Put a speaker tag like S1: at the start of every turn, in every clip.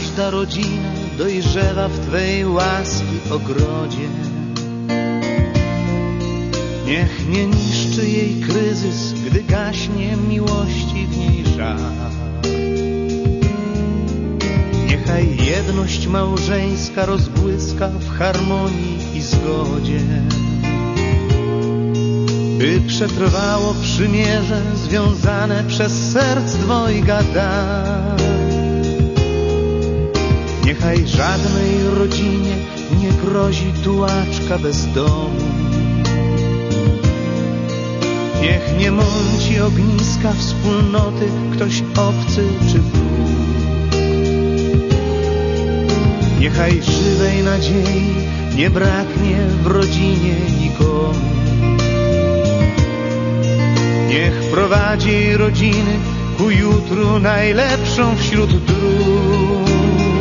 S1: każda rodzina dojrzewa w Twej łaski ogrodzie. Niech nie niszczy jej kryzys, gdy gaśnie miłości w niej żar. Niechaj jedność małżeńska rozbłyska w harmonii i zgodzie, by przetrwało przymierze związane przez serc dwojga dar. Niechaj żadnej rodzinie nie grozi tułaczka bez domu. Niech nie mąci ogniska wspólnoty ktoś obcy czy wróg. Niechaj żywej nadziei nie braknie w rodzinie nikomu. Niech prowadzi rodziny ku jutru najlepszą wśród dróg.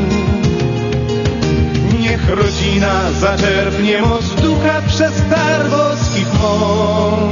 S1: Niech rodzina zaczerpnie moc ducha przez dar boskich mąk.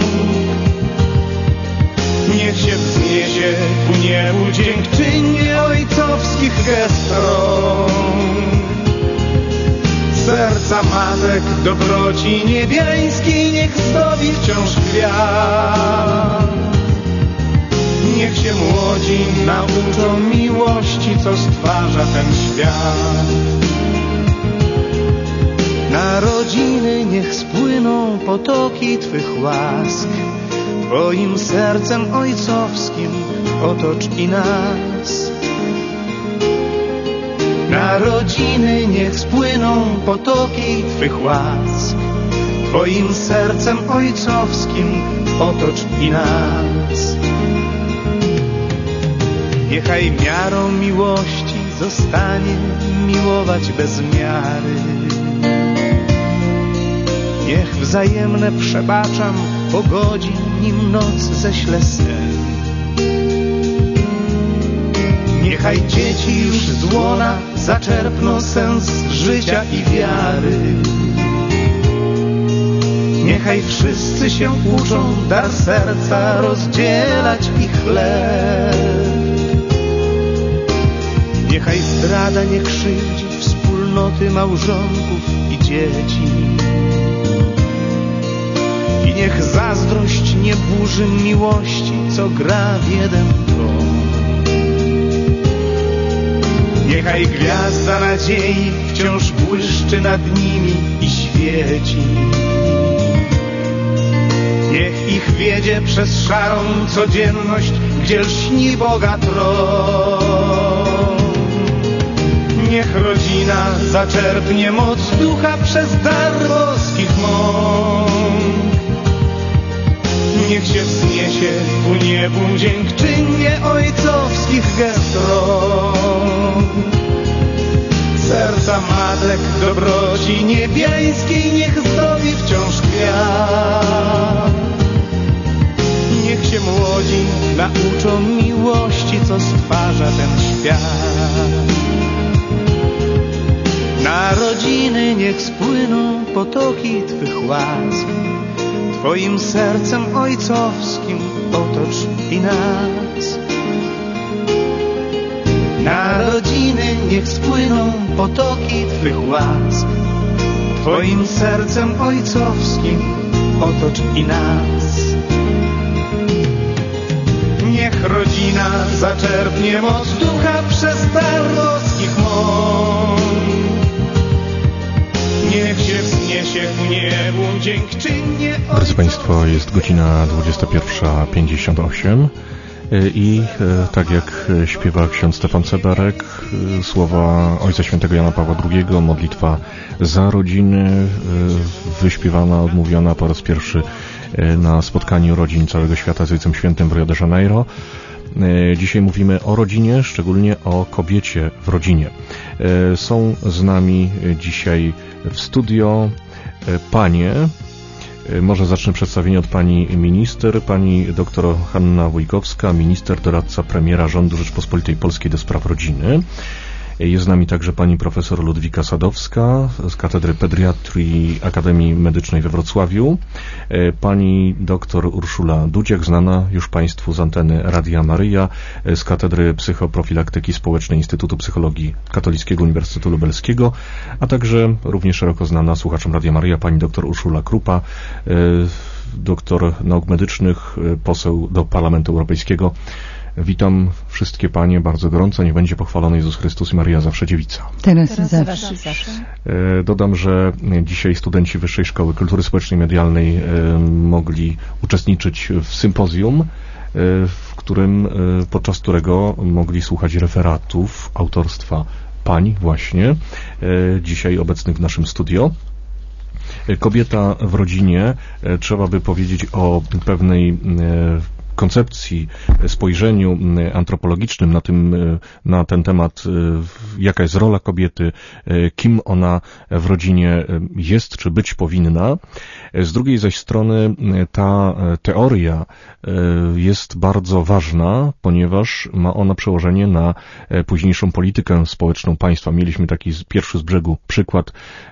S1: Niech się wzniesie ku niebu dziękczynienie ojcowskich gest rąk. Serca matek dobroci niebiańskiej niech zdobi wciąż kwiat. Niech się młodzi nauczą miłości, co stwarza ten świat. Na rodziny niech spłyną potoki Twych łask. Twoim sercem ojcowskim otocz i nas. Na rodziny niech spłyną potoki Twych łask. Twoim sercem ojcowskim otocz i nas. Niechaj miarą miłości zostanie miłować bez miary. Niech wzajemne przebaczam pogodzi, nim noc ześle sen. Niechaj dzieci już z łona zaczerpną sens życia i wiary. Niechaj wszyscy się uczą dar serca rozdzielać i chleb. Niechaj zdrada nie krzywdzi wspólnoty małżonków i dzieci. I niech zazdrość nie burzy miłości, co gra w jeden ton. Niechaj gwiazda nadziei wciąż błyszczy nad nimi i świeci. Niech ich wiedzie przez szarą codzienność, gdzie lśni Boga tron. Niech rodzina zaczerpnie moc ducha przez dar boskich mąk. Niech się wzniesie ku niebu dziękczynienie ojcowskich gest rąk. Serca matek dobroci niebiańskiej niech zdobi wciąż kwiat. Niech się młodzi nauczą miłości, co stwarza ten świat. Na rodziny niech spłyną potoki Twych łask. Twoim sercem ojcowskim otocz i nas. Na rodziny niech spłyną potoki Twych łask. Twoim sercem ojcowskim otocz i nas. Niech rodzina zaczerpnie moc ducha przez dar boskich mąk. Niech się wzniesie ku niebu dziękczynienie.
S2: Drodzy Państwo, jest godzina 21:58 i tak jak śpiewa ksiądz Stefan Cebarek, słowa Ojca Świętego Jana Pawła II, modlitwa za rodziny, wyśpiewana, odmówiona po raz pierwszy na spotkaniu rodzin całego świata z Ojcem Świętym w Rio de Janeiro. Dzisiaj mówimy o rodzinie, szczególnie o kobiecie w rodzinie. Są z nami dzisiaj w studio panie. Może zacznę przedstawienie od pani minister, pani dr Hanna Wójgowska, minister, doradca premiera rządu Rzeczypospolitej Polskiej do spraw rodziny. Jest z nami także pani profesor Ludwika Sadowska z Katedry Pediatrii Akademii Medycznej we Wrocławiu, pani doktor Urszula Dudziak, znana już państwu z anteny Radia Maryja, z Katedry Psychoprofilaktyki Społecznej Instytutu Psychologii Katolickiego Uniwersytetu Lubelskiego, a także również szeroko znana słuchaczom Radia Maryja pani doktor Urszula Krupa, doktor nauk medycznych, poseł do Parlamentu Europejskiego. Witam wszystkie panie bardzo gorąco. Niech będzie pochwalony Jezus Chrystus i Maryja zawsze dziewica.
S3: Teraz zawsze.
S2: Dodam, że dzisiaj studenci Wyższej Szkoły Kultury Społecznej i Medialnej mogli uczestniczyć w sympozjum, podczas którego mogli słuchać referatów autorstwa pań właśnie, dzisiaj obecnych w naszym studio. Kobieta w rodzinie, trzeba by powiedzieć o pewnej koncepcji, spojrzeniu antropologicznym na ten temat, jaka jest rola kobiety, kim ona w rodzinie jest, czy być powinna. Z drugiej zaś strony ta teoria jest bardzo ważna, ponieważ ma ona przełożenie na późniejszą politykę społeczną państwa. Mieliśmy taki pierwszy z brzegu przykład,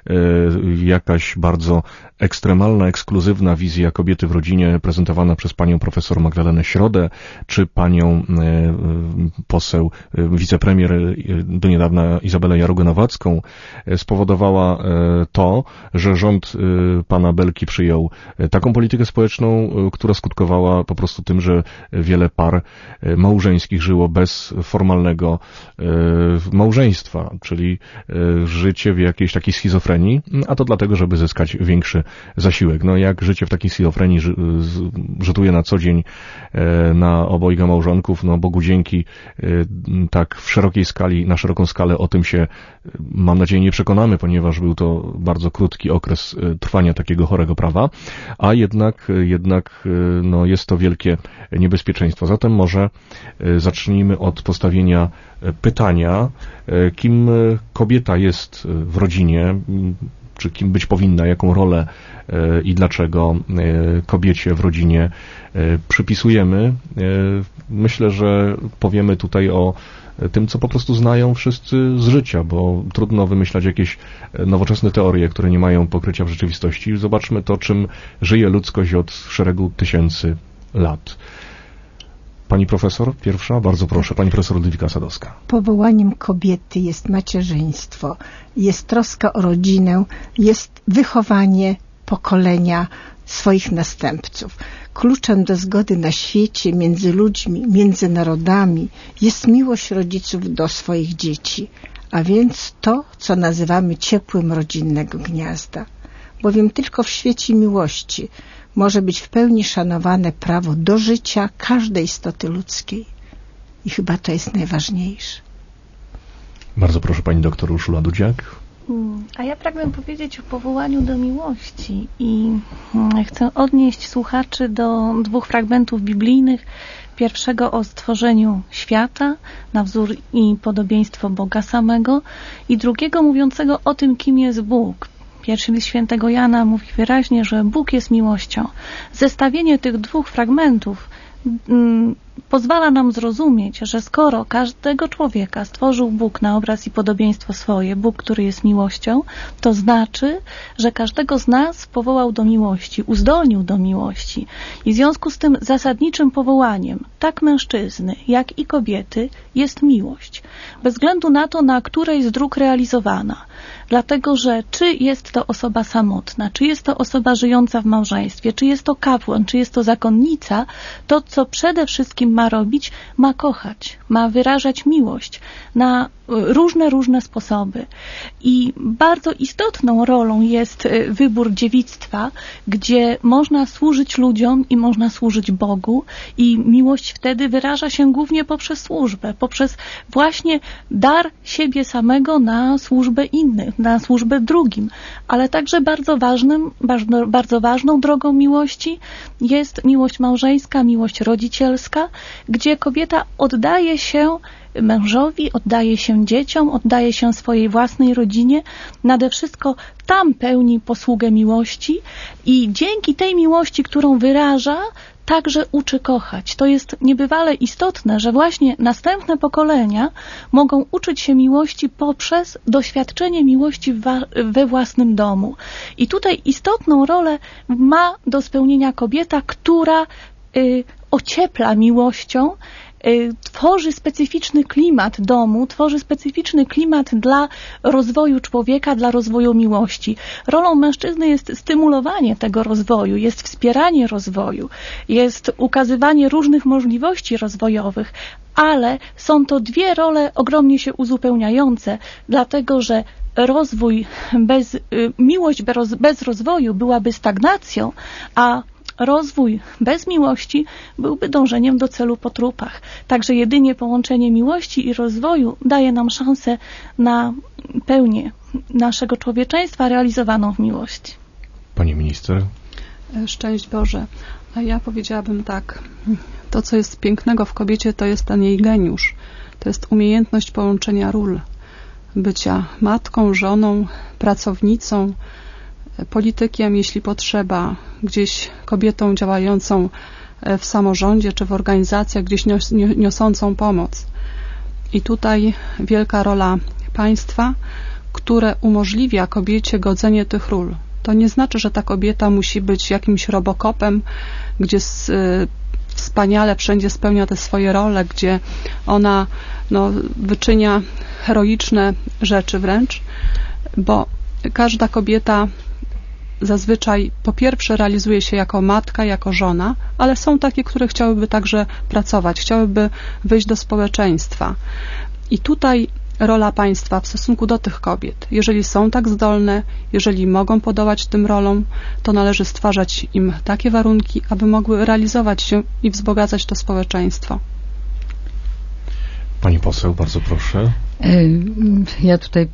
S2: jakaś bardzo ekstremalna, ekskluzywna wizja kobiety w rodzinie prezentowana przez panią profesor Magdalenę Środę, czy panią poseł, wicepremier do niedawna Izabelę Jarugę-Nowacką, spowodowała to, że rząd pana Belki przyjął taką politykę społeczną, która skutkowała po prostu tym, że wiele par małżeńskich żyło bez formalnego małżeństwa, czyli życie w jakiejś takiej schizofrenii, a to dlatego, żeby zyskać większy zasiłek. No jak życie w takiej schizofrenii rzutuje na co dzień na obojga małżonków, no Bogu dzięki, tak w szerokiej skali, na szeroką skalę o tym się, mam nadzieję, nie przekonamy, ponieważ był to bardzo krótki okres trwania takiego chorego prawa, a jednak no, jest to wielkie niebezpieczeństwo. Zatem może zacznijmy od postawienia pytania, kim kobieta jest w rodzinie, czy kim być powinna, jaką rolę i dlaczego kobiecie w rodzinie przypisujemy. Myślę, że powiemy tutaj o tym, co po prostu znają wszyscy z życia, bo trudno wymyślać jakieś nowoczesne teorie, które nie mają pokrycia w rzeczywistości. Zobaczmy to, czym żyje ludzkość od szeregu tysięcy lat. Pani profesor, pierwsza, bardzo proszę, pani profesor Ludwika Sadowska.
S3: Powołaniem kobiety jest macierzyństwo, jest troska o rodzinę, jest wychowanie pokolenia swoich następców. Kluczem do zgody na świecie, między ludźmi, między narodami jest miłość rodziców do swoich dzieci, a więc to, co nazywamy ciepłem rodzinnego gniazda. Bowiem tylko w świecie miłości może być w pełni szanowane prawo do życia każdej istoty ludzkiej. I chyba to jest najważniejsze.
S2: Bardzo proszę pani doktor Urszula Dudziak.
S4: A ja pragnę powiedzieć o powołaniu do miłości i chcę odnieść słuchaczy do dwóch fragmentów biblijnych. Pierwszego o stworzeniu świata na wzór i podobieństwo Boga samego i drugiego mówiącego o tym, kim jest Bóg. Pierwszy list świętego Jana mówi wyraźnie, że Bóg jest miłością. Zestawienie tych dwóch fragmentów pozwala nam zrozumieć, że skoro każdego człowieka stworzył Bóg na obraz i podobieństwo swoje, Bóg, który jest miłością, to znaczy, że każdego z nas powołał do miłości, uzdolnił do miłości. I w związku z tym zasadniczym powołaniem tak mężczyzny, jak i kobiety jest miłość. Bez względu na to, na której z dróg realizowana. Dlatego, że czy jest to osoba samotna, czy jest to osoba żyjąca w małżeństwie, czy jest to kapłan, czy jest to zakonnica, to co przede wszystkim ma robić, ma kochać, ma wyrażać miłość na różne sposoby. I bardzo istotną rolą jest wybór dziewictwa, gdzie można służyć ludziom i można służyć Bogu i miłość wtedy wyraża się głównie poprzez służbę, poprzez właśnie dar siebie samego na służbę innych, na służbę drugim. Ale także bardzo ważną drogą miłości jest miłość małżeńska, miłość rodzicielska, gdzie kobieta oddaje się mężowi, oddaje się dzieciom, oddaje się swojej własnej rodzinie, nade wszystko tam pełni posługę miłości i dzięki tej miłości, którą wyraża, także uczy kochać. To jest niebywale istotne, że właśnie następne pokolenia mogą uczyć się miłości poprzez doświadczenie miłości we własnym domu. I tutaj istotną rolę ma do spełnienia kobieta, która ociepla miłością, tworzy specyficzny klimat domu, tworzy specyficzny klimat dla rozwoju człowieka, dla rozwoju miłości. Rolą mężczyzny jest stymulowanie tego rozwoju, jest wspieranie rozwoju, jest ukazywanie różnych możliwości rozwojowych, ale są to dwie role ogromnie się uzupełniające, dlatego że miłość bez rozwoju byłaby stagnacją, a rozwój bez miłości byłby dążeniem do celu po trupach. Także jedynie połączenie miłości i rozwoju daje nam szansę na pełnię naszego człowieczeństwa realizowaną w miłości.
S2: Pani minister?
S5: Szczęść Boże. A ja powiedziałabym tak. To, co jest pięknego w kobiecie, to jest ten jej geniusz. To jest umiejętność połączenia ról. Bycia matką, żoną, pracownicą, politykiem, jeśli potrzeba, gdzieś kobietą działającą w samorządzie czy w organizacjach, gdzieś niosącą pomoc. I tutaj wielka rola państwa, które umożliwia kobiecie godzenie tych ról. To nie znaczy, że ta kobieta musi być jakimś robokopem, gdzie wspaniale wszędzie spełnia te swoje role, gdzie ona wyczynia heroiczne rzeczy wręcz, bo każda kobieta zazwyczaj po pierwsze realizuje się jako matka, jako żona, ale są takie, które chciałyby także pracować, chciałyby wyjść do społeczeństwa. I tutaj rola państwa w stosunku do tych kobiet. Jeżeli są tak zdolne, jeżeli mogą podołać tym rolom, to należy stwarzać im takie warunki, aby mogły realizować się i wzbogacać to społeczeństwo. Pani poseł, bardzo proszę.
S6: Ja tutaj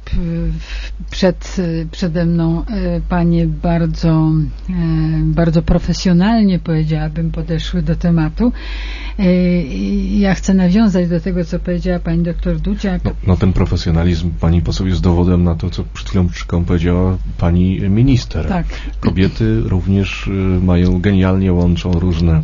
S6: przede mną panie bardzo profesjonalnie, powiedziałabym, podeszły do tematu. Ja chcę nawiązać do tego, co powiedziała pani doktor Dudziak.
S2: Ten profesjonalizm pani poseł jest dowodem na to, co przed chwilą powiedziała pani minister.
S6: Tak.
S2: Kobiety również genialnie łączą różne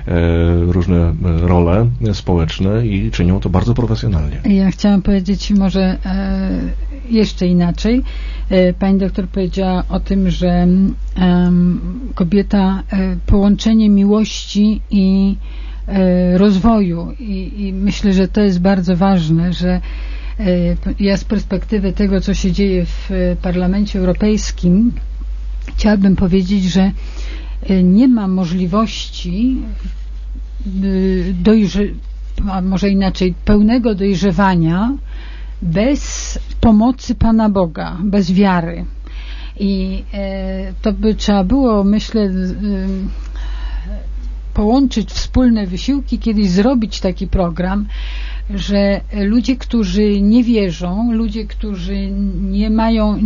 S2: role społeczne i czynią to bardzo profesjonalnie.
S6: Ja chciałam powiedzieć może jeszcze inaczej. Pani doktor powiedziała o tym, że kobieta, połączenie miłości i rozwoju i myślę, że to jest bardzo ważne, że ja z perspektywy tego, co się dzieje w Parlamencie Europejskim, chciałabym powiedzieć, że nie ma możliwości a może inaczej, pełnego dojrzewania bez pomocy Pana Boga, bez wiary. I to by trzeba było, myślę, połączyć wspólne wysiłki, kiedyś zrobić taki program, że ludzie, którzy nie wierzą, ludzie, którzy nie mają,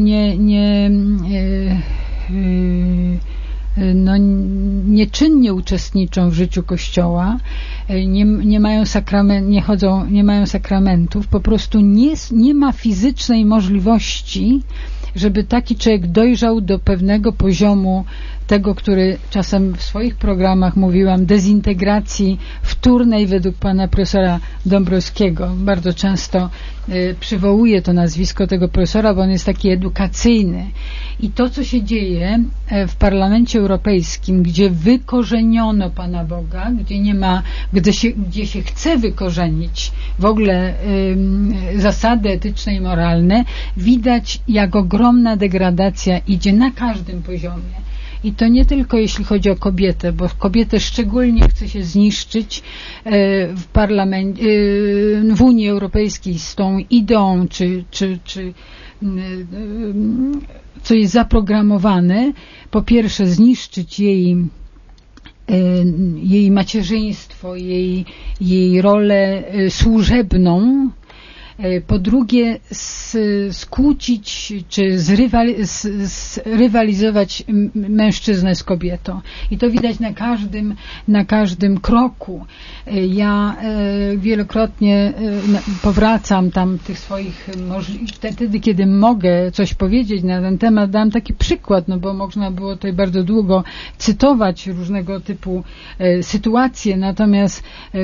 S6: nieczynnie uczestniczą w życiu Kościoła, nie mają sakramentów, po prostu nie ma fizycznej możliwości, żeby taki człowiek dojrzał do pewnego poziomu tego, który czasem w swoich programach mówiłam, dezintegracji wtórnej według pana profesora Dąbrowskiego. Bardzo często przywołuję to nazwisko tego profesora, bo on jest taki edukacyjny. I to, co się dzieje w Parlamencie Europejskim, gdzie wykorzeniono Pana Boga, gdzie się chce wykorzenić w ogóle zasady etyczne i moralne, widać, jak ogromna degradacja idzie na każdym poziomie. I to nie tylko jeśli chodzi o kobietę, bo kobietę szczególnie chce się zniszczyć w parlamencie, w Unii Europejskiej z tą ideą, czy co jest zaprogramowane, po pierwsze zniszczyć jej macierzyństwo, jej rolę służebną, Po drugie, skłócić czy zrywalizować mężczyznę z kobietą. I to widać na każdym kroku. Ja wielokrotnie powracam tam tych swoich wtedy, kiedy mogę coś powiedzieć na ten temat, dam taki przykład, no bo można było tutaj bardzo długo cytować różnego typu sytuacje, natomiast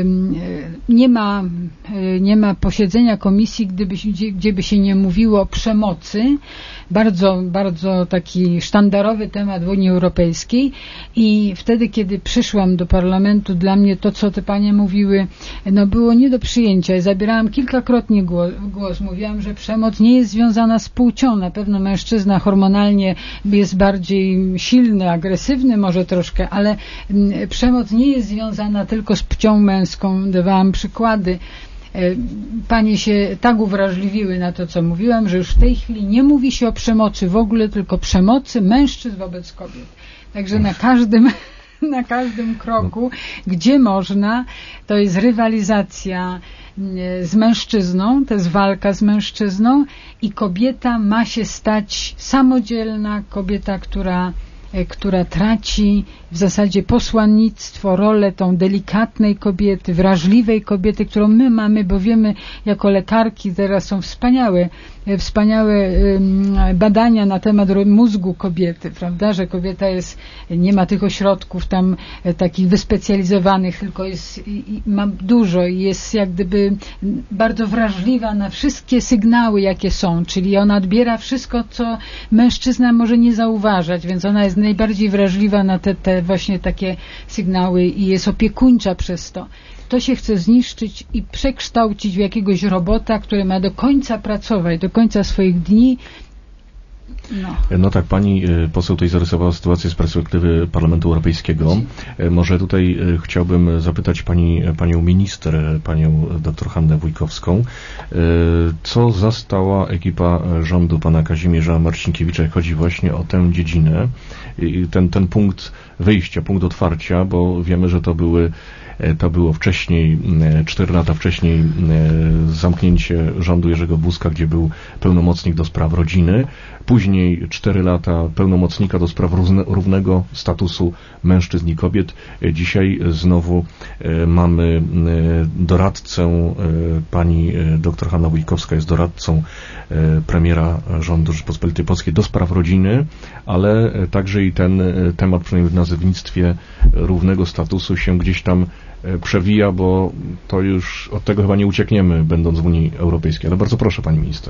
S6: nie ma posiedzenia komisji, gdzie by się nie mówiło o przemocy. Bardzo, bardzo taki sztandarowy temat w Unii Europejskiej i wtedy, kiedy przyszłam do parlamentu, dla mnie to, co te panie mówiły, no było nie do przyjęcia. Zabierałam kilkakrotnie głos. Mówiłam, że przemoc nie jest związana z płcią. Na pewno mężczyzna hormonalnie jest bardziej silny, agresywny może troszkę, ale przemoc nie jest związana tylko z płcią męską. Dawałam przykłady. Panie się tak uwrażliwiły na to, co mówiłam, że już w tej chwili nie mówi się o przemocy w ogóle, tylko przemocy mężczyzn wobec kobiet. Także na każdym kroku, gdzie można, to jest rywalizacja z mężczyzną, to jest walka z mężczyzną i kobieta ma się stać samodzielna, kobieta, która traci w zasadzie posłannictwo, rolę tą delikatnej kobiety, wrażliwej kobiety, którą my mamy, bo wiemy jako lekarki, teraz są wspaniałe badania na temat mózgu kobiety, prawda, że kobieta nie ma tych ośrodków tam takich wyspecjalizowanych, tylko ma dużo i jest jak gdyby bardzo wrażliwa na wszystkie sygnały, jakie są, czyli ona odbiera wszystko, co mężczyzna może nie zauważać, więc ona jest najbardziej wrażliwa na te właśnie takie sygnały i jest opiekuńcza przez to. To się chce zniszczyć i przekształcić w jakiegoś robota, który ma do końca pracować, do końca swoich dni.
S2: No tak, pani poseł tutaj zarysowała sytuację z perspektywy Parlamentu Europejskiego. Może tutaj chciałbym zapytać panią minister, panią dr Hannę Wójkowską, co zastała ekipa rządu pana Kazimierza Marcinkiewicza, jak chodzi właśnie o tę dziedzinę, ten punkt wyjścia, punkt otwarcia, bo wiemy, że to było wcześniej, 4 lata wcześniej zamknięcie rządu Jerzego Buzka, gdzie był pełnomocnik do spraw rodziny. Później 4 lata pełnomocnika do spraw równego statusu mężczyzn i kobiet. Dzisiaj znowu mamy doradcę, pani dr Hanna Wójkowska jest doradcą premiera rządu Rzeczypospolitej Polskiej do spraw rodziny, ale także i ten temat, przynajmniej w nazewnictwie równego statusu się gdzieś tam przewija, bo to już od tego chyba nie uciekniemy, będąc w Unii Europejskiej. Ale bardzo proszę, pani minister.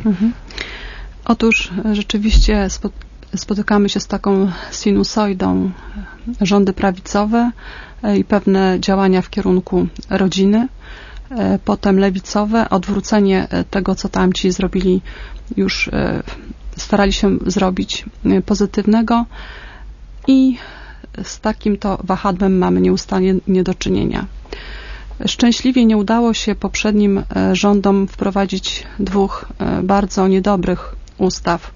S5: Otóż rzeczywiście spotykamy się z taką sinusoidą, rządy prawicowe i pewne działania w kierunku rodziny, potem lewicowe, odwrócenie tego, co tamci zrobili, już starali się zrobić pozytywnego i z takim to wahadłem mamy nieustannie do czynienia. Szczęśliwie nie udało się poprzednim rządom wprowadzić 2 bardzo niedobrych ustaw,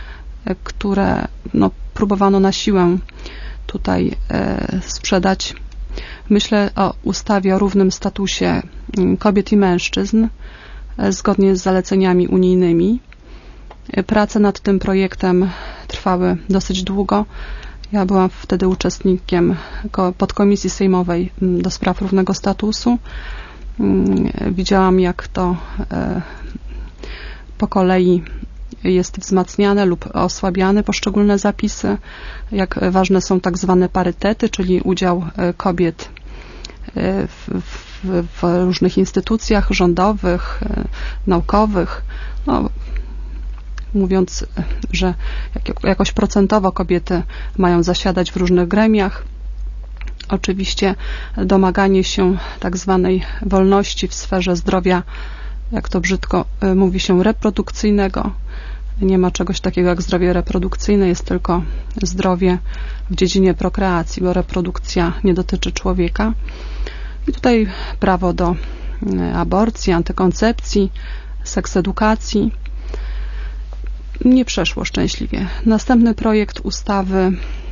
S5: które próbowano na siłę tutaj sprzedać. Myślę o ustawie o równym statusie kobiet i mężczyzn zgodnie z zaleceniami unijnymi. Prace nad tym projektem trwały dosyć długo. Ja byłam wtedy uczestnikiem podkomisji sejmowej do spraw równego statusu. Widziałam, jak to po kolei jest wzmacniane lub osłabiane poszczególne zapisy, jak ważne są tak zwane parytety, czyli udział kobiet w różnych instytucjach rządowych, naukowych. Mówiąc, że jakoś procentowo kobiety mają zasiadać w różnych gremiach. Oczywiście domaganie się tak zwanej wolności w sferze zdrowia, jak to brzydko mówi się, reprodukcyjnego. Nie ma czegoś takiego jak zdrowie reprodukcyjne, jest tylko zdrowie w dziedzinie prokreacji, bo reprodukcja nie dotyczy człowieka. I tutaj prawo do aborcji, antykoncepcji, seksedukacji nie przeszło szczęśliwie. Następny projekt ustawy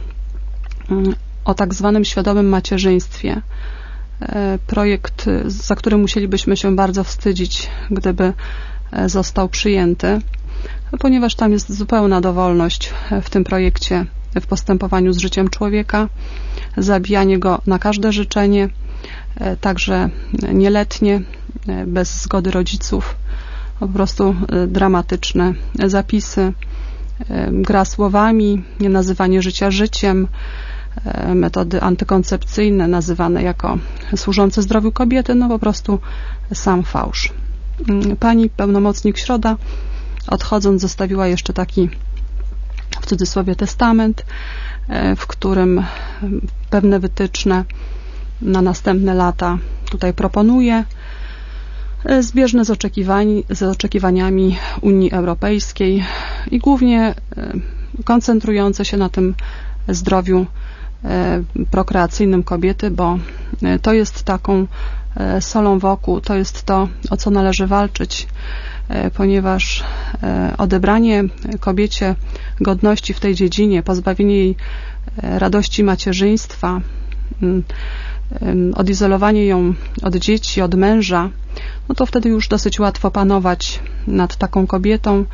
S5: o tak zwanym świadomym macierzyństwie. Projekt, za który musielibyśmy się bardzo wstydzić, gdyby został przyjęty, ponieważ tam jest zupełna dowolność w tym projekcie w postępowaniu z życiem człowieka, zabijanie go na każde życzenie, także nieletnie, bez zgody rodziców, po prostu dramatyczne zapisy, gra słowami, nienazywanie życia życiem, metody antykoncepcyjne nazywane jako służące zdrowiu kobiety, no po prostu sam fałsz. Pani pełnomocnik Środa, odchodząc, zostawiła jeszcze taki, w cudzysłowie, testament, w którym pewne wytyczne na następne lata tutaj proponuje, zbieżne z oczekiwaniami Unii Europejskiej i głównie koncentrujące się na tym zdrowiu prokreacyjnym kobiety, bo to jest taką solą wokół, to jest to, o co należy walczyć, ponieważ odebranie kobiecie godności w tej dziedzinie, pozbawienie jej radości macierzyństwa, odizolowanie ją od dzieci, od męża, no to wtedy już dosyć łatwo panować nad taką kobietą.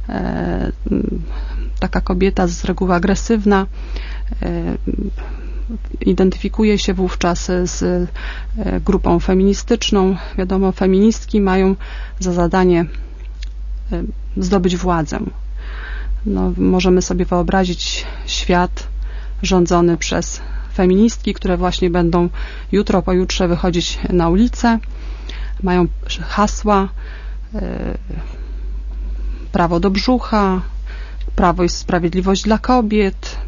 S5: Taka kobieta z reguły agresywna identyfikuje się wówczas z grupą feministyczną. Wiadomo, feministki mają za zadanie zdobyć władzę. No, możemy sobie wyobrazić świat rządzony przez feministki, które właśnie będą jutro, pojutrze wychodzić na ulicę. Mają hasła prawo do brzucha, prawo i sprawiedliwość dla kobiet,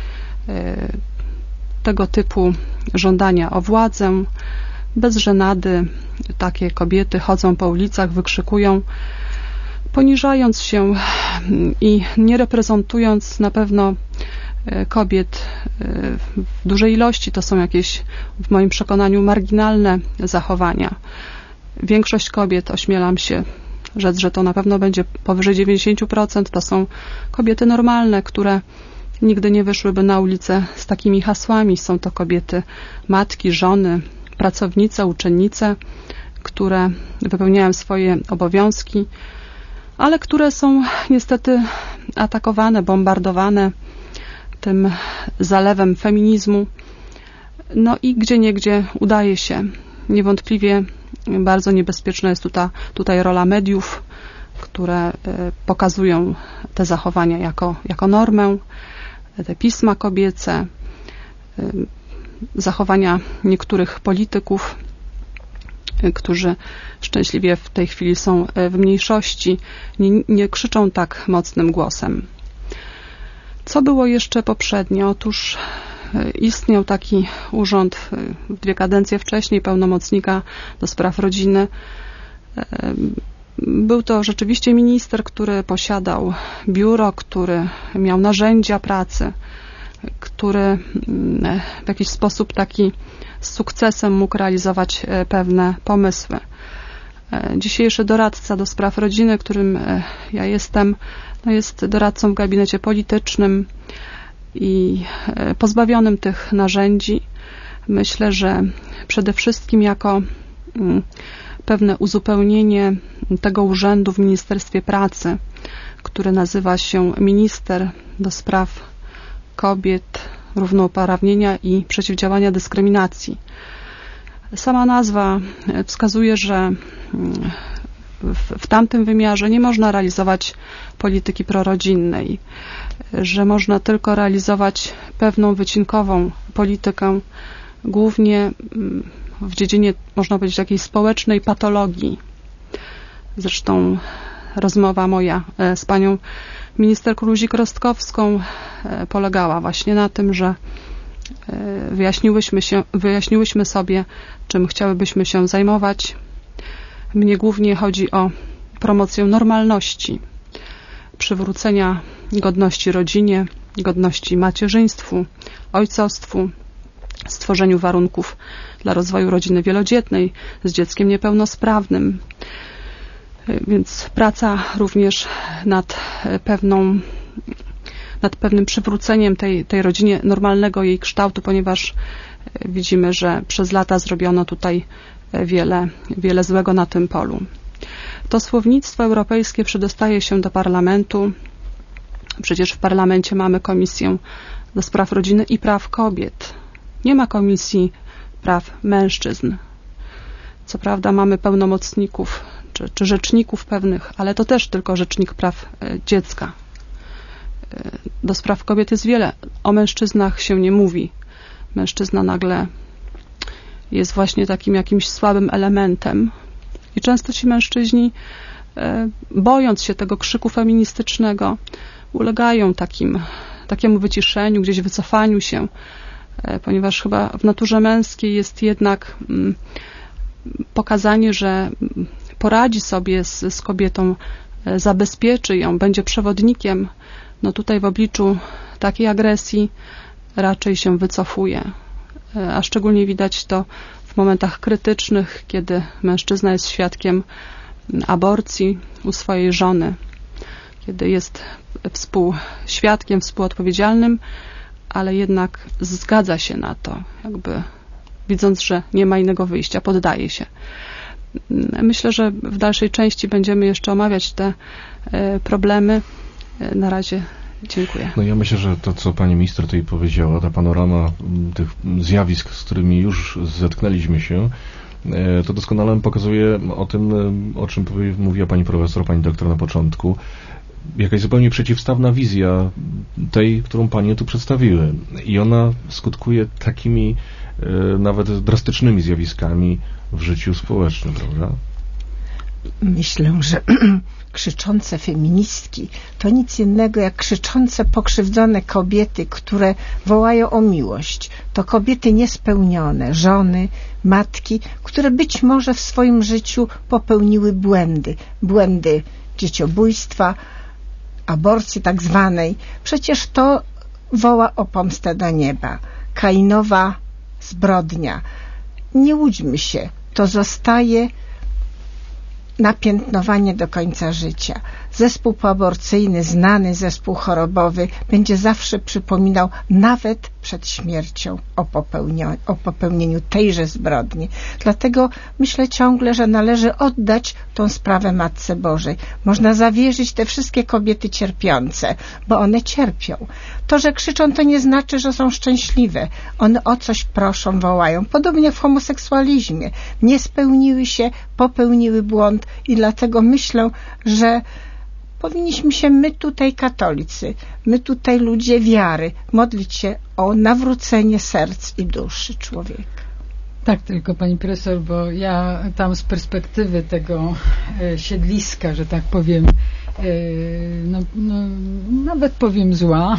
S5: tego typu żądania o władzę. Bez żenady takie kobiety chodzą po ulicach, wykrzykują, poniżając się i nie reprezentując na pewno kobiet w dużej ilości. To są jakieś, w moim przekonaniu, marginalne zachowania. Większość kobiet, ośmielam się rzec, że to na pewno będzie powyżej 90%, to są kobiety normalne, które nigdy nie wyszłyby na ulicę z takimi hasłami. Są to kobiety, matki, żony, pracownice, uczennice, które wypełniają swoje obowiązki, ale które są niestety atakowane, bombardowane tym zalewem feminizmu. No i gdzieniegdzie udaje się. Niewątpliwie bardzo niebezpieczna jest tutaj rola mediów, które pokazują te zachowania jako normę, te pisma kobiece, zachowania niektórych polityków, którzy szczęśliwie w tej chwili są w mniejszości, nie krzyczą tak mocnym głosem. Co było jeszcze poprzednio? Otóż istniał taki urząd 2 kadencje wcześniej, pełnomocnika do spraw rodziny. Był to rzeczywiście minister, który posiadał biuro, który miał narzędzia pracy, który w jakiś sposób taki z sukcesem mógł realizować pewne pomysły. Dzisiejszy doradca do spraw rodziny, którym ja jestem, no jest doradcą w gabinecie politycznym i pozbawionym tych narzędzi. Myślę, że przede wszystkim jako pewne uzupełnienie tego urzędu w Ministerstwie Pracy, który nazywa się Minister do Spraw Kobiet, Równouprawnienia i Przeciwdziałania Dyskryminacji. Sama nazwa wskazuje, że w tamtym wymiarze nie można realizować polityki prorodzinnej, że można tylko realizować pewną wycinkową politykę, głównie w dziedzinie, można powiedzieć, jakiejś społecznej patologii. Zresztą rozmowa moja z panią minister Kluzik-Rostkowską polegała właśnie na tym, że wyjaśniłyśmy sobie, czym chciałybyśmy się zajmować. Mnie głównie chodzi o promocję normalności, przywrócenia godności rodzinie, godności macierzyństwu, ojcostwu, stworzeniu warunków dla rozwoju rodziny wielodzietnej z dzieckiem niepełnosprawnym. Więc praca również nad pewnym przywróceniem tej rodzinie normalnego jej kształtu, ponieważ widzimy, że przez lata zrobiono tutaj wiele złego na tym polu. To słownictwo europejskie przedostaje się do parlamentu. Przecież w parlamencie mamy Komisję do spraw rodziny i praw kobiet. Nie ma Komisji praw mężczyzn. Co prawda mamy pełnomocników czy rzeczników pewnych, ale to też tylko rzecznik praw dziecka. Do spraw kobiet jest wiele. O mężczyznach się nie mówi. Mężczyzna nagle jest właśnie takim jakimś słabym elementem. I często ci mężczyźni, bojąc się tego krzyku feministycznego, ulegają takiemu wyciszeniu, gdzieś wycofaniu się, ponieważ chyba w naturze męskiej jest jednak pokazanie, że poradzi sobie z kobietą, zabezpieczy ją, będzie przewodnikiem. No tutaj w obliczu takiej agresji raczej się wycofuje. A szczególnie widać to w momentach krytycznych, kiedy mężczyzna jest świadkiem aborcji u swojej żony, kiedy jest współświadkiem, współodpowiedzialnym, ale jednak zgadza się na to, jakby widząc, że nie ma innego wyjścia, poddaje się. Myślę, że w dalszej części będziemy jeszcze omawiać te problemy. Na razie dziękuję.
S2: No ja myślę, że to, co pani minister tutaj powiedziała, ta panorama tych zjawisk, z którymi już zetknęliśmy się, to doskonale pokazuje o tym, o czym mówiła pani profesor, pani doktor na początku. Jakaś zupełnie przeciwstawna wizja tej, którą panie tu przedstawiły. I ona skutkuje takimi nawet drastycznymi zjawiskami w życiu społecznym, prawda?
S3: Myślę, że krzyczące feministki to nic innego jak krzyczące, pokrzywdzone kobiety, które wołają o miłość. To kobiety niespełnione, żony, matki, które być może w swoim życiu popełniły błędy dzieciobójstwa, aborcji tak zwanej. Przecież to woła o pomstę do nieba. Kainowa zbrodnia. Nie łudźmy się, to zostaje napiętnowanie do końca życia. Zespół poaborcyjny, znany zespół chorobowy będzie zawsze przypominał nawet przed śmiercią o popełnieniu tejże zbrodni. Dlatego myślę ciągle, że należy oddać tą sprawę Matce Bożej. Można zawierzyć te wszystkie kobiety cierpiące, bo one cierpią. To, że krzyczą, to nie znaczy, że są szczęśliwe. One o coś proszą, wołają. Podobnie jak w homoseksualizmie. Nie spełniły się, popełniły błąd i dlatego myślę, że powinniśmy się my tutaj katolicy, my tutaj ludzie wiary, modlić się o nawrócenie serc i duszy człowieka.
S6: Tak, tylko pani profesor, bo ja tam z perspektywy tego siedliska, że tak powiem, nawet powiem zła,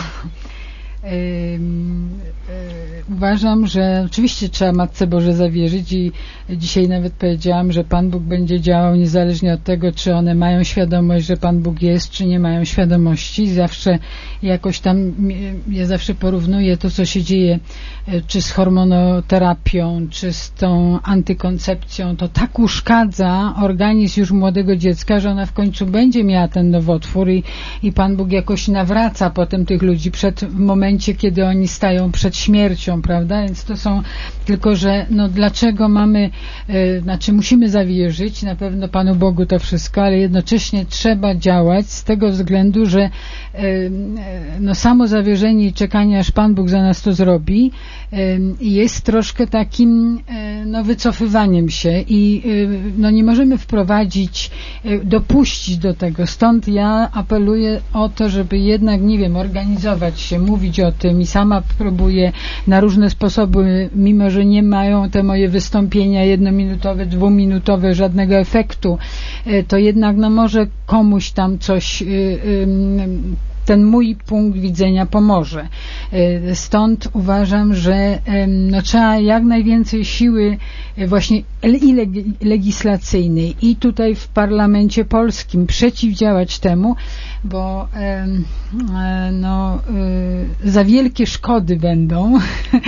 S6: uważam, że oczywiście trzeba Matce Bożej zawierzyć i dzisiaj nawet powiedziałam, że Pan Bóg będzie działał niezależnie od tego, czy one mają świadomość, że Pan Bóg jest, czy nie mają świadomości. Zawsze jakoś tam, ja zawsze porównuję to, co się dzieje, czy z hormonoterapią, czy z tą antykoncepcją, to tak uszkadza organizm już młodego dziecka, że ona w końcu będzie miała ten nowotwór i Pan Bóg jakoś nawraca potem tych ludzi w momencie, kiedy oni stają przed śmiercią, prawda? Więc to są tylko, że dlaczego mamy, musimy zawierzyć na pewno Panu Bogu to wszystko, ale jednocześnie trzeba działać z tego względu, że samo zawierzenie i czekanie, aż Pan Bóg za nas to zrobi, jest troszkę takim wycofywaniem się i nie możemy dopuścić do tego. Stąd ja apeluję o to, żeby jednak, organizować się, mówić o tym i sama próbuję na różne sposoby, mimo że nie mają te moje wystąpienia jednominutowe, dwuminutowe żadnego efektu, to jednak może komuś tam coś ten mój punkt widzenia pomoże. Stąd uważam, że trzeba jak najwięcej siły właśnie i legislacyjnej i tutaj w parlamencie polskim przeciwdziałać temu, bo za wielkie szkody będą.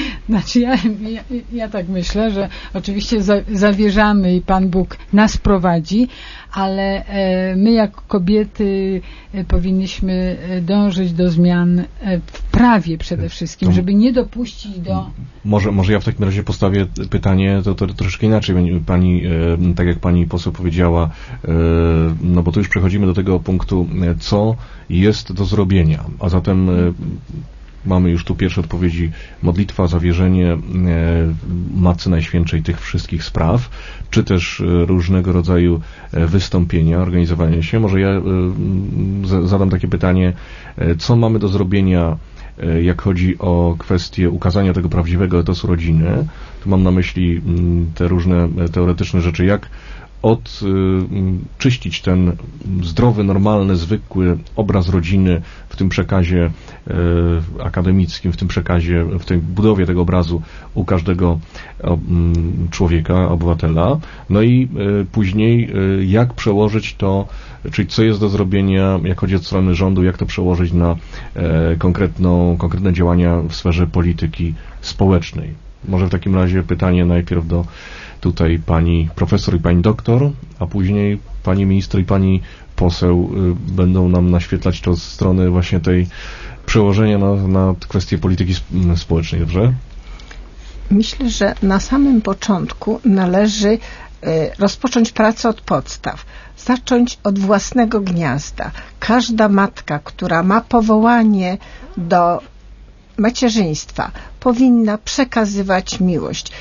S6: Ja tak myślę, że oczywiście zawierzamy i Pan Bóg nas prowadzi, ale my jako kobiety powinniśmy dążyć do zmian w prawie przede wszystkim, żeby nie dopuścić do...
S2: Może ja w takim razie postawię pytanie to troszeczkę inaczej. Pani, tak jak pani poseł powiedziała, no bo tu już przechodzimy do tego punktu, co jest do zrobienia, a zatem mamy już tu pierwsze odpowiedzi: modlitwa, zawierzenie Matce Najświętszej tych wszystkich spraw, czy też różnego rodzaju wystąpienia, organizowanie się. Może ja zadam takie pytanie, co mamy do zrobienia, jak chodzi o kwestię ukazania tego prawdziwego etosu rodziny. Tu mam na myśli te różne teoretyczne rzeczy, jak odczyścić ten zdrowy, normalny, zwykły obraz rodziny w tym przekazie akademickim, w tym przekazie, w tej budowie tego obrazu u każdego człowieka, obywatela. No i później jak przełożyć to, czyli co jest do zrobienia, jak chodzi od strony rządu, jak to przełożyć na konkretne działania w sferze polityki społecznej. Może w takim razie pytanie najpierw do tutaj pani profesor i pani doktor, a później pani minister i pani poseł będą nam naświetlać to z strony właśnie tej przełożenia na kwestie polityki społecznej, dobrze?
S3: Myślę, że na samym początku należy rozpocząć pracę od podstaw, zacząć od własnego gniazda. Każda matka, która ma powołanie do macierzyństwa, powinna przekazywać miłość,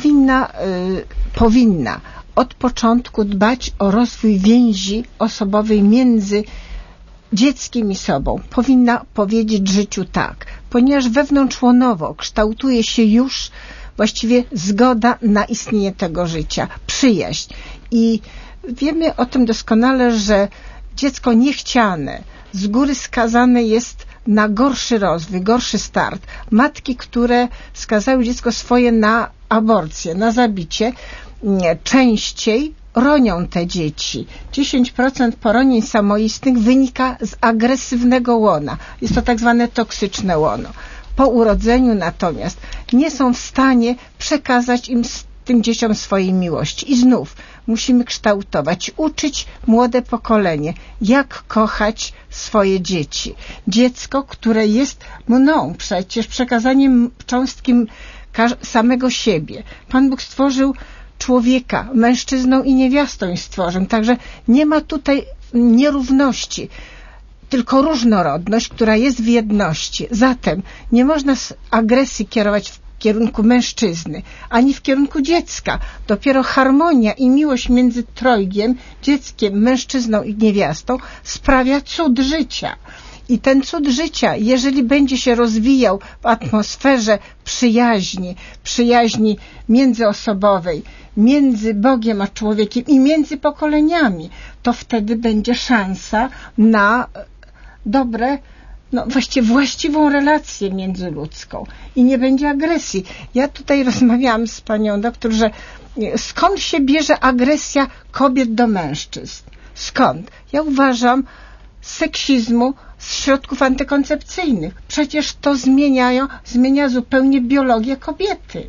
S3: powinna od początku dbać o rozwój więzi osobowej między dzieckiem i sobą. Powinna powiedzieć życiu tak, ponieważ wewnątrzłonowo kształtuje się już właściwie zgoda na istnienie tego życia, przyjaźń. I wiemy o tym doskonale, że dziecko niechciane z góry skazane jest na gorszy rozwój, gorszy start. Matki, które skazały dziecko swoje na aborcję, na zabicie, częściej ronią te dzieci. 10% poronień samoistnych wynika z agresywnego łona. Jest to tak zwane toksyczne łono. Po urodzeniu natomiast nie są w stanie przekazać tym dzieciom swojej miłości. I znów musimy kształtować, uczyć młode pokolenie, jak kochać swoje dzieci. Dziecko, które jest mną przecież przekazaniem cząstki samego siebie. Pan Bóg stworzył człowieka, mężczyzną i niewiastą stworzył. Także nie ma tutaj nierówności, tylko różnorodność, która jest w jedności. Zatem nie można agresji kierować w kierunku mężczyzny, ani w kierunku dziecka. Dopiero harmonia i miłość między trojgiem, dzieckiem, mężczyzną i niewiastą sprawia cud życia. I ten cud życia, jeżeli będzie się rozwijał w atmosferze przyjaźni międzyosobowej, między Bogiem a człowiekiem i między pokoleniami, to wtedy będzie szansa na dobre, właściwą relację międzyludzką i nie będzie agresji. Ja tutaj rozmawiałam z panią doktor, że skąd się bierze agresja kobiet do mężczyzn? Skąd? Ja uważam z seksizmu, z środków antykoncepcyjnych. Przecież to zmienia zupełnie biologię kobiety.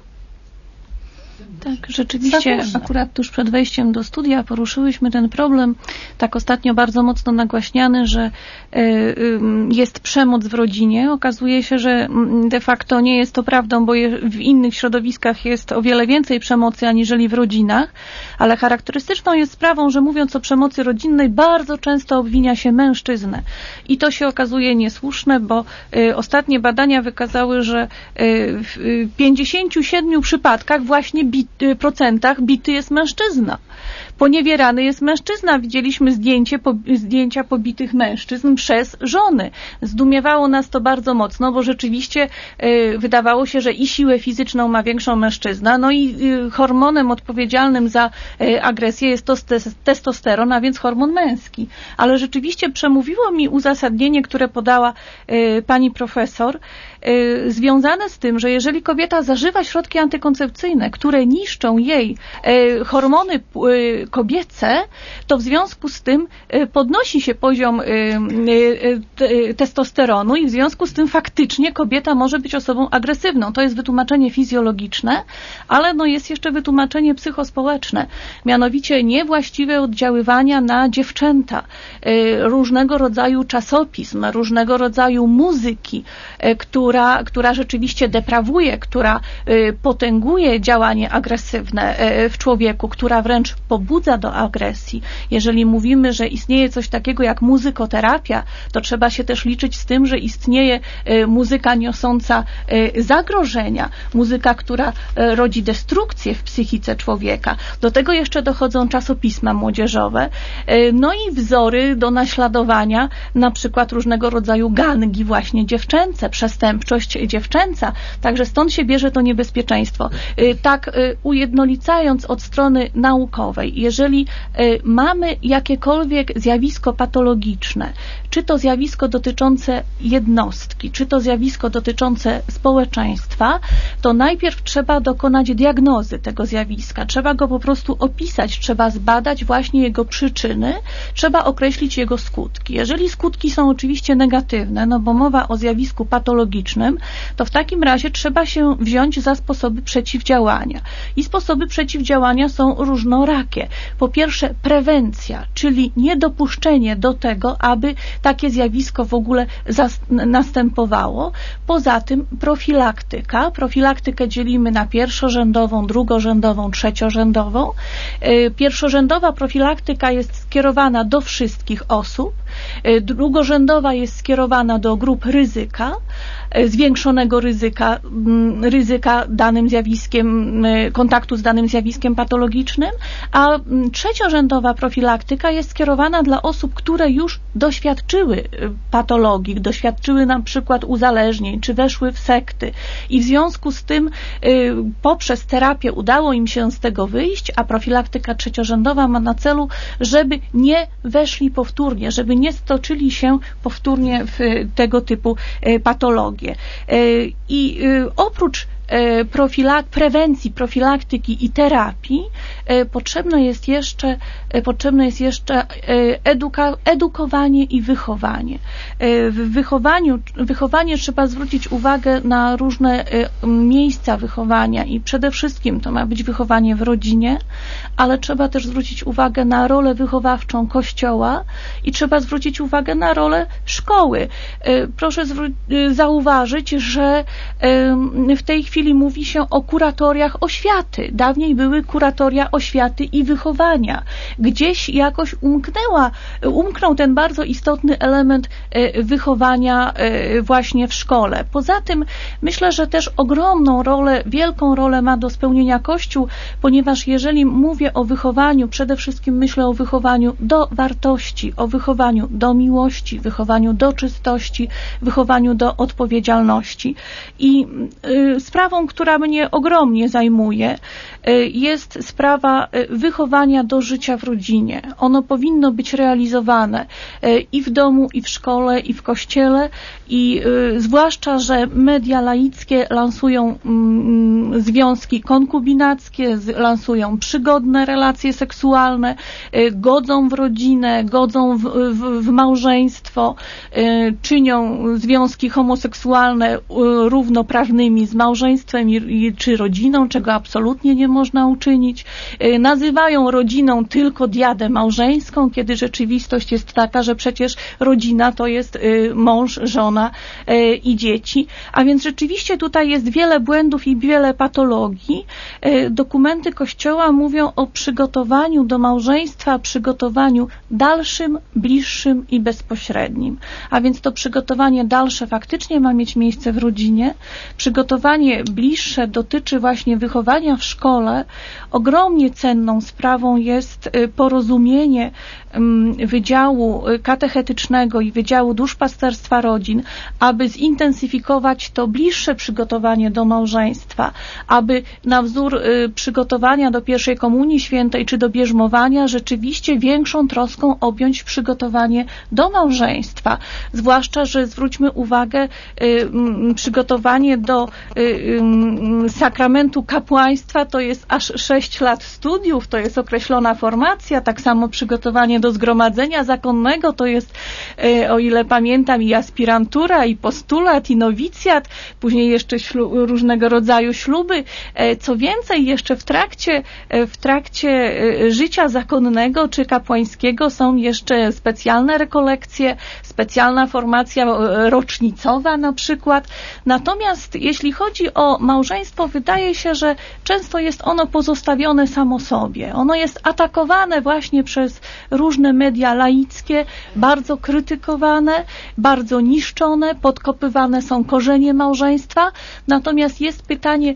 S4: Tak, rzeczywiście akurat tuż przed wejściem do studia poruszyłyśmy ten problem, tak ostatnio bardzo mocno nagłaśniany, że jest przemoc w rodzinie. Okazuje się, że de facto nie jest to prawdą, bo w innych środowiskach jest o wiele więcej przemocy aniżeli w rodzinach, ale charakterystyczną jest sprawą, że mówiąc o przemocy rodzinnej bardzo często obwinia się mężczyznę. I to się okazuje niesłuszne, bo ostatnie badania wykazały, że w 57 przypadkach właśnie bity jest mężczyzna. Poniewierany jest mężczyzna. Widzieliśmy zdjęcia pobitych mężczyzn przez żony. Zdumiewało nas to bardzo mocno, bo rzeczywiście wydawało się, że i siłę fizyczną ma większą mężczyzna, no i hormonem odpowiedzialnym za agresję jest to testosteron, a więc hormon męski. Ale rzeczywiście przemówiło mi uzasadnienie, które podała pani profesor, związane z tym, że jeżeli kobieta zażywa środki antykoncepcyjne, które które niszczą jej hormony kobiece, to w związku z tym podnosi się poziom testosteronu i w związku z tym faktycznie kobieta może być osobą agresywną. To jest wytłumaczenie fizjologiczne, ale no jest jeszcze wytłumaczenie psychospołeczne, mianowicie niewłaściwe oddziaływania na dziewczęta, różnego rodzaju czasopism, różnego rodzaju muzyki, która rzeczywiście deprawuje, która potęguje działanie agresywne w człowieku, która wręcz pobudza do agresji. Jeżeli mówimy, że istnieje coś takiego jak muzykoterapia, to trzeba się też liczyć z tym, że istnieje muzyka niosąca zagrożenia, muzyka, która rodzi destrukcję w psychice człowieka. Do tego jeszcze dochodzą czasopisma młodzieżowe, no i wzory do naśladowania, na przykład różnego rodzaju gangi właśnie dziewczęce, przestępczość dziewczęca. Także stąd się bierze to niebezpieczeństwo. Tak ujednolicając od strony naukowej, jeżeli mamy jakiekolwiek zjawisko patologiczne, czy to zjawisko dotyczące jednostki, czy to zjawisko dotyczące społeczeństwa, to najpierw trzeba dokonać diagnozy tego zjawiska. Trzeba go po prostu opisać, trzeba zbadać właśnie jego przyczyny, trzeba określić jego skutki. Jeżeli skutki są oczywiście negatywne, no bo mowa o zjawisku patologicznym, to w takim razie trzeba się wziąć za sposoby przeciwdziałania. I sposoby przeciwdziałania są różnorakie. Po pierwsze prewencja, czyli niedopuszczenie do tego, aby takie zjawisko w ogóle następowało. Poza tym profilaktyka. Profilaktykę dzielimy na pierwszorzędową, drugorzędową, trzeciorzędową. Pierwszorzędowa profilaktyka jest skierowana do wszystkich osób. Drugorzędowa jest skierowana do grup ryzyka, zwiększonego ryzyka danym zjawiskiem, kontaktu z danym zjawiskiem patologicznym, a trzeciorzędowa profilaktyka jest skierowana dla osób, które już doświadczyły patologii, doświadczyły na przykład uzależnień, czy weszły w sekty i w związku z tym poprzez terapię udało im się z tego wyjść, a profilaktyka trzeciorzędowa ma na celu, żeby nie weszli powtórnie, żeby nie stoczyli się powtórnie w tego typu patologie. I oprócz prewencji, profilaktyki i terapii potrzebne jest jeszcze edukowanie i wychowanie. W wychowanie trzeba zwrócić uwagę na różne miejsca wychowania i przede wszystkim to ma być wychowanie w rodzinie, ale trzeba też zwrócić uwagę na rolę wychowawczą Kościoła i trzeba zwrócić uwagę na rolę szkoły. Proszę zauważyć, że w tej chwili mówi się o kuratoriach oświaty. Dawniej były kuratoria oświaty i wychowania. Gdzieś jakoś umknął ten bardzo istotny element wychowania właśnie w szkole. Poza tym myślę, że też ogromną rolę, wielką rolę ma do spełnienia Kościół, ponieważ jeżeli mówię o wychowaniu, przede wszystkim myślę o wychowaniu do wartości, o wychowaniu do miłości, wychowaniu do czystości, wychowaniu do odpowiedzialności. I sprawą, która mnie ogromnie zajmuje, jest sprawa wychowania do życia w rodzinie. Ono powinno być realizowane i w domu, i w szkole, i w kościele, i zwłaszcza, że media laickie lansują związki konkubinackie, lansują przygodne relacje seksualne, godzą w rodzinę, godzą w małżeństwo, czynią związki homoseksualne równoprawnymi z małżeństwem czy rodziną, czego absolutnie nie można uczynić. Nazywają rodziną tylko diadę małżeńską, kiedy rzeczywistość jest taka, że przecież rodzina to jest mąż, żona i dzieci. A więc rzeczywiście tutaj jest wiele błędów i wiele patologii. Dokumenty Kościoła mówią o przygotowaniu do małżeństwa, przygotowaniu dalszym, bliższym i bezpośrednim. A więc to przygotowanie dalsze faktycznie ma mieć miejsce w rodzinie. Przygotowanie bliższe dotyczy właśnie wychowania w szkole. Ogromnie cenną sprawą jest porozumienie Wydziału katechetycznego i Wydziału Duszpasterstwa Rodzin, aby zintensyfikować to bliższe przygotowanie do małżeństwa, aby na wzór przygotowania do pierwszej komunii świętej czy do bierzmowania rzeczywiście większą troską objąć przygotowanie do małżeństwa. Zwłaszcza, że zwróćmy uwagę, przygotowanie do sakramentu kapłaństwa to jest aż 6 lat studiów, to jest określona formacja, tak samo przygotowanie do zgromadzenia zakonnego to jest, o ile pamiętam, i aspirantura, i postulat, i nowicjat, później jeszcze różnego rodzaju śluby. Co więcej, jeszcze w trakcie życia zakonnego czy kapłańskiego są jeszcze specjalne rekolekcje, specjalna formacja rocznicowa na przykład. Natomiast jeśli chodzi o małżeństwo, wydaje się, że często jest ono pozostawione samo sobie. Ono jest atakowane właśnie przez różne media laickie, bardzo krytykowane, bardzo niszczone, podkopywane są korzenie małżeństwa. Natomiast jest pytanie,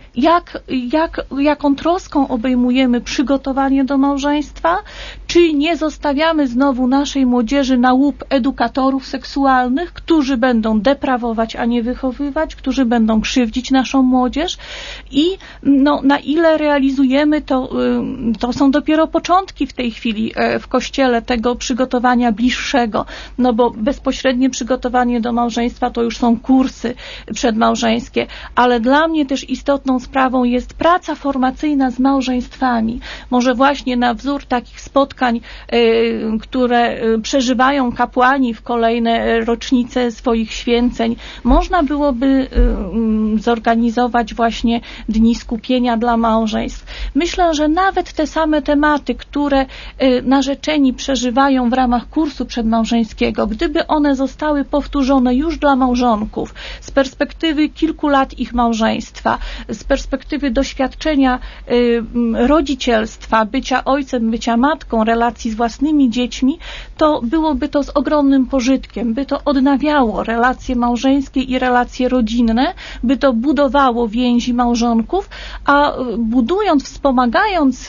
S4: jaką troską obejmujemy przygotowanie do małżeństwa? Czy nie zostawiamy znowu naszej młodzieży na łup edukatorów seksualnych, którzy będą deprawować, a nie wychowywać, którzy będą krzywdzić naszą młodzież? I na ile realizujemy to są dopiero początki w tej chwili w Kościele tego przygotowania bliższego, bo bezpośrednie przygotowanie do małżeństwa to już są kursy przedmałżeńskie, ale dla mnie też istotną sprawą jest praca formacyjna z małżeństwami. Może właśnie na wzór takich spotkań, które przeżywają kapłani w kolejne rocznice swoich święceń, można byłoby zorganizować właśnie dni skupienia dla małżeństw. Myślę, że nawet te same tematy, które narzeczeni przeżywają w ramach kursu przedmałżeńskiego, gdyby one zostały powtórzone już dla małżonków, z perspektywy kilku lat ich małżeństwa, z perspektywy doświadczenia rodzicielstwa, bycia ojcem, bycia matką, relacji z własnymi dziećmi, to byłoby to z ogromnym pożytkiem, by to odnawiało relacje małżeńskie i relacje rodzinne, by to budowało więzi małżonków, a budując, wspomagając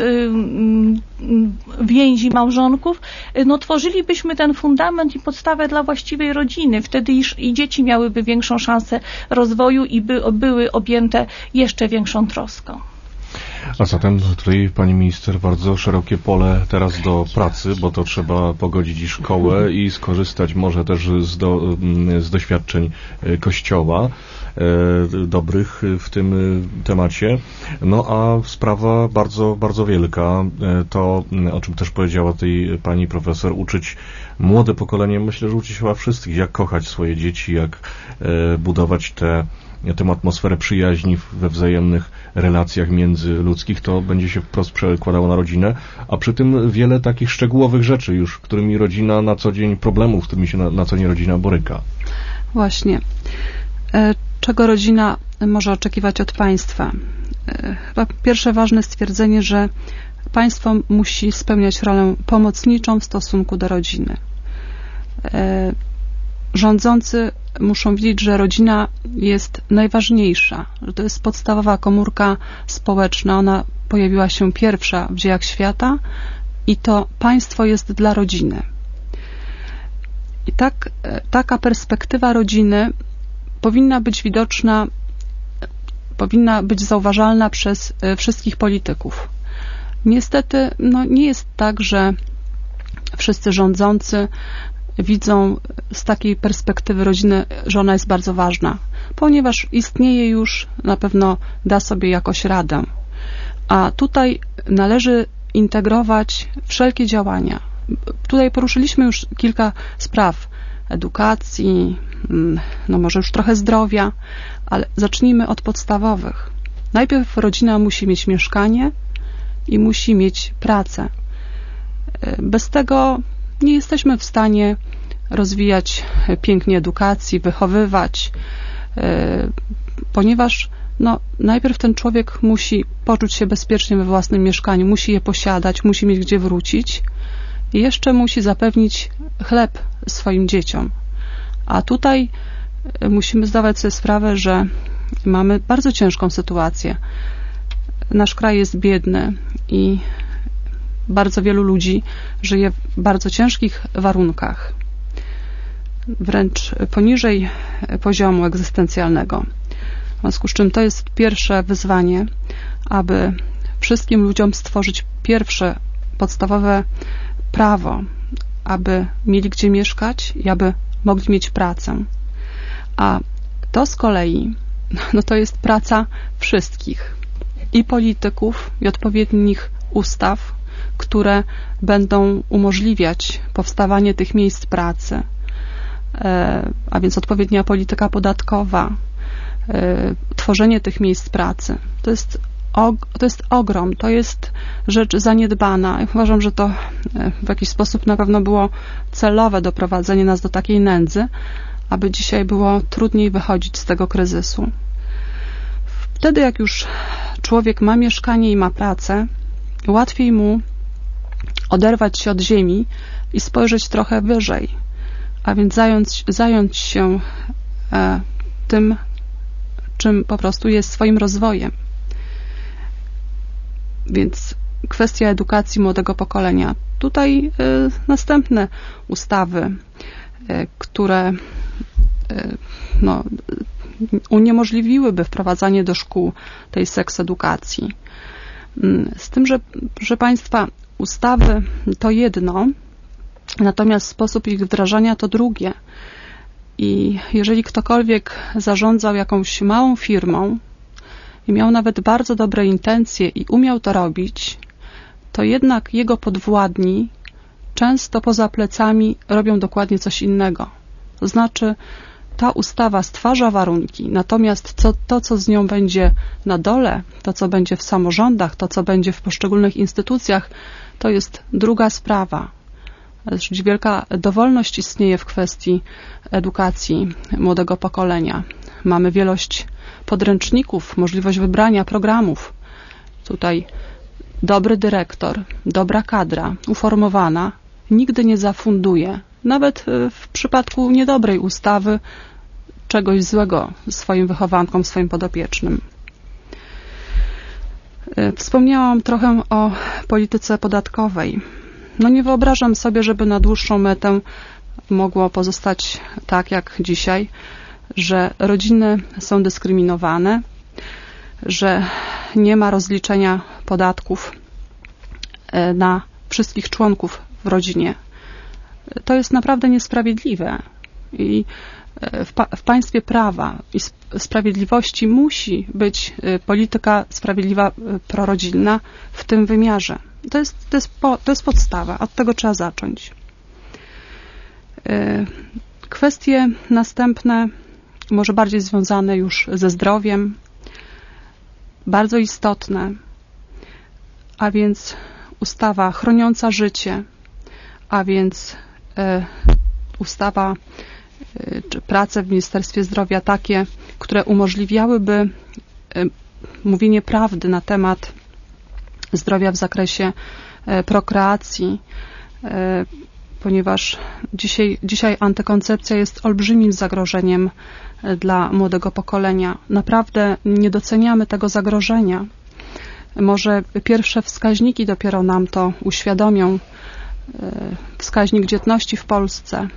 S4: więzi małżonków, tworzylibyśmy ten fundament i podstawę dla właściwej rodziny. Wtedy i dzieci miałyby większą szansę rozwoju i były objęte jeszcze większą troską.
S2: A zatem tutaj, pani minister, bardzo szerokie pole teraz do pracy, bo to trzeba pogodzić i szkołę i skorzystać może też z doświadczeń Kościoła dobrych w tym temacie. A sprawa bardzo, bardzo wielka, to o czym też powiedziała tej pani profesor, uczyć młode pokolenie, myślę, że uczy się chyba wszystkich, jak kochać swoje dzieci, jak budować tę atmosferę przyjaźni we wzajemnych relacjach międzyludzkich, to będzie się wprost przekładało na rodzinę, a przy tym wiele takich szczegółowych rzeczy już, którymi rodzina na co dzień, problemów, z którymi się na co dzień rodzina boryka.
S5: Właśnie. Czego rodzina może oczekiwać od państwa? Chyba pierwsze ważne stwierdzenie, że państwo musi spełniać rolę pomocniczą w stosunku do rodziny. Rządzący muszą widzieć, że rodzina jest najważniejsza, że to jest podstawowa komórka społeczna. Ona pojawiła się pierwsza w dziejach świata i to państwo jest dla rodziny. I taka perspektywa rodziny powinna być widoczna, powinna być zauważalna przez wszystkich polityków. Niestety nie jest tak, że wszyscy rządzący widzą z takiej perspektywy rodziny, że ona jest bardzo ważna, ponieważ istnieje już, na pewno da sobie jakoś radę. A tutaj należy integrować wszelkie działania. Tutaj poruszyliśmy już kilka spraw edukacji, może już trochę zdrowia, ale zacznijmy od podstawowych. Najpierw rodzina musi mieć mieszkanie i musi mieć pracę. Bez tego nie jesteśmy w stanie rozwijać pięknie edukacji, wychowywać, ponieważ najpierw ten człowiek musi poczuć się bezpiecznie we własnym mieszkaniu, musi je posiadać, musi mieć gdzie wrócić i jeszcze musi zapewnić chleb swoim dzieciom. A tutaj musimy zdawać sobie sprawę, że mamy bardzo ciężką sytuację. Nasz kraj jest biedny i bardzo wielu ludzi żyje w bardzo ciężkich warunkach. wręcz poniżej poziomu egzystencjalnego. W związku z czym to jest pierwsze wyzwanie, aby wszystkim ludziom stworzyć pierwsze podstawowe prawo, aby mieli gdzie mieszkać i aby mogli mieć pracę. A to z kolei to jest praca wszystkich, i polityków, i odpowiednich ustaw, które będą umożliwiać powstawanie tych miejsc pracy, a więc odpowiednia polityka podatkowa, tworzenie tych miejsc pracy. To jest ogrom, to jest rzecz zaniedbana. Ja uważam, że to w jakiś sposób na pewno było celowe doprowadzenie nas do takiej nędzy, aby dzisiaj było trudniej wychodzić z tego kryzysu. Wtedy, jak już człowiek ma mieszkanie i ma pracę, łatwiej mu oderwać się od ziemi i spojrzeć trochę wyżej, a więc zająć się tym, czym po prostu jest swoim rozwojem. Więc kwestia edukacji młodego pokolenia. Tutaj następne ustawy, które uniemożliwiłyby wprowadzanie do szkół tej seksedukacji. Z tym, że Państwa, ustawy to jedno, natomiast sposób ich wdrażania to drugie. I jeżeli ktokolwiek zarządzał jakąś małą firmą i miał nawet bardzo dobre intencje i umiał to robić, to jednak jego podwładni często poza plecami robią dokładnie coś innego. To znaczy, ta ustawa stwarza warunki, natomiast to, co z nią będzie na dole, to, co będzie w samorządach, to, co będzie w poszczególnych instytucjach, to jest druga sprawa. Dość wielka dowolność istnieje w kwestii edukacji młodego pokolenia. Mamy wielość podręczników, możliwość wybrania programów. Tutaj dobry dyrektor, dobra kadra, uformowana, nigdy nie zafunduje, nawet w przypadku niedobrej ustawy, czegoś złego swoim wychowankom, swoim podopiecznym. Wspomniałam trochę o polityce podatkowej. Nie wyobrażam sobie, żeby na dłuższą metę mogło pozostać tak jak dzisiaj, że rodziny są dyskryminowane, że nie ma rozliczenia podatków na wszystkich członków w rodzinie. To jest naprawdę niesprawiedliwe i w państwie prawa i sprawiedliwości musi być polityka sprawiedliwa, prorodzinna w tym wymiarze. To jest podstawa, od tego trzeba zacząć. Kwestie następne, może bardziej związane już ze zdrowiem, bardzo istotne, a więc ustawa chroniąca życie, a więc ustawa czy prace w Ministerstwie Zdrowia takie, które umożliwiałyby mówienie prawdy na temat zdrowia w zakresie prokreacji, ponieważ dzisiaj antykoncepcja jest olbrzymim zagrożeniem dla młodego pokolenia. Naprawdę nie doceniamy tego zagrożenia. Może pierwsze wskaźniki dopiero nam to uświadomią. Wskaźnik dzietności w Polsce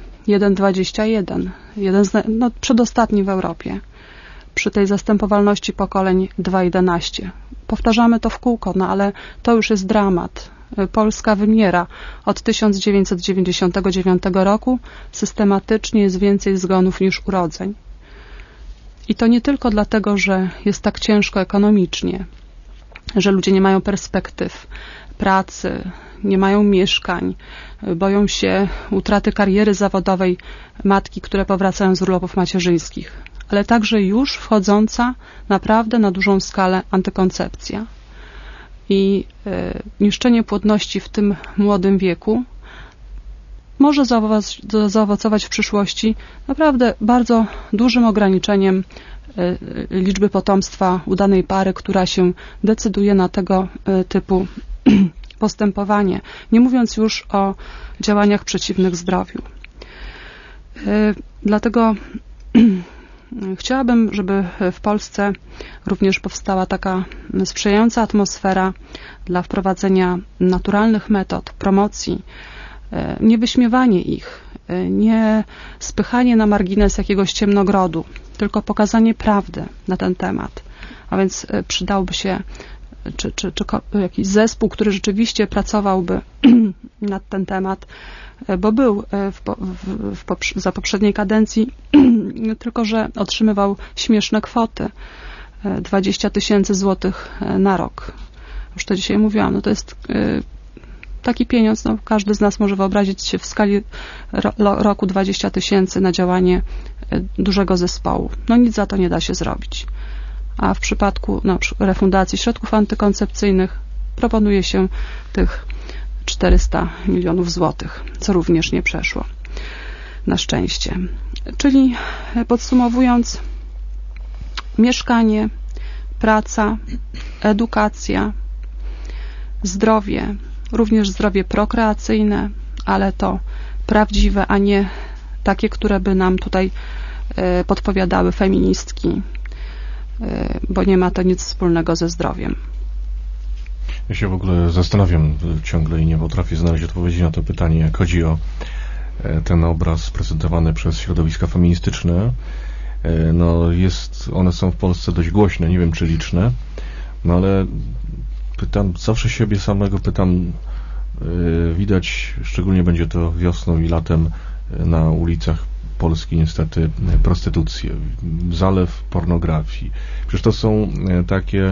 S5: 1,21, przedostatni w Europie. Przy tej zastępowalności pokoleń 2,11. Powtarzamy to w kółko, ale to już jest dramat. Polska wymiera. Od 1999 roku systematycznie jest więcej zgonów niż urodzeń. I to nie tylko dlatego, że jest tak ciężko ekonomicznie, że ludzie nie mają perspektyw pracy, nie mają mieszkań, boją się utraty kariery zawodowej matki, które powracają z urlopów macierzyńskich, ale także już wchodząca naprawdę na dużą skalę antykoncepcja. I niszczenie płodności w tym młodym wieku może zaowocować w przyszłości naprawdę bardzo dużym ograniczeniem liczby potomstwa udanej pary, która się decyduje na tego typu postępowanie, nie mówiąc już o działaniach przeciwnych zdrowiu. Dlatego chciałabym, żeby w Polsce również powstała taka sprzyjająca atmosfera dla wprowadzenia naturalnych metod promocji nie wyśmiewanie ich, nie spychanie na margines jakiegoś ciemnogrodu, tylko pokazanie prawdy na ten temat. A więc przydałby się czy jakiś zespół, który rzeczywiście pracowałby nad ten temat, bo był za poprzedniej kadencji, tylko że otrzymywał śmieszne kwoty. 20 000 złotych na rok. Już to dzisiaj mówiłam, no to jest taki pieniądz, no każdy z nas może wyobrazić się w skali roku 20 000 na działanie dużego zespołu. No nic za to nie da się zrobić. A w przypadku refundacji środków antykoncepcyjnych proponuje się tych 400 milionów złotych, co również nie przeszło. Na szczęście. Czyli podsumowując, mieszkanie, praca, edukacja, zdrowie, również zdrowie prokreacyjne, ale to prawdziwe, a nie takie, które by nam tutaj podpowiadały feministki, bo nie ma to nic wspólnego ze zdrowiem.
S2: Ja się w ogóle zastanawiam ciągle i nie potrafię znaleźć odpowiedzi na to pytanie, jak chodzi o ten obraz prezentowany przez środowiska feministyczne. No one są w Polsce dość głośne, nie wiem czy liczne, no ale zawsze siebie samego pytam, widać, szczególnie będzie to wiosną i latem na ulicach Polski niestety prostytucję, zalew pornografii. Przecież to są takie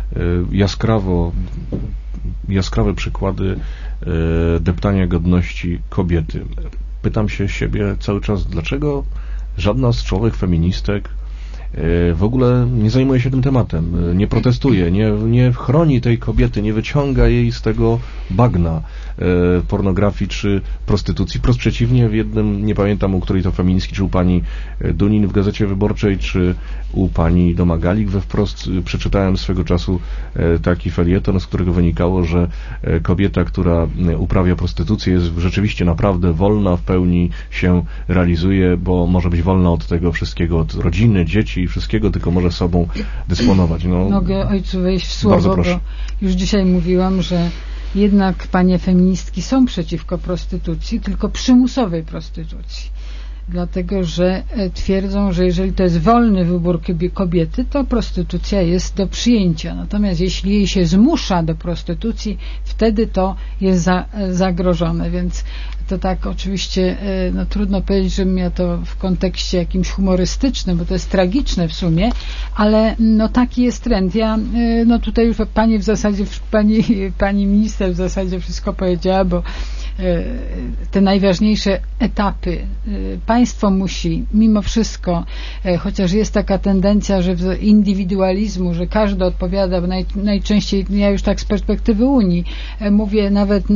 S2: jaskrawe przykłady deptania godności kobiety. Pytam się siebie cały czas, dlaczego żadna z czołowych feministek w ogóle nie zajmuje się tym tematem, nie protestuje, nie chroni tej kobiety, nie wyciąga jej z tego bagna pornografii czy prostytucji. Wprost przeciwnie, w jednym, nie pamiętam u której to feministki, czy u pani Dunin w Gazecie Wyborczej, czy u pani Domagalik we Wprost przeczytałem swego czasu taki felieton, z którego wynikało, że kobieta, która uprawia prostytucję, jest rzeczywiście naprawdę wolna, w pełni się realizuje, bo może być wolna od tego wszystkiego, od rodziny, dzieci i wszystkiego, tylko może sobą dysponować.
S6: Mogę ojcu wejść w słowo, bo już dzisiaj mówiłam, że jednak panie feministki są przeciwko prostytucji, tylko przymusowej prostytucji. Dlatego, że twierdzą, że jeżeli to jest wolny wybór kobiety, to prostytucja jest do przyjęcia. Natomiast jeśli jej się zmusza do prostytucji, wtedy to jest zagrożone. Więc to tak oczywiście trudno powiedzieć, żebym ja to w kontekście jakimś humorystycznym, bo to jest tragiczne w sumie, ale taki jest trend. Ja tutaj już pani minister w zasadzie wszystko powiedziała, bo te najważniejsze etapy państwo musi mimo wszystko, chociaż jest taka tendencja, że indywidualizmu, że każdy odpowiada, bo najczęściej, ja już tak z perspektywy Unii mówię, nawet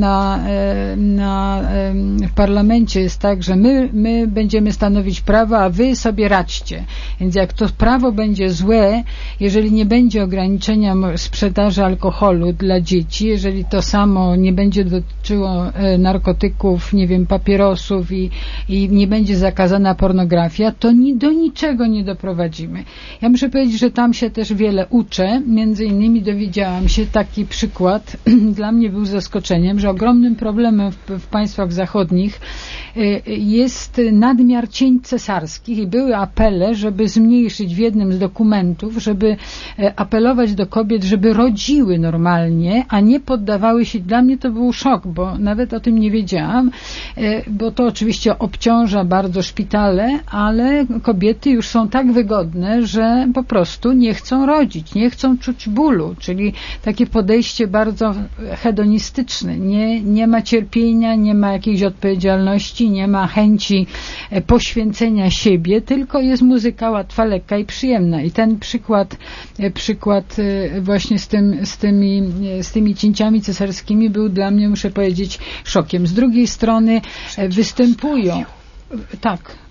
S6: w parlamencie jest tak, że my będziemy stanowić prawo, a wy sobie radźcie. Więc jak to prawo będzie złe, jeżeli nie będzie ograniczenia sprzedaży alkoholu dla dzieci, jeżeli to samo nie będzie dotyczyło narkotyków, nie wiem, papierosów i nie będzie zakazana pornografia, to do niczego nie doprowadzimy. Ja muszę powiedzieć, że tam się też wiele uczę. Między innymi dowiedziałam się, taki przykład dla mnie był zaskoczeniem, że ogromnym problemem w państwach zachodnich jest nadmiar cięć cesarskich i były apele, żeby zmniejszyć w jednym z dokumentów, żeby apelować do kobiet, żeby rodziły normalnie, a nie poddawały się. Dla mnie to był szok, bo nawet o tym nie wiedziałam, bo to oczywiście obciąża bardzo szpitale, ale kobiety już są tak wygodne, że po prostu nie chcą rodzić, nie chcą czuć bólu, czyli takie podejście bardzo hedonistyczne. Nie ma cierpienia, nie ma jakiejś odpowiedzialności, nie ma chęci poświęcenia siebie, tylko jest muzyka łatwa, lekka i przyjemna. I ten przykład właśnie z tymi cięciami cesarskimi był dla mnie, muszę powiedzieć, szokiem. Z drugiej strony występują. Tak.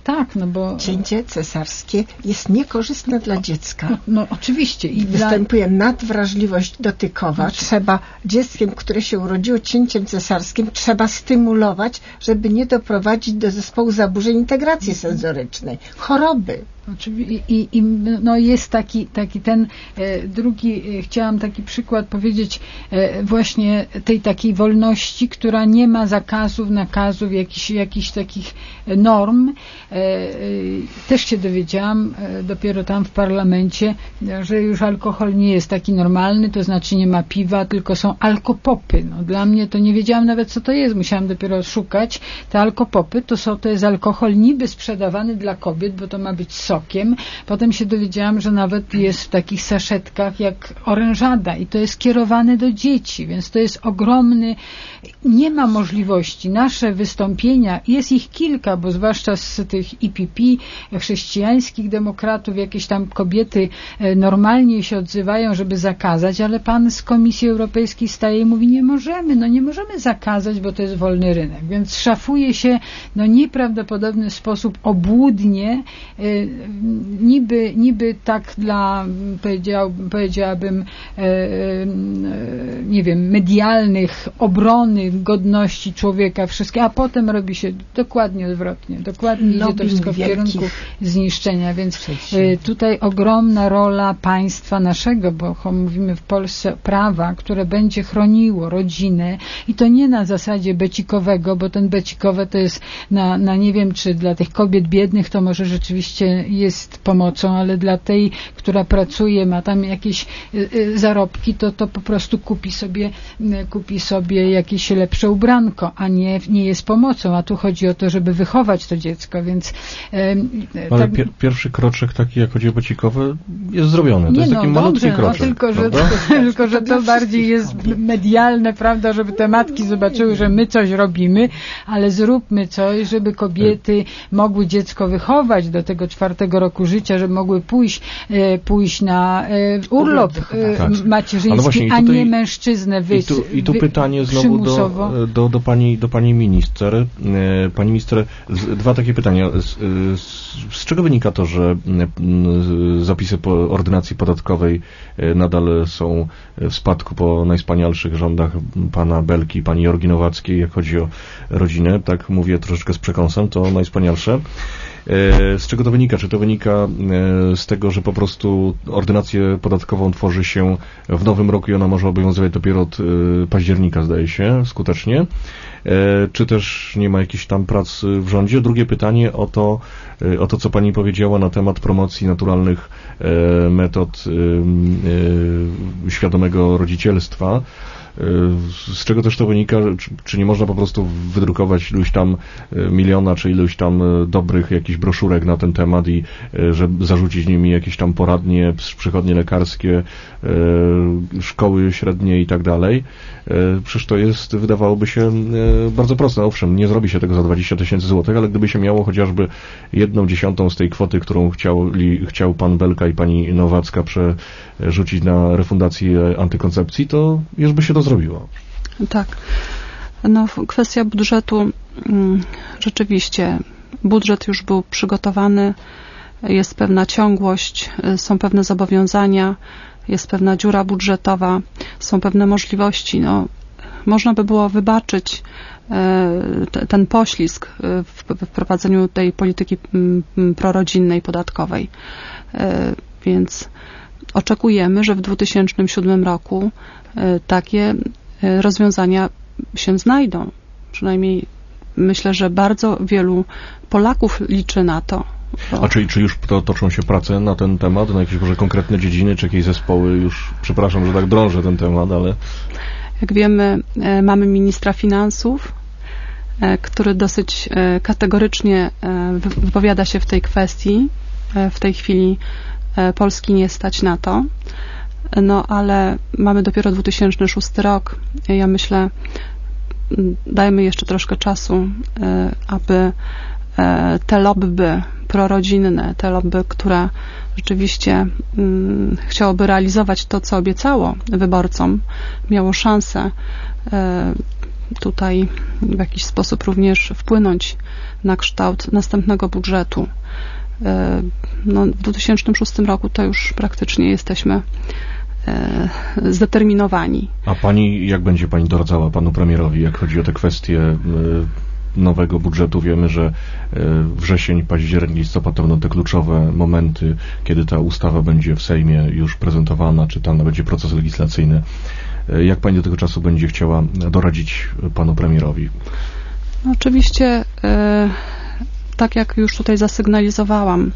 S6: Tak, no bo...
S3: Cięcie cesarskie jest niekorzystne dla dziecka.
S6: No oczywiście. I
S3: występuje nadwrażliwość dotykowa. Trzeba dzieckiem, które się urodziło cięciem cesarskim, trzeba stymulować, żeby nie doprowadzić do zespołu zaburzeń integracji sensorycznej, choroby.
S6: I no jest taki ten drugi, chciałam taki przykład powiedzieć właśnie tej takiej wolności, która nie ma zakazów, nakazów, jakichś takich norm. Też się dowiedziałam dopiero tam w parlamencie, że już alkohol nie jest taki normalny, to znaczy nie ma piwa, tylko są alkopopy. No, dla mnie to nie wiedziałam nawet, co to jest. Musiałam dopiero szukać. Te alkopopy to jest alkohol niby sprzedawany dla kobiet, bo to ma być sokiem. Potem się dowiedziałam, że nawet jest w takich saszetkach jak orężada i to jest kierowane do dzieci, więc to jest ogromny, nie ma możliwości. Nasze wystąpienia, jest ich kilka, bo zwłaszcza z tych IPP, chrześcijańskich demokratów, jakieś tam kobiety normalnie się odzywają, żeby zakazać, ale pan z Komisji Europejskiej staje i mówi, nie możemy zakazać, bo to jest wolny rynek, więc szafuje się nieprawdopodobny sposób obłudnie, niby tak dla, powiedziałabym, nie wiem, medialnych, obrony godności człowieka, wszystkie, a potem robi się dokładnie odwrotnie. Dokładnie idzie to wszystko w kierunku zniszczenia, więc tutaj ogromna rola państwa naszego, bo mówimy w Polsce prawa, które będzie chroniło rodzinę i to nie na zasadzie becikowego, bo ten becikowe to jest na nie wiem, czy dla tych kobiet biednych to może rzeczywiście jest pomocą, ale dla tej, która pracuje, ma tam jakieś zarobki, to po prostu kupi sobie jakieś lepsze ubranko, a nie jest pomocą, a tu chodzi o to, żeby wychować to dziecko, więc...
S2: Ale pierwszy kroczek taki, jak chodzi o becikowe, jest zrobiony. To jest taki malutki kroczek.
S6: Tylko, że to bardziej jest medialne, prawda, żeby te matki zobaczyły, że my coś robimy, ale zróbmy coś, żeby kobiety mogły dziecko wychować do tego 4. roku życia, żeby mogły pójść na urlop macierzyński, a nie mężczyznę
S2: I tu pytanie znowu do pani minister. Pani minister, dwa takie pytania. Z czego wynika to, że zapisy po ordynacji podatkowej nadal są w spadku po najwspanialszych rządach pana Belki i pani Jorgi Nowackiej, jak chodzi o rodzinę? Tak mówię troszeczkę z przekąsem, to najwspanialsze. Z czego to wynika? Czy to wynika z tego, że po prostu ordynację podatkową tworzy się w nowym roku i ona może obowiązywać dopiero od października, zdaje się, skutecznie? Czy też nie ma jakichś tam prac w rządzie? Drugie pytanie o to, co pani powiedziała na temat promocji naturalnych metod świadomego rodzicielstwa. Z czego też to wynika, czy nie można po prostu wydrukować iluś tam miliona, czy iluś tam dobrych jakichś broszurek na ten temat i zarzucić nimi jakieś tam poradnie, przychodnie lekarskie, szkoły średnie i tak dalej. Przecież to jest, wydawałoby się, bardzo proste. Owszem, nie zrobi się tego za 20 000 złotych, ale gdyby się miało chociażby 1/10 z tej kwoty, którą chciał pan Belka i pani Nowacka przerzucić na refundację antykoncepcji, to już by się to zrobiło.
S5: Tak. Kwestia budżetu, rzeczywiście budżet już był przygotowany, jest pewna ciągłość, są pewne zobowiązania, jest pewna dziura budżetowa, są pewne możliwości. Można by było wybaczyć ten poślizg w wprowadzeniu tej polityki prorodzinnej, podatkowej. Więc oczekujemy, że w 2007 roku takie rozwiązania się znajdą. Przynajmniej myślę, że bardzo wielu Polaków liczy na to.
S2: A czy już toczą się prace na ten temat, na jakieś może konkretne dziedziny, czy jakieś zespoły już, przepraszam, że tak drążę ten temat, ale...
S5: Jak wiemy, mamy ministra finansów, który dosyć kategorycznie wypowiada się w tej kwestii. W tej chwili Polski nie stać na to, ale mamy dopiero 2006 rok. Ja myślę, dajmy jeszcze troszkę czasu, aby te lobby prorodzinne, te lobby, które rzeczywiście chciałoby realizować to, co obiecało wyborcom, miało szansę tutaj w jakiś sposób również wpłynąć na kształt następnego budżetu. W 2006 roku to już praktycznie jesteśmy zdeterminowani.
S2: A pani, jak będzie pani doradzała panu premierowi, jak chodzi o te kwestie nowego budżetu? Wiemy, że wrzesień, październik, listopad to będą te kluczowe momenty, kiedy ta ustawa będzie w Sejmie już prezentowana, czytana, będzie proces legislacyjny. Jak pani do tego czasu będzie chciała doradzić panu premierowi?
S5: No, oczywiście, tak jak już tutaj zasygnalizowałam,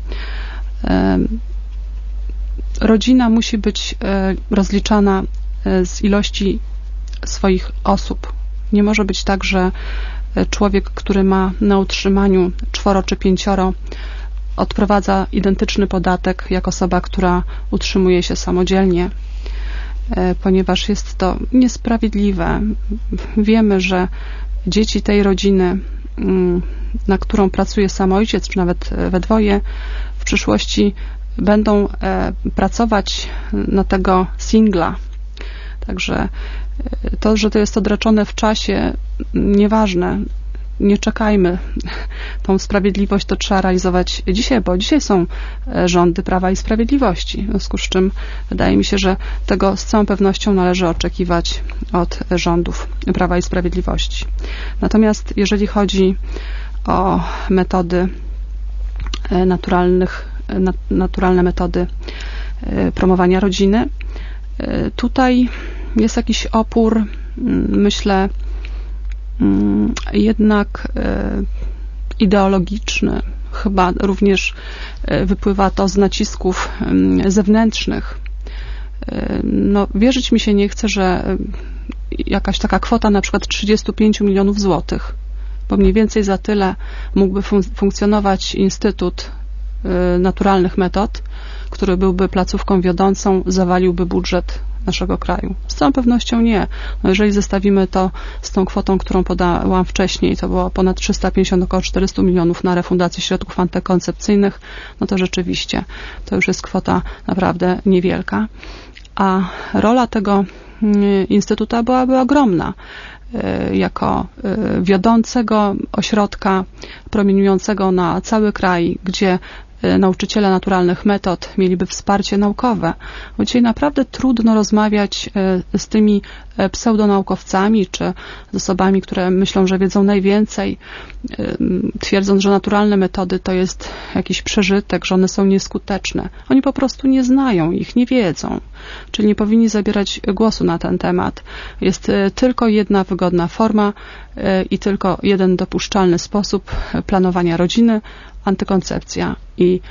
S5: rodzina musi być rozliczana z ilości swoich osób. Nie może być tak, że człowiek, który ma na utrzymaniu 4 czy 5, odprowadza identyczny podatek jak osoba, która utrzymuje się samodzielnie, ponieważ jest to niesprawiedliwe. Wiemy, że dzieci tej rodziny, na którą pracuje sam ojciec, czy nawet we dwoje, w przyszłości będą pracować na tego singla. Także to, że to jest odraczone w czasie, nieważne. Nie czekajmy. Tą sprawiedliwość to trzeba realizować dzisiaj, bo dzisiaj są rządy Prawa i Sprawiedliwości. W związku z czym wydaje mi się, że tego z całą pewnością należy oczekiwać od rządów Prawa i Sprawiedliwości. Natomiast jeżeli chodzi o metody naturalne metody promowania rodziny, tutaj jest jakiś opór, myślę, jednak ideologiczny. Chyba również wypływa to z nacisków zewnętrznych. No, wierzyć mi się nie chce, że jakaś taka kwota na przykład 35 milionów złotych, bo mniej więcej za tyle mógłby funkcjonować Instytut Naturalnych Metod, który byłby placówką wiodącą, zawaliłby budżet naszego kraju. Z całą pewnością nie. No, jeżeli zestawimy to z tą kwotą, którą podałam wcześniej, to było ponad 350, około 400 milionów na refundację środków antykoncepcyjnych, no to rzeczywiście to już jest kwota naprawdę niewielka. A rola tego instytutu byłaby ogromna. Jako wiodącego ośrodka promieniującego na cały kraj, gdzie nauczyciele naturalnych metod mieliby wsparcie naukowe. Bo dzisiaj naprawdę trudno rozmawiać z tymi pseudonaukowcami, czy z osobami, które myślą, że wiedzą najwięcej, twierdząc, że naturalne metody to jest jakiś przeżytek, że one są nieskuteczne. Oni po prostu nie znają ich, nie wiedzą. Czyli nie powinni zabierać głosu na ten temat. Jest tylko jedna wygodna forma i tylko jeden dopuszczalny sposób planowania rodziny, antykoncepcja. I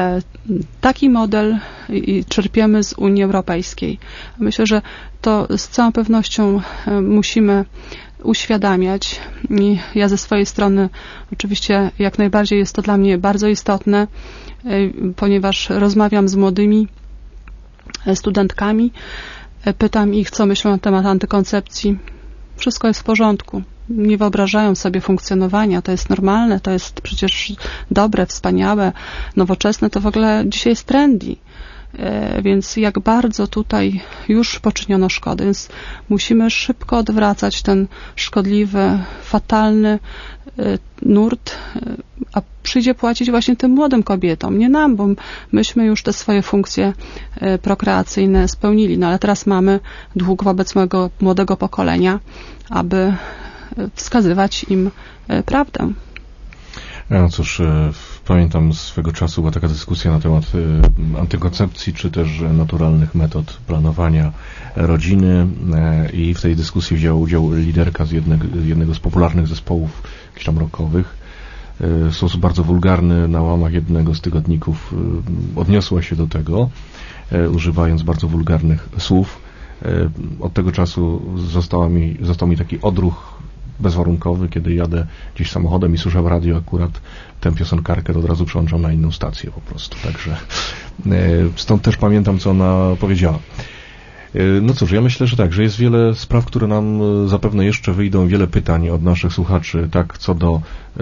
S5: taki model czerpiemy z Unii Europejskiej. Myślę, że to z całą pewnością musimy uświadamiać. I ja ze swojej strony oczywiście jak najbardziej jest to dla mnie bardzo istotne, ponieważ rozmawiam z młodymi studentkami, pytam ich, co myślą na temat antykoncepcji. Wszystko jest w porządku. Nie wyobrażają sobie funkcjonowania. To jest normalne, to jest przecież dobre, wspaniałe, nowoczesne. To w ogóle dzisiaj jest trendy. Więc jak bardzo tutaj już poczyniono szkody. Więc musimy szybko odwracać ten szkodliwy, fatalny nurt, a przyjdzie płacić właśnie tym młodym kobietom, nie nam, bo myśmy już te swoje funkcje prokreacyjne spełnili. No ale teraz mamy dług wobec młodego pokolenia, aby wskazywać im prawdę.
S2: No cóż, pamiętam swego czasu była taka dyskusja na temat antykoncepcji, czy też naturalnych metod planowania rodziny i w tej dyskusji wzięła udział liderka z jednego z popularnych zespołów jakichś tam rockowych. W sposób bardzo wulgarny na łamach jednego z tygodników odniosła się do tego, używając bardzo wulgarnych słów. Od tego czasu został mi taki odruch bezwarunkowy, kiedy jadę gdzieś samochodem i słyszę w radio akurat tę piosenkarkę, to od razu przełączam na inną stację po prostu. Także stąd też pamiętam, co ona powiedziała. No cóż, ja myślę, że tak, że jest wiele spraw, które nam zapewne jeszcze wyjdą, wiele pytań od naszych słuchaczy, tak, co do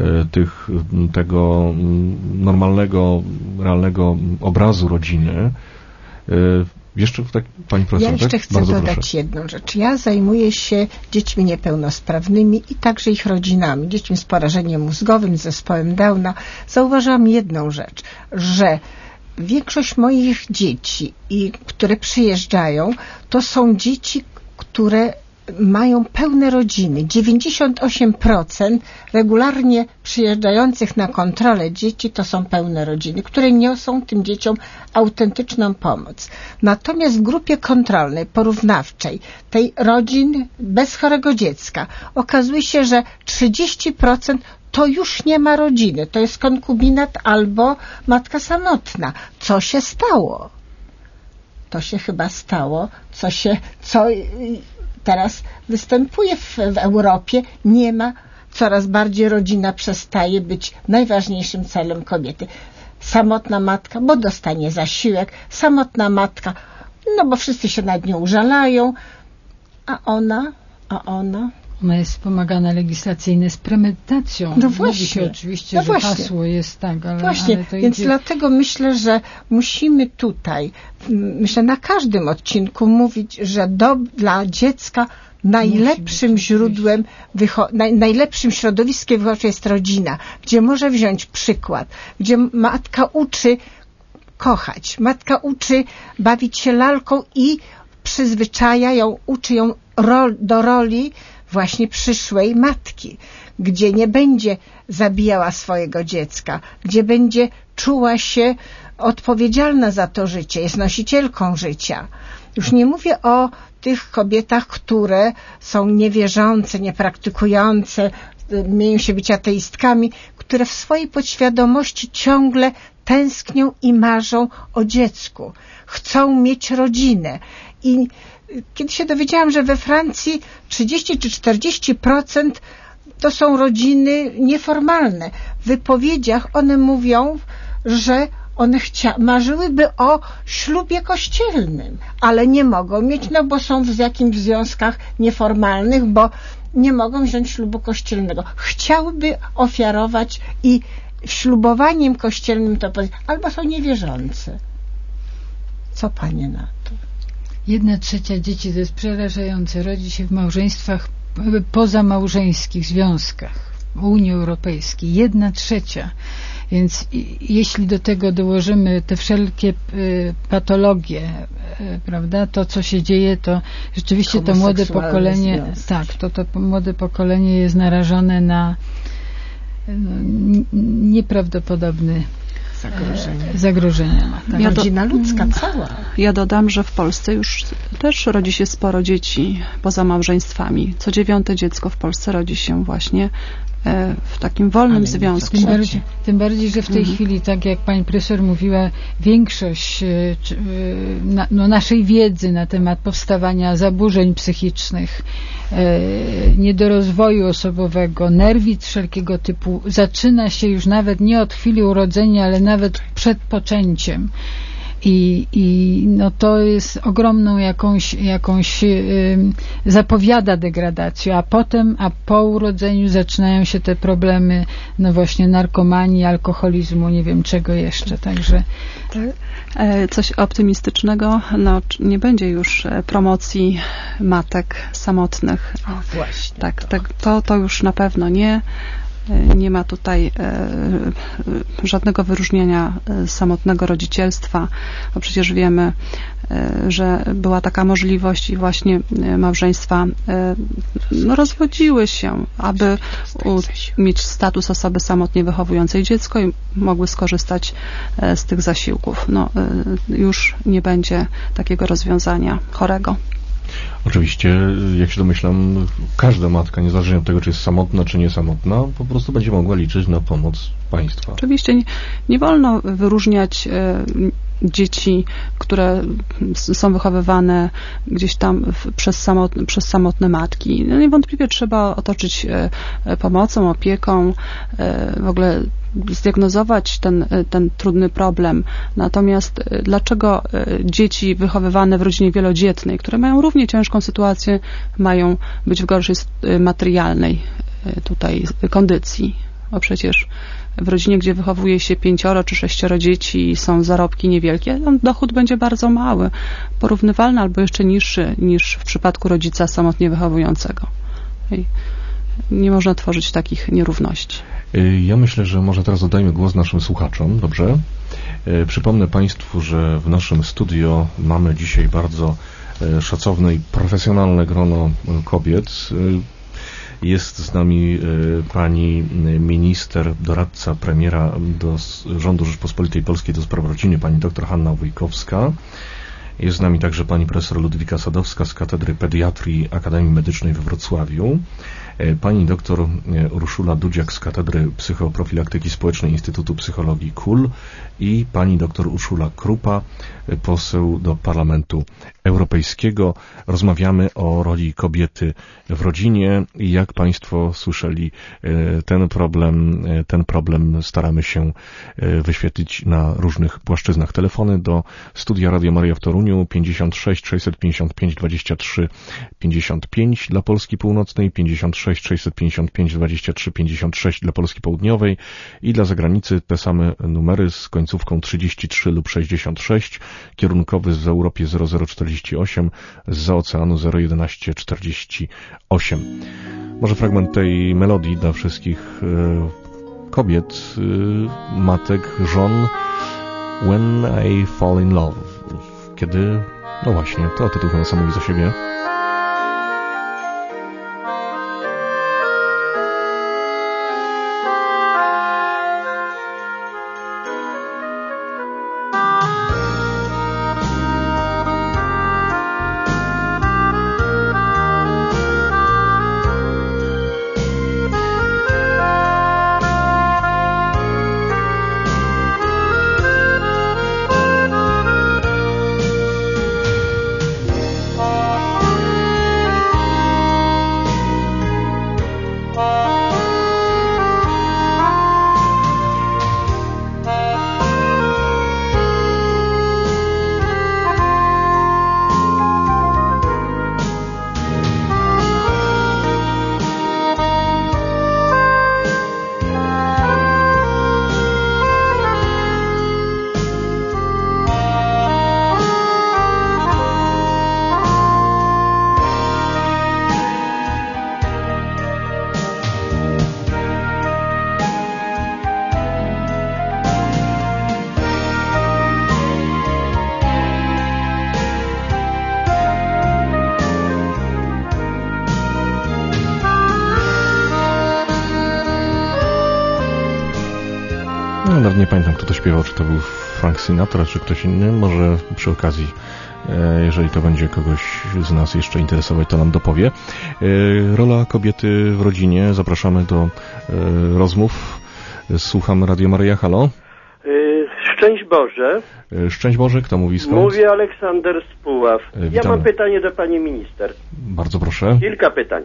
S2: tego normalnego, realnego obrazu rodziny. Jeszcze tak, pani profesor,
S3: ja jeszcze chcę
S2: bardzo
S3: dodać
S2: proszę.
S3: jedną rzecz. Ja zajmuję się dziećmi niepełnosprawnymi i także ich rodzinami, dziećmi z porażeniem mózgowym, z zespołem Downa. Zauważyłam jedną rzecz, że większość moich dzieci, które przyjeżdżają, to są dzieci, które mają pełne rodziny. 98% regularnie przyjeżdżających na kontrolę dzieci to są pełne rodziny, które niosą tym dzieciom autentyczną pomoc. Natomiast w grupie kontrolnej, porównawczej, tej rodzin bez chorego dziecka, okazuje się, że 30% to już nie ma rodziny. To jest konkubinat albo matka samotna. Co się stało? To się chyba stało, co teraz występuje w Europie. Nie ma, coraz bardziej rodzina przestaje być najważniejszym celem kobiety. Samotna matka, bo dostanie zasiłek, samotna matka, no bo wszyscy się nad nią użalają, a ona
S6: Ona jest wspomagana legislacyjnie z premedytacją.
S3: No
S6: Mówi
S3: właśnie.
S6: się oczywiście, że hasło jest tak, ale
S3: właśnie,
S6: ale to
S3: więc
S6: idzie...
S3: dlatego myślę, że musimy tutaj, myślę na każdym odcinku mówić, że dla dziecka najlepszym źródłem, najlepszym środowiskiem wychowawczym jest rodzina, gdzie może wziąć przykład, gdzie matka uczy kochać, matka uczy bawić się lalką i przyzwyczaja ją, uczy ją do roli właśnie przyszłej matki, gdzie nie będzie zabijała swojego dziecka, gdzie będzie czuła się odpowiedzialna za to życie, jest nosicielką życia. Już nie mówię o tych kobietach, które są niewierzące, niepraktykujące, mieją się być ateistkami, które w swojej podświadomości ciągle tęsknią i marzą o dziecku. Chcą mieć rodzinę. I kiedy się dowiedziałam, że we Francji 30 czy 40% to są rodziny nieformalne. W wypowiedziach one mówią, że one marzyłyby o ślubie kościelnym, ale nie mogą mieć, no bo są w jakimś związkach nieformalnych, bo nie mogą wziąć ślubu kościelnego. Chciałyby ofiarować i ślubowaniem kościelnym to albo są niewierzące. Co panie na to?
S6: 1/3 dzieci, to jest przerażające, rodzi się w małżeństwach, pozamałżeńskich związkach w Unii Europejskiej. 1/3. Więc jeśli do tego dołożymy te wszelkie patologie, prawda, to co się dzieje, to rzeczywiście to młode pokolenie, tak, to młode pokolenie jest narażone na nieprawdopodobne zagrożenia. Tak.
S3: Rodzina ludzka cała.
S5: Ja dodam, że w Polsce już też rodzi się sporo dzieci poza małżeństwami. Co 9. dziecko w Polsce rodzi się właśnie w takim wolnym związku.
S6: Tym bardziej, że w tej chwili, tak jak pani profesor mówiła, większość naszej wiedzy na temat powstawania zaburzeń psychicznych, niedorozwoju osobowego, nerwic wszelkiego typu zaczyna się już nawet nie od chwili urodzenia, ale nawet przed poczęciem. I no to jest ogromną jakąś zapowiada degradację, a po urodzeniu zaczynają się te problemy, no właśnie narkomanii, alkoholizmu, nie wiem czego jeszcze, także
S5: coś optymistycznego, no nie będzie już promocji matek samotnych.
S3: O, właśnie.
S5: Tak, to już na pewno nie. Nie ma tutaj żadnego wyróżnienia samotnego rodzicielstwa, bo przecież wiemy, że była taka możliwość i właśnie małżeństwa rozwodziły się, aby mieć status osoby samotnie wychowującej dziecko i mogły skorzystać z tych zasiłków. No, już nie będzie takiego rozwiązania chorego.
S2: Oczywiście, jak się domyślam, każda matka, niezależnie od tego, czy jest samotna, czy niesamotna, po prostu będzie mogła liczyć na pomoc państwa.
S5: Oczywiście nie wolno wyróżniać dzieci, które są wychowywane gdzieś tam przez samotne matki. No niewątpliwie trzeba otoczyć pomocą, opieką, w ogóle zdiagnozować ten trudny problem. Natomiast dlaczego dzieci wychowywane w rodzinie wielodzietnej, które mają równie ciężką sytuację, mają być w gorszej materialnej tutaj kondycji? Bo przecież w rodzinie, gdzie wychowuje się 5 czy 6 dzieci i są zarobki niewielkie, dochód będzie bardzo mały, porównywalny albo jeszcze niższy niż w przypadku rodzica samotnie wychowującego. I nie można tworzyć takich nierówności.
S2: Ja myślę, że może teraz oddajmy głos naszym słuchaczom, dobrze? Przypomnę Państwu, że w naszym studio mamy dzisiaj bardzo szacowne i profesjonalne grono kobiet. Jest z nami pani minister, doradca premiera do rządu Rzeczpospolitej Polskiej do spraw rodziny, pani dr Hanna Wójkowska. Jest z nami także pani profesor Ludwika Sadowska z Katedry Pediatrii Akademii Medycznej we Wrocławiu. Pani dr Urszula Dudziak z Katedry Psychoprofilaktyki Społecznej Instytutu Psychologii KUL i pani dr Urszula Krupa, poseł do Parlamentu Europejskiego. Rozmawiamy o roli kobiety w rodzinie i jak Państwo słyszeli, ten problem staramy się wyświetlić na różnych płaszczyznach. Telefony do studia Radio Maryja w Toruniu 56 655 23 55 dla Polski Północnej, 56 655 23 56 dla Polski Południowej i dla zagranicy te same numery z końcówką 33 lub 66, kierunkowy z Europie 0048, zza oceanu 01148. Może fragment tej melodii dla wszystkich kobiet, matek, żon. When I Fall in Love. Kiedy, no właśnie, to tytuł chyba sam mówi za siebie. Nawet nie pamiętam, kto to śpiewał, czy to był Frank Sinatra, czy ktoś inny. Może przy okazji, jeżeli to będzie kogoś z nas jeszcze interesować, to nam dopowie. Rola kobiety w rodzinie. Zapraszamy do rozmów. Słucham Radio Maryja. Halo?
S7: Szczęść Boże.
S2: Szczęść Boże. Kto mówi skąd?
S7: Mówi Aleksander z Puław.
S2: Witamy.
S7: Ja mam pytanie do pani minister.
S2: Bardzo proszę.
S7: Kilka pytań.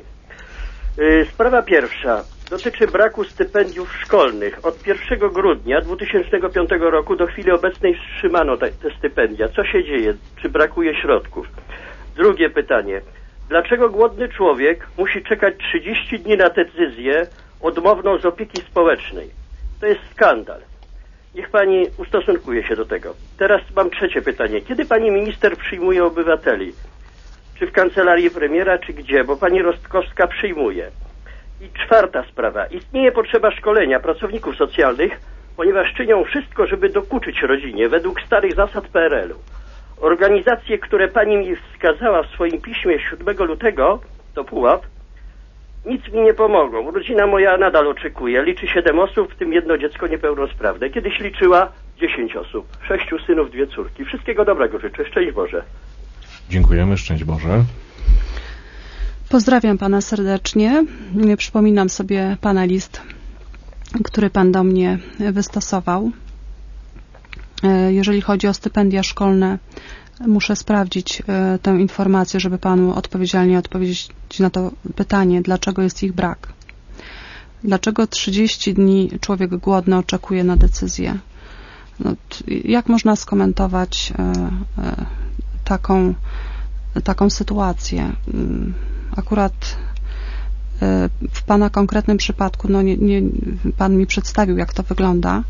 S7: Sprawa pierwsza dotyczy braku stypendiów szkolnych. Od 1 grudnia 2005 roku do chwili obecnej wstrzymano te stypendia. Co się dzieje? Czy brakuje środków? Drugie pytanie. Dlaczego głodny człowiek musi czekać 30 dni na decyzję odmowną z opieki społecznej? To jest skandal. Niech pani ustosunkuje się do tego. Teraz mam trzecie pytanie. Kiedy pani minister przyjmuje obywateli? Czy w kancelarii premiera, czy gdzie? Bo pani Rostkowska przyjmuje. I czwarta sprawa. Istnieje potrzeba szkolenia pracowników socjalnych, ponieważ czynią wszystko, żeby dokuczyć rodzinie według starych zasad PRL-u. Organizacje, które pani mi wskazała w swoim piśmie 7 lutego, to Puław, nic mi nie pomogą. Rodzina moja nadal oczekuje. Liczy 7 osób, w tym jedno dziecko niepełnosprawne. Kiedyś liczyła 10 osób. 6 synów, 2 córki. Wszystkiego dobrego życzę. Szczęść Boże.
S2: Dziękujemy. Szczęść Boże.
S5: Pozdrawiam pana serdecznie. Przypominam sobie pana list, który pan do mnie wystosował. Jeżeli chodzi o stypendia szkolne, muszę sprawdzić tę informację, żeby panu odpowiedzialnie odpowiedzieć na to pytanie, dlaczego jest ich brak. Dlaczego 30 dni człowiek głodny oczekuje na decyzję? No, jak można skomentować taką sytuację? Akurat w Pana konkretnym przypadku, Pan mi przedstawił, jak to wygląda.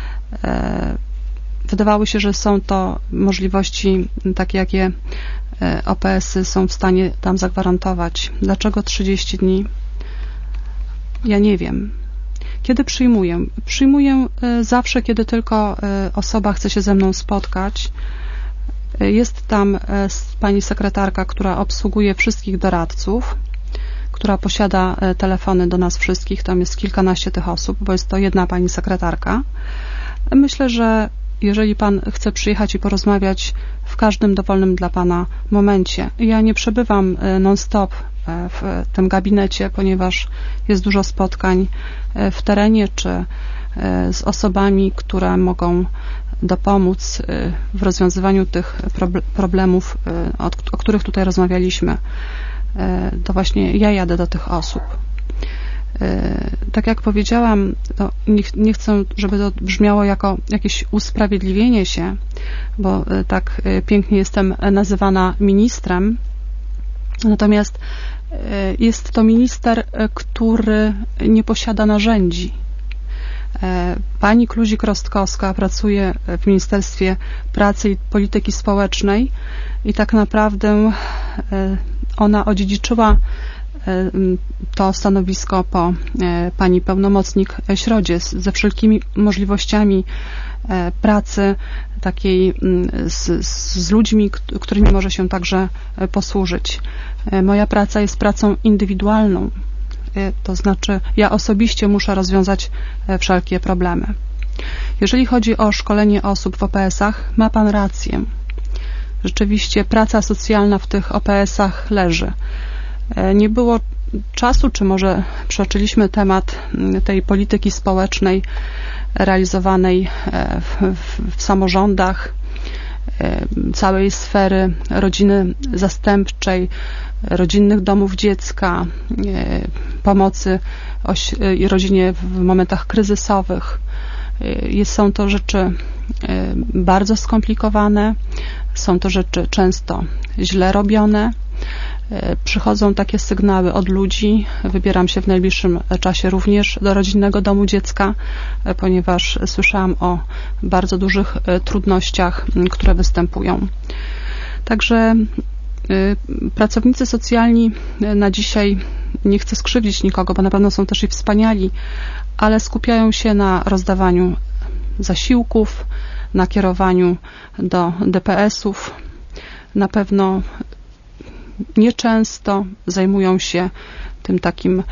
S5: Wydawało się, że są to możliwości takie, jakie OPS-y są w stanie tam zagwarantować. Dlaczego 30 dni? Ja nie wiem. Kiedy przyjmuję? Przyjmuję zawsze, kiedy tylko osoba chce się ze mną spotkać. Jest tam pani sekretarka, która obsługuje wszystkich doradców, która posiada telefony do nas wszystkich. Tam jest kilkanaście tych osób, bo jest to jedna pani sekretarka. Myślę, że jeżeli Pan chce przyjechać i porozmawiać w każdym dowolnym dla Pana momencie. Ja nie przebywam non-stop w tym gabinecie, ponieważ jest dużo spotkań w terenie czy z osobami, które mogą dopomóc w rozwiązywaniu tych problemów, o których tutaj rozmawialiśmy. To właśnie ja jadę do tych osób. Tak jak powiedziałam, to nie chcę, żeby to brzmiało jako jakieś usprawiedliwienie się, bo tak pięknie jestem nazywana ministrem. Natomiast jest to minister, który nie posiada narzędzi. Pani Kluzik-Rostkowska pracuje w Ministerstwie Pracy i Polityki Społecznej i tak naprawdę ona odziedziczyła to stanowisko po pani pełnomocnik Środzie ze wszelkimi możliwościami pracy takiej z ludźmi, którymi może się także posłużyć. Moja praca jest pracą indywidualną, to znaczy ja osobiście muszę rozwiązać wszelkie problemy. Jeżeli chodzi o szkolenie osób w OPS-ach, ma Pan rację. Rzeczywiście praca socjalna w tych OPS-ach leży. Nie było czasu, czy może przeoczyliśmy temat tej polityki społecznej realizowanej w samorządach, całej sfery rodziny zastępczej, rodzinnych domów dziecka, pomocy rodzinie w momentach kryzysowych. Są to rzeczy bardzo skomplikowane, są to rzeczy często źle robione. Przychodzą takie sygnały od ludzi. Wybieram się w najbliższym czasie również do rodzinnego domu dziecka, ponieważ słyszałam o bardzo dużych trudnościach, które występują. Także pracownicy socjalni na dzisiaj, nie chcę skrzywdzić nikogo, bo na pewno są też i wspaniali, ale skupiają się na rozdawaniu zasiłków, na kierowaniu do DPS-ów. Na pewno nieczęsto zajmują się tym takim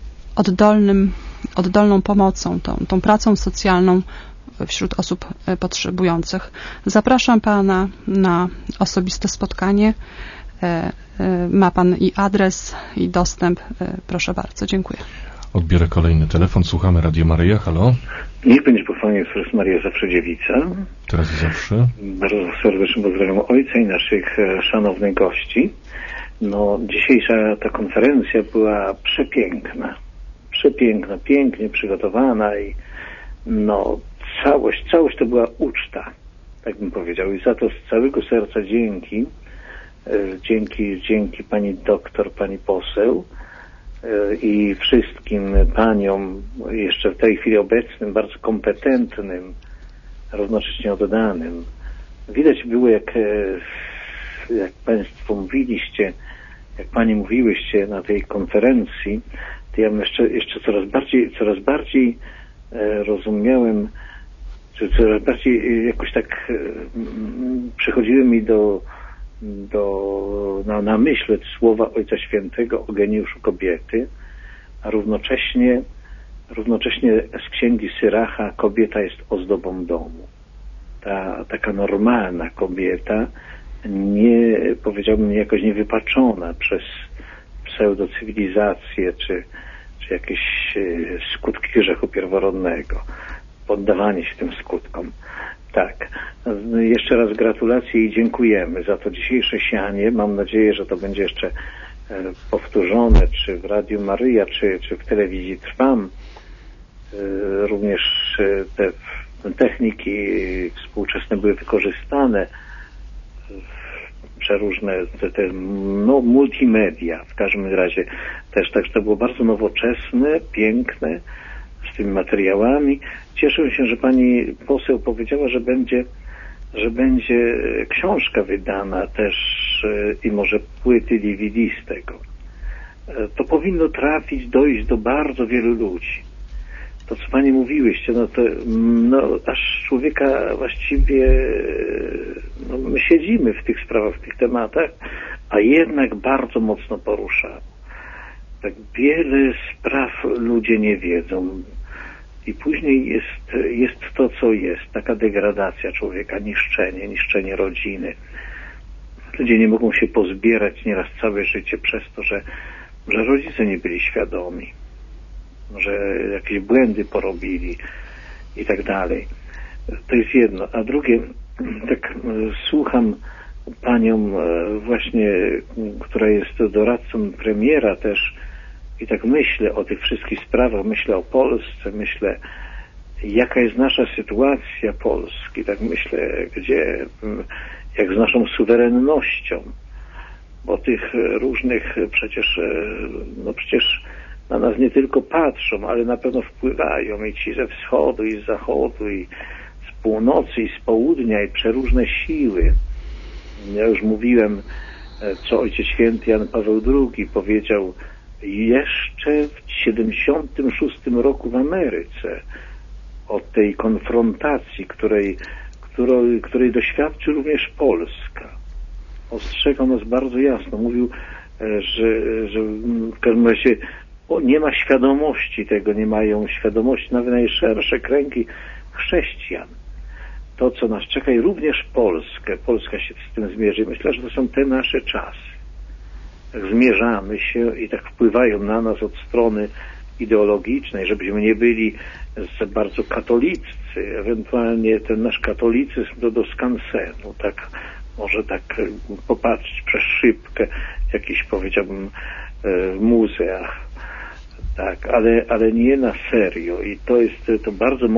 S5: oddolną pomocą, tą pracą socjalną wśród osób potrzebujących. Zapraszam Pana na osobiste spotkanie. Ma Pan i adres, i dostęp. Proszę bardzo. Dziękuję.
S2: Odbiorę kolejny telefon. Słuchamy Radio Maryja. Halo?
S8: Niech będzie pochwalony Jezus Maria, zawsze dziewica.
S2: Teraz i zawsze.
S8: Bardzo serdecznie pozdrawiam Ojca i naszych szanownych gości. Dzisiejsza ta konferencja była przepiękna, pięknie przygotowana i całość to była uczta, tak bym powiedział. I za to z całego serca dzięki pani doktor, pani poseł i wszystkim paniom jeszcze w tej chwili obecnym, bardzo kompetentnym, równocześnie oddanym. Widać było, jak Państwo mówiliście, jak Panie mówiłyście na tej konferencji, to ja jeszcze coraz bardziej rozumiałem, czy coraz bardziej jakoś tak przychodziły mi na myśl słowa Ojca Świętego o geniuszu kobiety, a równocześnie z Księgi Syracha kobieta jest ozdobą domu. Ta taka normalna kobieta, powiedziałbym, jakoś niewypaczona przez pseudocywilizację, czy jakieś skutki grzechu pierworodnego, poddawanie się tym skutkom. Tak. Jeszcze raz gratulacje i dziękujemy za to dzisiejsze sianie. Mam nadzieję, że to będzie jeszcze powtórzone, czy w Radiu Maryja, czy w telewizji Trwam. Również te techniki współczesne były wykorzystane przeróżne te multimedia w każdym razie też, także to było bardzo nowoczesne, piękne, z tymi materiałami. Cieszę się, że pani poseł powiedziała, że będzie książka wydana też i może płyty DVD z tego. To powinno dojść do bardzo wielu ludzi. To, co pani mówiłyście, aż człowieka właściwie, my siedzimy w tych sprawach, w tych tematach, a jednak bardzo mocno porusza. Tak wiele spraw ludzie nie wiedzą. I później jest to, co jest. Taka degradacja człowieka, niszczenie rodziny. Ludzie nie mogą się pozbierać nieraz całe życie przez to, że rodzice nie byli świadomi, że jakieś błędy porobili i tak dalej. To jest jedno. A drugie, tak słucham panią właśnie, która jest doradcą premiera też, i tak myślę o tych wszystkich sprawach, myślę o Polsce, myślę, jaka jest nasza sytuacja Polski, tak myślę, jak z naszą suwerennością, bo tych różnych przecież na nas nie tylko patrzą, ale na pewno wpływają i ci ze wschodu, i z zachodu, i z północy, i z południa, i przeróżne siły. Ja już mówiłem, co Ojciec Święty Jan Paweł II powiedział jeszcze w 76 roku w Ameryce o tej konfrontacji, której doświadczy również Polska. Ostrzegał nas bardzo jasno. Mówił, że w każdym razie nie ma świadomości tego, nie mają świadomości nawet najszersze kręgi chrześcijan. To, co nas czeka, i również Polskę. Polska się z tym zmierzy. Myślę, że to są te nasze czasy. Tak zmierzamy się i tak wpływają na nas od strony ideologicznej, żebyśmy nie byli za bardzo katoliccy, ewentualnie ten nasz katolicyzm do skansenu, tak może tak popatrzeć przez szybkę, jakiś, powiedziałbym, w muzeach, tak, ale nie na serio. I to bardzo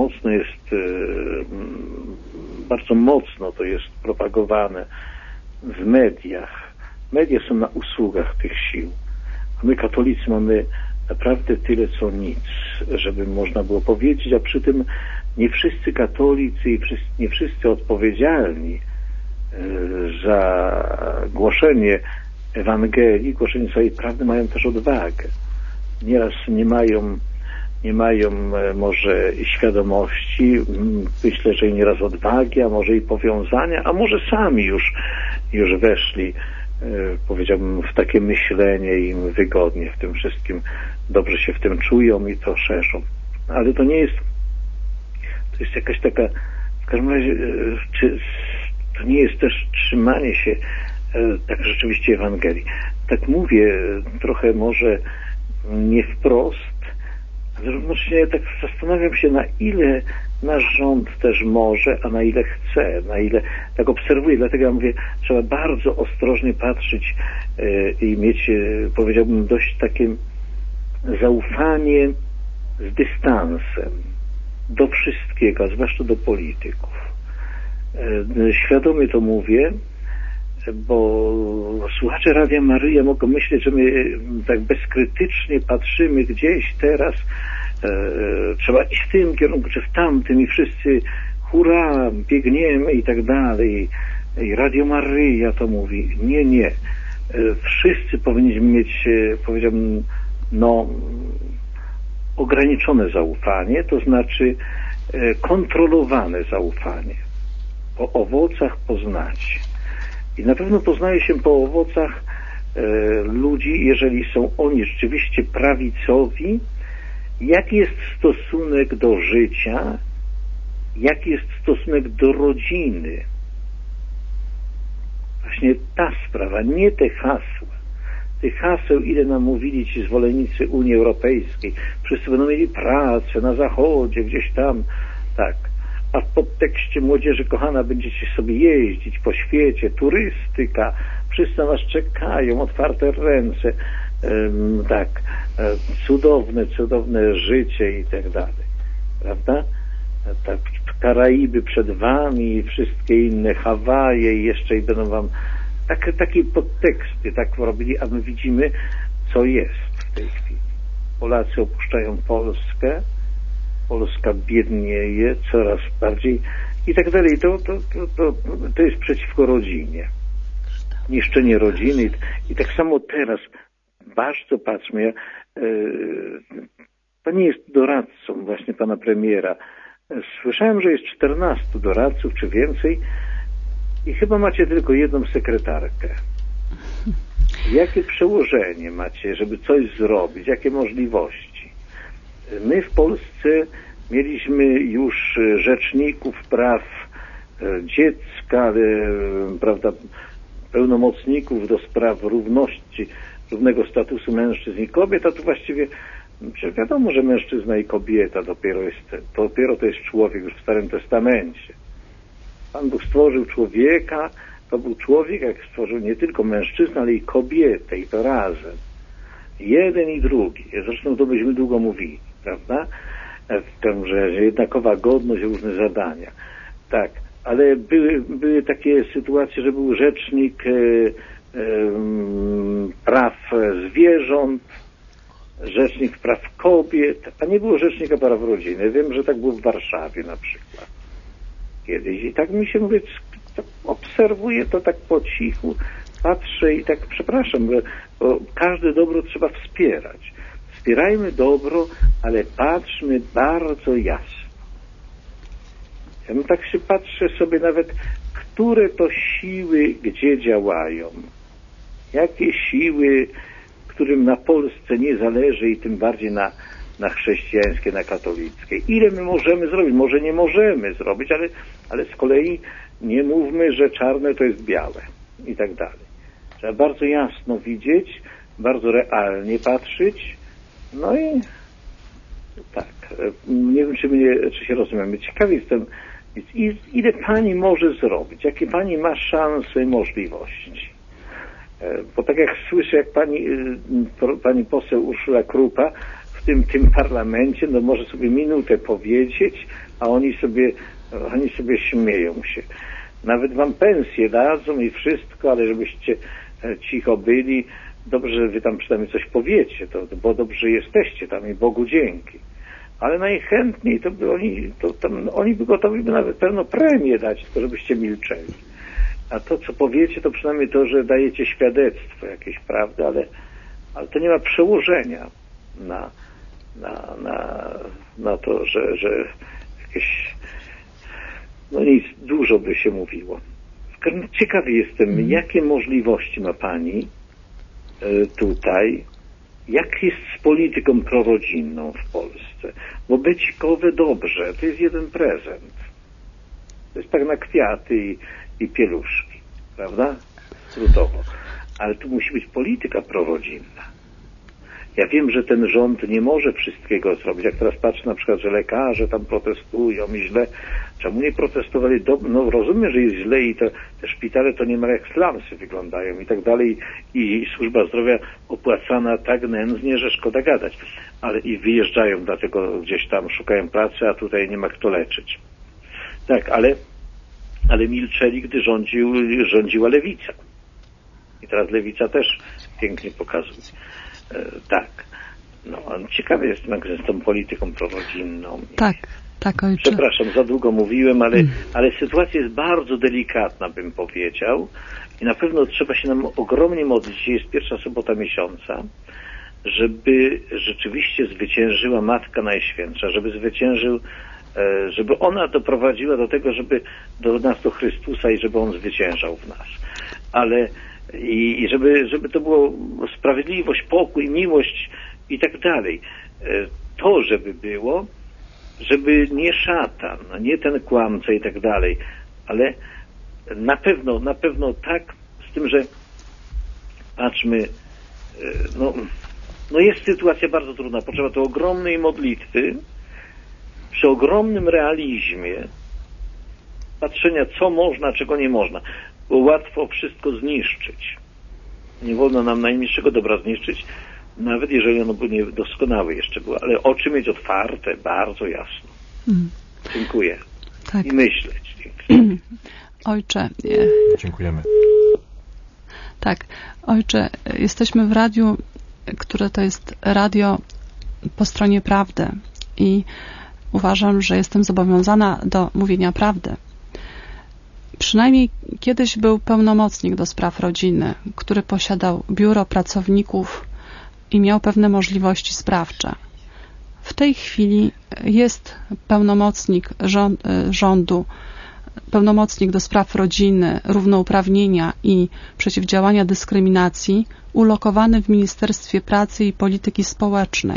S8: mocno to jest propagowane w mediach. Media są na usługach tych sił. A my, katolicy, mamy naprawdę tyle co nic, żeby można było powiedzieć, a przy tym nie wszyscy katolicy i nie wszyscy odpowiedzialni za głoszenie Ewangelii, głoszenie swojej prawdy mają też odwagę. Nieraz nie mają może świadomości, myślę, że i nieraz odwagi, a może i powiązania, a może sami już weszli, powiedziałbym, w takie myślenie im wygodnie w tym wszystkim, dobrze się w tym czują i to szerzą. Ale to nie jest, to jest jakaś taka, w każdym razie, to nie jest też trzymanie się tak rzeczywiście Ewangelii. Tak mówię trochę może nie wprost, ale równocześnie tak zastanawiam się, na ile nasz rząd też może, a na ile chce, na ile tak obserwuję. Dlatego ja mówię, trzeba bardzo ostrożnie patrzeć i mieć, powiedziałbym, dość takie zaufanie z dystansem do wszystkiego, a zwłaszcza do polityków. Świadomie to mówię, bo słuchacze Radia Maryja mogą myśleć, że my tak bezkrytycznie patrzymy gdzieś teraz, trzeba iść w tym kierunku, czy w tamtym i wszyscy hurra, biegniemy i tak dalej. I Radio Maryja to mówi. Nie. Wszyscy powinniśmy mieć, powiedziałbym, ograniczone zaufanie, to znaczy kontrolowane zaufanie. Po owocach poznacie. I na pewno poznaje się po owocach ludzi, jeżeli są oni rzeczywiście prawicowi, jaki jest stosunek do życia, jaki jest stosunek do rodziny. Właśnie ta sprawa, nie te hasła. Tych haseł, ile nam mówili ci zwolennicy Unii Europejskiej. Wszyscy będą mieli pracę na zachodzie, gdzieś tam, tak. A w podtekście młodzieży kochana będziecie sobie jeździć po świecie, turystyka, wszyscy na was czekają, otwarte ręce, tak, cudowne życie i tak dalej, prawda? Tak, Karaiby przed wami i wszystkie inne, Hawaje i jeszcze i będą wam takie podteksty tak robili, a my widzimy, co jest w tej chwili. Polacy opuszczają Polskę, Polska biednieje coraz bardziej i tak dalej. To jest przeciwko rodzinie. Niszczenie rodziny i tak samo teraz bardzo patrzmy, pani jest doradcą właśnie pana premiera. Słyszałem, że jest 14 doradców czy więcej i chyba macie tylko jedną sekretarkę. Jakie przełożenie macie, żeby coś zrobić? Jakie możliwości? My w Polsce mieliśmy już rzeczników praw dziecka, prawda, pełnomocników do spraw równości, równego statusu mężczyzn i kobiet, a tu właściwie wiadomo, że mężczyzna i kobieta dopiero to jest człowiek już w Starym Testamencie. Pan Bóg stworzył człowieka, to był człowiek, jak stworzył nie tylko mężczyznę, ale i kobietę, i to razem. Jeden i drugi. Zresztą to byśmy długo mówili, prawda? W tym, że jednakowa godność, różne zadania. Tak, ale były takie sytuacje, że był rzecznik praw zwierząt, rzecznik praw kobiet, a nie było rzecznika praw rodziny. Wiem, że tak było w Warszawie na przykład kiedyś. I tak mi się mówi, obserwuję to tak po cichu, patrzę i tak, przepraszam, bo każde dobro trzeba wspierać. Wspierajmy dobro, ale patrzmy bardzo jasno. Ja tak się patrzę sobie nawet, które to siły gdzie działają. Jakie siły, którym na Polsce nie zależy i tym bardziej na chrześcijańskie, na katolickie. Ile my możemy zrobić? Może nie możemy zrobić, ale z kolei nie mówmy, że czarne to jest białe i tak dalej. Trzeba bardzo jasno widzieć, bardzo realnie patrzeć. No i tak, nie wiem, czy się rozumiemy. Ciekawy jestem, ile pani może zrobić, jakie pani ma szanse i możliwości. Bo tak jak słyszę, jak pani poseł Urszula Krupa w tym parlamencie, no może sobie minutę powiedzieć, a oni sobie śmieją się. Nawet wam pensję dadzą i wszystko, ale żebyście cicho byli. Dobrze, że wy tam przynajmniej coś powiecie, bo dobrze jesteście tam i Bogu dzięki. Ale najchętniej to by oni by gotowi by nawet pewno premię dać, tylko żebyście milczeli. A to, co powiecie, to przynajmniej to, że dajecie świadectwo jakieś, prawda, ale to nie ma przełożenia na to, że jakieś, no nic, dużo by się mówiło. Ciekawy jestem, jakie możliwości ma pani tutaj, jak jest z polityką prorodzinną w Polsce? Bo becikowe dobrze, to jest jeden prezent. To jest tak na kwiaty i pieluszki, prawda? Skrótowo. Ale tu musi być polityka prorodzinna. Ja wiem, że ten rząd nie może wszystkiego zrobić. Jak teraz patrzę na przykład, że lekarze tam protestują i źle. Czemu nie protestowali? No rozumiem, że jest źle i te szpitale to niemal jak slumsy wyglądają i tak dalej. I służba zdrowia opłacana tak nędznie, że szkoda gadać. Ale i wyjeżdżają, dlatego gdzieś tam szukają pracy, a tutaj nie ma kto leczyć. Tak, ale milczeli, gdy rządziła lewica. I teraz lewica też pięknie pokazuje. Tak. No, ciekawy jestem, jak z tą polityką prorodzinną.
S5: Tak, ojcze.
S8: Przepraszam, za długo mówiłem, ale sytuacja jest bardzo delikatna, bym powiedział. I na pewno trzeba się nam ogromnie modlić. Dzisiaj jest pierwsza sobota miesiąca, żeby rzeczywiście zwyciężyła Matka Najświętsza, żeby ona doprowadziła do tego, do nas, do Chrystusa i żeby On zwyciężał w nas. Ale i żeby to było sprawiedliwość, pokój, miłość i tak dalej. To, żeby było, żeby nie szatan, nie ten kłamca i tak dalej, ale na pewno tak, z tym, że patrzmy, no jest sytuacja bardzo trudna, potrzeba tu ogromnej modlitwy, przy ogromnym realizmie, patrzenia, co można, czego nie można, bo łatwo wszystko zniszczyć. Nie wolno nam najmniejszego dobra zniszczyć, nawet jeżeli ono by niedoskonałe jeszcze było, ale oczy mieć otwarte, bardzo jasno. Dziękuję.
S5: Tak.
S8: I myśleć.
S5: Ojcze.
S2: Dziękujemy.
S5: Tak. Ojcze, jesteśmy w radiu, które to jest radio po stronie prawdy i uważam, że jestem zobowiązana do mówienia prawdy. Przynajmniej kiedyś był pełnomocnik do spraw rodziny, który posiadał biuro pracowników i miał pewne możliwości sprawcze. W tej chwili jest pełnomocnik rządu, pełnomocnik do spraw rodziny, równouprawnienia i przeciwdziałania dyskryminacji, ulokowany w Ministerstwie Pracy i Polityki Społecznej.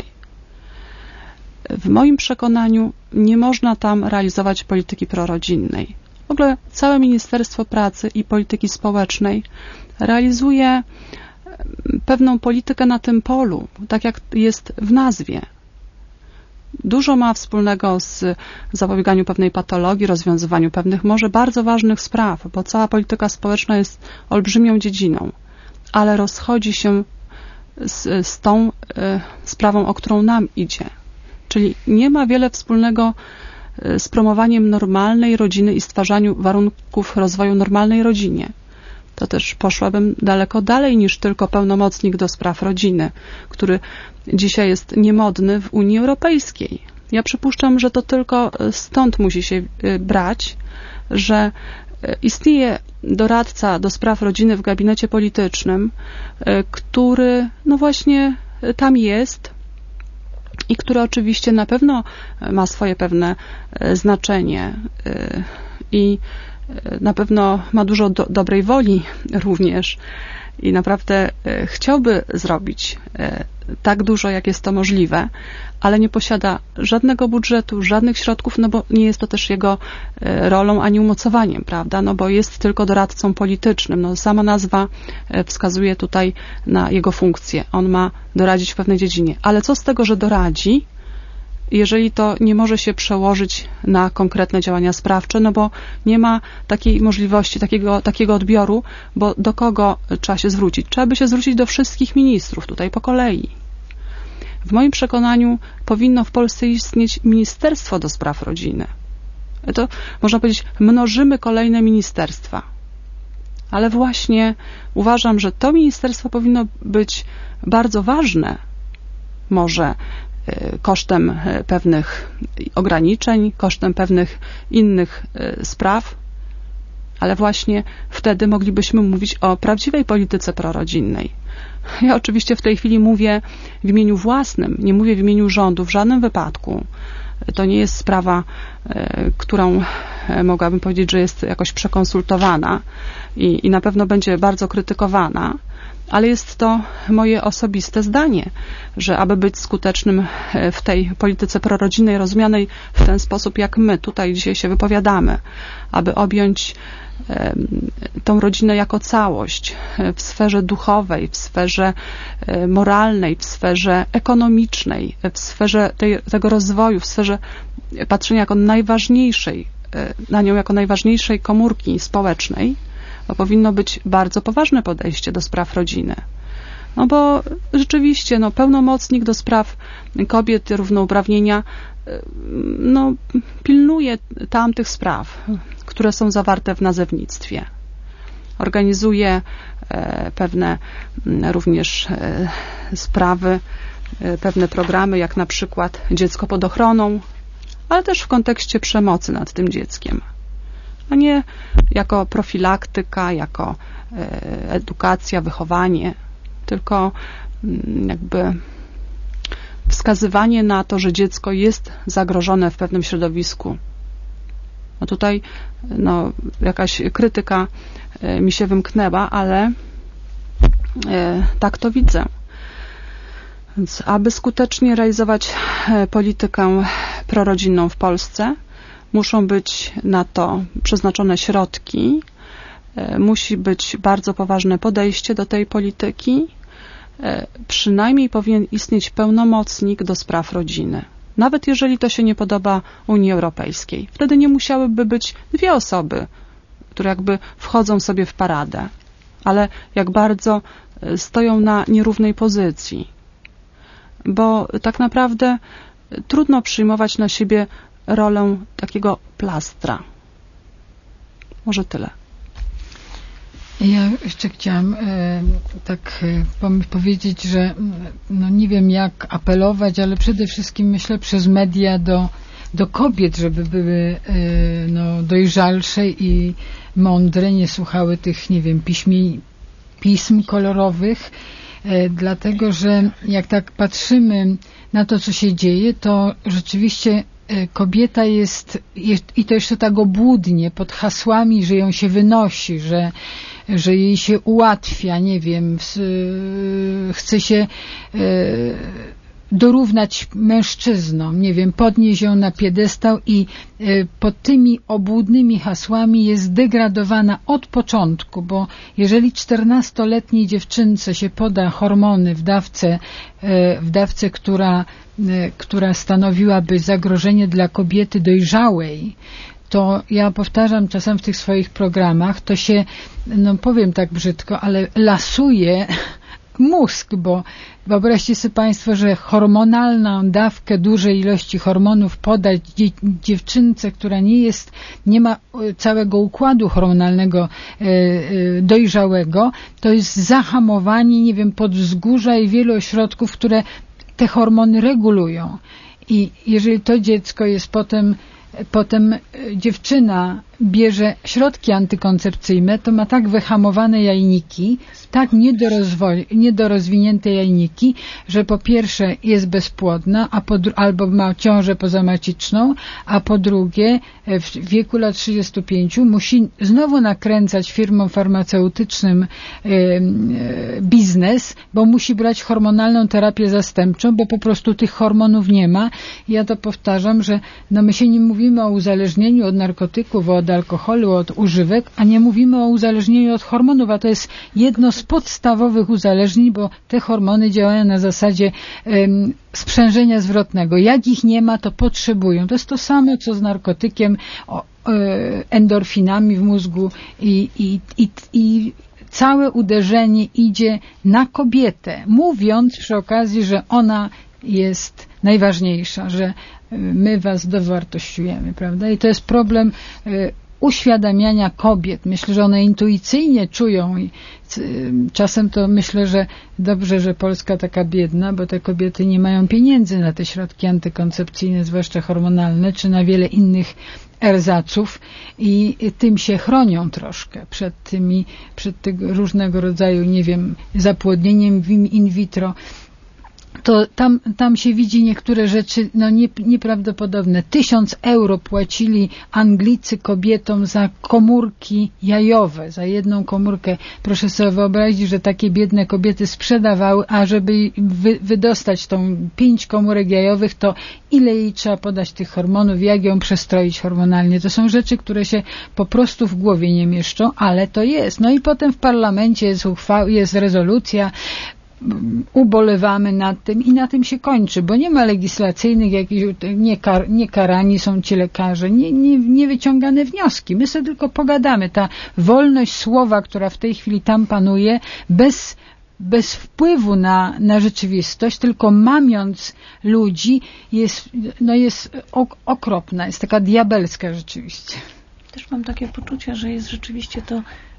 S5: W moim przekonaniu nie można tam realizować polityki prorodzinnej. W ogóle całe Ministerstwo Pracy i Polityki Społecznej realizuje pewną politykę na tym polu, tak jak jest w nazwie. Dużo ma wspólnego z zapobieganiem pewnej patologii, rozwiązywaniu pewnych może bardzo ważnych spraw, bo cała polityka społeczna jest olbrzymią dziedziną, ale rozchodzi się z tą sprawą, o którą nam idzie. Czyli nie ma wiele wspólnego z promowaniem normalnej rodziny i stwarzaniu warunków rozwoju normalnej rodzinie. To też poszłabym daleko dalej niż tylko pełnomocnik do spraw rodziny, który dzisiaj jest niemodny w Unii Europejskiej. Ja przypuszczam, że to tylko stąd musi się brać, że istnieje doradca do spraw rodziny w gabinecie politycznym, który no właśnie tam jest i który oczywiście na pewno ma swoje pewne znaczenie i na pewno ma dużo dobrej woli również i naprawdę chciałby zrobić tak dużo, jak jest to możliwe, ale nie posiada żadnego budżetu, żadnych środków, no bo nie jest to też jego rolą ani umocowaniem, prawda, no bo jest tylko doradcą politycznym. No sama nazwa wskazuje tutaj na jego funkcję. On ma doradzić w pewnej dziedzinie. Ale co z tego, że doradzi, jeżeli to nie może się przełożyć na konkretne działania sprawcze, no bo nie ma takiej możliwości, takiego odbioru, bo do kogo trzeba się zwrócić? Trzeba by się zwrócić do wszystkich ministrów, tutaj po kolei. W moim przekonaniu powinno w Polsce istnieć Ministerstwo do Spraw Rodziny. To, można powiedzieć, mnożymy kolejne ministerstwa. Ale właśnie uważam, że to ministerstwo powinno być bardzo ważne, może kosztem pewnych ograniczeń, kosztem pewnych innych spraw, ale właśnie wtedy moglibyśmy mówić o prawdziwej polityce prorodzinnej. Ja oczywiście w tej chwili mówię w imieniu własnym, nie mówię w imieniu rządu w żadnym wypadku. To nie jest sprawa, którą mogłabym powiedzieć, że jest jakoś przekonsultowana i na pewno będzie bardzo krytykowana, ale jest to moje osobiste zdanie, że aby być skutecznym w tej polityce prorodzinnej rozumianej w ten sposób, jak my tutaj dzisiaj się wypowiadamy, aby objąć tą rodzinę jako całość w sferze duchowej, w sferze moralnej, w sferze ekonomicznej, w sferze tego rozwoju, w sferze patrzenia jako najważniejszej, na nią jako najważniejszej komórki społecznej, to powinno być bardzo poważne podejście do spraw rodziny. No bo rzeczywiście, no, pełnomocnik do spraw kobiet, równouprawnienia, no, pilnuje tamtych spraw, które są zawarte w nazewnictwie. Organizuje pewne również sprawy, pewne programy, jak na przykład Dziecko pod ochroną, ale też w kontekście przemocy nad tym dzieckiem. A nie jako profilaktyka, jako edukacja, wychowanie, tylko jakby wskazywanie na to, że dziecko jest zagrożone w pewnym środowisku. No tutaj no, jakaś krytyka mi się wymknęła, ale tak to widzę. Więc aby skutecznie realizować politykę prorodzinną w Polsce, muszą być na to przeznaczone środki, musi być bardzo poważne podejście do tej polityki, przynajmniej powinien istnieć pełnomocnik do spraw rodziny. Nawet jeżeli to się nie podoba Unii Europejskiej. Wtedy nie musiałyby być dwie osoby, które jakby wchodzą sobie w paradę, ale jak bardzo stoją na nierównej pozycji. Bo tak naprawdę trudno przyjmować na siebie rolę takiego plastra. Może tyle.
S6: Ja jeszcze chciałam powiedzieć, że no nie wiem jak apelować, ale przede wszystkim myślę przez media do kobiet, żeby były dojrzalsze i mądre, nie słuchały tych, nie wiem, pism kolorowych, dlatego, że jak tak patrzymy na to, co się dzieje, to rzeczywiście kobieta jest, i to jeszcze tak obłudnie, pod hasłami, że ją się wynosi, że jej się ułatwia, nie wiem, chce się dorównać mężczyznom, nie wiem, podnieść ją na piedestał i pod tymi obłudnymi hasłami jest degradowana od początku, bo jeżeli 14-letniej dziewczynce się poda hormony w dawce, która stanowiłaby zagrożenie dla kobiety dojrzałej, to ja powtarzam czasem w tych swoich programach, to się, no powiem tak brzydko, ale lasuje mózg, bo wyobraźcie sobie Państwo, że hormonalną dawkę dużej ilości hormonów podać dziewczynce, która nie ma całego układu hormonalnego dojrzałego, to jest zahamowanie, nie wiem, podwzgórza i wielu ośrodków, które te hormony regulują. I jeżeli to dziecko jest potem dziewczyna bierze środki antykoncepcyjne, to ma tak wyhamowane jajniki, tak niedorozwinięte jajniki, że po pierwsze jest bezpłodna, albo ma ciążę pozamaciczną, a po drugie w wieku lat 35 musi znowu nakręcać firmom farmaceutycznym biznes, bo musi brać hormonalną terapię zastępczą, bo po prostu tych hormonów nie ma. Ja to powtarzam, że my się nie mówimy o uzależnieniu od narkotyków, od alkoholu, od używek, a nie mówimy o uzależnieniu od hormonów, a to jest jedno z podstawowych uzależnień, bo te hormony działają na zasadzie sprzężenia zwrotnego. Jak ich nie ma, to potrzebują. To jest to samo, co z narkotykiem, endorfinami w mózgu i całe uderzenie idzie na kobietę, mówiąc przy okazji, że ona jest najważniejsza, że my was dowartościujemy, prawda? I to jest problem uświadamiania kobiet. Myślę, że one intuicyjnie czują i czasem to myślę, że dobrze, że Polska taka biedna, bo te kobiety nie mają pieniędzy na te środki antykoncepcyjne, zwłaszcza hormonalne, czy na wiele innych erzaców i tym się chronią troszkę przed tego różnego rodzaju, nie wiem, zapłodnieniem in vitro. To tam się widzi niektóre rzeczy nieprawdopodobne. 1000 euro płacili Anglicy kobietom za komórki jajowe, za jedną komórkę. Proszę sobie wyobrazić, że takie biedne kobiety sprzedawały, a żeby wydostać tą 5 komórek jajowych, to ile jej trzeba podać tych hormonów, jak ją przestroić hormonalnie. To są rzeczy, które się po prostu w głowie nie mieszczą, ale to jest. No i potem w parlamencie jest rezolucja, ubolewamy nad tym i na tym się kończy, bo nie ma legislacyjnych jakichś, nie karani są ci lekarze, nie wyciągane wnioski. My sobie tylko pogadamy. Ta wolność słowa, która w tej chwili tam panuje, bez wpływu na rzeczywistość, tylko mamiąc ludzi, jest okropna, jest taka diabelska rzeczywiście.
S4: Też mam takie poczucie, że jest rzeczywiście to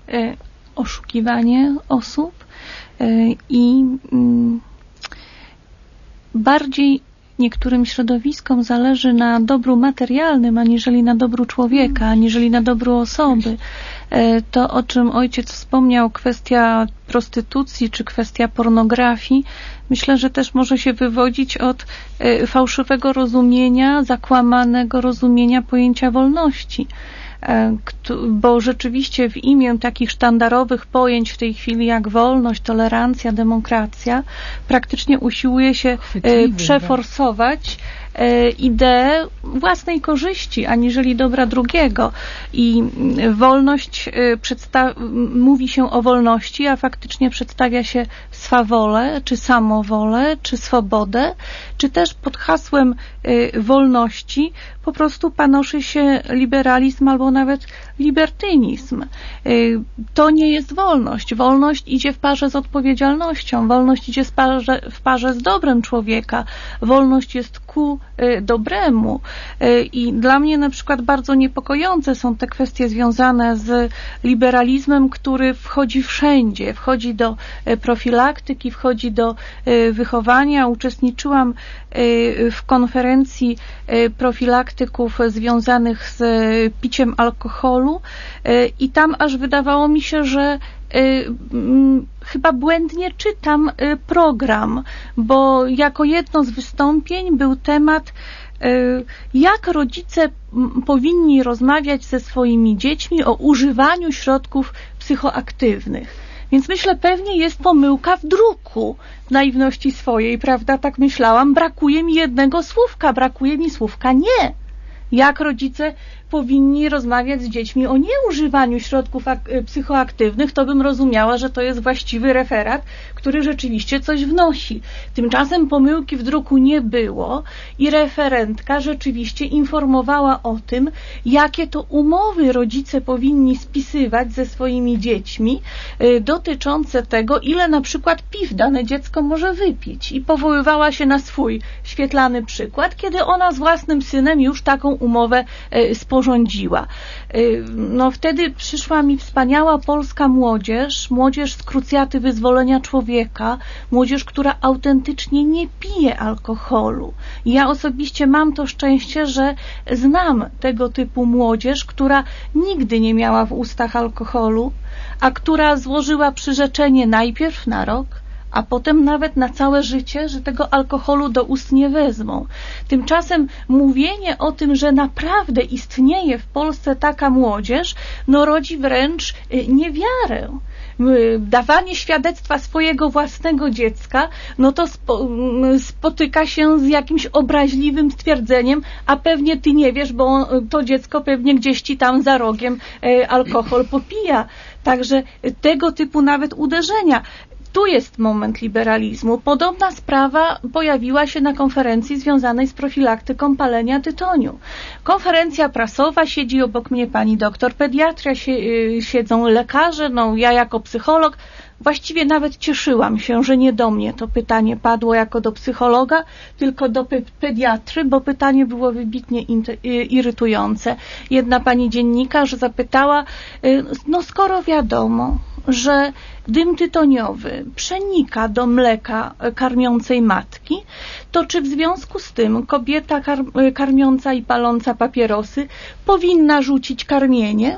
S4: oszukiwanie osób i bardziej niektórym środowiskom zależy na dobru materialnym, aniżeli na dobru człowieka, aniżeli na dobru osoby. To, o czym ojciec wspomniał, kwestia prostytucji czy kwestia pornografii, myślę, że też może się wywodzić od fałszywego rozumienia, zakłamanego rozumienia pojęcia wolności. Bo rzeczywiście w imię takich sztandarowych pojęć w tej chwili jak wolność, tolerancja, demokracja praktycznie usiłuje się przeforsować ideę własnej korzyści, aniżeli dobra drugiego. I wolność mówi się o wolności, a faktycznie przedstawia się swawolę, czy samowolę, czy swobodę, czy też pod hasłem wolności po prostu panoszy się liberalizm albo nawet libertynizm. To nie jest wolność. Wolność idzie w parze z odpowiedzialnością. Wolność idzie w parze z dobrem człowieka. Wolność jest ku dobremu. I dla mnie na przykład bardzo niepokojące są te kwestie związane z liberalizmem, który wchodzi wszędzie, wchodzi do profilaktyki, wchodzi do wychowania. Uczestniczyłam w konferencji profilaktyków związanych z piciem alkoholu i tam aż wydawało mi się, że chyba błędnie czytam program, bo jako jedno z wystąpień był temat, jak rodzice powinni rozmawiać ze swoimi dziećmi o używaniu środków psychoaktywnych. Więc myślę, pewnie jest pomyłka w druku, w naiwności swojej, prawda? Tak myślałam, brakuje mi jednego słówka, brakuje mi słówka nie. Jak rodzice powinni rozmawiać z dziećmi o nieużywaniu środków psychoaktywnych, to bym rozumiała, że to jest właściwy referat, który rzeczywiście coś wnosi. Tymczasem pomyłki w druku nie było i referentka rzeczywiście informowała o tym, jakie to umowy rodzice powinni spisywać ze swoimi dziećmi dotyczące tego, ile na przykład piw dane dziecko może wypić. I powoływała się na swój świetlany przykład, kiedy ona z własnym synem już taką umowę sporządziła. No wtedy przyszła mi wspaniała polska młodzież z Krucjaty Wyzwolenia Człowieka, młodzież, która autentycznie nie pije alkoholu. I ja osobiście mam to szczęście, że znam tego typu młodzież, która nigdy nie miała w ustach alkoholu, a która złożyła przyrzeczenie najpierw na rok, a potem nawet na całe życie, że tego alkoholu do ust nie wezmą. Tymczasem mówienie o tym, że naprawdę istnieje w Polsce taka młodzież, no rodzi wręcz niewiarę. Dawanie świadectwa swojego własnego dziecka, no to spotyka się z jakimś obraźliwym stwierdzeniem, a pewnie ty nie wiesz, bo to dziecko pewnie gdzieś ci tam za rogiem alkohol popija. Także tego typu nawet uderzenia. Tu jest moment liberalizmu. Podobna sprawa pojawiła się na konferencji związanej z profilaktyką palenia tytoniu. Konferencja prasowa, siedzi obok mnie pani doktor pediatria, siedzą lekarze, no ja jako psycholog właściwie nawet cieszyłam się, że nie do mnie to pytanie padło jako do psychologa, tylko do pediatry, bo pytanie było wybitnie irytujące. Jedna pani dziennikarz zapytała, no skoro wiadomo, że dym tytoniowy przenika do mleka karmiącej matki, to czy w związku z tym kobieta karmiąca i paląca papierosy powinna rzucić karmienie?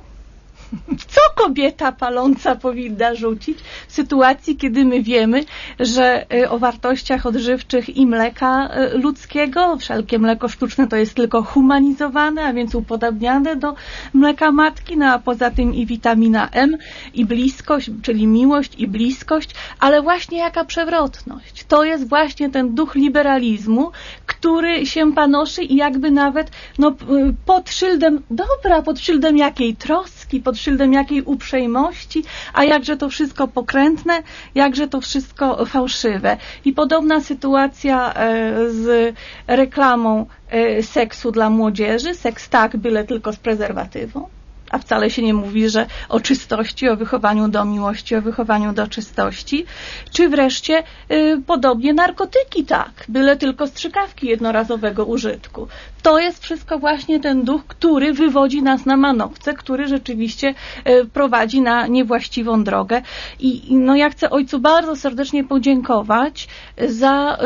S4: Co kobieta paląca powinna rzucić w sytuacji, kiedy my wiemy, że o wartościach odżywczych i mleka ludzkiego, wszelkie mleko sztuczne to jest tylko humanizowane, a więc upodabniane do mleka matki, no a poza tym i witamina M, i bliskość, czyli miłość i bliskość, ale właśnie jaka przewrotność. To jest właśnie ten duch liberalizmu, który się panoszy i jakby nawet pod szyldem dobra, pod szyldem jakiej troski, pod szyldem jakiej uprzejmości, a jakże to wszystko pokrętne, jakże to wszystko fałszywe. I podobna sytuacja z reklamą seksu dla młodzieży. Seks tak, byle tylko z prezerwatywą. A wcale się nie mówi, że o czystości, o wychowaniu do miłości, o wychowaniu do czystości. Czy wreszcie podobnie narkotyki tak, byle tylko strzykawki jednorazowego użytku. To jest wszystko właśnie ten duch, który wywodzi nas na manowce, który rzeczywiście prowadzi na niewłaściwą drogę. I no ja chcę ojcu bardzo serdecznie podziękować za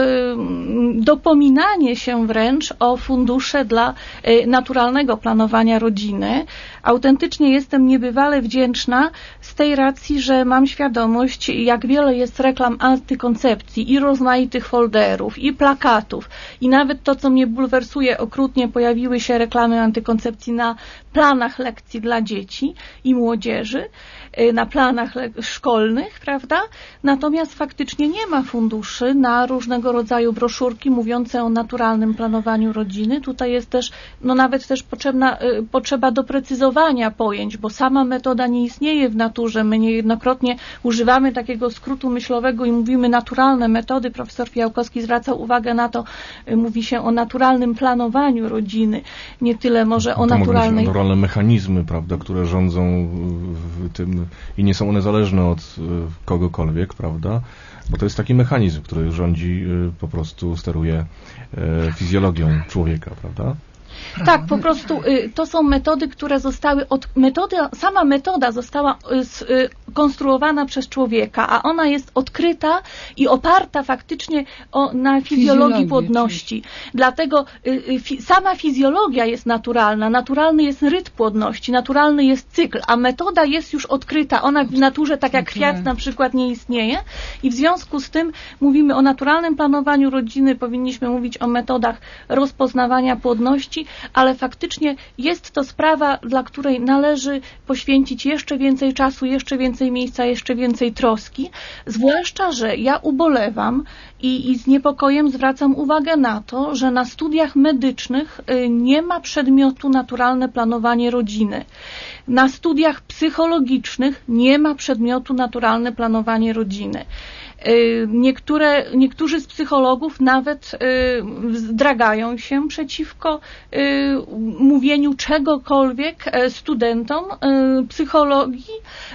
S4: dopominanie się wręcz o fundusze dla naturalnego planowania rodziny. Autentycznie jestem niebywale wdzięczna z tej racji, że mam świadomość, jak wiele jest reklam antykoncepcji i rozmaitych folderów i plakatów i nawet to, co mnie bulwersuje okrutnie, pojawiły się reklamy antykoncepcji na planach lekcji dla dzieci i młodzieży, na planach szkolnych, prawda? Natomiast faktycznie nie ma funduszy na różnego rodzaju broszurki mówiące o naturalnym planowaniu rodziny. Tutaj jest też, no nawet też potrzeba doprecyzowania rozpoznawania pojęć, bo sama metoda nie istnieje w naturze. My niejednokrotnie używamy takiego skrótu myślowego i mówimy naturalne metody. Profesor Fijałkowski zwracał uwagę na to, mówi się o naturalnym planowaniu rodziny, nie tyle może o naturalnej...
S2: Naturalne mechanizmy, prawda, które rządzą w tym i nie są one zależne od kogokolwiek, prawda? Bo to jest taki mechanizm, który rządzi, po prostu steruje fizjologią człowieka, prawda?
S4: Tak, po prostu to są metody, które zostały sama metoda została konstruowana przez człowieka, a ona jest odkryta i oparta faktycznie na fizjologii płodności. Dlatego sama fizjologia jest naturalna, naturalny jest rytm płodności, naturalny jest cykl, a metoda jest już odkryta. Ona w naturze, tak jak kwiat na przykład, nie istnieje i w związku z tym mówimy o naturalnym planowaniu rodziny, powinniśmy mówić o metodach rozpoznawania płodności, ale faktycznie jest to sprawa, dla której należy poświęcić jeszcze więcej czasu, jeszcze więcej miejsca, jeszcze więcej troski, zwłaszcza, że ja ubolewam i z niepokojem zwracam uwagę na to, że na studiach medycznych nie ma przedmiotu naturalne planowanie rodziny. Na studiach psychologicznych nie ma przedmiotu naturalne planowanie rodziny. Niektórzy z psychologów nawet zdragają się przeciwko mówieniu czegokolwiek studentom psychologii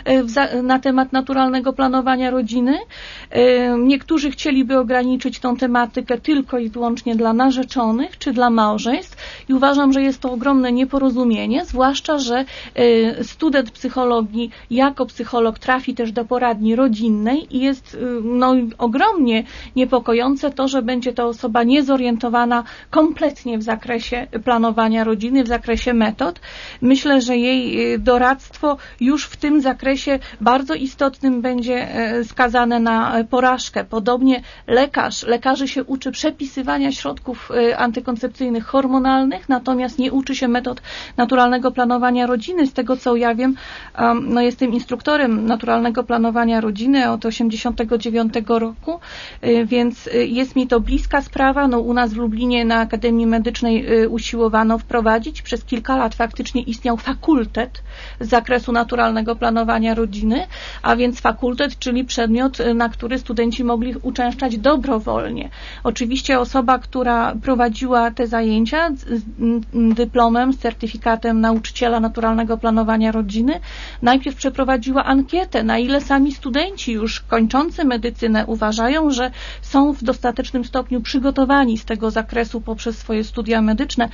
S4: na temat naturalnego planowania rodziny. Niektórzy chcieliby ograniczyć tą tematykę tylko i wyłącznie dla narzeczonych czy dla małżeństw i uważam, że jest to ogromne nieporozumienie, zwłaszcza, że student psychologii jako psycholog trafi też do poradni rodzinnej i jest ogromnie niepokojące to, że będzie to osoba niezorientowana kompletnie w zakresie planowania rodziny, w zakresie metod. Myślę, że jej doradztwo już w tym zakresie bardzo istotnym będzie skazane na porażkę. Podobnie lekarzy się uczy przepisywania środków antykoncepcyjnych hormonalnych, natomiast nie uczy się metod naturalnego planowania rodziny. Z tego, co ja wiem, jestem instruktorem naturalnego planowania rodziny od 1989 roku, więc jest mi to bliska sprawa. U nas w Lublinie na Akademii Medycznej usiłowano wprowadzić. Przez kilka lat faktycznie istniał fakultet z zakresu naturalnego planowania rodziny, a więc fakultet, czyli przedmiot, na który studenci mogli uczęszczać dobrowolnie. Oczywiście osoba, która prowadziła te zajęcia z dyplomem, z certyfikatem nauczyciela naturalnego planowania rodziny, najpierw przeprowadziła ankietę, na ile sami studenci już kończący medycynę uważają, że są w dostatecznym stopniu przygotowani z tego zakresu poprzez swoje studia medyczne.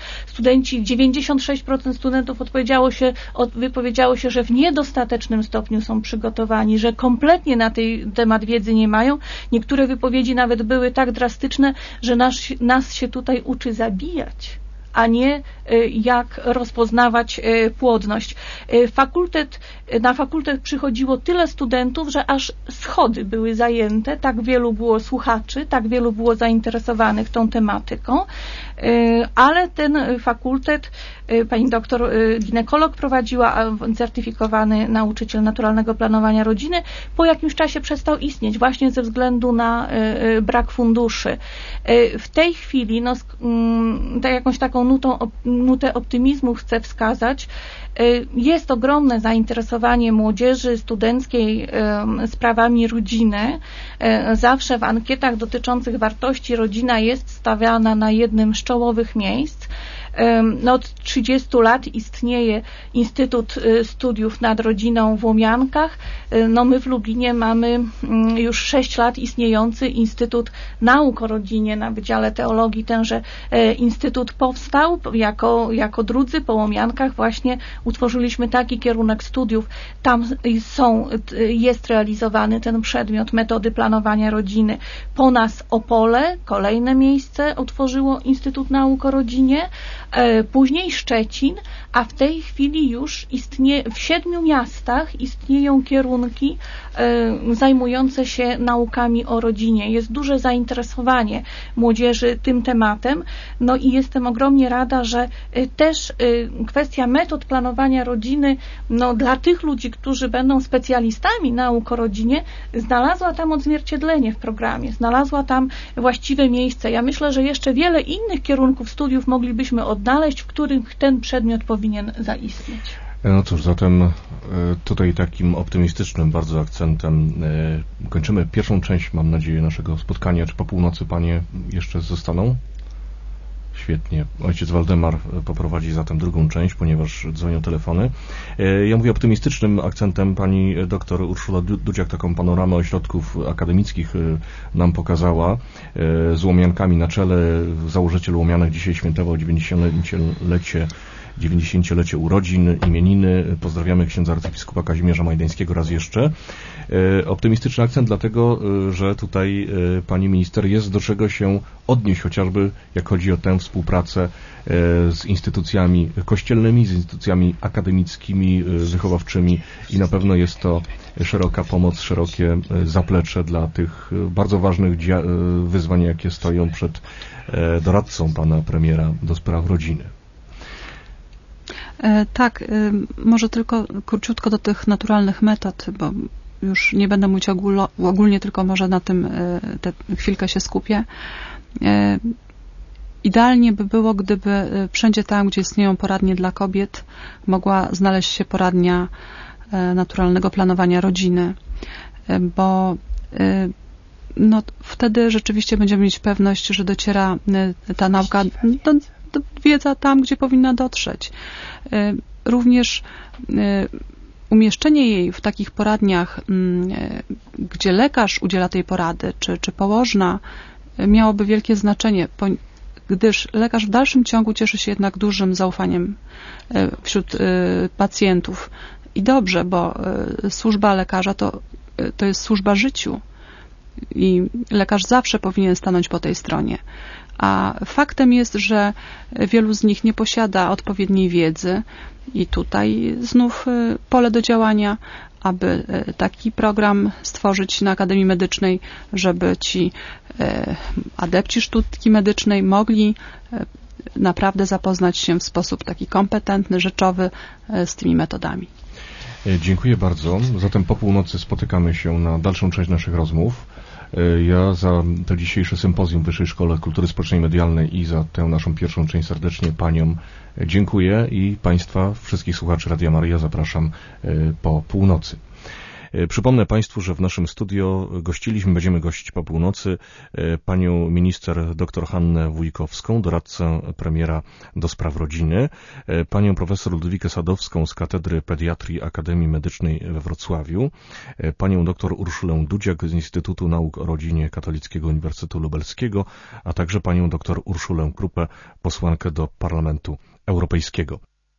S4: 96% studentów wypowiedziało się, że w niedostatecznym stopniu są przygotowani, że kompletnie na ten temat wiedzy nie mają. Niektóre wypowiedzi nawet były tak drastyczne, że nas się tutaj uczy zabijać, a nie jak rozpoznawać płodność. Na fakultet przychodziło tyle studentów, że aż schody były zajęte, tak wielu było słuchaczy, tak wielu było zainteresowanych tą tematyką, ale ten fakultet pani doktor ginekolog prowadziła, a certyfikowany nauczyciel naturalnego planowania rodziny po jakimś czasie przestał istnieć właśnie ze względu na brak funduszy. W tej chwili jakąś taką nutę optymizmu chcę wskazać. Jest ogromne zainteresowanie młodzieży studenckiej sprawami rodziny. Zawsze w ankietach dotyczących wartości rodzina jest stawiana na jednym z czołowych miejsc. Od 30 lat istnieje Instytut Studiów nad Rodziną w Łomiankach. My w Lublinie mamy już 6 lat istniejący Instytut Nauk o Rodzinie na Wydziale Teologii. Tenże instytut powstał jako drudzy po Łomiankach. Właśnie utworzyliśmy taki kierunek studiów. Tam jest realizowany ten przedmiot metody planowania rodziny. Po nas Opole, kolejne miejsce utworzyło Instytut Nauk o Rodzinie. Później Szczecin, a w tej chwili już w 7 miastach istnieją kierunki zajmujące się naukami o rodzinie. Jest duże zainteresowanie młodzieży tym tematem. I jestem ogromnie rada, że też kwestia metod planowania rodziny dla tych ludzi, którzy będą specjalistami nauk o rodzinie, znalazła tam odzwierciedlenie w programie, znalazła tam właściwe miejsce. Ja myślę, że jeszcze wiele innych kierunków studiów moglibyśmy odnaleźć, w których ten przedmiot powinien zaistnieć.
S2: No cóż, zatem tutaj takim optymistycznym bardzo akcentem kończymy pierwszą część, mam nadzieję, naszego spotkania. Czy po północy Panie jeszcze zostaną? Świetnie. Ojciec Waldemar poprowadzi zatem drugą część, ponieważ dzwonią telefony. Ja mówię optymistycznym akcentem. Pani doktor Urszula Dudziak taką panoramę ośrodków akademickich nam pokazała. Z Łomiankami na czele. Założyciel Łomianek dzisiaj świętował 90-lecie urodzin, imieniny. Pozdrawiamy księdza arcybiskupa Kazimierza Majdańskiego raz jeszcze. Optymistyczny akcent dlatego, że tutaj pani minister jest do czego się odnieść, chociażby jak chodzi o tę współpracę z instytucjami kościelnymi, z instytucjami akademickimi, wychowawczymi i na pewno jest to szeroka pomoc, szerokie zaplecze dla tych bardzo ważnych wyzwań, jakie stoją przed doradcą pana premiera do spraw rodziny.
S5: Tak, może tylko króciutko do tych naturalnych metod, bo już nie będę mówić ogólnie, tylko może na tym tę chwilkę się skupię. Idealnie by było, gdyby wszędzie tam, gdzie istnieją poradnie dla kobiet, mogła znaleźć się poradnia naturalnego planowania rodziny, bo wtedy rzeczywiście będziemy mieć pewność, że dociera ta nauka wiedza tam, gdzie powinna dotrzeć. Również umieszczenie jej w takich poradniach, gdzie lekarz udziela tej porady, czy położna, miałoby wielkie znaczenie, gdyż lekarz w dalszym ciągu cieszy się jednak dużym zaufaniem wśród pacjentów. I dobrze, bo służba lekarza to jest służba życiu i lekarz zawsze powinien stanąć po tej stronie. A faktem jest, że wielu z nich nie posiada odpowiedniej wiedzy i tutaj znów pole do działania, aby taki program stworzyć na Akademii Medycznej, żeby ci adepci sztuki medycznej mogli naprawdę zapoznać się w sposób taki kompetentny, rzeczowy z tymi metodami.
S2: Dziękuję bardzo. Zatem po północy spotykamy się na dalszą część naszych rozmów. Ja za to dzisiejsze sympozjum w Wyższej Szkole Kultury Społecznej i Medialnej i za tę naszą pierwszą część serdecznie Paniom dziękuję i Państwa, wszystkich słuchaczy Radia Maryja zapraszam po północy. Przypomnę Państwu, że w naszym studio będziemy gościć po północy panią minister dr Hannę Wójkowską, doradcę premiera do spraw rodziny, panią profesor Ludwikę Sadowską z Katedry Pediatrii Akademii Medycznej we Wrocławiu, panią dr Urszulę Dudziak z Instytutu Nauk o Rodzinie Katolickiego Uniwersytetu Lubelskiego, a także panią dr Urszulę Krupę, posłankę do Parlamentu Europejskiego.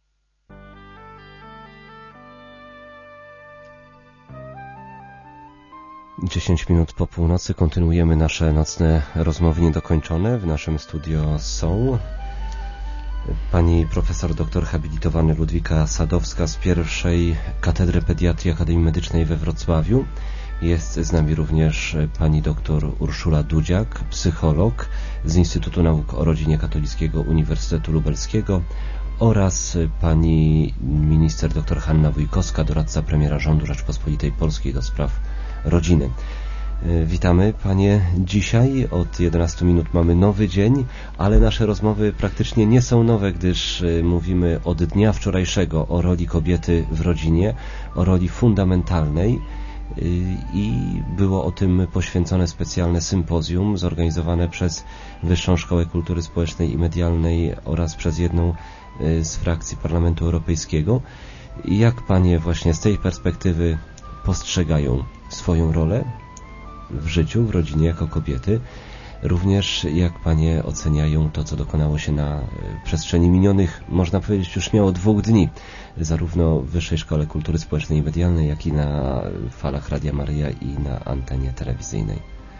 S9: 10 minut po północy kontynuujemy nasze nocne rozmowy niedokończone. W naszym studio są pani profesor doktor habilitowany Ludwika Sadowska z pierwszej Katedry Pediatrii Akademii Medycznej we Wrocławiu. Jest z nami również pani doktor Urszula Dudziak, psycholog z Instytutu Nauk o Rodzinie Katolickiego Uniwersytetu Lubelskiego oraz pani minister dr Hanna Wójkowska, doradca premiera rządu Rzeczpospolitej Polskiej do spraw rodziny. Witamy Panie dzisiaj. Od 11 minut mamy nowy dzień, ale nasze rozmowy praktycznie nie są nowe, gdyż mówimy od dnia wczorajszego o roli kobiety w rodzinie, o roli fundamentalnej i było o tym poświęcone specjalne sympozjum zorganizowane przez Wyższą Szkołę Kultury Społecznej i Medialnej oraz przez jedną z frakcji Parlamentu Europejskiego. Jak Panie właśnie z tej perspektywy postrzegają swoją rolę w życiu, w rodzinie jako kobiety? Również jak Panie oceniają to, co dokonało się na przestrzeni minionych, można powiedzieć, już śmiało 2 dni, zarówno w Wyższej Szkole Kultury Społecznej i Medialnej, jak i na falach Radia Maryja i na antenie telewizyjnej.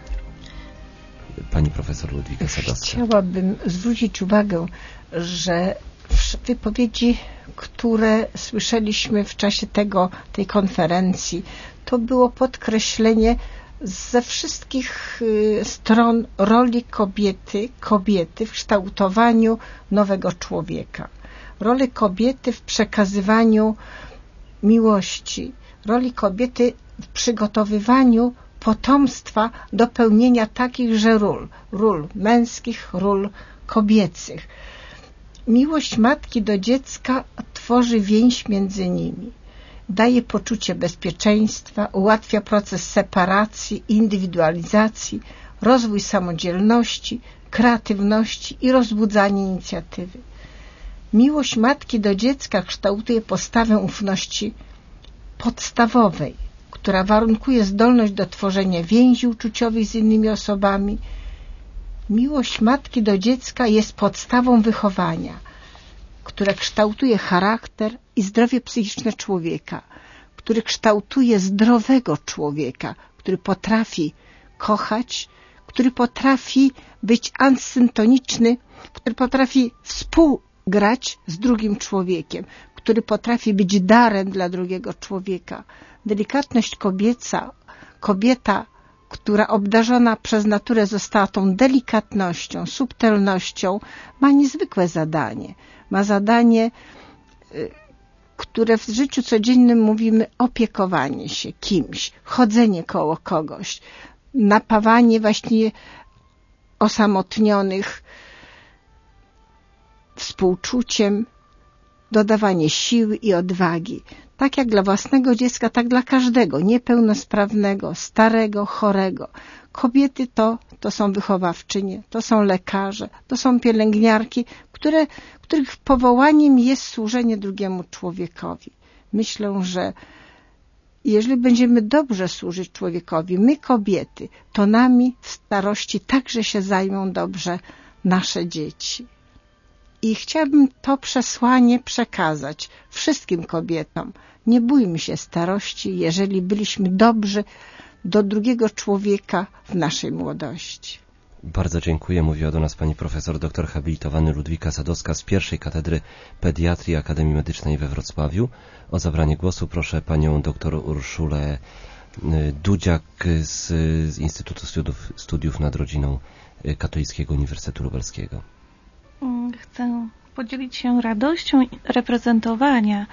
S9: Pani profesor Ludwika Sadowska.
S3: Chciałabym zwrócić uwagę, że wypowiedzi, które słyszeliśmy w czasie tej konferencji, to było podkreślenie ze wszystkich stron roli kobiety w kształtowaniu nowego człowieka. Roli kobiety w przekazywaniu miłości. Roli kobiety w przygotowywaniu potomstwa do pełnienia takichże ról męskich, ról kobiecych. Miłość matki do dziecka tworzy więź między nimi. Daje poczucie bezpieczeństwa, ułatwia proces separacji, indywidualizacji, rozwój samodzielności, kreatywności i rozbudzanie inicjatywy. Miłość matki do dziecka kształtuje postawę ufności podstawowej, która warunkuje zdolność do tworzenia więzi uczuciowych z innymi osobami. Miłość matki do dziecka jest podstawą wychowania, które kształtuje charakter i zdrowie psychiczne człowieka, który kształtuje zdrowego człowieka, który potrafi kochać, który potrafi być asyntoniczny, który potrafi współgrać z drugim człowiekiem, który potrafi być darem dla drugiego człowieka. Delikatność kobieca, kobieta, która obdarzona przez naturę została tą delikatnością, subtelnością, ma niezwykłe zadanie. Ma zadanie, które w życiu codziennym mówimy opiekowanie się kimś, chodzenie koło kogoś, napawanie właśnie osamotnionych współczuciem, dodawanie siły i odwagi. Tak jak dla własnego dziecka, tak dla każdego, niepełnosprawnego, starego, chorego. Kobiety to są wychowawczynie, to są lekarze, to są pielęgniarki, których powołaniem jest służenie drugiemu człowiekowi. Myślę, że jeżeli będziemy dobrze służyć człowiekowi, my kobiety, to nami w starości także się zajmą dobrze nasze dzieci. I chciałabym to przesłanie przekazać wszystkim kobietom. Nie bójmy się starości, jeżeli byliśmy dobrzy do drugiego człowieka w naszej młodości.
S9: Bardzo dziękuję. Mówiła do nas pani profesor dr habilitowany Ludwika Sadowska z pierwszej katedry pediatrii Akademii Medycznej we Wrocławiu. O zabranie głosu proszę panią dr Urszulę Dudziak z Instytutu Studiów nad Rodziną Katolickiego Uniwersytetu Lubelskiego.
S4: Chcę podzielić się radością reprezentowania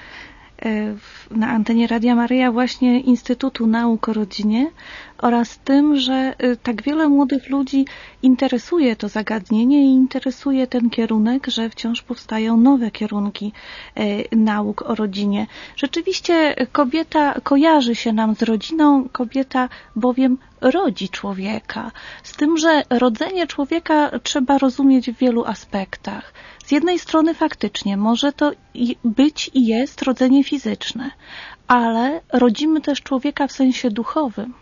S4: na antenie Radia Maryja właśnie Instytutu Nauk o Rodzinie oraz tym, że tak wiele młodych ludzi interesuje to zagadnienie i interesuje ten kierunek, że wciąż powstają nowe kierunki nauk o rodzinie. Rzeczywiście kobieta kojarzy się nam z rodziną, kobieta bowiem rodzi człowieka. Z tym, że rodzenie człowieka trzeba rozumieć w wielu aspektach. Z jednej strony faktycznie może to być i jest rodzenie fizyczne, ale rodzimy też człowieka w sensie duchowym.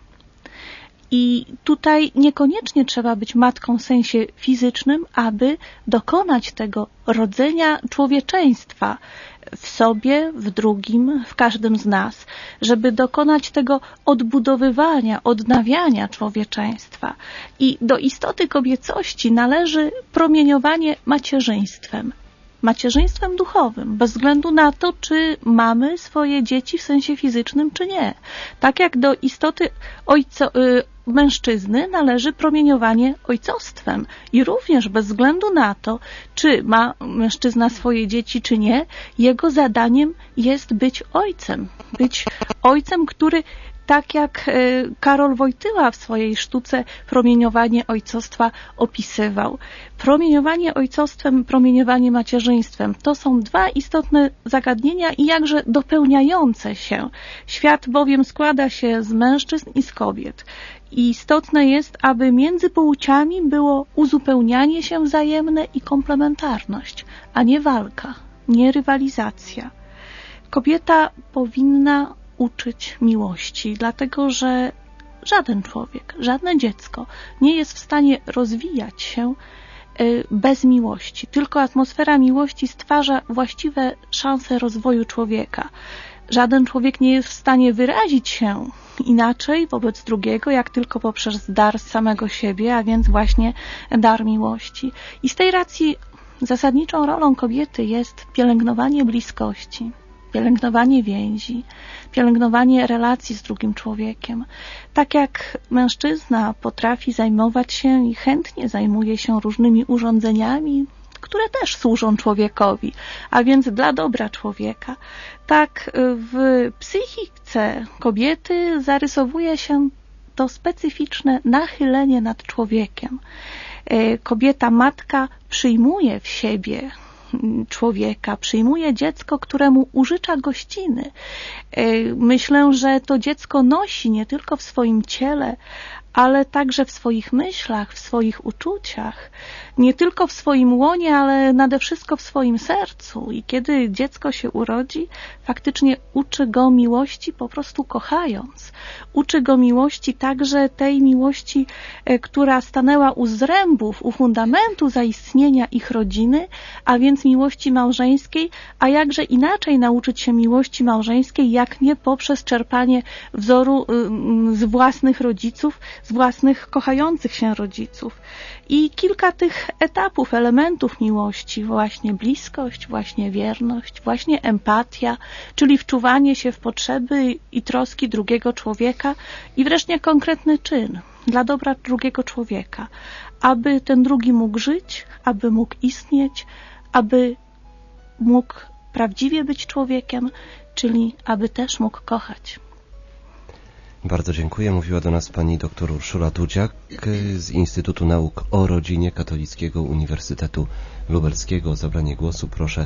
S4: I tutaj niekoniecznie trzeba być matką w sensie fizycznym, aby dokonać tego rodzenia człowieczeństwa w sobie, w drugim, w każdym z nas, żeby dokonać tego odbudowywania, odnawiania człowieczeństwa. I do istoty kobiecości należy promieniowanie macierzyństwem duchowym, bez względu na to, czy mamy swoje dzieci w sensie fizycznym, czy nie. Tak jak do istoty mężczyzny należy promieniowanie ojcostwem i również bez względu na to, czy ma mężczyzna swoje dzieci, czy nie, jego zadaniem jest być ojcem, który tak jak Karol Wojtyła w swojej sztuce Promieniowanie ojcostwa opisywał. Promieniowanie ojcostwem, promieniowanie macierzyństwem to są dwa istotne zagadnienia i jakże dopełniające się. Świat bowiem składa się z mężczyzn i z kobiet. I istotne jest, aby między płciami było uzupełnianie się wzajemne i komplementarność, a nie walka, nie rywalizacja. Kobieta powinna uczyć miłości, dlatego że żaden człowiek, żadne dziecko nie jest w stanie rozwijać się bez miłości. Tylko atmosfera miłości stwarza właściwe szanse rozwoju człowieka. Żaden człowiek nie jest w stanie wyrazić się inaczej wobec drugiego, jak tylko poprzez dar z samego siebie, a więc właśnie dar miłości. I z tej racji zasadniczą rolą kobiety jest pielęgnowanie bliskości, pielęgnowanie więzi, pielęgnowanie relacji z drugim człowiekiem. Tak jak mężczyzna potrafi zajmować się i chętnie zajmuje się różnymi urządzeniami, które też służą człowiekowi, a więc dla dobra człowieka, tak w psychice kobiety zarysowuje się to specyficzne nachylenie nad człowiekiem. Kobieta, matka przyjmuje w siebie człowieka, przyjmuje dziecko, któremu użycza gościny. Myślę, że to dziecko nosi nie tylko w swoim ciele, ale także w swoich myślach, w swoich uczuciach, nie tylko w swoim łonie, ale nade wszystko w swoim sercu. I kiedy dziecko się urodzi, faktycznie uczy go miłości po prostu kochając. Uczy go miłości także tej miłości, która stanęła u zrębów, u fundamentu zaistnienia ich rodziny, a więc miłości małżeńskiej, a jakże inaczej nauczyć się miłości małżeńskiej, jak nie poprzez czerpanie wzoru z własnych rodziców, z własnych kochających się rodziców. I kilka tych etapów, elementów miłości, właśnie bliskość, właśnie wierność, właśnie empatia, czyli wczuwanie się w potrzeby i troski drugiego człowieka i wreszcie konkretny czyn dla dobra drugiego człowieka, aby ten drugi mógł żyć, aby mógł istnieć, aby mógł prawdziwie być człowiekiem, czyli aby też mógł kochać.
S9: Bardzo dziękuję. Mówiła do nas pani dr Urszula Dudziak z Instytutu Nauk o Rodzinie Katolickiego Uniwersytetu Lubelskiego. O zabranie głosu proszę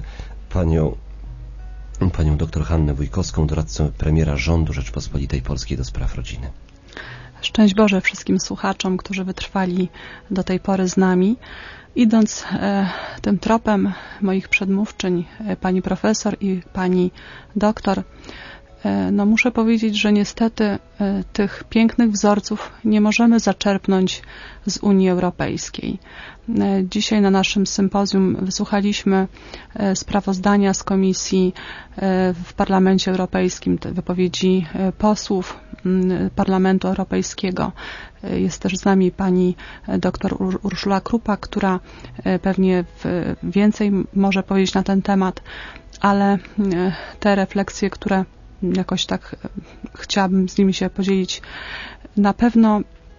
S9: panią dr Hannę Wójkowską, doradcę premiera rządu Rzeczpospolitej Polskiej do spraw rodziny.
S5: Szczęść Boże wszystkim słuchaczom, którzy wytrwali do tej pory z nami. Idąc tym tropem moich przedmówczyń, pani profesor i pani doktor, no muszę powiedzieć, że niestety tych pięknych wzorców nie możemy zaczerpnąć z Unii Europejskiej. Dzisiaj na naszym sympozjum wysłuchaliśmy sprawozdania z komisji w Parlamencie Europejskim, wypowiedzi posłów Parlamentu Europejskiego. Jest też z nami pani dr Urszula Krupa, która pewnie więcej może powiedzieć na ten temat, ale te refleksje, które jakoś tak chciałabym z nimi się podzielić. Na pewno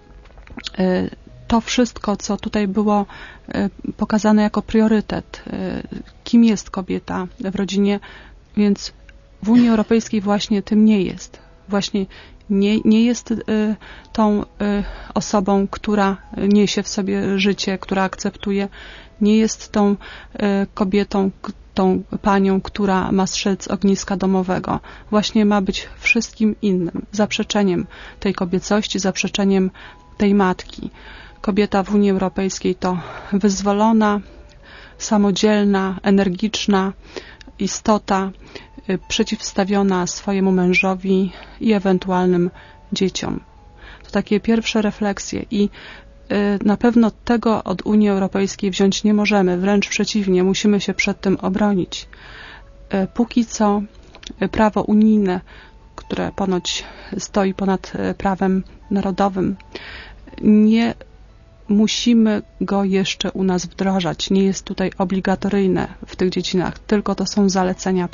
S5: to wszystko, co tutaj było pokazane jako priorytet, kim jest kobieta w rodzinie, więc w Unii Europejskiej właśnie tym nie jest. Właśnie nie jest tą osobą, która niesie w sobie życie, która akceptuje, nie jest tą kobietą, tą panią, która ma strzec ogniska domowego. Właśnie ma być wszystkim innym, zaprzeczeniem tej kobiecości, zaprzeczeniem tej matki. Kobieta w Unii Europejskiej to wyzwolona, samodzielna, energiczna istota, przeciwstawiona swojemu mężowi i ewentualnym dzieciom. To takie pierwsze refleksje i na pewno tego od Unii Europejskiej wziąć nie możemy, wręcz przeciwnie, musimy się przed tym obronić. Póki co prawo unijne, które ponoć stoi ponad prawem narodowym, nie musimy go jeszcze u nas wdrażać. Nie jest tutaj obligatoryjne w tych dziedzinach, tylko to są zalecenia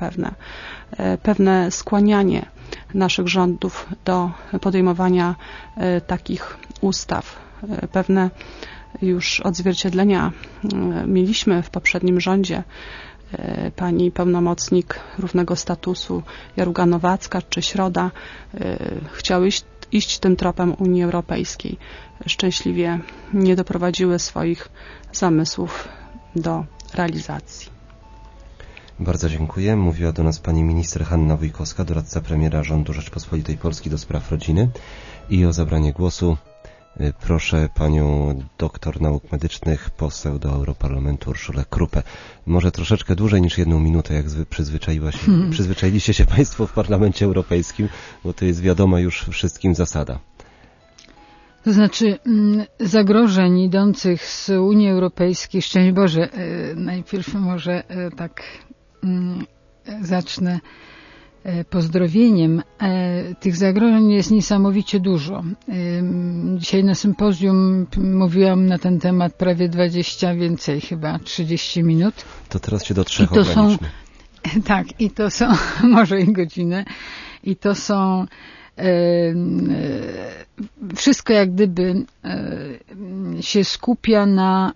S5: pewne skłanianie naszych rządów do podejmowania takich ustaw. Pewne już odzwierciedlenia mieliśmy w poprzednim rządzie. Pani pełnomocnik równego statusu Jaruga Nowacka czy Środa chciały iść tym tropem Unii Europejskiej. Szczęśliwie nie doprowadziły swoich zamysłów do realizacji.
S9: Bardzo dziękuję. Mówiła do nas pani minister Hanna Wójkowska, doradca premiera rządu Rzeczpospolitej Polskiej do spraw rodziny. I o zabranie głosu proszę panią doktor nauk medycznych, poseł do Europarlamentu Urszulę Krupę. Może troszeczkę dłużej niż 1 minutę, jak przyzwyczailiście się państwo w Parlamencie Europejskim, bo to jest wiadoma już wszystkim zasada.
S6: To znaczy zagrożeń idących z Unii Europejskiej, szczęść Boże, najpierw może tak zacznę pozdrowieniem. Tych zagrożeń jest niesamowicie dużo. Dzisiaj na sympozjum mówiłam na ten temat prawie 20, więcej chyba 30 minut.
S9: To teraz się do 3 ograniczmy.
S6: Tak, i to są, może i godzinę, i to są wszystko jak gdyby się skupia na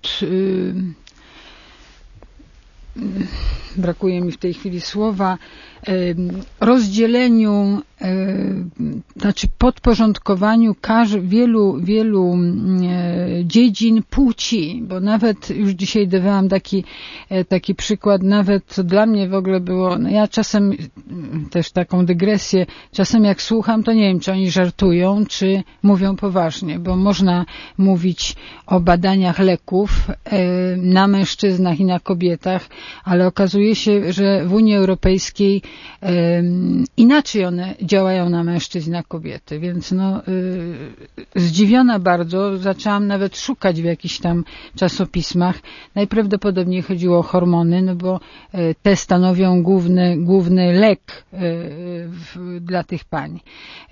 S6: brakuje mi w tej chwili słowa, rozdzieleniu, znaczy podporządkowaniu wielu dziedzin płci, bo nawet już dzisiaj dawałam taki przykład, nawet dla mnie w ogóle było, no ja czasem też taką dygresję, czasem jak słucham, to nie wiem, czy oni żartują, czy mówią poważnie, bo można mówić o badaniach leków na mężczyznach i na kobietach, ale okazuje się, że w Unii Europejskiej inaczej one działają na mężczyzn i na kobiety, więc zdziwiona bardzo, zaczęłam nawet szukać w jakichś tam czasopismach. Najprawdopodobniej chodziło o hormony, no bo te stanowią główny lek dla tych pań.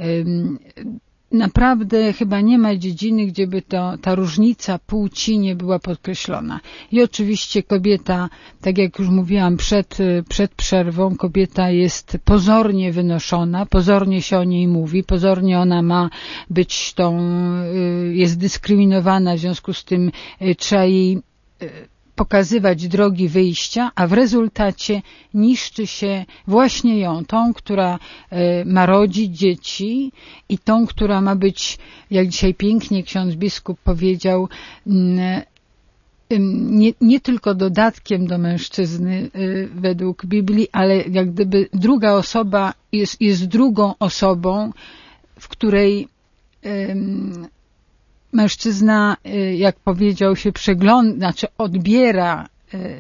S6: Naprawdę chyba nie ma dziedziny, gdzie by ta różnica płci nie była podkreślona. I oczywiście kobieta, tak jak już mówiłam przed przerwą, kobieta jest pozornie wynoszona, pozornie się o niej mówi, pozornie ona ma być jest dyskryminowana, w związku z tym trzeba jej pokazywać drogi wyjścia, a w rezultacie niszczy się właśnie ją, tą, która ma rodzić dzieci i tą, która ma być, jak dzisiaj pięknie ksiądz biskup powiedział, nie tylko dodatkiem do mężczyzny według Biblii, ale jak gdyby druga osoba jest drugą osobą, w której mężczyzna, jak powiedział, się odbiera,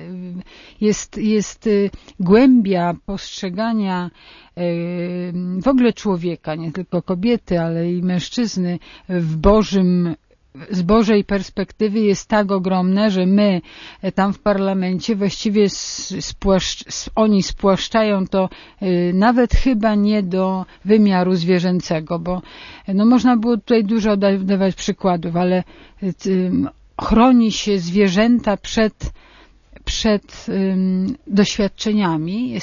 S6: jest głębia postrzegania w ogóle człowieka, nie tylko kobiety, ale i mężczyzny z Bożej perspektywy jest tak ogromne, że my tam w parlamencie właściwie oni spłaszczają to nawet chyba nie do wymiaru zwierzęcego, bo można było tutaj dużo dawać przykładów, ale chroni się zwierzęta przed doświadczeniami.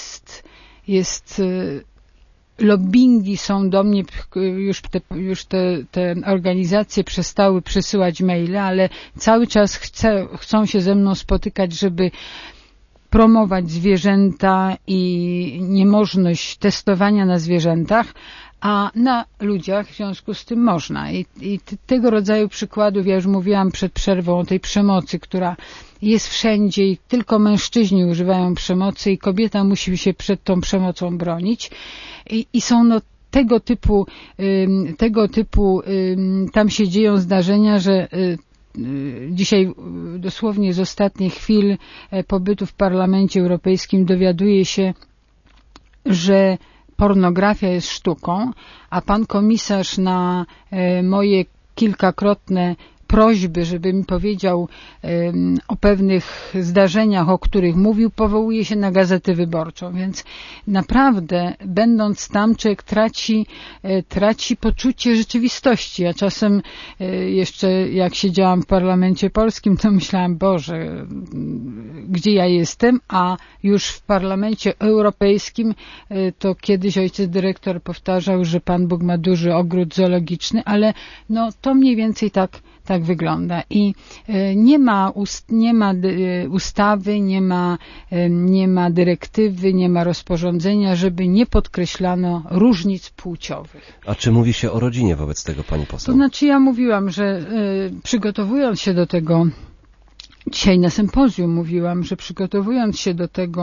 S6: Lobbingi są do mnie, już te organizacje przestały przysyłać maile, ale cały czas chcą się ze mną spotykać, żeby promować zwierzęta i niemożność testowania na zwierzętach, a na ludziach w związku z tym można. I tego rodzaju przykładów, ja już mówiłam przed przerwą o tej przemocy, która jest wszędzie i tylko mężczyźni używają przemocy i kobieta musi się przed tą przemocą bronić. I są tego typu tam się dzieją zdarzenia, że dzisiaj dosłownie z ostatnich chwil pobytu w Parlamencie Europejskim dowiaduję się, że pornografia jest sztuką, a pan komisarz na moje kilkakrotne prośby, żeby mi powiedział o pewnych zdarzeniach, o których mówił, powołuje się na Gazetę Wyborczą, więc naprawdę będąc tam człowiek traci poczucie rzeczywistości. Ja czasem jeszcze jak siedziałam w Parlamencie Polskim, to myślałam, Boże, gdzie ja jestem, a już w Parlamencie Europejskim to kiedyś ojciec dyrektor powtarzał, że Pan Bóg ma duży ogród zoologiczny, ale to mniej więcej tak wygląda i nie ma ustawy, nie ma dyrektywy, nie ma rozporządzenia, żeby nie podkreślano różnic płciowych.
S9: A czy mówi się o rodzinie wobec tego, pani poseł?
S6: To znaczy ja mówiłam, że przygotowując się do tego, dzisiaj na sympozjum mówiłam, że przygotowując się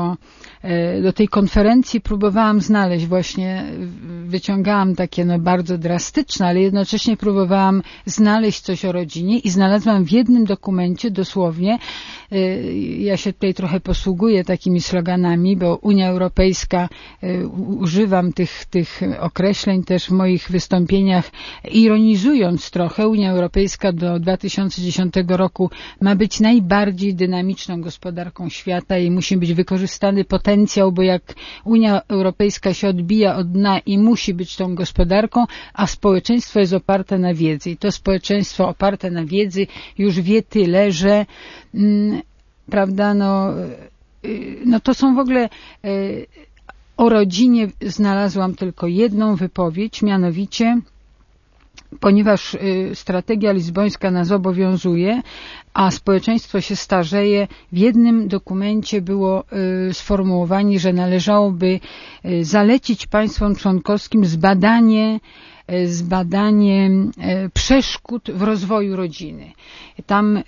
S6: do tej konferencji próbowałam znaleźć właśnie, wyciągałam takie bardzo drastyczne, ale jednocześnie próbowałam znaleźć coś o rodzinie i znalazłam w jednym dokumencie dosłownie, ja się tutaj trochę posługuję takimi sloganami, bo Unia Europejska, używam tych określeń też w moich wystąpieniach, ironizując trochę, Unia Europejska do 2010 roku ma być najbardziej dynamiczną gospodarką świata i musi być wykorzystany potencjał, bo jak Unia Europejska się odbija od dna i musi być tą gospodarką, a społeczeństwo jest oparte na wiedzy. I to społeczeństwo oparte na wiedzy już wie tyle, że prawda, to są w ogóle o rodzinie znalazłam tylko jedną wypowiedź, mianowicie ponieważ strategia lizbońska nas obowiązuje, a społeczeństwo się starzeje, w jednym dokumencie było sformułowanie, że należałoby zalecić państwom członkowskim zbadanie przeszkód w rozwoju rodziny. Tam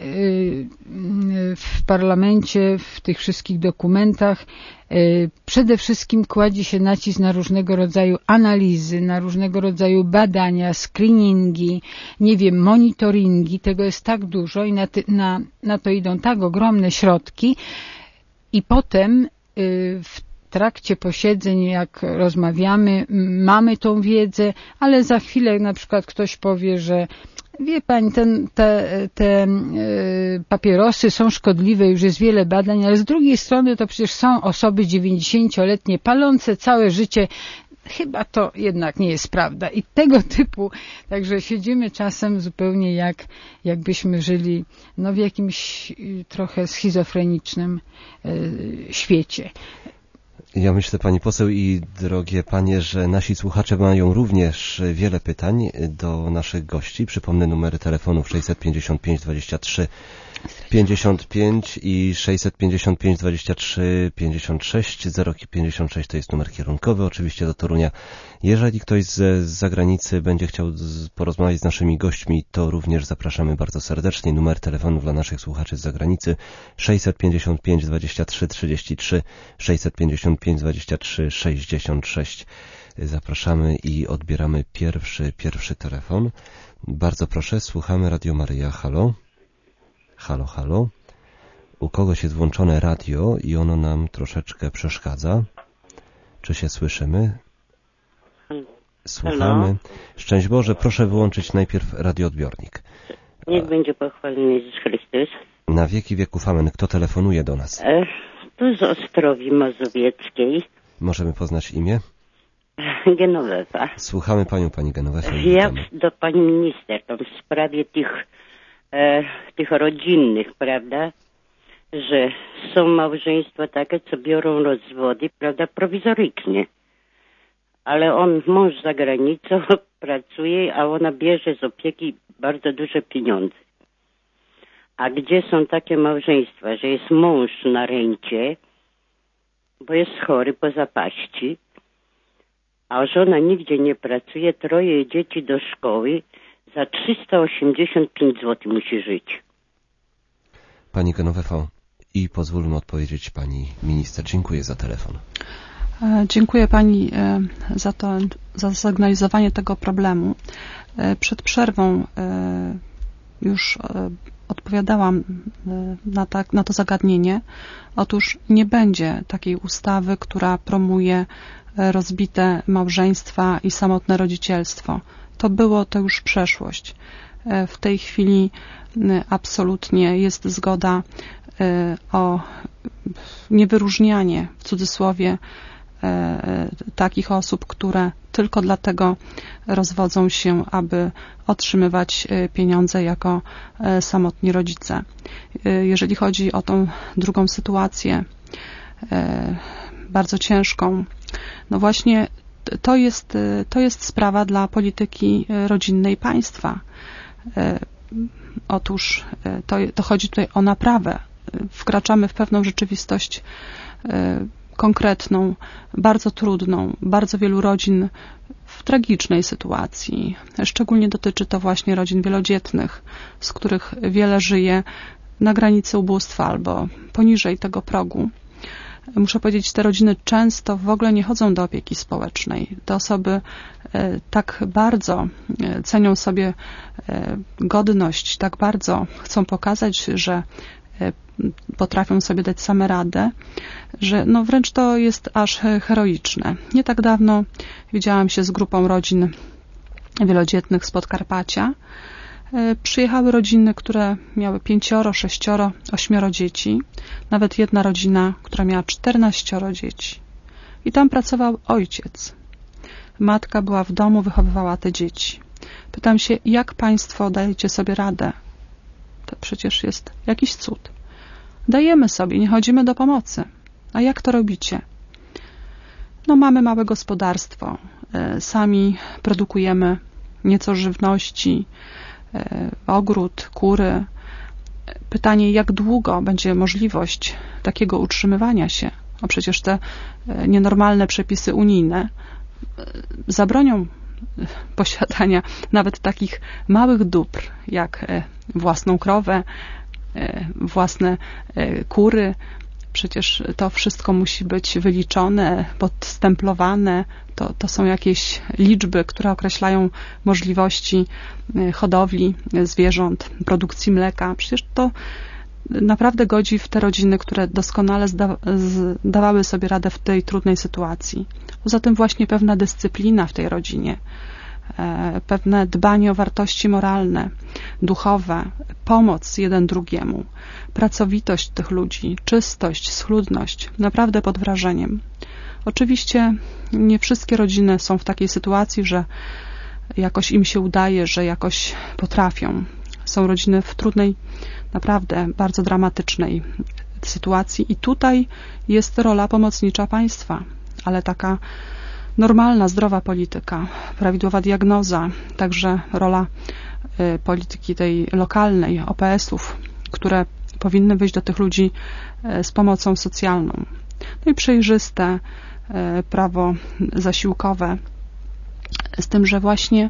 S6: w parlamencie, w tych wszystkich dokumentach przede wszystkim kładzie się nacisk na różnego rodzaju analizy, na różnego rodzaju badania, screeningi, nie wiem, monitoringi. Tego jest tak dużo i na to idą tak ogromne środki i potem w trakcie posiedzeń, jak rozmawiamy, mamy tą wiedzę, ale za chwilę na przykład ktoś powie, że wie pani, te papierosy są szkodliwe, już jest wiele badań, ale z drugiej strony to przecież są osoby 90-letnie palące całe życie. Chyba to jednak nie jest prawda. I tego typu, także siedzimy czasem zupełnie jakbyśmy żyli w jakimś trochę schizofrenicznym świecie.
S9: Ja myślę, pani poseł i drogie panie, że nasi słuchacze mają również wiele pytań do naszych gości. Przypomnę numery telefonów 655 23 55 i 655 23 56. 056 to jest numer kierunkowy, oczywiście do Torunia. Jeżeli ktoś z zagranicy będzie chciał porozmawiać z naszymi gośćmi, to również zapraszamy bardzo serdecznie. Numer telefonu dla naszych słuchaczy z zagranicy 655 23 33 655 23 66. Zapraszamy i odbieramy pierwszy telefon. Bardzo proszę, słuchamy Radio Maryja. Halo? Halo, halo. U kogoś jest włączone radio i ono nam troszeczkę przeszkadza. Czy się słyszymy? Słuchamy.
S10: Halo?
S9: Szczęść Boże, proszę wyłączyć najpierw radioodbiornik.
S10: Niech będzie pochwalony Jezus Chrystus.
S9: Na wieki wieków amen. Kto telefonuje do nas?
S10: Tu z Ostrowi Mazowieckiej.
S9: Możemy poznać imię?
S10: Genowefa.
S9: Słuchamy panią, pani Genowefa.
S10: Ja do pani minister, tam w sprawie tych rodzinnych, prawda, że są małżeństwa takie, co biorą rozwody, prawda, prowizorycznie. Ale mąż za granicą pracuje, a ona bierze z opieki bardzo duże pieniądze. A gdzie są takie małżeństwa, że jest mąż na rencie, bo jest chory po zapaści, a żona nigdzie nie pracuje, 3 dzieci do szkoły, za 385 zł musi żyć.
S9: Pani Genowefa, i pozwólmy odpowiedzieć pani minister. Dziękuję za telefon.
S5: Dziękuję pani za zasygnalizowanie tego problemu. Przed przerwą już odpowiadałam na to zagadnienie. Otóż nie będzie takiej ustawy, która promuje rozbite małżeństwa i samotne rodzicielstwo. To już przeszłość. W tej chwili absolutnie jest zgoda o niewyróżnianie, w cudzysłowie, takich osób, które tylko dlatego rozwodzą się, aby otrzymywać pieniądze jako samotni rodzice. Jeżeli chodzi o tą drugą sytuację, bardzo ciężką, no właśnie to jest sprawa dla polityki rodzinnej państwa. Otóż to chodzi tutaj o naprawę. Wkraczamy w pewną rzeczywistość konkretną, bardzo trudną, bardzo wielu rodzin w tragicznej sytuacji. Szczególnie dotyczy to właśnie rodzin wielodzietnych, z których wiele żyje na granicy ubóstwa albo poniżej tego progu. Muszę powiedzieć, te rodziny często w ogóle nie chodzą do opieki społecznej. Te osoby tak bardzo cenią sobie godność, tak bardzo chcą pokazać, że potrafią sobie dać same radę, że no wręcz to jest aż heroiczne. Nie tak dawno widziałam się z grupą rodzin wielodzietnych z Podkarpacia. Przyjechały rodziny, które miały 5, 6, 8 dzieci. Nawet jedna rodzina, która miała 14 dzieci. I tam pracował ojciec. Matka była w domu, wychowywała te dzieci. Pytam się, jak państwo dajecie sobie radę? To przecież jest jakiś cud. Dajemy sobie, nie chodzimy do pomocy. A jak to robicie? No mamy małe gospodarstwo. Sami produkujemy nieco żywności, ogród, kury. Pytanie, jak długo będzie możliwość takiego utrzymywania się? No przecież te nienormalne przepisy unijne zabronią posiadania nawet takich małych dóbr, jak własną krowę, własne kury. Przecież to wszystko musi być wyliczone, podstemplowane. To są jakieś liczby, które określają możliwości hodowli zwierząt, produkcji mleka. Przecież to naprawdę godzi w te rodziny, które doskonale dawały sobie radę w tej trudnej sytuacji. Poza tym właśnie pewna dyscyplina w tej rodzinie, pewne dbanie o wartości moralne, duchowe, pomoc jeden drugiemu, pracowitość tych ludzi, czystość, schludność, naprawdę pod wrażeniem. Oczywiście nie wszystkie rodziny są w takiej sytuacji, że jakoś im się udaje, że jakoś potrafią. Są rodziny w trudnej, naprawdę bardzo dramatycznej sytuacji i tutaj jest rola pomocnicza państwa, ale taka normalna, zdrowa polityka, prawidłowa diagnoza, także rola polityki tej lokalnej, OPS-ów, które powinny wyjść do tych ludzi z pomocą socjalną. No i przejrzyste prawo zasiłkowe, z tym, że właśnie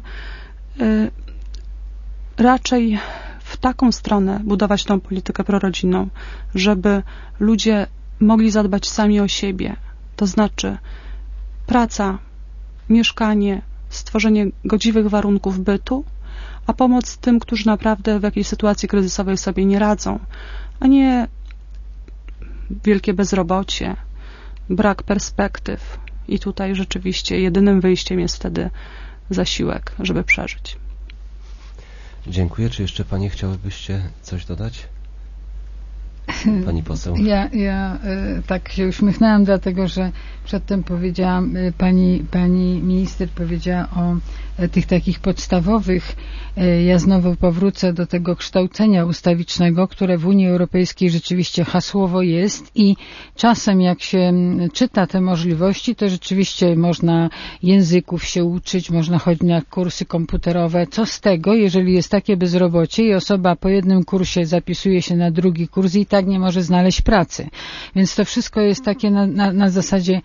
S5: raczej w taką stronę budować tą politykę prorodzinną, żeby ludzie mogli zadbać sami o siebie, to znaczy praca, mieszkanie, stworzenie godziwych warunków bytu, a pomoc tym, którzy naprawdę w jakiejś sytuacji kryzysowej sobie nie radzą, a nie wielkie bezrobocie, brak perspektyw. I tutaj rzeczywiście jedynym wyjściem jest wtedy zasiłek, żeby przeżyć.
S9: Dziękuję. Czy jeszcze Panie chciałybyście coś dodać? Pani poseł.
S6: Ja tak się uśmiechnęłam, dlatego że przedtem powiedziałam, pani minister powiedziała o tych takich podstawowych. Ja znowu powrócę do tego kształcenia ustawicznego, które w Unii Europejskiej rzeczywiście hasłowo jest i czasem jak się czyta te możliwości, to rzeczywiście można języków się uczyć, można chodzić na kursy komputerowe. Co z tego, jeżeli jest takie bezrobocie i osoba po jednym kursie zapisuje się na drugi kurs i tak nie może znaleźć pracy. Więc to wszystko jest takie na zasadzie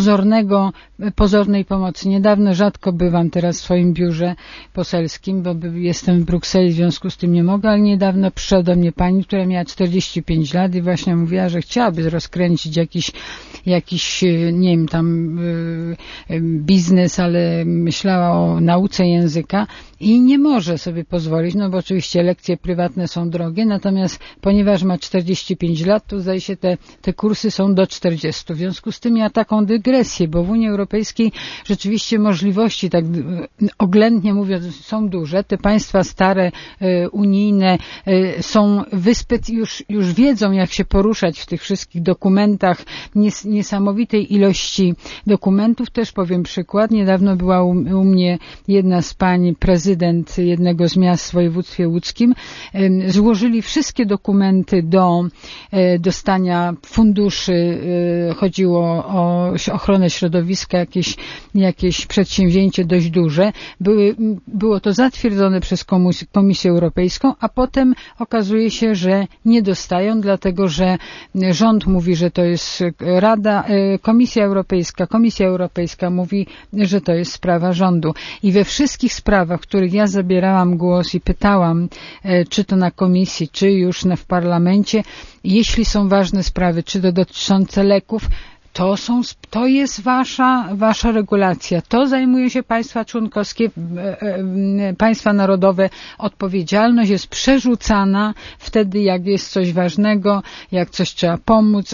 S6: pozornej pomocy. Niedawno rzadko bywam teraz w swoim biurze poselskim, bo jestem w Brukseli, w związku z tym nie mogę, ale niedawno przyszła do mnie pani, która miała 45 lat i właśnie mówiła, że chciałaby rozkręcić jakiś nie wiem, tam biznes, ale myślała o nauce języka i nie może sobie pozwolić, no bo oczywiście lekcje prywatne są drogie, natomiast ponieważ ma 45 lat, to zdaje się te kursy są do 40. W związku z tym ja taką dygresję, bo w Unii Europejskiej rzeczywiście możliwości, tak oględnie mówiąc, są duże. Te państwa stare, unijne są już wiedzą, jak się poruszać w tych wszystkich dokumentach, niesamowitej ilości dokumentów. Też powiem przykład. Niedawno była u mnie jedna z pań, prezydent jednego z miast w województwie łódzkim. Złożyli wszystkie dokumenty do dostania funduszy. Chodziło o ochronę środowiska, jakieś przedsięwzięcie dość duże. Było to zatwierdzone przez Komisję Europejską, a potem okazuje się, że nie dostają, dlatego że rząd mówi, że to jest Komisja Europejska mówi, że to jest sprawa rządu. I we wszystkich sprawach, w których ja zabierałam głos i pytałam, czy to na komisji, czy już w parlamencie, jeśli są ważne sprawy, czy to dotyczące leków, to jest wasza regulacja. To zajmują się państwa członkowskie, państwa narodowe. Odpowiedzialność jest przerzucana wtedy, jak jest coś ważnego, jak coś trzeba pomóc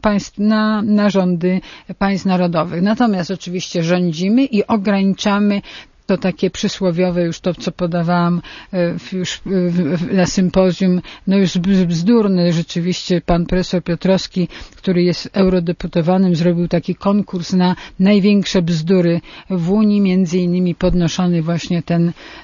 S6: na rządy państw narodowych. Natomiast oczywiście rządzimy i ograniczamy to takie przysłowiowe, już to, co podawałam na sympozjum, no już bzdurny rzeczywiście. Pan profesor Piotrowski, który jest eurodeputowanym, zrobił taki konkurs na największe bzdury w Unii, między innymi podnoszony właśnie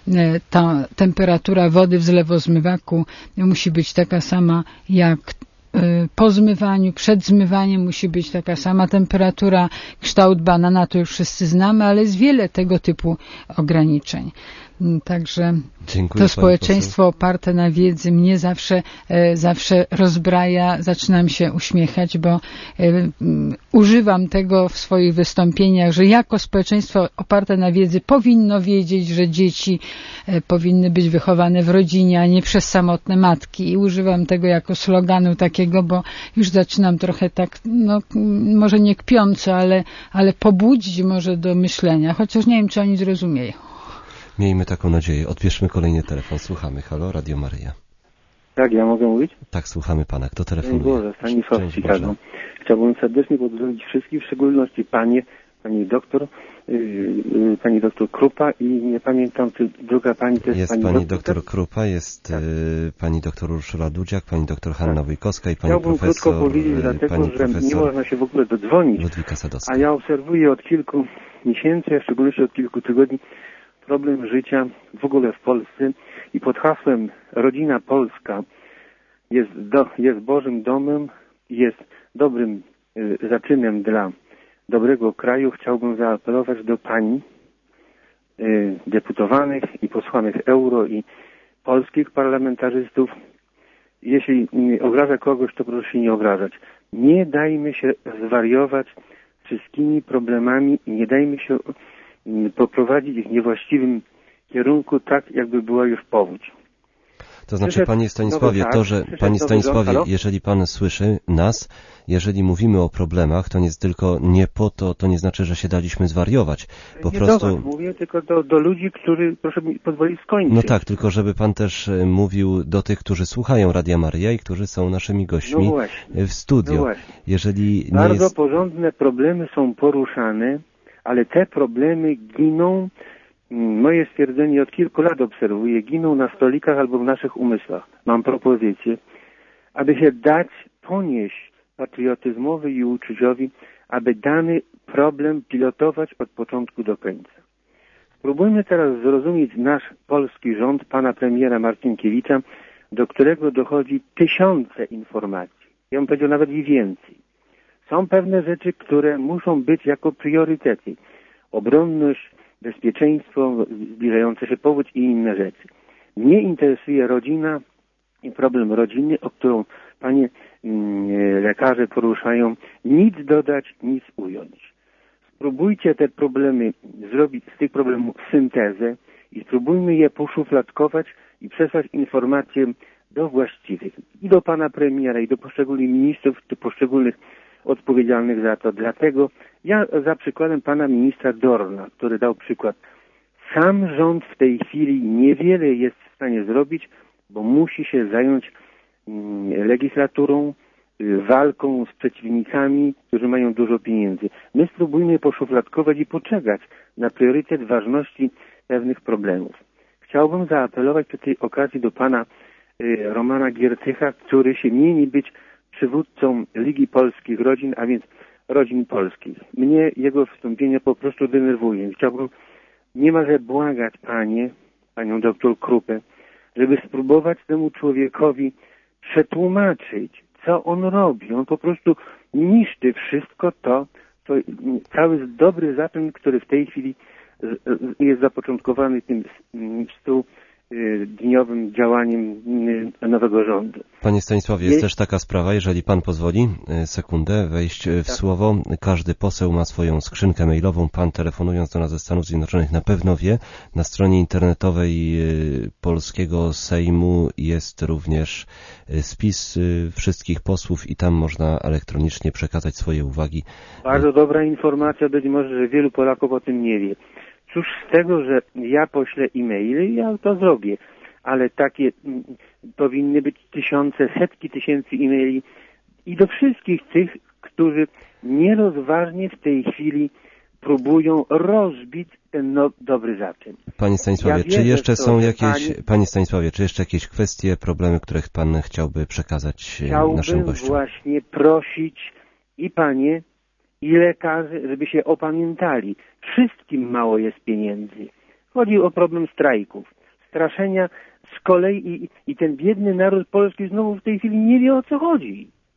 S6: ta temperatura wody w zlewozmywaku musi być taka sama jak po zmywaniu, przed zmywaniem musi być taka sama temperatura, kształt banana, to już wszyscy znamy, ale jest wiele tego typu ograniczeń. Także
S9: dziękuję,
S6: to społeczeństwo oparte na wiedzy mnie zawsze rozbraja, zaczynam się uśmiechać, bo używam tego w swoich wystąpieniach, że jako społeczeństwo oparte na wiedzy powinno wiedzieć, że dzieci powinny być wychowane w rodzinie, a nie przez samotne matki. I używam tego jako sloganu takiego, bo już zaczynam trochę tak, no może nie kpiąco, ale pobudzić może do myślenia, chociaż nie wiem, czy oni zrozumieją.
S9: Miejmy taką nadzieję. Odbierzmy kolejny telefon. Słuchamy. Halo, Radio Maryja.
S11: Tak, ja mogę mówić?
S9: Tak, słuchamy pana. Kto telefonuje?
S11: Boże, Stanisław z Chicago. Chciałbym serdecznie pozdrowić wszystkich, w szczególności pani doktor Krupa i nie pamiętam, czy druga pani to jest
S9: pani doktor Krupa, jest tak. Pani doktor Urszula Dudziak, pani doktor Hanna Wojkowska i pani
S11: Chciałbym
S9: profesor...
S11: krótko powiedzieć, dlatego, że nie można się w ogóle dodzwonić.
S9: Ludwika Sadowska.
S11: A ja obserwuję od kilku miesięcy, a w szczególności od kilku tygodni, problem życia w ogóle w Polsce i pod hasłem Rodzina Polska jest Bożym domem, jest dobrym zaczynem dla dobrego kraju. Chciałbym zaapelować do pani deputowanych i posłanych euro i polskich parlamentarzystów. Jeśli obraża kogoś, to proszę się nie obrażać. Nie dajmy się zwariować wszystkimi problemami i nie dajmy się poprowadzić ich w niewłaściwym kierunku, tak jakby była już powódź.
S9: To znaczy, panie Stanisławie, panie Stanisławie, jeżeli pan słyszy nas, jeżeli mówimy o problemach, to nie po to, to nie znaczy, że się daliśmy zwariować. Po
S11: nie
S9: prostu...
S11: do was mówię, tylko do ludzi, którzy, proszę mi pozwolić skończyć.
S9: No tak, tylko żeby pan też mówił do tych, którzy słuchają Radia Maryja i którzy są naszymi gośćmi w studio.
S11: No właśnie.
S9: Jeżeli
S11: Bardzo porządne problemy są poruszane, ale te problemy giną, moje stwierdzenie od kilku lat obserwuję, giną na stolikach albo w naszych umysłach. Mam propozycję, aby się dać ponieść patriotyzmowi i uczuciowi, aby dany problem pilotować od początku do końca. Spróbujmy teraz zrozumieć nasz polski rząd, pana premiera Marcinkiewicza, do którego dochodzi tysiące informacji. Ja bym powiedział nawet i więcej. Są pewne rzeczy, które muszą być jako priorytety. Obronność, bezpieczeństwo, zbliżające się powódź i inne rzeczy. Mnie interesuje rodzina i problem rodziny, o którą panie lekarze poruszają. Nic dodać, nic ująć. Spróbujcie te problemy zrobić, z tych problemów syntezę i spróbujmy je poszufladkować i przesłać informacje do właściwych. I do pana premiera, i do poszczególnych ministrów, do poszczególnych odpowiedzialnych za to. Dlatego ja za przykładem pana ministra Dorna, który dał przykład. Sam rząd w tej chwili niewiele jest w stanie zrobić, bo musi się zająć legislaturą, walką z przeciwnikami, którzy mają dużo pieniędzy. My spróbujmy poszufladkować i poczekać na priorytet ważności pewnych problemów. Chciałbym zaapelować przy tej okazji do pana Romana Giertycha, który się mieni być przywódcą Ligi Polskich Rodzin, a więc rodzin polskich. Mnie jego wystąpienie po prostu denerwuje. Chciałbym niemalże błagać panią doktor Krupę, żeby spróbować temu człowiekowi przetłumaczyć, co on robi. On po prostu niszczy wszystko to, co cały dobry zaczyn, który w tej chwili jest zapoczątkowany tym 100-dniowym działaniem nowego rządu.
S9: Panie Stanisławie, jest też taka sprawa, jeżeli pan pozwoli, sekundę, wejść w słowo. Każdy poseł ma swoją skrzynkę mailową. Pan, telefonując do nas ze Stanów Zjednoczonych, na pewno wie. Na stronie internetowej polskiego Sejmu jest również spis wszystkich posłów i tam można elektronicznie przekazać swoje uwagi.
S11: Bardzo dobra informacja, być może, że wielu Polaków o tym nie wie. Cóż z tego, że ja poślę e-maily, ja to zrobię, ale takie powinny być tysiące, setki tysięcy e-maili i do wszystkich tych, którzy nierozważnie w tej chwili próbują rozbić ten dobry zaczyn.
S9: Panie Stanisławie, czy jeszcze są jakieś, panie Stanisławie, czy jeszcze jakieś kwestie, problemy, których pan chciałby przekazać naszym gościom?
S11: Chciałbym właśnie prosić i panie, i lekarzy, żeby się opamiętali. Wszystkim mało jest pieniędzy. Chodzi o problem strajków, straszenia z kolei i ten biedny naród polski znowu w tej chwili nie wie, o co chodzi.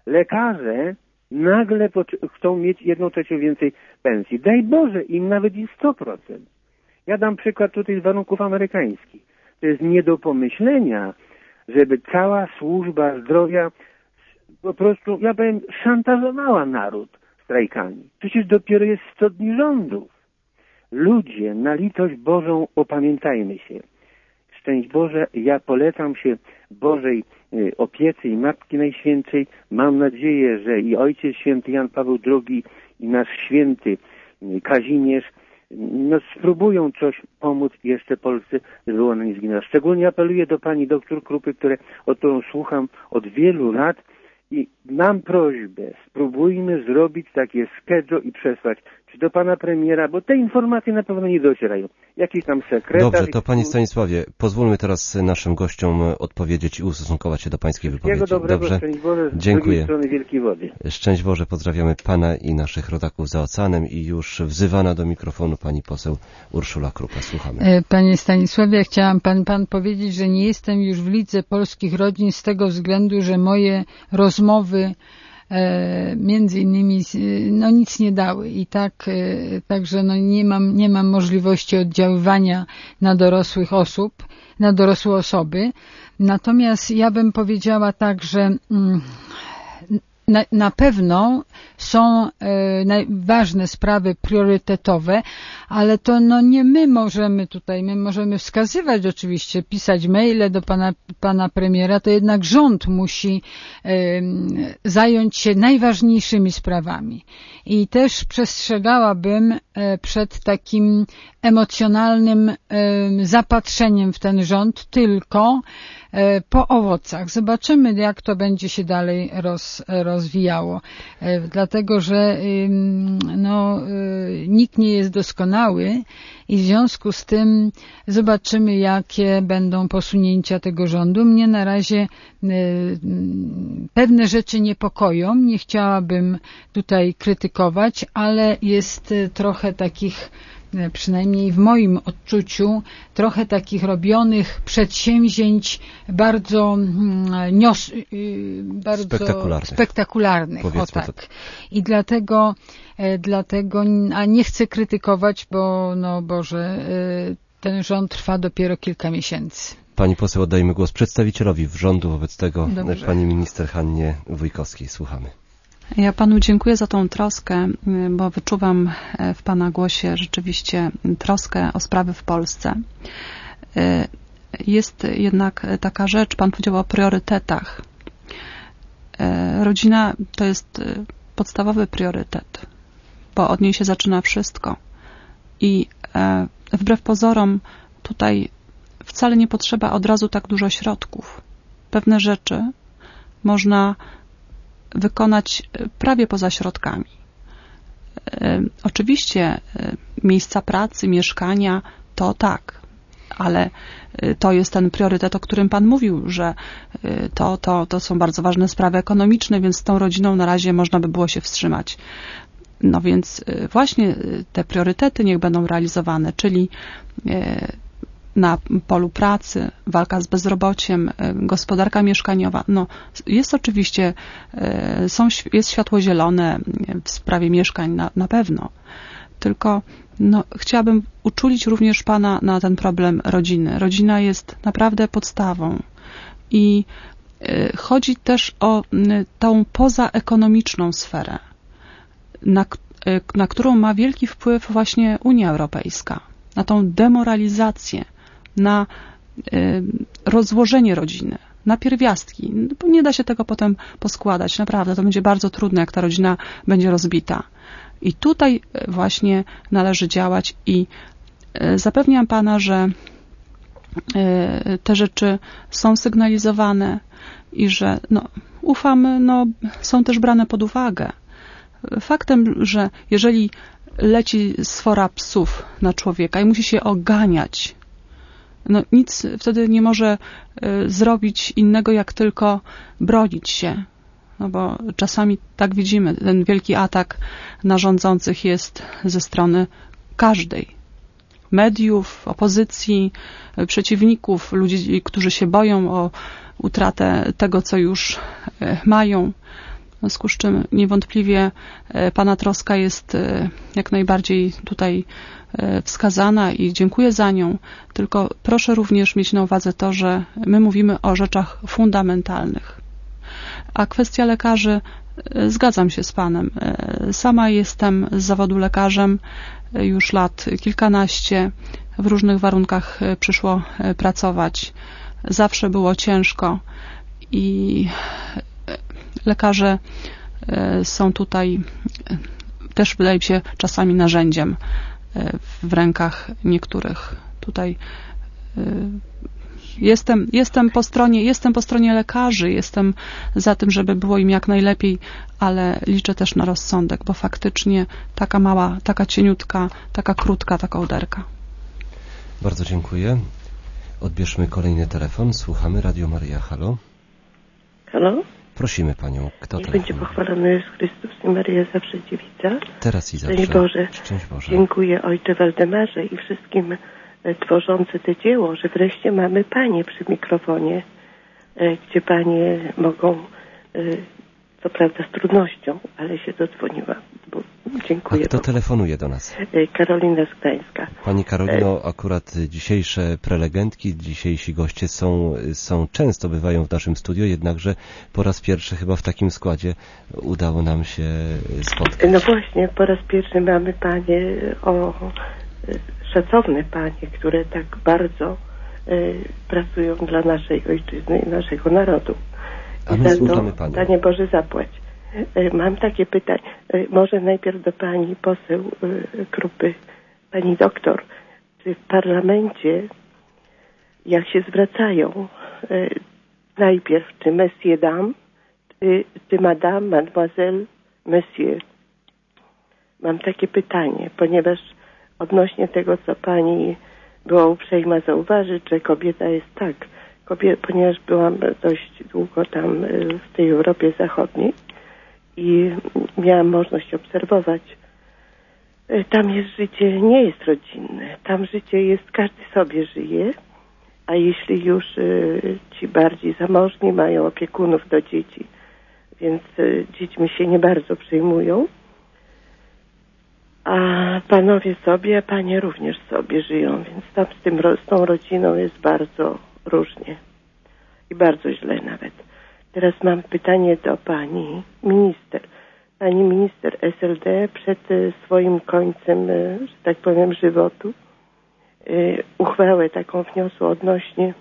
S11: Lekarze nagle chcą mieć 1/3 więcej pensji. Daj Boże, im nawet i 100%. Ja dam przykład tutaj z warunków amerykańskich. To jest nie do pomyślenia, żeby cała służba zdrowia po prostu, ja powiem, szantażowała naród strajkami. Przecież dopiero jest 100 dni rządów. Ludzie, na litość Bożą, opamiętajmy się. Szczęść Boże, ja polecam się Bożej opiece i Matki Najświętszej. Mam nadzieję, że i Ojciec Święty Jan Paweł II i nasz święty Kazimierz spróbują coś pomóc jeszcze Polsce, żeby ona nie zginęła. Szczególnie apeluję do pani doktor Krupy, od którą słucham od wielu lat i mam prośbę, spróbujmy zrobić takie schedule i przesłać czy do pana premiera, bo te informacje na pewno nie docierają. Jakiś tam sekretarz...
S9: Dobrze, to panie Stanisławie, pozwólmy teraz naszym gościom odpowiedzieć i ustosunkować się do pańskiej wypowiedzi.
S11: Dobrego,
S9: dobrze?
S11: Szczęść Boże, z
S9: dziękuję.
S11: drugiej strony Wielkiej Wody.
S9: Szczęść Boże, pozdrawiamy pana i naszych rodaków za oceanem i już wzywana do mikrofonu pani poseł Urszula Krupa. Słuchamy.
S6: Panie Stanisławie, ja chciałam pan powiedzieć, że nie jestem już w Lidze Polskich Rodzin z tego względu, że moje rozmowy między innymi no nic nie dały i także no nie mam możliwości oddziaływania na dorosłych osób, na dorosłe osoby. Natomiast ja bym powiedziała tak, że na pewno są ważne sprawy priorytetowe, ale to no nie my możemy wskazywać oczywiście, pisać maile do pana premiera, to jednak rząd musi zająć się najważniejszymi sprawami. I też przestrzegałabym przed takim emocjonalnym zapatrzeniem w ten rząd tylko po owocach. Zobaczymy, jak to będzie się dalej rozwijało. Dlatego, że nikt nie jest doskonały i w związku z tym zobaczymy, jakie będą posunięcia tego rządu. Mnie na razie pewne rzeczy niepokoją. Nie chciałabym tutaj krytykować, ale jest trochę takich, przynajmniej w moim odczuciu, trochę takich robionych przedsięwzięć bardzo spektakularnych. O tak. I dlatego a nie chcę krytykować, bo ten rząd trwa dopiero kilka miesięcy.
S9: Pani poseł, oddajmy głos przedstawicielowi rządu, wobec tego
S6: Dobrze.
S9: pani minister Hannie Wójkowskiej. Słuchamy.
S5: Ja panu dziękuję za tą troskę, bo wyczuwam w pana głosie rzeczywiście troskę o sprawy w Polsce. Jest jednak taka rzecz, pan powiedział o priorytetach. Rodzina to jest podstawowy priorytet, bo od niej się zaczyna wszystko. I wbrew pozorom tutaj wcale nie potrzeba od razu tak dużo środków. Pewne rzeczy można wykonać prawie poza środkami. Oczywiście miejsca pracy, mieszkania, to tak, ale to jest ten priorytet, o którym pan mówił, że to są bardzo ważne sprawy ekonomiczne, więc z tą rodziną na razie można by było się wstrzymać. No więc właśnie te priorytety niech będą realizowane, czyli na polu pracy, walka z bezrobociem, gospodarka mieszkaniowa. No, jest oczywiście, jest światło zielone w sprawie mieszkań na pewno. Tylko chciałabym uczulić również pana na ten problem rodziny. Rodzina jest naprawdę podstawą i chodzi też o tą pozaekonomiczną sferę, na którą ma wielki wpływ właśnie Unia Europejska, na tą demoralizację, na rozłożenie rodziny, na pierwiastki. Bo nie da się tego potem poskładać. Naprawdę, to będzie bardzo trudne, jak ta rodzina będzie rozbita. I tutaj właśnie należy działać i zapewniam pana, że te rzeczy są sygnalizowane i że ufam, są też brane pod uwagę. Faktem, że jeżeli leci sfora psów na człowieka i musi się oganiać, nic wtedy nie może zrobić innego, jak tylko bronić się. Bo czasami tak widzimy, ten wielki atak na rządzących jest ze strony każdej. Mediów, opozycji, przeciwników, ludzi, którzy się boją o utratę tego, co już mają. W związku z czym niewątpliwie Pana troska jest jak najbardziej tutaj wskazana i dziękuję za nią. Tylko proszę również mieć na uwadze to, że my mówimy o rzeczach fundamentalnych. A kwestia lekarzy, zgadzam się z Panem. Sama jestem z zawodu lekarzem już lat kilkanaście. W różnych warunkach przyszło pracować. Zawsze było ciężko i lekarze są tutaj też, wydaje mi się, czasami narzędziem w rękach niektórych. Tutaj jestem po stronie lekarzy, jestem za tym, żeby było im jak najlepiej, ale liczę też na rozsądek, bo faktycznie taka mała, taka cieniutka, taka krótka, taka uderka.
S9: Bardzo dziękuję. Odbierzmy kolejny telefon. Słuchamy. Radio Maryja. Halo?
S12: Halo?
S9: Prosimy Panią. Kto
S12: Niech
S9: telefonuje?
S12: będzie pochwalony Jezus Chrystus i Maryja zawsze dziewica.
S9: Teraz i zawsze.
S12: Szczęść Boże.
S9: Szczęść Boże.
S12: Dziękuję Ojcze Waldemarze i wszystkim tworzący to dzieło, że wreszcie mamy Panie przy mikrofonie, gdzie Panie mogą, co prawda z trudnością, ale się dodzwoniła. Dziękuję.
S9: A kto telefonuje do nas?
S12: Karolina z Gdańska.
S9: Pani Karolino, akurat dzisiejsze prelegentki, dzisiejsi goście są często bywają w naszym studiu, jednakże po raz pierwszy chyba w takim składzie udało nam się spotkać.
S12: No właśnie, po raz pierwszy mamy Panie, szacowne Panie, które tak bardzo pracują dla naszej ojczyzny i naszego narodu.
S9: A my słuchamy Panią.
S12: Panie Boże, zapłać. Mam takie pytanie. Może najpierw do Pani poseł Krupy. Pani doktor, czy w parlamencie, jak się zwracają, najpierw czy Monsieur Dame, czy Madame, Mademoiselle, Monsieur? Mam takie pytanie, ponieważ odnośnie tego, co Pani była uprzejma zauważyć, że kobieta jest tak, ponieważ byłam dość długo tam w tej Europie Zachodniej i miałam możliwość obserwować, tam jest życie, nie jest rodzinne, tam życie jest, każdy sobie żyje, a jeśli już ci bardziej zamożni mają opiekunów do dzieci, więc dziećmi się nie bardzo przejmują, a panowie sobie, a panie również sobie żyją, więc tam z tą rodziną jest bardzo różnie i bardzo źle nawet. Teraz mam pytanie do pani minister. Pani minister SLD przed swoim końcem, że tak powiem, żywotu uchwałę taką wniosła odnośnie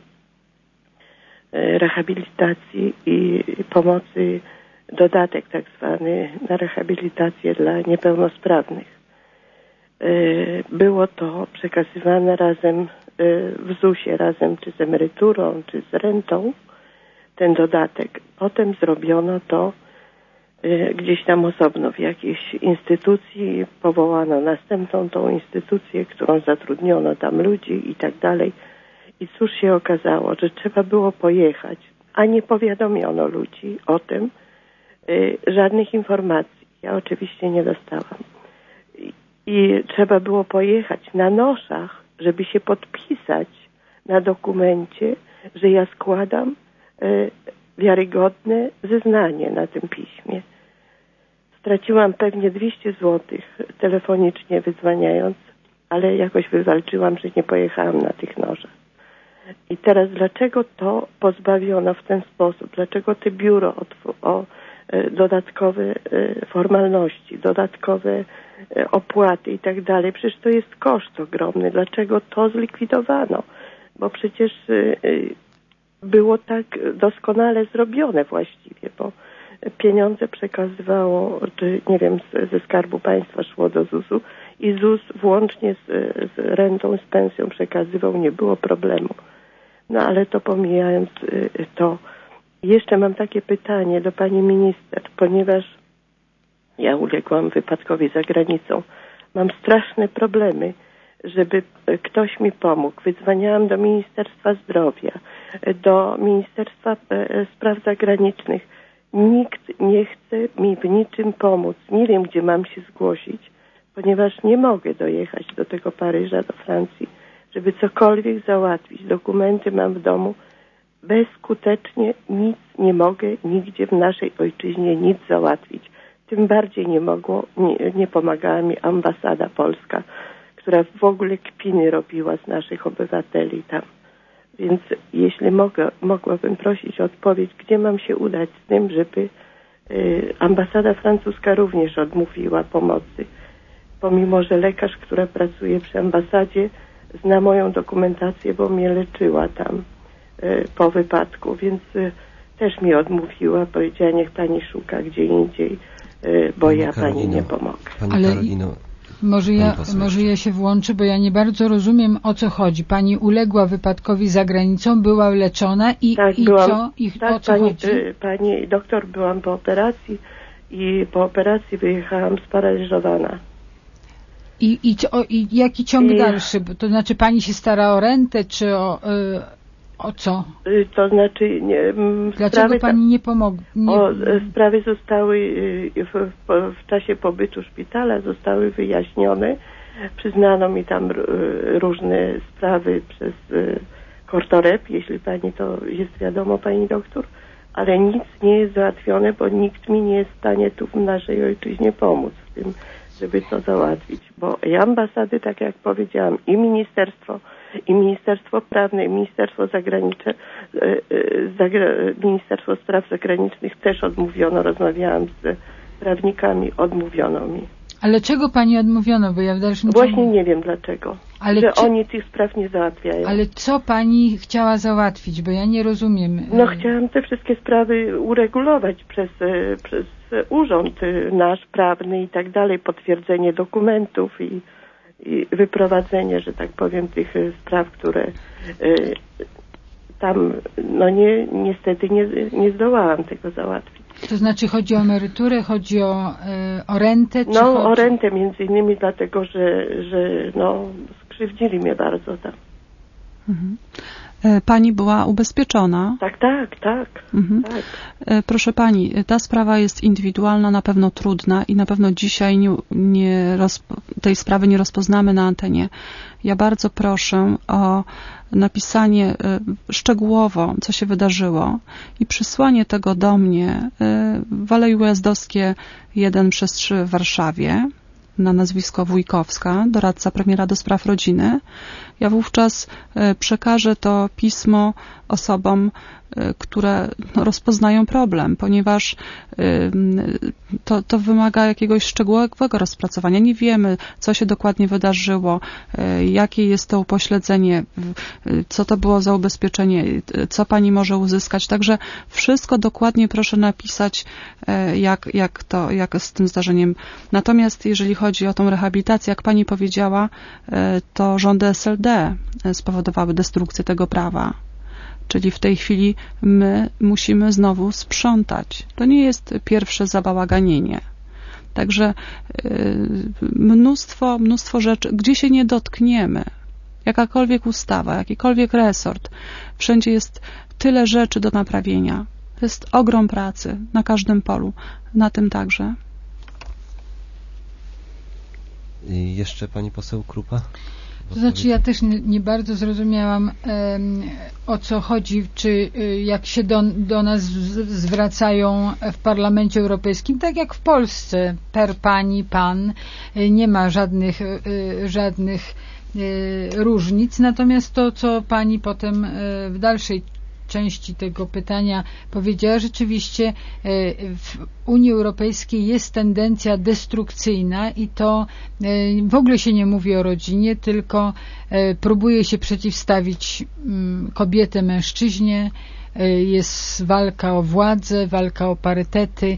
S12: rehabilitacji i pomocy, dodatek tak zwany na rehabilitację dla niepełnosprawnych. Było to przekazywane razem w ZUS-ie, razem czy z emeryturą, czy z rentą, ten dodatek. Potem zrobiono to gdzieś tam osobno w jakiejś instytucji, powołano następną tą instytucję, którą zatrudniono tam ludzi i tak dalej. I cóż się okazało, że trzeba było pojechać, a nie powiadomiono ludzi o tym, żadnych informacji. Ja oczywiście nie dostałam. I trzeba było pojechać na noszach, żeby się podpisać na dokumencie, że ja składam wiarygodne zeznanie na tym piśmie. Straciłam pewnie 200 złotych telefonicznie wydzwaniając, ale jakoś wywalczyłam, że nie pojechałam na tych nożach. I teraz dlaczego to pozbawiono w ten sposób? Dlaczego te biuro o dodatkowe formalności, dodatkowe opłaty i tak dalej? Przecież to jest koszt ogromny. Dlaczego to zlikwidowano? Bo przecież było tak doskonale zrobione właściwie, bo pieniądze przekazywało, czy nie wiem, ze Skarbu Państwa szło do ZUS-u i ZUS włącznie z rentą, z pensją przekazywał, nie było problemu. No ale to pomijając to, jeszcze mam takie pytanie do pani minister, ponieważ ja uległam wypadkowi za granicą. Mam straszne problemy, żeby ktoś mi pomógł. Wydzwaniałam do Ministerstwa Zdrowia, do Ministerstwa Spraw Zagranicznych. Nikt nie chce mi w niczym pomóc. Nie wiem, gdzie mam się zgłosić, ponieważ nie mogę dojechać do tego Paryża, do Francji, żeby cokolwiek załatwić. Dokumenty mam w domu bezskutecznie nic nie mogę nigdzie w naszej ojczyźnie nic załatwić. Tym bardziej nie pomagała mi ambasada polska, która w ogóle kpiny robiła z naszych obywateli tam. Więc jeśli mogłabym prosić o odpowiedź, gdzie mam się udać z tym, żeby ambasada francuska również odmówiła pomocy. Pomimo, że lekarz, która pracuje przy ambasadzie, zna moją dokumentację, bo mnie leczyła tam po wypadku, więc też mi odmówiła. Powiedziała, niech pani szuka gdzie indziej, bo ja pani nie pomogę.
S6: Ale może ja się włączę, bo ja nie bardzo rozumiem, o co chodzi. Pani uległa wypadkowi za granicą, była leczona i o co chodzi?
S12: Pani doktor, byłam po operacji i po operacji wyjechałam sparaliżowana.
S6: I jaki ciąg dalszy? To znaczy pani się stara o rentę, czy o co?
S12: To znaczy...
S6: Dlaczego pani nie pomogła?
S12: Sprawy zostały w czasie pobytu szpitala zostały wyjaśnione. Przyznano mi tam różne sprawy przez Kortorep, jeśli pani to jest wiadomo, pani doktor, ale nic nie jest załatwione, bo nikt mi nie jest w stanie tu w naszej ojczyźnie pomóc w tym, żeby to załatwić, bo i ambasady, tak jak powiedziałam, i Ministerstwo Prawne, i Ministerstwo Zagraniczne, Ministerstwo Spraw Zagranicznych też odmówiono. Rozmawiałam z prawnikami, odmówiono mi.
S6: Ale czego pani odmówiono? Bo ja w dalszym
S12: Właśnie nie wiem dlaczego. Oni tych spraw nie załatwiają.
S6: Ale co pani chciała załatwić? Bo ja nie rozumiem.
S12: Chciałam te wszystkie sprawy uregulować przez urząd nasz prawny i tak dalej, potwierdzenie dokumentów i wyprowadzenie, że tak powiem, tych spraw, które tam, niestety nie zdołałam tego załatwić.
S6: To znaczy chodzi o emeryturę, chodzi o rentę?
S12: O rentę między innymi, dlatego, że skrzywdzili mnie bardzo tam.
S5: Mhm. Pani była ubezpieczona?
S12: Tak.
S5: Mhm. Tak. Proszę pani, ta sprawa jest indywidualna, na pewno trudna i na pewno dzisiaj tej sprawy nie rozpoznamy na antenie. Ja bardzo proszę o napisanie szczegółowo, co się wydarzyło i przysłanie tego do mnie w Alei Ujazdowskie 1/3 w Warszawie na nazwisko Wójkowska, doradca premiera do spraw rodziny. Ja wówczas przekażę to pismo osobom, które rozpoznają problem, ponieważ to wymaga jakiegoś szczegółowego rozpracowania. Nie wiemy, co się dokładnie wydarzyło, jakie jest to upośledzenie, co to było za ubezpieczenie, co pani może uzyskać. Także wszystko dokładnie proszę napisać, jak z tym zdarzeniem. Natomiast jeżeli chodzi o tą rehabilitację, jak pani powiedziała, to rządy SLD spowodowały destrukcję tego prawa. Czyli w tej chwili my musimy znowu sprzątać. To nie jest pierwsze zabałaganienie. Także mnóstwo rzeczy, gdzie się nie dotkniemy, jakakolwiek ustawa, jakikolwiek resort, wszędzie jest tyle rzeczy do naprawienia. To jest ogrom pracy na każdym polu, na tym także.
S9: I jeszcze pani poseł Krupa?
S6: To znaczy ja też nie bardzo zrozumiałam, o co chodzi, czy jak się do nas zwracają w Parlamencie Europejskim, tak jak w Polsce, per pani, pan, nie ma żadnych różnic, natomiast to, co pani potem w dalszej części tego pytania powiedziała, rzeczywiście w Unii Europejskiej jest tendencja destrukcyjna i to w ogóle się nie mówi o rodzinie, tylko próbuje się przeciwstawić kobietę mężczyźnie, jest walka o władzę, walka o parytety,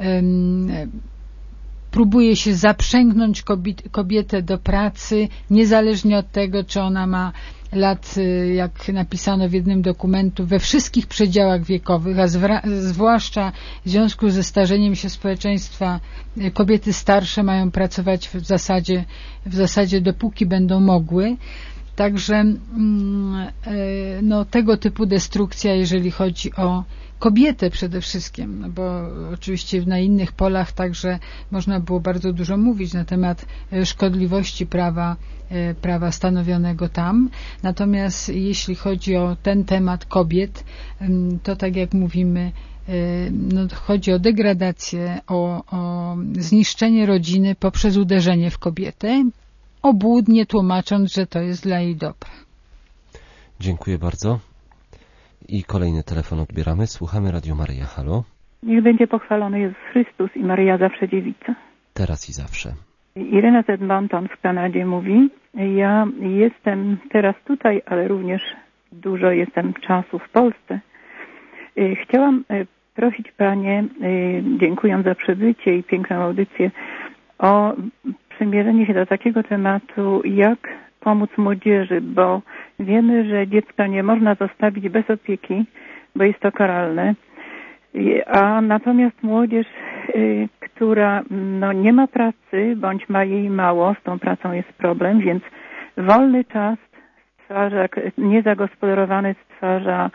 S6: próbuje się zaprzęgnąć kobietę do pracy, niezależnie od tego, czy ona ma lat, jak napisano w jednym dokumentu, we wszystkich przedziałach wiekowych, a zwłaszcza w związku ze starzeniem się społeczeństwa kobiety starsze mają pracować w zasadzie dopóki będą mogły. Także tego typu destrukcja, jeżeli chodzi o kobietę przede wszystkim, no bo oczywiście na innych polach także można było bardzo dużo mówić na temat szkodliwości prawa stanowionego tam. Natomiast jeśli chodzi o ten temat kobiet, to tak jak mówimy, chodzi o degradację, o zniszczenie rodziny poprzez uderzenie w kobietę, obłudnie tłumacząc, że to jest dla jej dobra.
S9: Dziękuję bardzo. I kolejny telefon odbieramy. Słuchamy Radio Maryja. Halo?
S13: Niech będzie pochwalony Jezus Chrystus i Maryja zawsze dziewica.
S9: Teraz i zawsze.
S13: Irena z Edmonton w Kanadzie mówi: ja jestem teraz tutaj, ale również dużo jestem czasu w Polsce. Chciałam prosić Panie, dziękując za przybycie i piękną audycję, o przymierzenie się do takiego tematu, jak pomóc młodzieży, bo wiemy, że dziecka nie można zostawić bez opieki, bo jest to karalne. A natomiast młodzież, która nie ma pracy, bądź ma jej mało, z tą pracą jest problem, więc wolny czas stwarza, niezagospodarowany stwarza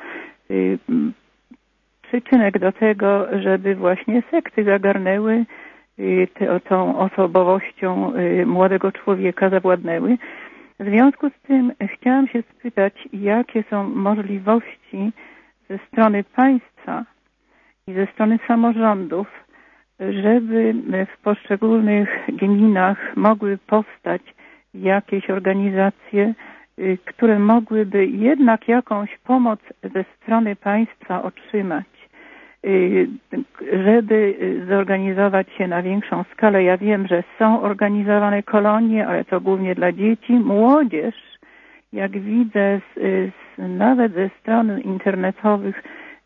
S13: przyczynek do tego, żeby właśnie sekty zagarnęły, tą osobowością młodego człowieka zawładnęły. W związku z tym chciałam się spytać, jakie są możliwości ze strony państwa i ze strony samorządów, żeby w poszczególnych gminach mogły powstać jakieś organizacje, które mogłyby jednak jakąś pomoc ze strony państwa otrzymać, żeby zorganizować się na większą skalę. Ja wiem, że są organizowane kolonie, ale to głównie dla dzieci. Młodzież, jak widzę nawet ze stron internetowych,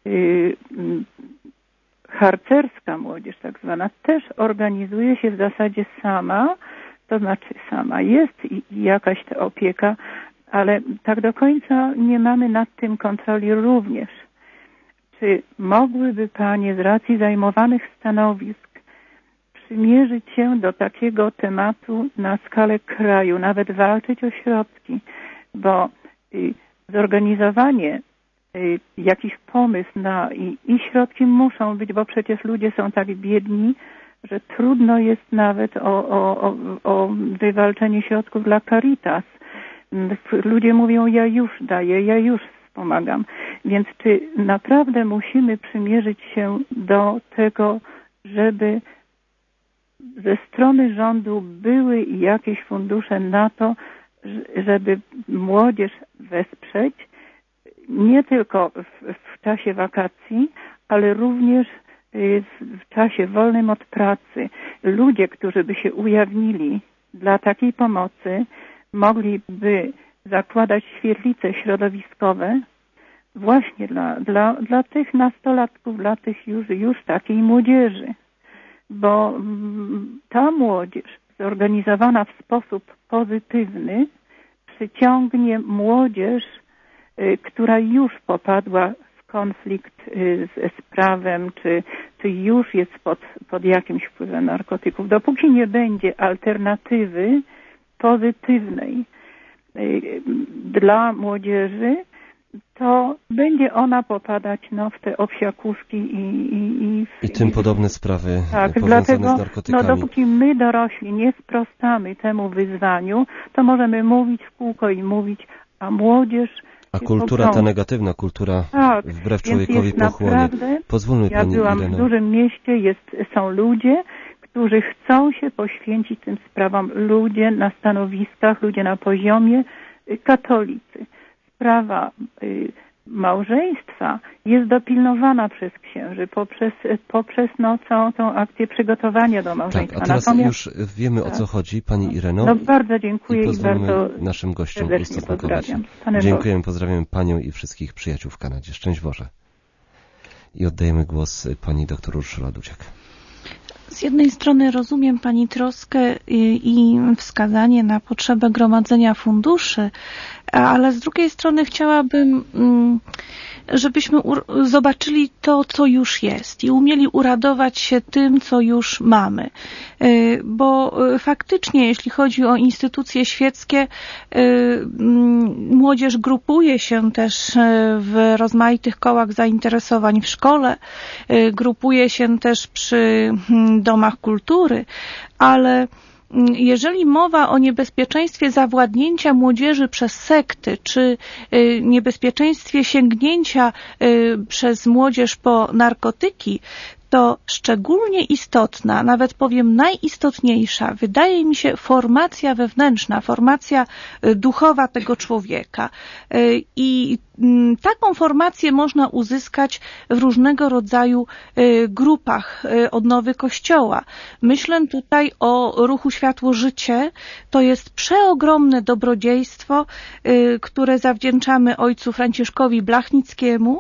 S13: harcerska młodzież tak zwana, też organizuje się w zasadzie sama, to znaczy sama jest jakaś ta opieka, ale tak do końca nie mamy nad tym kontroli również. Czy mogłyby Panie z racji zajmowanych stanowisk przymierzyć się do takiego tematu na skalę kraju, nawet walczyć o środki, bo zorganizowanie jakiś pomysł i środki muszą być, bo przecież ludzie są tak biedni, że trudno jest nawet o wywalczenie środków dla Caritas. Ludzie mówią, ja już daję, ja już pomagam. Więc czy naprawdę musimy przymierzyć się do tego, żeby ze strony rządu były jakieś fundusze na to, żeby młodzież wesprzeć, nie tylko w czasie wakacji, ale również w czasie wolnym od pracy. Ludzie, którzy by się ujawnili dla takiej pomocy, mogliby zakładać świetlice środowiskowe właśnie dla tych nastolatków, dla tych już takiej młodzieży. Bo ta młodzież zorganizowana w sposób pozytywny przyciągnie młodzież, która już popadła w konflikt z prawem, czy już jest pod jakimś wpływem narkotyków. Dopóki nie będzie alternatywy pozytywnej dla młodzieży, to będzie ona popadać w te owsiakówki i
S9: tym podobne sprawy powiązane
S13: dlatego,
S9: z narkotykami.
S13: Dopóki my dorośli nie sprostamy temu wyzwaniu, to możemy mówić w kółko i mówić, a młodzież...
S9: A kultura, ta negatywna kultura, wbrew człowiekowi pochłonie. Pozwólmy Pani
S13: Ireno. Ja byłam w dużym mieście, są ludzie, którzy chcą się poświęcić tym sprawom. Ludzie na stanowiskach, ludzie na poziomie, katolicy. Sprawa małżeństwa jest dopilnowana przez księży poprzez całą tą akcję przygotowania do małżeństwa.
S9: Tak, a teraz już wiemy, o co chodzi, Pani Ireno.
S13: Bardzo dziękuję i bardzo
S9: naszym gościom
S13: pozdrawiam.
S9: Dziękujemy, pozdrawiam Panią i wszystkich przyjaciół w Kanadzie. Szczęść Boże. I oddajemy głos Pani doktor Urszula Dudziak.
S4: Z jednej strony rozumiem Pani troskę i wskazanie na potrzebę gromadzenia funduszy, ale z drugiej strony chciałabym, żebyśmy zobaczyli to, co już jest i umieli uradować się tym, co już mamy. Bo faktycznie, jeśli chodzi o instytucje świeckie, młodzież grupuje się też w rozmaitych kołach zainteresowań w szkole, grupuje się też przy domach kultury, ale jeżeli mowa o niebezpieczeństwie zawładnięcia młodzieży przez sekty, czy niebezpieczeństwie sięgnięcia przez młodzież po narkotyki, to szczególnie istotna, nawet powiem najistotniejsza, wydaje mi się formacja wewnętrzna, formacja duchowa tego człowieka. I taką formację można uzyskać w różnego rodzaju grupach odnowy Kościoła. Myślę tutaj o ruchu Światło-Życie. To jest przeogromne dobrodziejstwo, które zawdzięczamy ojcu Franciszkowi Blachnickiemu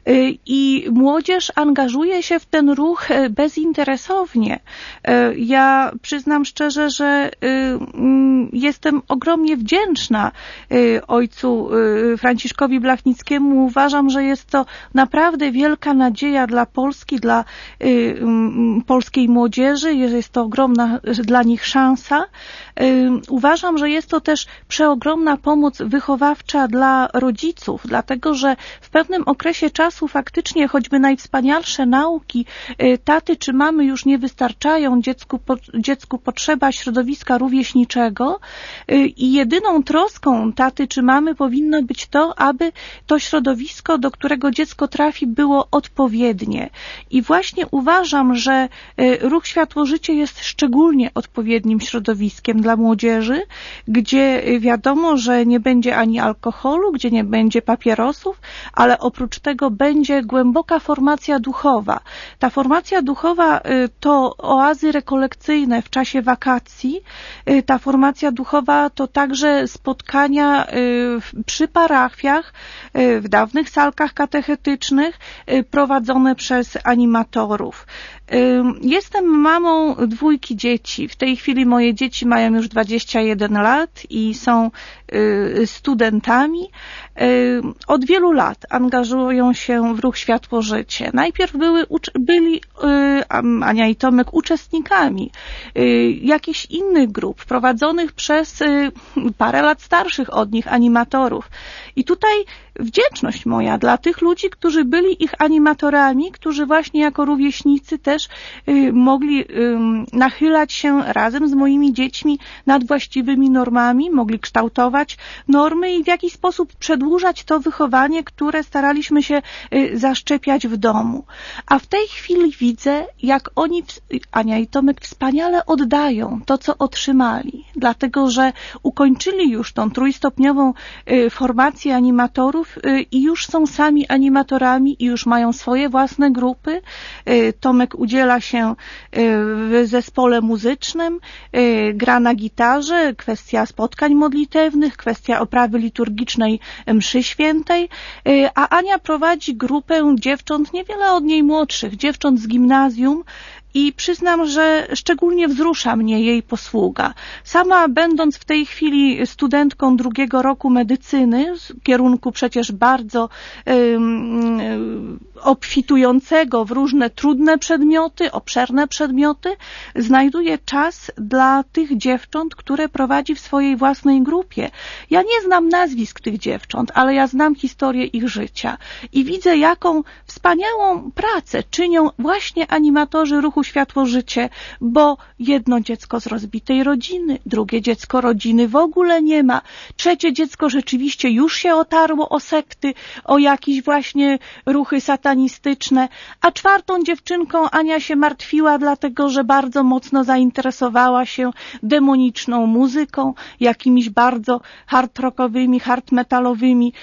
S4: i młodzież angażuje się w ten ruch bezinteresownie. Ja przyznam szczerze, że jestem ogromnie wdzięczna ojcu Franciszkowi Blachnickiemu. Uważam, że jest to naprawdę wielka nadzieja dla Polski, dla polskiej młodzieży. Jest to ogromna dla nich szansa. Uważam, że jest to też przeogromna pomoc wychowawcza dla rodziców, dlatego że w pewnym okresie czasu faktycznie choćby najwspanialsze nauki taty czy mamy już nie wystarczają, dziecku potrzeba środowiska rówieśniczego i jedyną troską taty czy mamy powinno być to, aby to środowisko, do którego dziecko trafi, było odpowiednie. I właśnie uważam, że ruch Światło-Życie jest szczególnie odpowiednim środowiskiem dla młodzieży, gdzie wiadomo, że nie będzie ani alkoholu, gdzie nie będzie papierosów, ale oprócz tego będzie głęboka formacja duchowa. Ta formacja duchowa to oazy rekolekcyjne w czasie wakacji. Ta formacja duchowa to także spotkania przy parafiach, w dawnych salkach katechetycznych prowadzone przez animatorów. Jestem mamą 2 dzieci. W tej chwili moje dzieci mają już 21 lat i są studentami. Od wielu lat angażują się w ruch Światło-Życie. Najpierw byli Ania i Tomek uczestnikami jakichś innych grup prowadzonych przez parę lat starszych od nich animatorów. I tutaj wdzięczność moja dla tych ludzi, którzy byli ich animatorami, którzy właśnie jako rówieśnicy też mogli nachylać się razem z moimi dziećmi nad właściwymi normami, mogli kształtować normy i w jakiś sposób przedłużać to wychowanie, które staraliśmy się zaszczepiać w domu. A w tej chwili widzę, jak oni, Ania i Tomek, wspaniale oddają to, co otrzymali, dlatego że ukończyli już tą 3-stopniową formację animatorów i już są sami animatorami i już mają swoje własne grupy. Tomek udziela się w zespole muzycznym, gra na gitarze, kwestia spotkań modlitewnych, kwestia oprawy liturgicznej mszy świętej, a Ania prowadzi grupę dziewcząt niewiele od niej młodszych, dziewcząt z gimnazjum, i przyznam, że szczególnie wzrusza mnie jej posługa. Sama będąc w tej chwili studentką 2. roku medycyny, z kierunku przecież bardzo obfitującego w różne trudne przedmioty, obszerne przedmioty, znajduję czas dla tych dziewcząt, które prowadzi w swojej własnej grupie. Ja nie znam nazwisk tych dziewcząt, ale ja znam historię ich życia i widzę, jaką wspaniałą pracę czynią właśnie animatorzy ruchu Światło-Życie, bo jedno dziecko z rozbitej rodziny, drugie dziecko rodziny w ogóle nie ma, trzecie dziecko rzeczywiście już się otarło o sekty, o jakieś właśnie ruchy satanistyczne, a 4. dziewczynką Ania się martwiła, dlatego że bardzo mocno zainteresowała się demoniczną muzyką, jakimiś bardzo hard rockowymi, hard metalowymi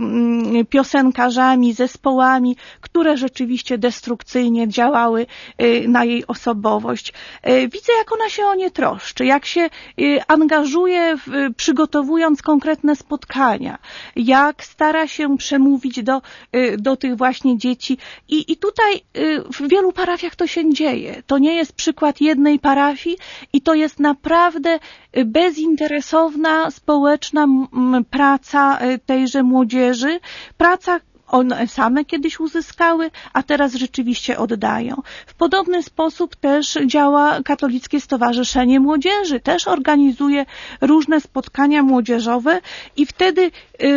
S4: piosenkarzami, zespołami, które rzeczywiście destrukcyjnie działały na jej osobowość. Widzę, jak ona się o nie troszczy, jak się angażuje, przygotowując konkretne spotkania, jak stara się przemówić do tych właśnie dzieci. I tutaj w wielu parafiach to się dzieje. To nie jest przykład jednej parafii i to jest naprawdę bezinteresowna, społeczna praca tejże młodzieży, praca one same kiedyś uzyskały, a teraz rzeczywiście oddają. W podobny sposób też działa Katolickie Stowarzyszenie Młodzieży, też organizuje różne spotkania młodzieżowe i wtedy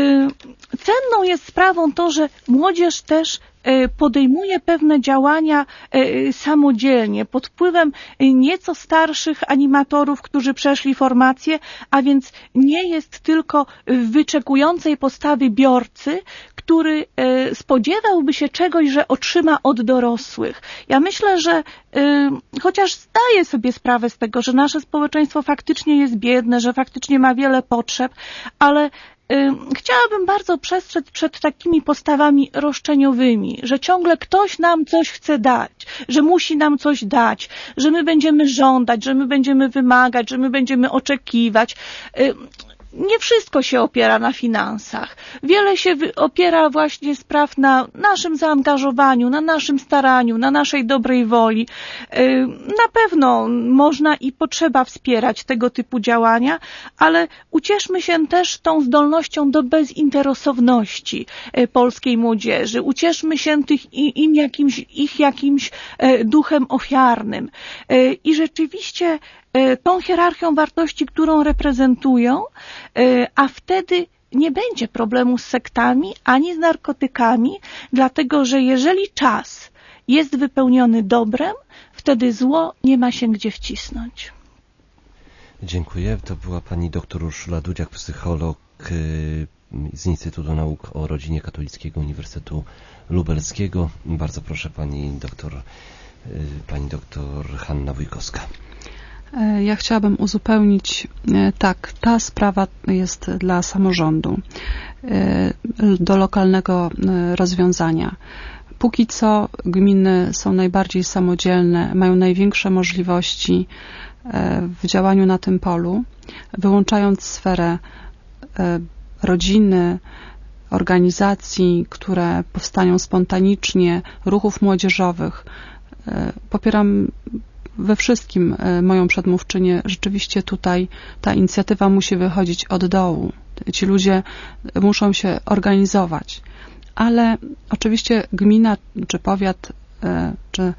S4: cenną jest sprawą to, że młodzież też podejmuje pewne działania samodzielnie, pod wpływem nieco starszych animatorów, którzy przeszli formację, a więc nie jest tylko w wyczekującej postawie biorcy, który spodziewałby się czegoś, że otrzyma od dorosłych. Ja myślę, że chociaż zdaję sobie sprawę z tego, że nasze społeczeństwo faktycznie jest biedne, że faktycznie ma wiele potrzeb, ale chciałabym bardzo przestrzec przed takimi postawami roszczeniowymi, że ciągle ktoś nam coś chce dać, że musi nam coś dać, że my będziemy żądać, że my będziemy wymagać, że my będziemy oczekiwać. Nie wszystko się opiera na finansach. Wiele się opiera właśnie spraw na naszym zaangażowaniu, na naszym staraniu, na naszej dobrej woli. Na pewno można i potrzeba wspierać tego typu działania, ale ucieszmy się też tą zdolnością do bezinteresowności polskiej młodzieży. Ucieszmy się ich jakimś duchem ofiarnym. I rzeczywiście tą hierarchią wartości, którą reprezentują, a wtedy nie będzie problemu z sektami ani z narkotykami, dlatego że jeżeli czas jest wypełniony dobrem, wtedy zło nie ma się gdzie wcisnąć.
S9: Dziękuję. To była pani dr Urszula Dudziak, psycholog z Instytutu Nauk o Rodzinie Katolickiego Uniwersytetu Lubelskiego. Bardzo proszę pani doktor Hanna Wójkowska.
S5: Ja chciałabym uzupełnić, tak, ta sprawa jest dla samorządu, do lokalnego rozwiązania. Póki co gminy są najbardziej samodzielne, mają największe możliwości w działaniu na tym polu, wyłączając sferę rodziny, organizacji, które powstają spontanicznie, ruchów młodzieżowych. Popieram we wszystkim moją przedmówczynię. Rzeczywiście tutaj ta inicjatywa musi wychodzić od dołu. Ci ludzie muszą się organizować. Ale oczywiście gmina, czy powiat, czy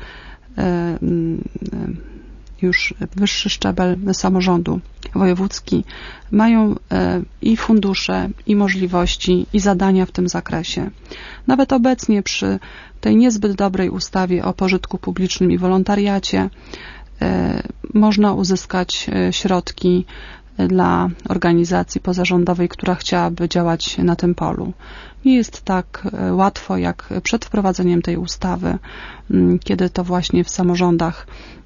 S5: już wyższy szczebel samorządu wojewódzki mają i fundusze, i możliwości, i zadania w tym zakresie. Nawet obecnie przy tej niezbyt dobrej ustawie o pożytku publicznym i wolontariacie można uzyskać środki dla organizacji pozarządowej, która chciałaby działać na tym polu. Nie jest tak łatwo jak przed wprowadzeniem tej ustawy, kiedy to właśnie w samorządach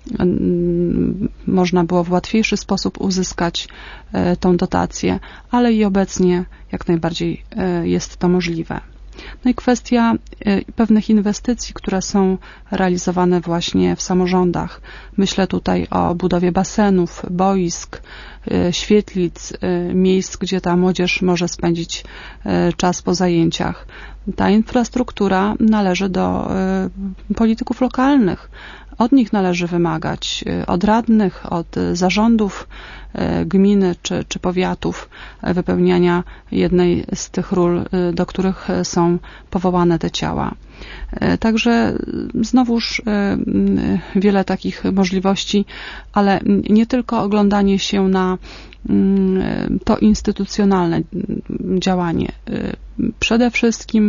S5: można było w łatwiejszy sposób uzyskać tą dotację, ale i obecnie jak najbardziej jest to możliwe. No i kwestia pewnych inwestycji, które są realizowane właśnie w samorządach. Myślę tutaj o budowie basenów, boisk, świetlic, miejsc, gdzie ta młodzież może spędzić czas po zajęciach. Ta infrastruktura należy do polityków lokalnych. Od nich należy wymagać, od radnych, od zarządów gminy czy powiatów wypełniania jednej z tych ról, do których są powołane te ciała. Także znowuż wiele takich możliwości, ale nie tylko oglądanie się na to instytucjonalne działanie. Przede wszystkim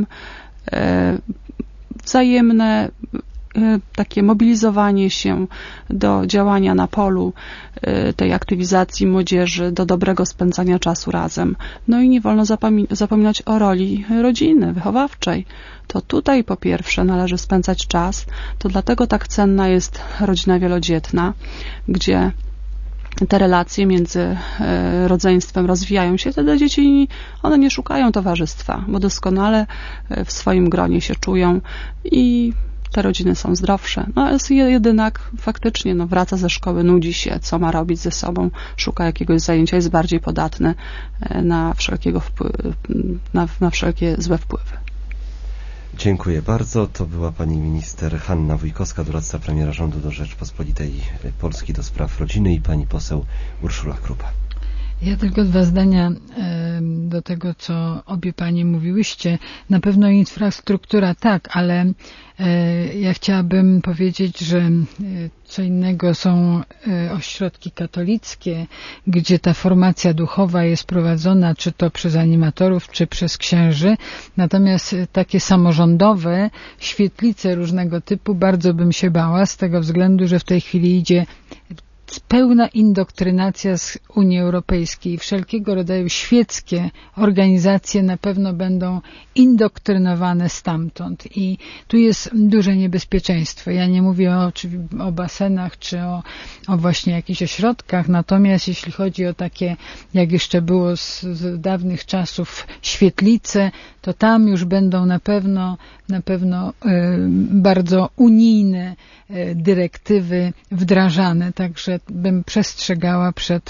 S5: wzajemne takie mobilizowanie się do działania na polu tej aktywizacji młodzieży, do dobrego spędzania czasu razem. No i nie wolno zapominać o roli rodziny wychowawczej. To tutaj po pierwsze należy spędzać czas, to dlatego tak cenna jest rodzina wielodzietna, gdzie te relacje między rodzeństwem rozwijają się, wtedy dzieci, one nie szukają towarzystwa, bo doskonale w swoim gronie się czują i te rodziny są zdrowsze. No jest jedynak faktycznie wraca ze szkoły, nudzi się, co ma robić ze sobą, szuka jakiegoś zajęcia, jest bardziej podatny na wszelkie złe wpływy.
S9: Dziękuję bardzo. To była pani minister Hanna Wójkowska, doradca premiera rządu do Rzeczpospolitej Polskiej do spraw rodziny, i pani poseł Urszula Krupa.
S6: Ja tylko 2 zdania do tego, co obie panie mówiłyście. Na pewno infrastruktura tak, ale ja chciałabym powiedzieć, że co innego są ośrodki katolickie, gdzie ta formacja duchowa jest prowadzona, czy to przez animatorów, czy przez księży. Natomiast takie samorządowe, świetlice różnego typu, bardzo bym się bała, z tego względu, że w tej chwili idzie pełna indoktrynacja z Unii Europejskiej. Wszelkiego rodzaju świeckie organizacje na pewno będą indoktrynowane stamtąd i tu jest duże niebezpieczeństwo. Ja nie mówię o basenach czy o właśnie jakichś ośrodkach, natomiast jeśli chodzi o takie, jak jeszcze było z dawnych czasów, świetlice, to tam już będą na pewno bardzo unijne dyrektywy wdrażane, także bym przestrzegała przed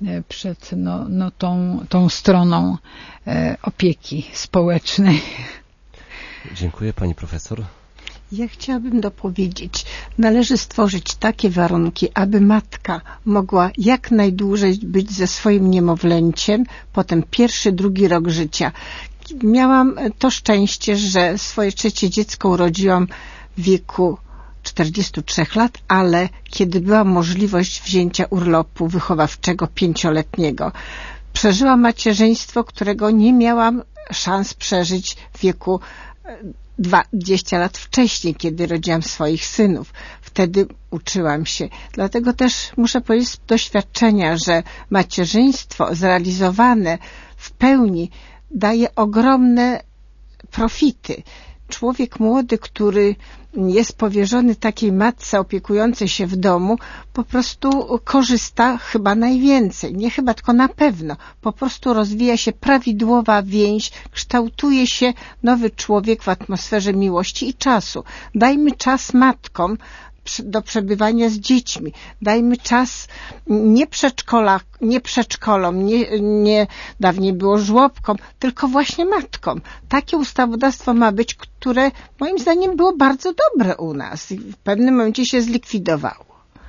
S6: tą stroną opieki społecznej.
S9: Dziękuję. Pani profesor.
S3: Ja chciałabym dopowiedzieć, należy stworzyć takie warunki, aby matka mogła jak najdłużej być ze swoim niemowlęciem, potem 1., 2. rok życia. Miałam to szczęście, że swoje 3. dziecko urodziłam w wieku 43 lat, ale kiedy była możliwość wzięcia urlopu wychowawczego 5-letniego, przeżyłam macierzyństwo, którego nie miałam szans przeżyć w wieku 20 lat wcześniej, kiedy rodziłam swoich synów. Wtedy uczyłam się. Dlatego też muszę powiedzieć z doświadczenia, że macierzyństwo zrealizowane w pełni daje ogromne profity. Człowiek młody, który jest powierzony takiej matce opiekującej się w domu, po prostu korzysta chyba najwięcej. Nie chyba, tylko na pewno. Po prostu rozwija się prawidłowa więź, kształtuje się nowy człowiek w atmosferze miłości i czasu. Dajmy czas matkom do przebywania z dziećmi. Dajmy czas nie przedszkolom, nie dawniej było żłobkom, tylko właśnie matkom. Takie ustawodawstwo ma być, które moim zdaniem było bardzo dobre u nas i w pewnym momencie się zlikwidowało.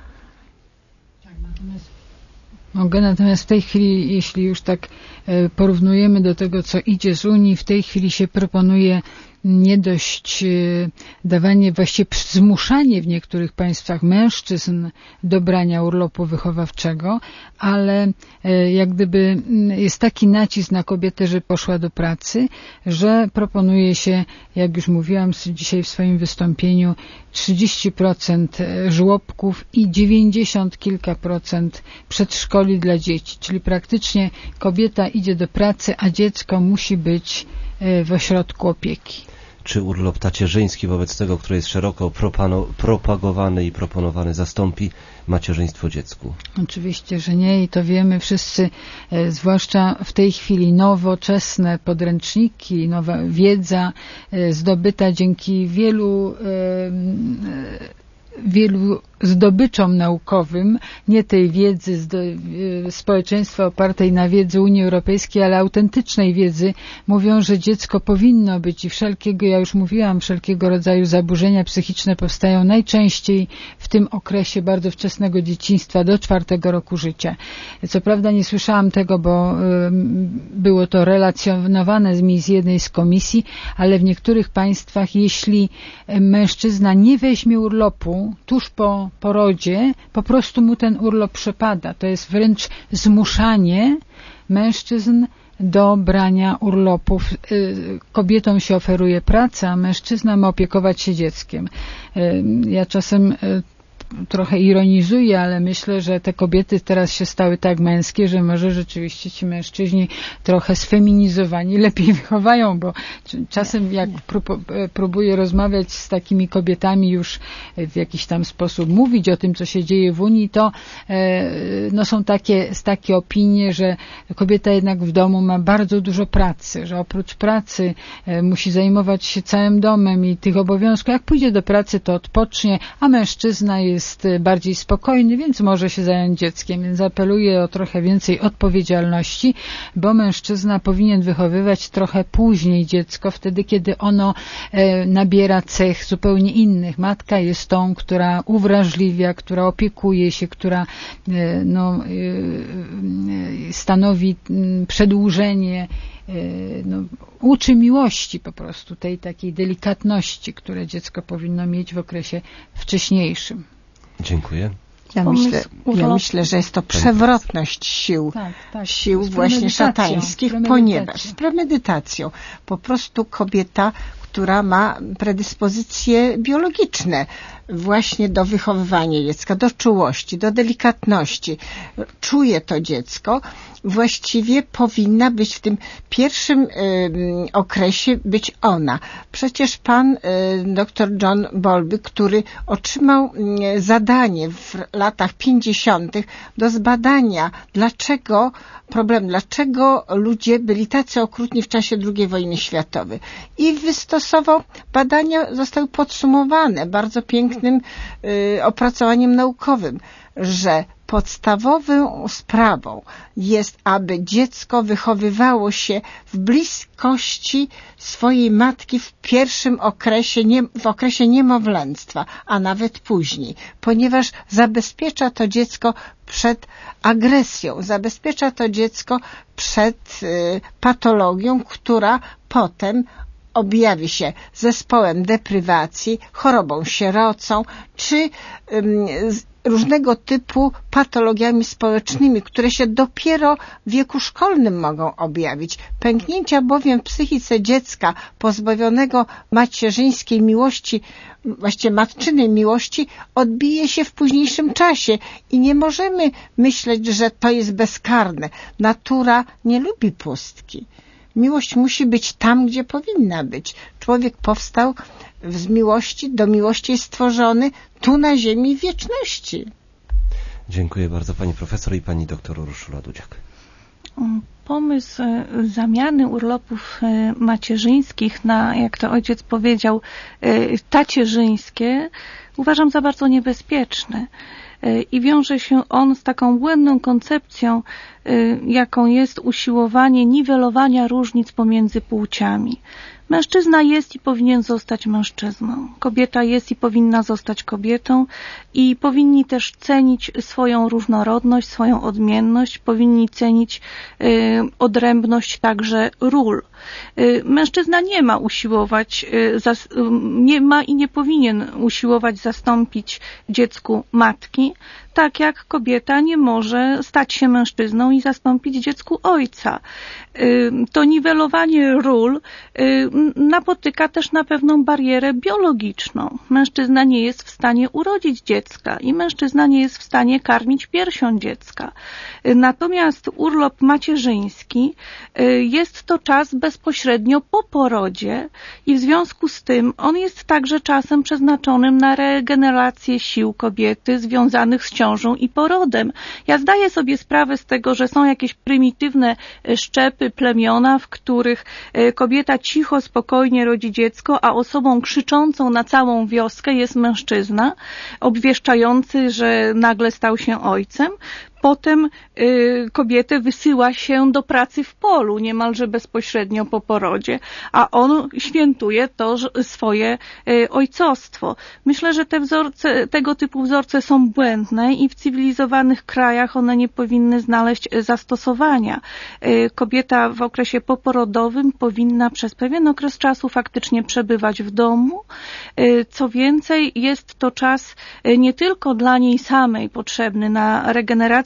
S6: Natomiast w tej chwili, jeśli już tak porównujemy do tego, co idzie z Unii, w tej chwili się proponuje nie dość dawanie, właściwie zmuszanie w niektórych państwach mężczyzn do brania urlopu wychowawczego, ale jak gdyby jest taki nacisk na kobietę, że poszła do pracy, że proponuje się, jak już mówiłam dzisiaj w swoim wystąpieniu, 30% żłobków i 90 kilka procent przedszkoli dla dzieci, czyli praktycznie kobieta idzie do pracy, a dziecko musi być w ośrodku opieki.
S9: Czy urlop tacierzyński wobec tego, który jest szeroko propagowany i proponowany, zastąpi macierzyństwo dziecku?
S6: Oczywiście, że nie i to wiemy wszyscy, zwłaszcza w tej chwili nowoczesne podręczniki, nowa wiedza zdobyta dzięki wielu zdobyczom naukowym, nie tej wiedzy społeczeństwa opartej na wiedzy Unii Europejskiej, ale autentycznej wiedzy, mówią, że dziecko powinno być i wszelkiego, ja już mówiłam, wszelkiego rodzaju zaburzenia psychiczne powstają najczęściej w tym okresie bardzo wczesnego dzieciństwa do 4. roku życia. Co prawda nie słyszałam tego, bo było to relacjonowane z jednej z komisji, ale w niektórych państwach, jeśli mężczyzna nie weźmie urlopu tuż po porodzie, po prostu mu ten urlop przepada. To jest wręcz zmuszanie mężczyzn do brania urlopów. Kobietom się oferuje praca, a mężczyzna ma opiekować się dzieckiem. Ja czasem trochę ironizuję, ale myślę, że te kobiety teraz się stały tak męskie, że może rzeczywiście ci mężczyźni trochę sfeminizowani lepiej wychowają, bo czasem jak próbuję rozmawiać z takimi kobietami, już w jakiś tam sposób mówić o tym, co się dzieje w Unii, to no są takie opinie, że kobieta jednak w domu ma bardzo dużo pracy, że oprócz pracy musi zajmować się całym domem i tych obowiązków. Jak pójdzie do pracy, to odpocznie, a mężczyzna jest bardziej spokojny, więc może się zająć dzieckiem. Więc apeluję o trochę więcej odpowiedzialności, bo mężczyzna powinien wychowywać trochę później dziecko, wtedy, kiedy ono nabiera cech zupełnie innych. Matka jest tą, która uwrażliwia, która opiekuje się, która stanowi przedłużenie, uczy miłości po prostu, tej takiej delikatności, które dziecko powinno mieć w okresie wcześniejszym.
S9: Dziękuję.
S3: Ja myślę, że jest to przewrotność sił, sił właśnie szatańskich, ponieważ z premedytacją po prostu kobieta, która ma predyspozycje biologiczne właśnie do wychowywania dziecka, do czułości, do delikatności, czuje to dziecko, właściwie powinna być w tym pierwszym okresie być ona. Przecież pan dr John Bowlby, który otrzymał zadanie w latach 50. do zbadania, dlaczego ludzie byli tacy okrutni w czasie II wojny światowej. I wystosował, badania zostały podsumowane bardzo pięknym opracowaniem naukowym, że podstawową sprawą jest, aby dziecko wychowywało się w bliskości swojej matki w pierwszym okresie, w okresie niemowlęctwa, a nawet później, ponieważ zabezpiecza to dziecko przed agresją, zabezpiecza to dziecko przed patologią, która potem objawi się zespołem deprywacji, chorobą sierocą, czy różnego typu patologiami społecznymi, które się dopiero w wieku szkolnym mogą objawić. Pęknięcia bowiem w psychice dziecka pozbawionego macierzyńskiej miłości, właściwie matczynej miłości, odbije się w późniejszym czasie i nie możemy myśleć, że to jest bezkarne. Natura nie lubi pustki. Miłość musi być tam, gdzie powinna być. Człowiek powstał z miłości, do miłości jest stworzony tu na ziemi w wieczności.
S9: Dziękuję bardzo pani profesor i pani doktor Urszula Dudziak.
S4: Pomysł zamiany urlopów macierzyńskich na, jak to ojciec powiedział, tacierzyńskie uważam za bardzo niebezpieczny. I wiąże się on z taką błędną koncepcją, jaką jest usiłowanie niwelowania różnic pomiędzy płciami. Mężczyzna jest i powinien zostać mężczyzną. Kobieta jest i powinna zostać kobietą i powinni też cenić swoją różnorodność, swoją odmienność, powinni cenić odrębność także ról. Mężczyzna nie ma usiłować, nie ma i nie powinien usiłować zastąpić dziecku matki, tak jak kobieta nie może stać się mężczyzną i zastąpić dziecku ojca. To niwelowanie ról napotyka też na pewną barierę biologiczną. Mężczyzna nie jest w stanie urodzić dziecka i mężczyzna nie jest w stanie karmić piersią dziecka. Natomiast urlop macierzyński jest to czas bezpośrednio po porodzie i w związku z tym on jest także czasem przeznaczonym na regenerację sił kobiety związanych z ciążą i porodem. Ja zdaję sobie sprawę z tego, że są jakieś prymitywne szczepy, plemiona, w których kobieta cicho, spokojnie rodzi dziecko, a osobą krzyczącą na całą wioskę jest mężczyzna, obwieszczający, że nagle stał się ojcem. Potem kobietę wysyła się do pracy w polu, niemalże bezpośrednio po porodzie, a on świętuje to swoje ojcostwo. Myślę, że tego typu wzorce są błędne i w cywilizowanych krajach one nie powinny znaleźć zastosowania. Kobieta w okresie poporodowym powinna przez pewien okres czasu faktycznie przebywać w domu. Co więcej, jest to czas nie tylko dla niej samej potrzebny na regenerację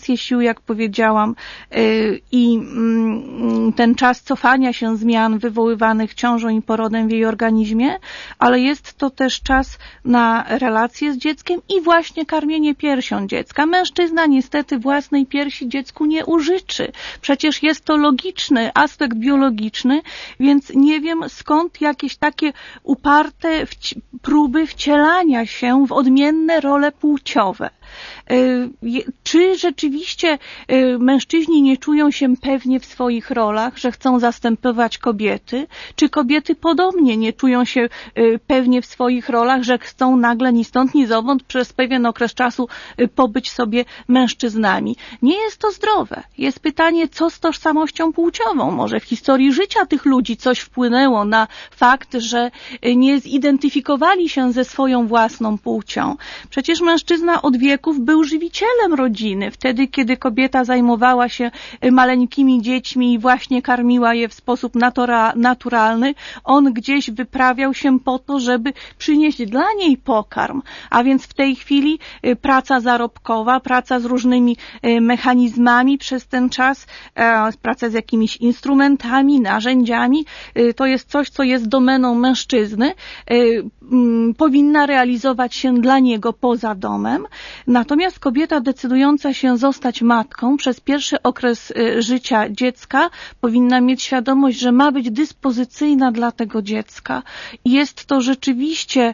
S4: koncentrację sił, jak powiedziałam, i ten czas cofania się zmian wywoływanych ciążą i porodem w jej organizmie, ale jest to też czas na relacje z dzieckiem i właśnie karmienie piersią dziecka. Mężczyzna niestety własnej piersi dziecku nie użyczy. Przecież jest to logiczny aspekt biologiczny, więc nie wiem, skąd jakieś takie uparte próby wcielania się w odmienne role płciowe. Czy rzeczywiście mężczyźni nie czują się pewnie w swoich rolach, że chcą zastępować kobiety? Czy kobiety podobnie nie czują się pewnie w swoich rolach, że chcą nagle ni stąd ni zowąd przez pewien okres czasu pobyć sobie mężczyznami? Nie jest to zdrowe. Jest pytanie, co z tożsamością płciową? Może w historii życia tych ludzi coś wpłynęło na fakt, że nie zidentyfikowali się ze swoją własną płcią. Przecież mężczyzna od wieków był żywicielem rodziny. Wtedy, kiedy kobieta zajmowała się maleńkimi dziećmi i właśnie karmiła je w sposób naturalny, on gdzieś wyprawiał się po to, żeby przynieść dla niej pokarm. A więc w tej chwili praca zarobkowa, praca z różnymi mechanizmami przez ten czas, praca z jakimiś instrumentami, narzędziami, to jest coś, co jest domeną mężczyzny, powinna realizować się dla niego poza domem. Natomiast kobieta decydująca się zostać matką przez pierwszy okres życia dziecka powinna mieć świadomość, że ma być dyspozycyjna dla tego dziecka. Jest to rzeczywiście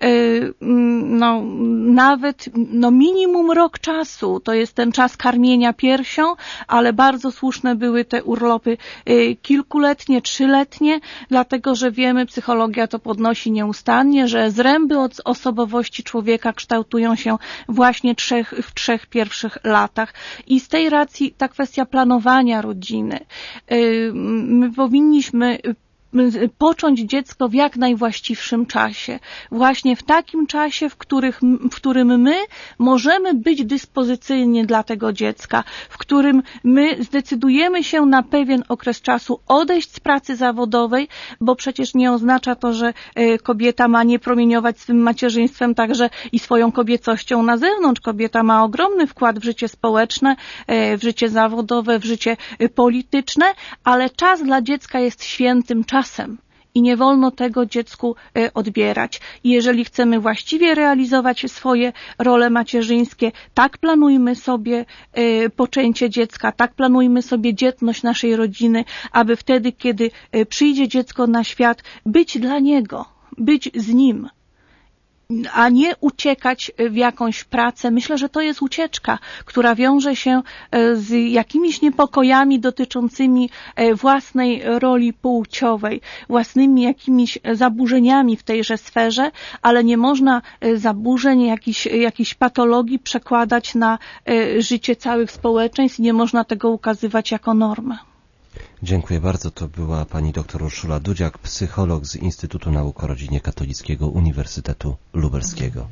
S4: nawet minimum rok czasu. To jest ten czas karmienia piersią, ale bardzo słuszne były te urlopy kilkuletnie, 3-letnie, dlatego że wiemy, psychologia to podnosi nieustannie, że zręby od osobowości człowieka kształtują się właśnie w 3 pierwszych latach. I z tej racji ta kwestia planowania rodziny. My powinniśmy począć dziecko w jak najwłaściwszym czasie. Właśnie w takim czasie, w którym my możemy być dyspozycyjni dla tego dziecka, w którym my zdecydujemy się na pewien okres czasu odejść z pracy zawodowej, bo przecież nie oznacza to, że kobieta ma nie promieniować swym macierzyństwem także i swoją kobiecością na zewnątrz. Kobieta ma ogromny wkład w życie społeczne, w życie zawodowe, w życie polityczne, ale czas dla dziecka jest świętym czasem. I nie wolno tego dziecku odbierać. I jeżeli chcemy właściwie realizować swoje role macierzyńskie, tak planujmy sobie poczęcie dziecka, tak planujmy sobie dzietność naszej rodziny, aby wtedy, kiedy przyjdzie dziecko na świat, być dla niego, być z nim, a nie uciekać w jakąś pracę. Myślę, że to jest ucieczka, która wiąże się z jakimiś niepokojami dotyczącymi własnej roli płciowej, własnymi jakimiś zaburzeniami w tejże sferze, ale nie można zaburzeń, jakichś patologii przekładać na życie całych społeczeństw i nie można tego ukazywać jako normę.
S9: Dziękuję bardzo. To była pani dr Urszula Dudziak, psycholog z Instytutu Nauk o Rodzinie Katolickiego Uniwersytetu Lubelskiego.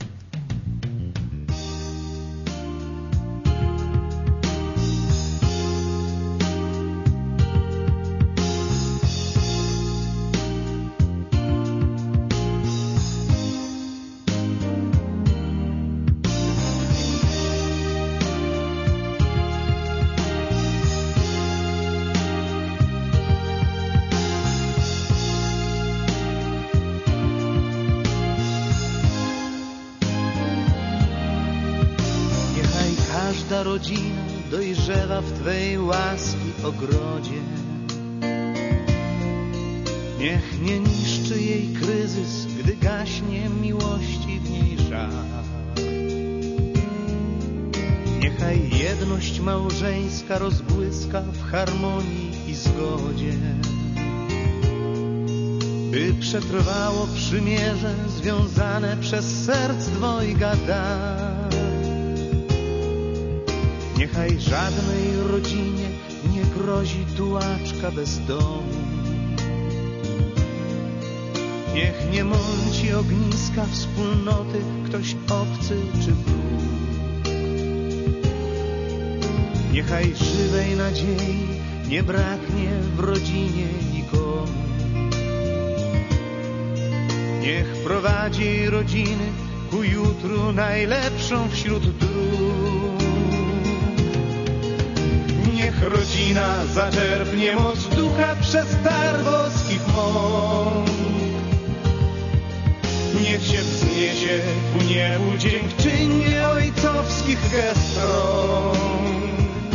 S1: Rodzina dojrzewa w Twej łaski ogrodzie. Niech nie niszczy jej kryzys, gdy gaśnie miłości w niej żar. Niechaj jedność małżeńska rozbłyska w harmonii i zgodzie, by przetrwało przymierze związane przez serc dwojga dar. Niechaj żadnej rodzinie nie grozi tułaczka bez domu. Niech nie mąci ogniska wspólnoty ktoś obcy czy wróg. Niechaj żywej nadziei nie braknie w rodzinie nikomu. Niech prowadzi rodziny ku jutru najlepszą wśród dróg. Niech rodzina zaczerpnie moc ducha przez dar boskich mąk. Niech się wzniesie ku niebu dziękczynienie ojcowskich gest rąk.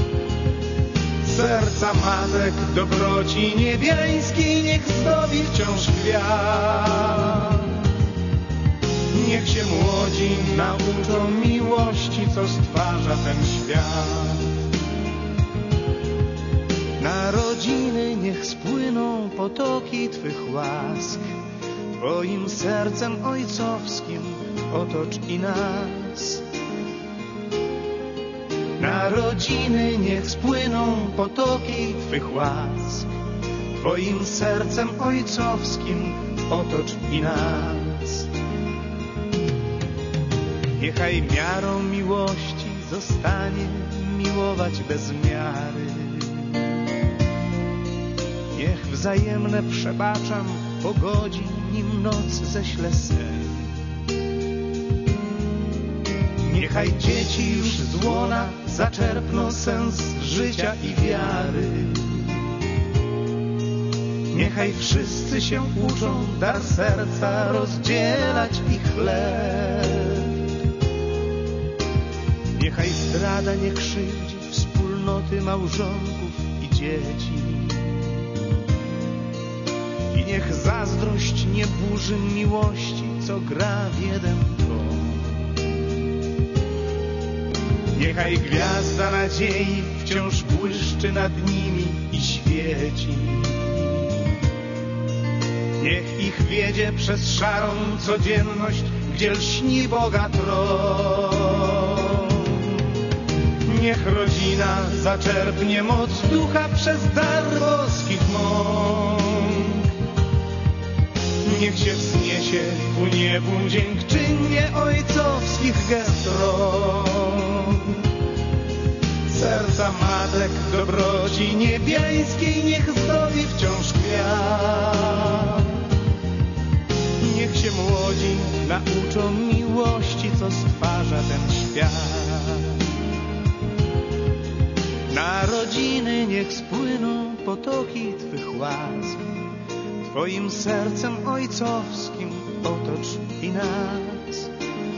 S1: Serca matek dobroci niebiańskiej niech zdobi wciąż kwiat. Niech się młodzi nauczą miłości, co stwarza ten świat. Na rodziny niech spłyną potoki Twych łask. Twoim sercem ojcowskim otocz i nas. Na rodziny niech spłyną potoki Twych łask. Twoim sercem ojcowskim otocz i nas. Niechaj miarą miłości zostanie miłować bez miary. Niech wzajemne przebaczam pogodzi, nim noc ześle sen. Niechaj dzieci już z łona zaczerpną sens życia i wiary. Niechaj wszyscy się uczą dar serca rozdzielać i chleb. Niechaj zdrada nie krzywdzi wspólnoty małżonków i dzieci. I niech zazdrość nie burzy miłości, co gra w jeden dom. Niechaj gwiazda nadziei wciąż błyszczy nad nimi i świeci. Niech ich wiedzie przez szarą codzienność, gdzie lśni Boga tron. Niech rodzina zaczerpnie moc ducha przez dar boskich mąk. Niech się wzniesie ku niebu dziękczynienie ojcowskich gest rąk. Serca matek dobroci niebiańskiej niech zdobi wciąż kwiat. Niech się młodzi nauczą miłości, co stwarza ten świat. Na rodziny niech spłyną potoki Twych łask. Twoim sercem ojcowskim otocz i nas.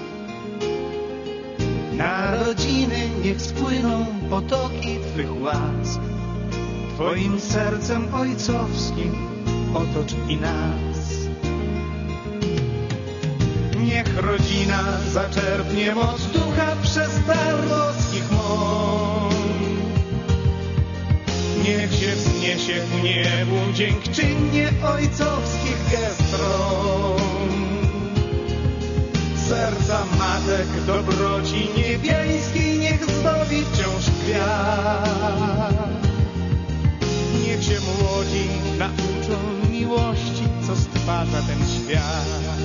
S1: Na rodziny niech spłyną potoki Twych łask. Twoim sercem ojcowskim otocz i nas. Niech rodzina zaczerpnie moc ducha przez dar boskich mąk. Niech się wzniesie ku niebu dziękczynienie ojcowskich gest rąk. Serca matek dobroci niebiańskiej niech zdobi wciąż kwiat. Niech się młodzi nauczą miłości, co stwarza ten świat.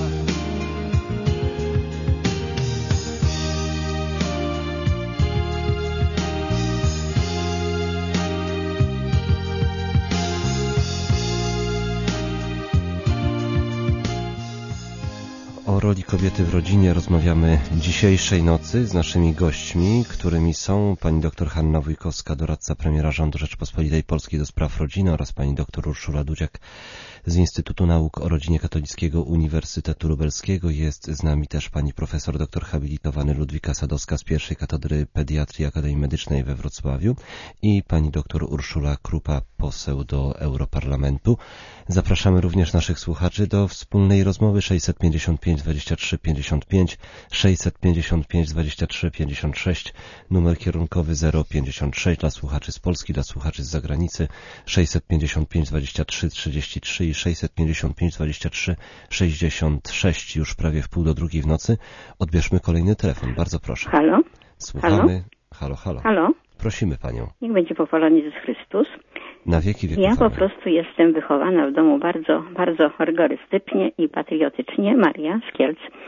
S9: O roli kobiety w rodzinie rozmawiamy dzisiejszej nocy z naszymi gośćmi, którymi są pani dr Hanna Wójkowska, doradca premiera rządu Rzeczypospolitej Polskiej do spraw rodziny, oraz pani dr Urszula Dudziak z Instytutu Nauk o Rodzinie Katolickiego Uniwersytetu Lubelskiego. Jest z nami też pani profesor dr habilitowany Ludwika Sadowska z pierwszej katedry pediatrii Akademii Medycznej we Wrocławiu i pani dr Urszula Krupa, poseł do Europarlamentu. Zapraszamy również naszych słuchaczy do wspólnej rozmowy 655 23 55, 655 23 56, numer kierunkowy 056 dla słuchaczy z Polski, dla słuchaczy z zagranicy 655 23 33 i 655 23 66. Już prawie w pół do drugiej w nocy. Odbierzmy kolejny telefon. Bardzo proszę.
S14: Halo?
S9: Słuchamy. Halo, halo.
S14: Halo?
S9: Prosimy panią.
S14: Niech będzie pochwalony Jezus Chrystus.
S9: Na wieki wieków.
S14: Ja po prostu jestem wychowana w domu bardzo, bardzo rygorystycznie i patriotycznie. Maria z Kielc.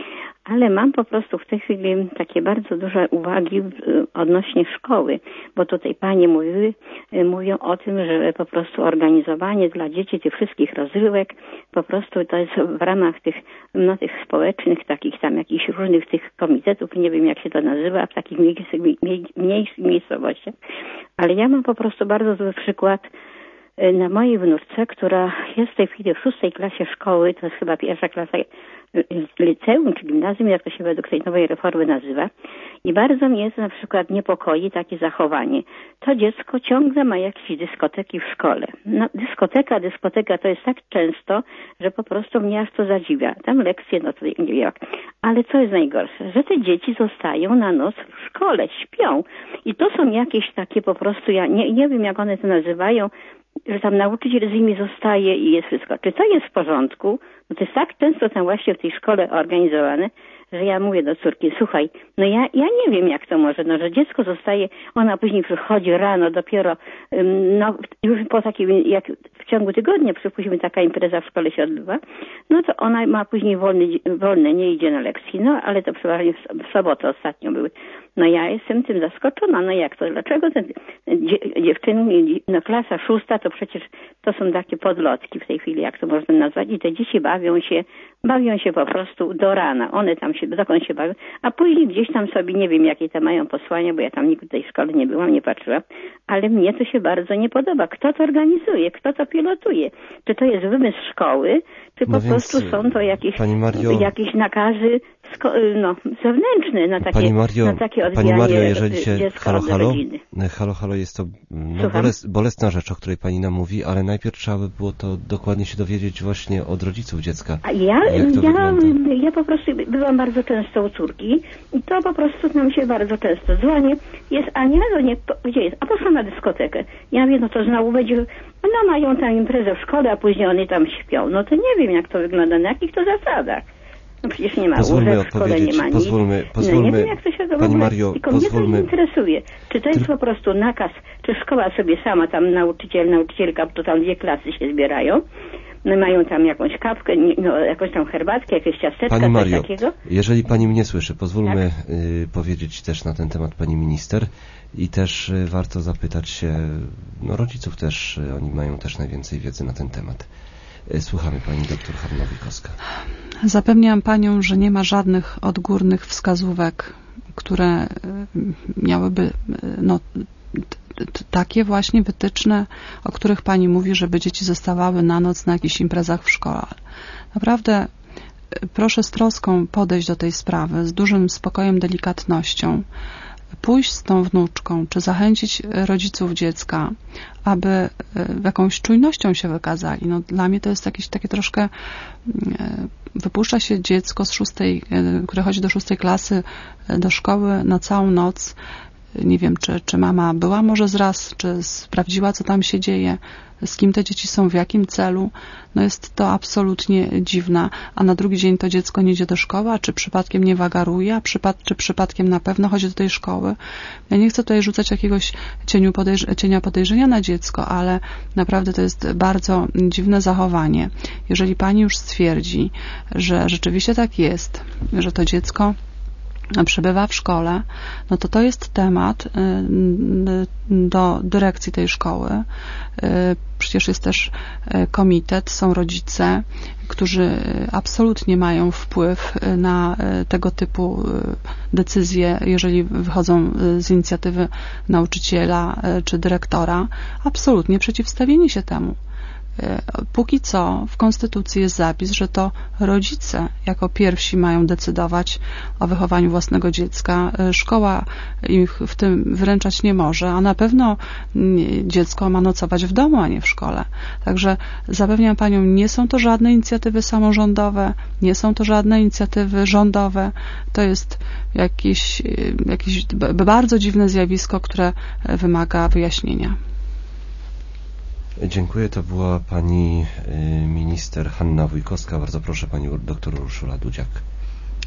S14: ale mam po prostu w tej chwili takie bardzo duże uwagi odnośnie szkoły, bo tutaj panie mówią o tym, że po prostu organizowanie dla dzieci tych wszystkich rozrywek, po prostu to jest w ramach tych społecznych, takich tam jakichś różnych tych komitetów, nie wiem jak się to nazywa, w takich mniejszych miejscowościach, ale ja mam po prostu bardzo zły przykład na mojej wnuczce, która jest w tej chwili w 6. klasie szkoły, to jest chyba 1. klasa liceum czy gimnazjum, jak to się według tej nowej reformy nazywa. I bardzo mnie na przykład niepokoi takie zachowanie. To dziecko ciągle ma jakieś dyskoteki w szkole. No, dyskoteka to jest tak często, że po prostu mnie aż to zadziwia. Tam lekcje, no to nie wiem jak. Ale co jest najgorsze? Że te dzieci zostają na noc w szkole, śpią. I to są jakieś takie po prostu, ja nie wiem jak one to nazywają, że tam nauczyciel z nimi zostaje i jest wszystko. Czy to jest w porządku? No to jest tak często tam właśnie w tej szkole organizowane, że ja mówię do córki, słuchaj, no ja nie wiem jak to może, no że dziecko zostaje, ona później przychodzi rano dopiero, no już po takim, jak w ciągu tygodnia, przypuśćmy taka impreza w szkole się odbywa, no to ona ma później wolne, nie idzie na lekcji, no ale to przeważnie w sobotę ostatnio były. No ja jestem tym zaskoczona, no jak to, dlaczego te dziewczyny, no klasa 6 to przecież to są takie podlotki w tej chwili, jak to można nazwać, i te dzieci bawią się po prostu do rana, one tam dokąd się bawią, a później gdzieś tam sobie, nie wiem jakie tam mają posłania, bo ja tam nigdy w tej szkole nie byłam, nie patrzyłam, ale mnie to się bardzo nie podoba. Kto to organizuje? Kto to pilotuje? Czy to jest wymysł szkoły, czy po prostu są to jakieś nakazy zewnętrzne na takie, odbijanie
S9: Pani Mario, jeżeli się
S14: dziecka od rodziny.
S9: Halo, jest to bolesna rzecz, o której pani nam mówi, ale najpierw trzeba by było to dokładnie się dowiedzieć właśnie od rodziców dziecka.
S14: Ja po prostu byłam bardzo często u córki i to po prostu nam się bardzo często dzwoni. Jest Ania, no nie, gdzie jest? A poszła na dyskotekę. Ja mówię, no to znowu będzie, no mają tam imprezę w szkole, a później one tam śpią. No to nie wiem jak to wygląda, na jakich to zasadach. No przecież nie ma łóżek, w szkole nie ma nic.
S9: Pozwólmy,
S14: nie wiem jak to się to
S9: Pani Mario,
S14: tylko mnie to nie interesuje. Czy to jest po prostu nakaz, czy szkoła sobie sama, tam nauczycielka, to tam 2 klasy się zbierają, no mają tam jakąś kawkę, no, jakąś tam herbatkę, jakieś ciasteczka,
S9: Pani Mario,
S14: coś takiego.
S9: Jeżeli pani mnie słyszy, pozwólmy powiedzieć też na ten temat pani minister i też warto zapytać się, no rodziców też, oni mają też najwięcej wiedzy na ten temat. Słuchamy pani doktor Hanna-Wojkowska.
S5: Zapewniam panią, że nie ma żadnych odgórnych wskazówek, które miałyby takie właśnie wytyczne, o których pani mówi, żeby dzieci zostawały na noc na jakichś imprezach w szkole. Naprawdę proszę z troską podejść do tej sprawy, z dużym spokojem, delikatnością, pójść z tą wnuczką, czy zachęcić rodziców dziecka, aby jakąś czujnością się wykazali. No, dla mnie to jest takie troszkę, wypuszcza się dziecko które chodzi do 6. klasy do szkoły na całą noc. Nie wiem, czy mama była może zraz, czy sprawdziła, co tam się dzieje, z kim te dzieci są, w jakim celu. No jest to absolutnie dziwne. A na drugi dzień to dziecko nie idzie do szkoły, a czy przypadkiem nie wagaruje, czy przypadkiem na pewno chodzi do tej szkoły. Ja nie chcę tutaj rzucać jakiegoś cienia podejrzenia na dziecko, ale naprawdę to jest bardzo dziwne zachowanie. Jeżeli pani już stwierdzi, że rzeczywiście tak jest, że to dziecko przebywa w szkole, no to jest temat do dyrekcji tej szkoły. Przecież jest też komitet, są rodzice, którzy absolutnie mają wpływ na tego typu decyzje, jeżeli wychodzą z inicjatywy nauczyciela czy dyrektora. Absolutnie przeciwstawieni się temu. Póki co w Konstytucji jest zapis, że to rodzice jako pierwsi mają decydować o wychowaniu własnego dziecka. Szkoła ich w tym wyręczać nie może, a na pewno dziecko ma nocować w domu, a nie w szkole. Także zapewniam panią, nie są to żadne inicjatywy samorządowe, nie są to żadne inicjatywy rządowe. To jest jakieś bardzo dziwne zjawisko, które wymaga wyjaśnienia.
S9: Dziękuję. To była pani minister Hanna Wojkowska. Bardzo proszę pani doktor Urszula Dudziak.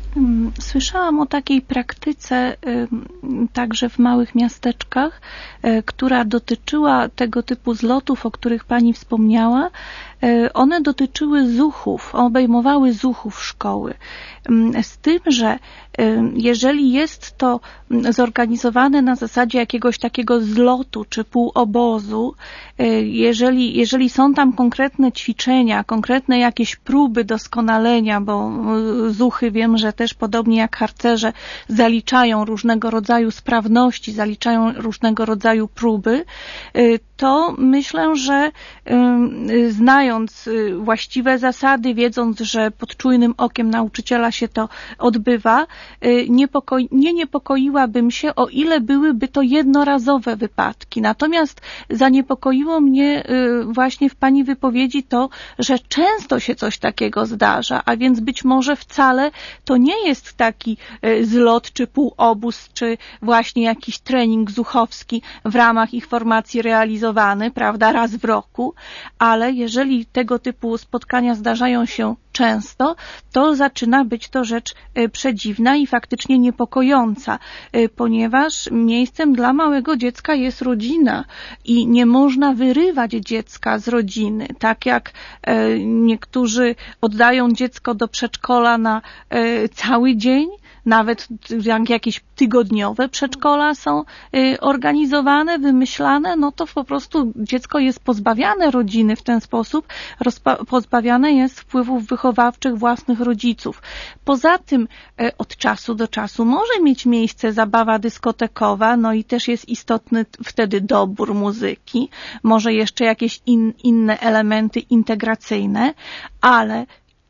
S4: Słyszałam o takiej praktyce także w małych miasteczkach, która dotyczyła tego typu zlotów, o których Pani wspomniała. One dotyczyły zuchów, obejmowały zuchów szkoły. Z tym, że jeżeli jest to zorganizowane na zasadzie jakiegoś takiego zlotu czy półobozu, jeżeli są tam konkretne ćwiczenia, konkretne jakieś próby doskonalenia, bo zuchy wiem, że też podobnie jak harcerze zaliczają różnego rodzaju sprawności, zaliczają różnego rodzaju próby, to myślę, że znając właściwe zasady, wiedząc, że pod czujnym okiem nauczyciela się to odbywa, nie niepokoiłabym się, o ile byłyby to jednorazowe wypadki. Natomiast zaniepokoiło mnie właśnie w Pani wypowiedzi to, że często się coś takiego zdarza, a więc być może wcale to nie jest taki zlot, czy półobóz, czy właśnie jakiś trening zuchowski w ramach ich formacji realizowany, prawda, raz w roku, ale jeżeli tego typu spotkania zdarzają się często, to zaczyna być to rzecz przedziwna i faktycznie niepokojąca, ponieważ miejscem dla małego dziecka jest rodzina i nie można wyrywać dziecka z rodziny, tak jak niektórzy oddają dziecko do przedszkola na cały dzień, nawet jak jakieś tygodniowe przedszkola są organizowane, wymyślane, no to po prostu dziecko jest pozbawiane rodziny w ten sposób, pozbawiane jest wpływów wychowawczych własnych rodziców. Poza tym od czasu do czasu może mieć miejsce zabawa dyskotekowa, no i też jest istotny wtedy dobór muzyki, może jeszcze jakieś inne elementy integracyjne, ale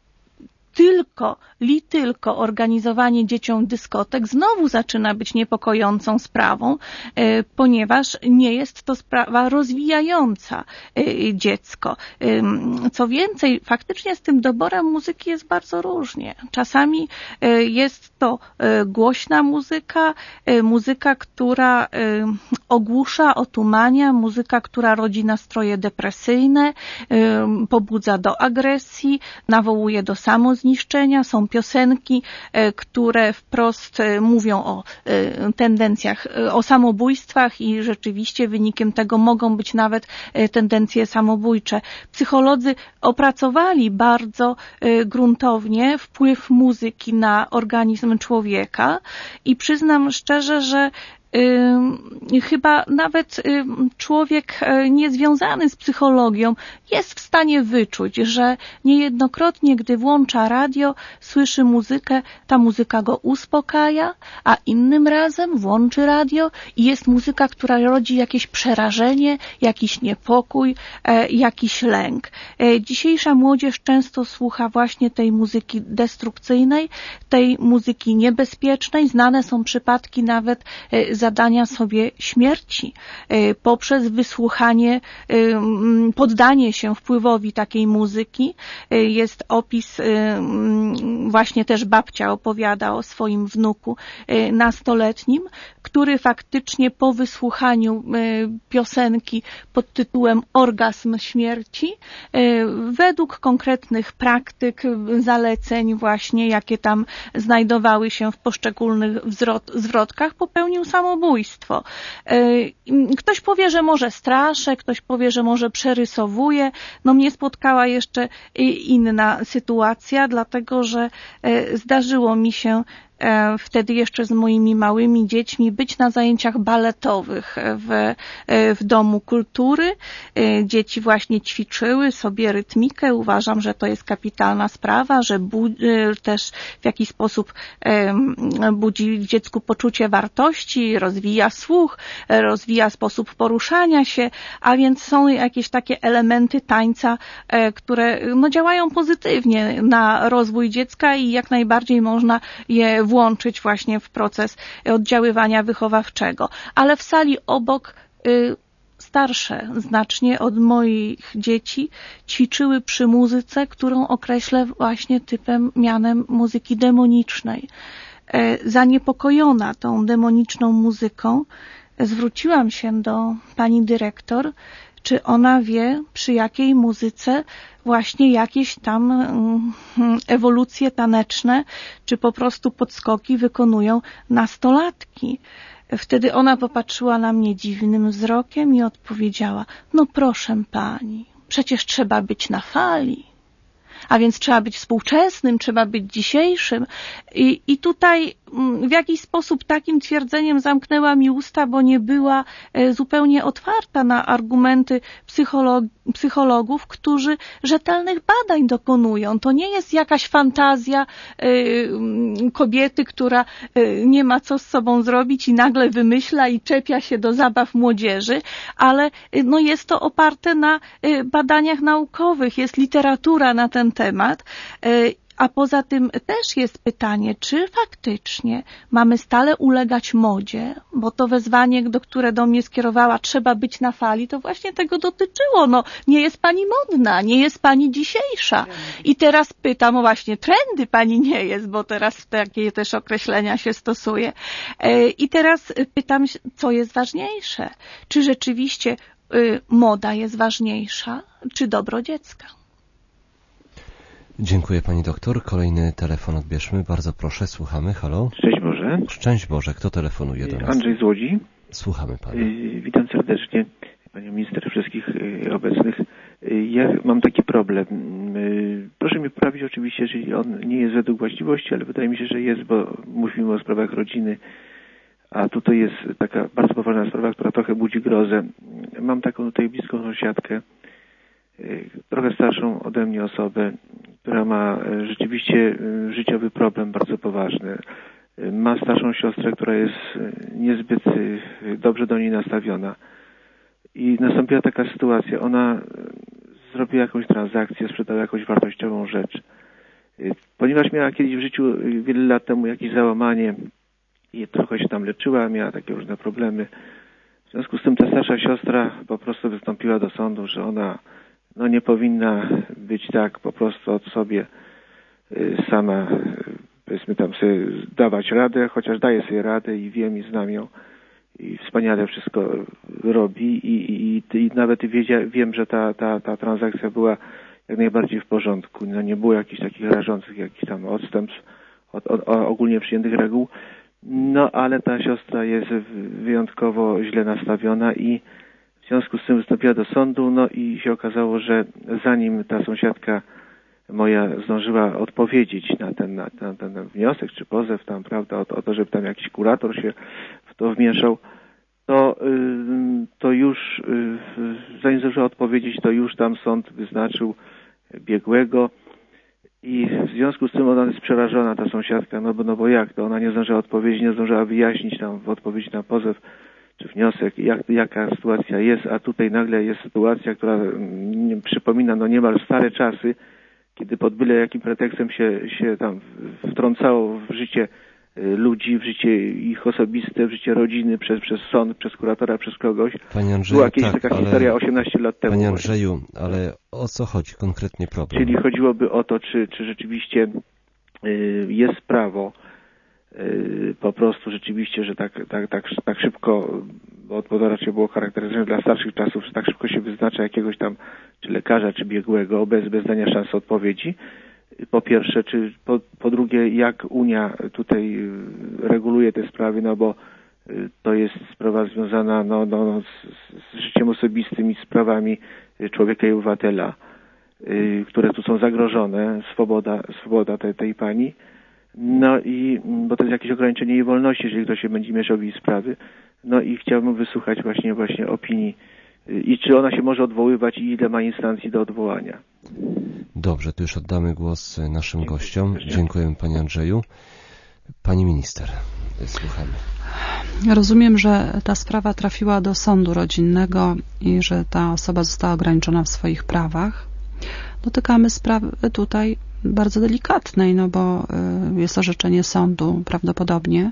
S4: tylko organizowanie dzieciom dyskotek znowu zaczyna być niepokojącą sprawą, ponieważ nie jest to sprawa rozwijająca dziecko. Co więcej, faktycznie z tym doborem muzyki jest bardzo różnie. Czasami jest to głośna muzyka, muzyka, która ogłusza, otumania, muzyka, która rodzi nastroje depresyjne, pobudza do agresji, nawołuje do samozniszczenia. Są piosenki, które wprost mówią o tendencjach, o samobójstwach i rzeczywiście wynikiem tego mogą być nawet tendencje samobójcze. Psycholodzy opracowali bardzo gruntownie wpływ muzyki na organizm człowieka i przyznam szczerze, że chyba nawet człowiek niezwiązany z psychologią jest w stanie wyczuć, że niejednokrotnie, gdy włącza radio, słyszy muzykę, ta muzyka go uspokaja, a innym razem włączy radio i jest muzyka, która rodzi jakieś przerażenie, jakiś niepokój, jakiś lęk. Dzisiejsza młodzież często słucha właśnie tej muzyki destrukcyjnej, tej muzyki niebezpiecznej. Znane są przypadki nawet zadania sobie śmierci poprzez wysłuchanie, poddanie się wpływowi takiej muzyki. Jest opis, właśnie też babcia opowiada o swoim wnuku nastoletnim, który faktycznie po wysłuchaniu piosenki pod tytułem Orgazm śmierci, według konkretnych praktyk, zaleceń właśnie, jakie tam znajdowały się w poszczególnych zwrotkach, popełnił samobójstwo. Ktoś powie, że może straszę, ktoś powie, że może przerysowuje. No mnie spotkała jeszcze inna sytuacja, dlatego że zdarzyło mi się wtedy jeszcze z moimi małymi dziećmi być na zajęciach baletowych w Domu Kultury. Dzieci właśnie ćwiczyły sobie rytmikę. Uważam, że to jest kapitalna sprawa, że też w jakiś sposób budzi w dziecku poczucie wartości, rozwija słuch, rozwija sposób poruszania się, a więc są jakieś takie elementy tańca, które no, działają pozytywnie na rozwój dziecka i jak najbardziej można je włączyć właśnie w proces oddziaływania wychowawczego. Ale w sali obok starsze znacznie od moich dzieci ćwiczyły przy muzyce, którą określę właśnie mianem muzyki demonicznej. Zaniepokojona tą demoniczną muzyką zwróciłam się do pani dyrektor, Czy ona wie, przy jakiej muzyce właśnie jakieś tam ewolucje taneczne, czy po prostu podskoki wykonują nastolatki. Wtedy ona popatrzyła na mnie dziwnym wzrokiem i odpowiedziała: no proszę pani, przecież trzeba być na fali. A więc trzeba być współczesnym, trzeba być dzisiejszym. I tutaj w jakiś sposób takim twierdzeniem zamknęła mi usta, bo nie była zupełnie otwarta na argumenty psychologów, którzy rzetelnych badań dokonują. To nie jest jakaś fantazja kobiety, która nie ma co z sobą zrobić i nagle wymyśla i czepia się do zabaw młodzieży, ale no jest to oparte na badaniach naukowych, jest literatura na ten temat. A poza tym też jest pytanie, czy faktycznie mamy stale ulegać modzie, bo to wezwanie, które do mnie skierowała, trzeba być na fali, to właśnie tego dotyczyło. No, nie jest pani modna, nie jest pani dzisiejsza. I teraz pytam, o właśnie, trendy pani nie jest, bo teraz takie też określenia się stosuje. I teraz pytam, co jest ważniejsze? Czy rzeczywiście moda jest ważniejsza, czy dobro dziecka?
S9: Dziękuję pani doktor. Kolejny telefon odbierzmy. Bardzo proszę, słuchamy. Halo?
S11: Szczęść Boże.
S9: Szczęść Boże. Kto telefonuje do nas?
S11: Andrzej z Łodzi.
S9: Słuchamy pana.
S11: Witam serdecznie panią minister, wszystkich obecnych. Ja mam taki problem. Proszę mnie poprawić oczywiście, jeżeli on nie jest według właściwości, ale wydaje mi się, że jest, bo mówimy o sprawach rodziny. A tutaj jest taka bardzo poważna sprawa, która trochę budzi grozę. Mam taką tutaj bliską sąsiadkę, trochę starszą ode mnie osobę, która ma rzeczywiście życiowy problem bardzo poważny. Ma starszą siostrę, która jest niezbyt dobrze do niej nastawiona. I nastąpiła taka sytuacja. Ona zrobiła jakąś transakcję, sprzedała jakąś wartościową rzecz. Ponieważ miała kiedyś w życiu, wiele lat temu, jakieś załamanie i trochę się tam leczyła, miała takie różne problemy. W związku z tym ta starsza siostra po prostu wystąpiła do sądu, że ona nie powinna być tak po prostu od sobie sama, powiedzmy tam sobie dawać radę, chociaż daje sobie radę i wiem i znam ją i wspaniale wszystko robi i nawet wiem, że ta transakcja była jak najbardziej w porządku. No nie było jakichś takich rażących jakichś tam odstępstw od ogólnie przyjętych reguł. No ale ta siostra jest wyjątkowo źle nastawiona i w związku z tym wystąpiła do sądu, no i się okazało, że zanim ta sąsiadka moja zdążyła odpowiedzieć na ten wniosek czy pozew tam, prawda, o to, żeby tam jakiś kurator się w to wmieszał, to już zanim zdążyła odpowiedzieć, to już tam sąd wyznaczył biegłego i w związku z tym ona jest przerażona, ta sąsiadka, no bo jak to? Ona nie zdążyła odpowiedzieć, nie zdążyła wyjaśnić tam w odpowiedzi na pozew czy wniosek, jaka sytuacja jest, a tutaj nagle jest sytuacja, która przypomina niemal stare czasy, kiedy pod byle jakim pretekstem się tam wtrącało w życie ludzi, w życie ich osobiste, w życie rodziny, przez sąd, przez kuratora, przez kogoś.
S9: Panie Andrzeju,
S11: była jakaś taka historia 18 lat temu.
S9: Panie Andrzeju, ale o co chodzi konkretnie problem?
S11: Czyli chodziłoby o to, czy rzeczywiście jest prawo po prostu rzeczywiście, że tak szybko, bo to raczej było charakterystyczne dla starszych czasów, że tak szybko się wyznacza jakiegoś tam czy lekarza, czy biegłego bez dania szansy odpowiedzi. Po pierwsze, czy po drugie, jak Unia tutaj reguluje te sprawy, no bo to jest sprawa związana z życiem osobistym i sprawami człowieka i obywatela, które tu są zagrożone, swoboda tej pani. No i, bo to jest jakieś ograniczenie jej wolności, jeżeli ktoś się będzie mieszał w jej sprawy. No i chciałbym wysłuchać właśnie opinii i czy ona się może odwoływać i ile ma instancji do odwołania.
S9: Dobrze, to już oddamy głos naszym gościom. Dziękujemy panie Andrzeju. Pani minister, słuchamy.
S5: Rozumiem, że ta sprawa trafiła do sądu rodzinnego i że ta osoba została ograniczona w swoich prawach. Dotykamy sprawy tutaj bardzo delikatnej, no bo jest orzeczenie sądu prawdopodobnie.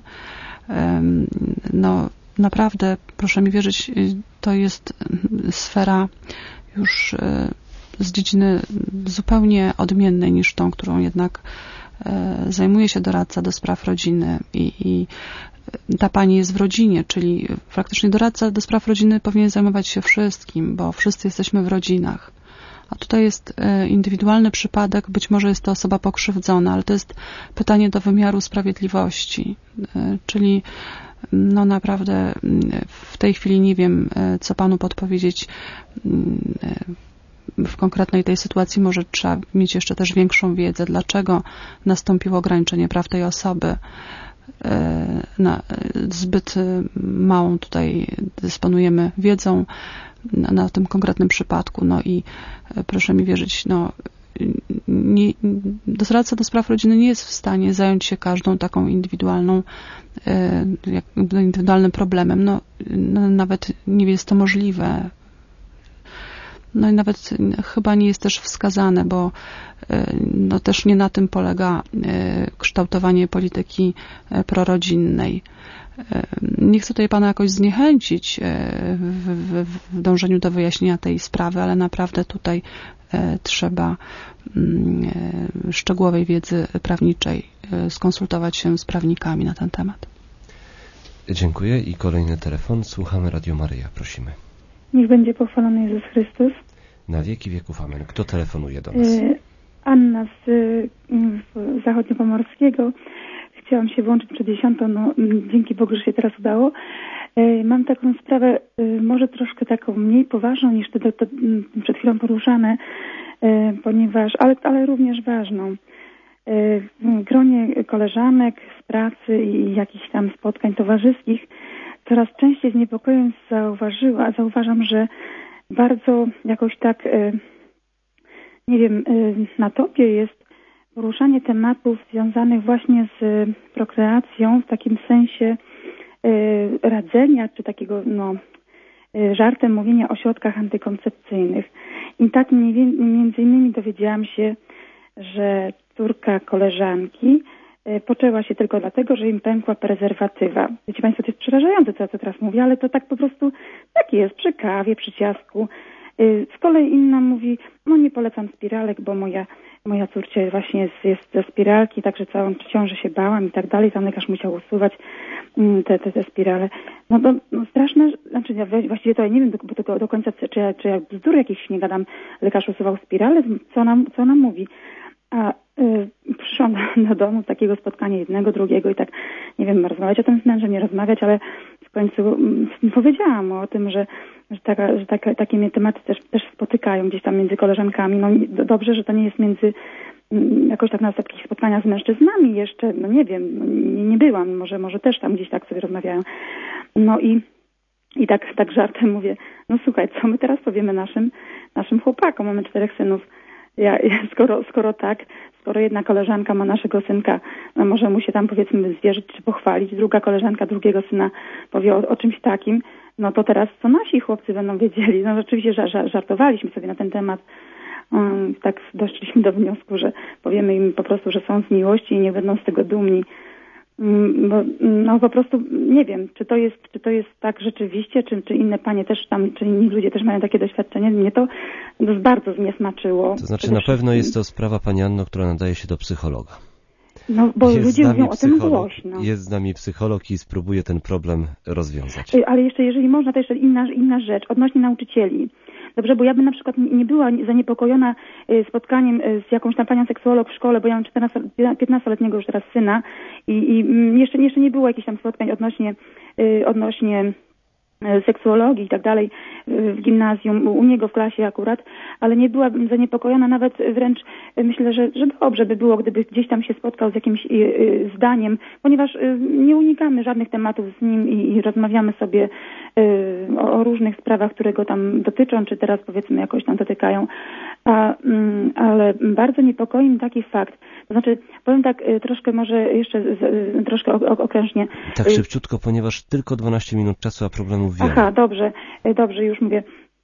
S5: No naprawdę, proszę mi wierzyć, to jest sfera już z dziedziny zupełnie odmiennej niż tą, którą jednak zajmuje się doradca do spraw rodziny i ta pani jest w rodzinie, czyli praktycznie doradca do spraw rodziny powinien zajmować się wszystkim, bo wszyscy jesteśmy w rodzinach. A tutaj jest indywidualny przypadek, być może jest to osoba pokrzywdzona, ale to jest pytanie do wymiaru sprawiedliwości. Czyli no naprawdę w tej chwili nie wiem, co panu podpowiedzieć w konkretnej tej sytuacji. Może trzeba mieć jeszcze też większą wiedzę, dlaczego nastąpiło ograniczenie praw tej osoby. Zbyt małą tutaj dysponujemy wiedzą na tym konkretnym przypadku. No i proszę mi wierzyć, doradca do spraw rodziny nie jest w stanie zająć się każdą taką indywidualnym problemem. Nawet nie jest to możliwe. No i nawet chyba nie jest też wskazane, bo też nie na tym polega kształtowanie polityki prorodzinnej. Nie chcę tutaj pana jakoś zniechęcić w dążeniu do wyjaśnienia tej sprawy, ale naprawdę tutaj trzeba szczegółowej wiedzy prawniczej skonsultować się z prawnikami na ten temat.
S9: Dziękuję i kolejny telefon. Słuchamy Radio Maryja. Prosimy.
S15: Niech będzie pochwalony Jezus Chrystus.
S9: Na wieki wieków amen. Kto telefonuje do nas?
S15: Anna z Zachodniopomorskiego. Chciałam się włączyć przed 10. Dzięki Bogu, że się teraz udało. Mam taką sprawę, może troszkę taką mniej poważną niż te przed chwilą poruszane, ponieważ, ale również ważną. W gronie koleżanek z pracy i jakichś tam spotkań towarzyskich coraz częściej z niepokojem zauważam, że bardzo jakoś tak, nie wiem, na topie jest poruszanie tematów związanych właśnie z prokreacją w takim sensie radzenia, czy takiego żartem mówienia o środkach antykoncepcyjnych. I tak między innymi dowiedziałam się, że córka koleżanki poczęła się tylko dlatego, że im pękła prezerwatywa. Wiecie Państwo, to jest przerażające, co ja teraz mówię, ale to tak po prostu tak jest, przy kawie, przy ciastku. Z kolei inna mówi, nie polecam spiralek, bo moja córcia właśnie jest ze spiralki, także całą ciążę się bałam i tak dalej. Tam lekarz musiał usuwać te spirale. Straszne, znaczy ja właściwie to ja nie wiem do końca, czy ja bzdur jakichś nie gadam, lekarz usuwał spirale, co ona mówi. A przyszłam do domu z takiego spotkania jednego, drugiego i tak, nie wiem, rozmawiać o tym z mężem, nie rozmawiać, ale w końcu powiedziałam o tym, że takie mnie tematy też spotykają gdzieś tam między koleżankami. Dobrze, że to nie jest jakoś tak na takich spotkaniach z mężczyznami jeszcze, nie wiem, nie byłam, może też tam gdzieś tak sobie rozmawiają. I tak żartem mówię, słuchaj, co my teraz powiemy naszym chłopakom, mamy 4 synów. Skoro jedna koleżanka ma naszego synka, może mu się tam powiedzmy zwierzyć czy pochwalić, druga koleżanka drugiego syna powie o czymś takim, to teraz co nasi chłopcy będą wiedzieli? Rzeczywiście żartowaliśmy sobie na ten temat. Tak doszliśmy do wniosku, że powiemy im po prostu, że są z miłości i nie będą z tego dumni. Bo po prostu nie wiem, czy to jest tak rzeczywiście, czy inne panie też tam, czy inni ludzie też mają takie doświadczenie. Mnie to bardzo zniesmaczyło.
S9: To znaczy na pewno jest to sprawa, pani Anno, która nadaje się do psychologa.
S15: Bo ludzie mówią o tym głośno.
S9: Jest z nami psycholog i spróbuje ten problem rozwiązać.
S15: Ale jeszcze, jeżeli można, to jeszcze inna rzecz, odnośnie nauczycieli. Dobrze, bo ja bym na przykład nie była zaniepokojona spotkaniem z jakąś tam panią seksuolog w szkole, bo ja mam 15-letniego już teraz syna i jeszcze nie było jakichś tam spotkań odnośnie seksuologii i tak dalej w gimnazjum, u niego w klasie akurat, ale nie byłabym zaniepokojona, nawet wręcz myślę, że dobrze by było, gdyby gdzieś tam się spotkał z jakimś zdaniem, ponieważ nie unikamy żadnych tematów z nim i rozmawiamy sobie o różnych sprawach, które go tam dotyczą, czy teraz powiedzmy jakoś tam dotykają, ale bardzo niepokoi mnie taki fakt, to znaczy powiem tak troszkę może jeszcze troszkę okrężnie.
S9: Tak szybciutko, ponieważ tylko 12 minut czasu, a problemów wiele.
S15: Aha, dobrze, już mówię.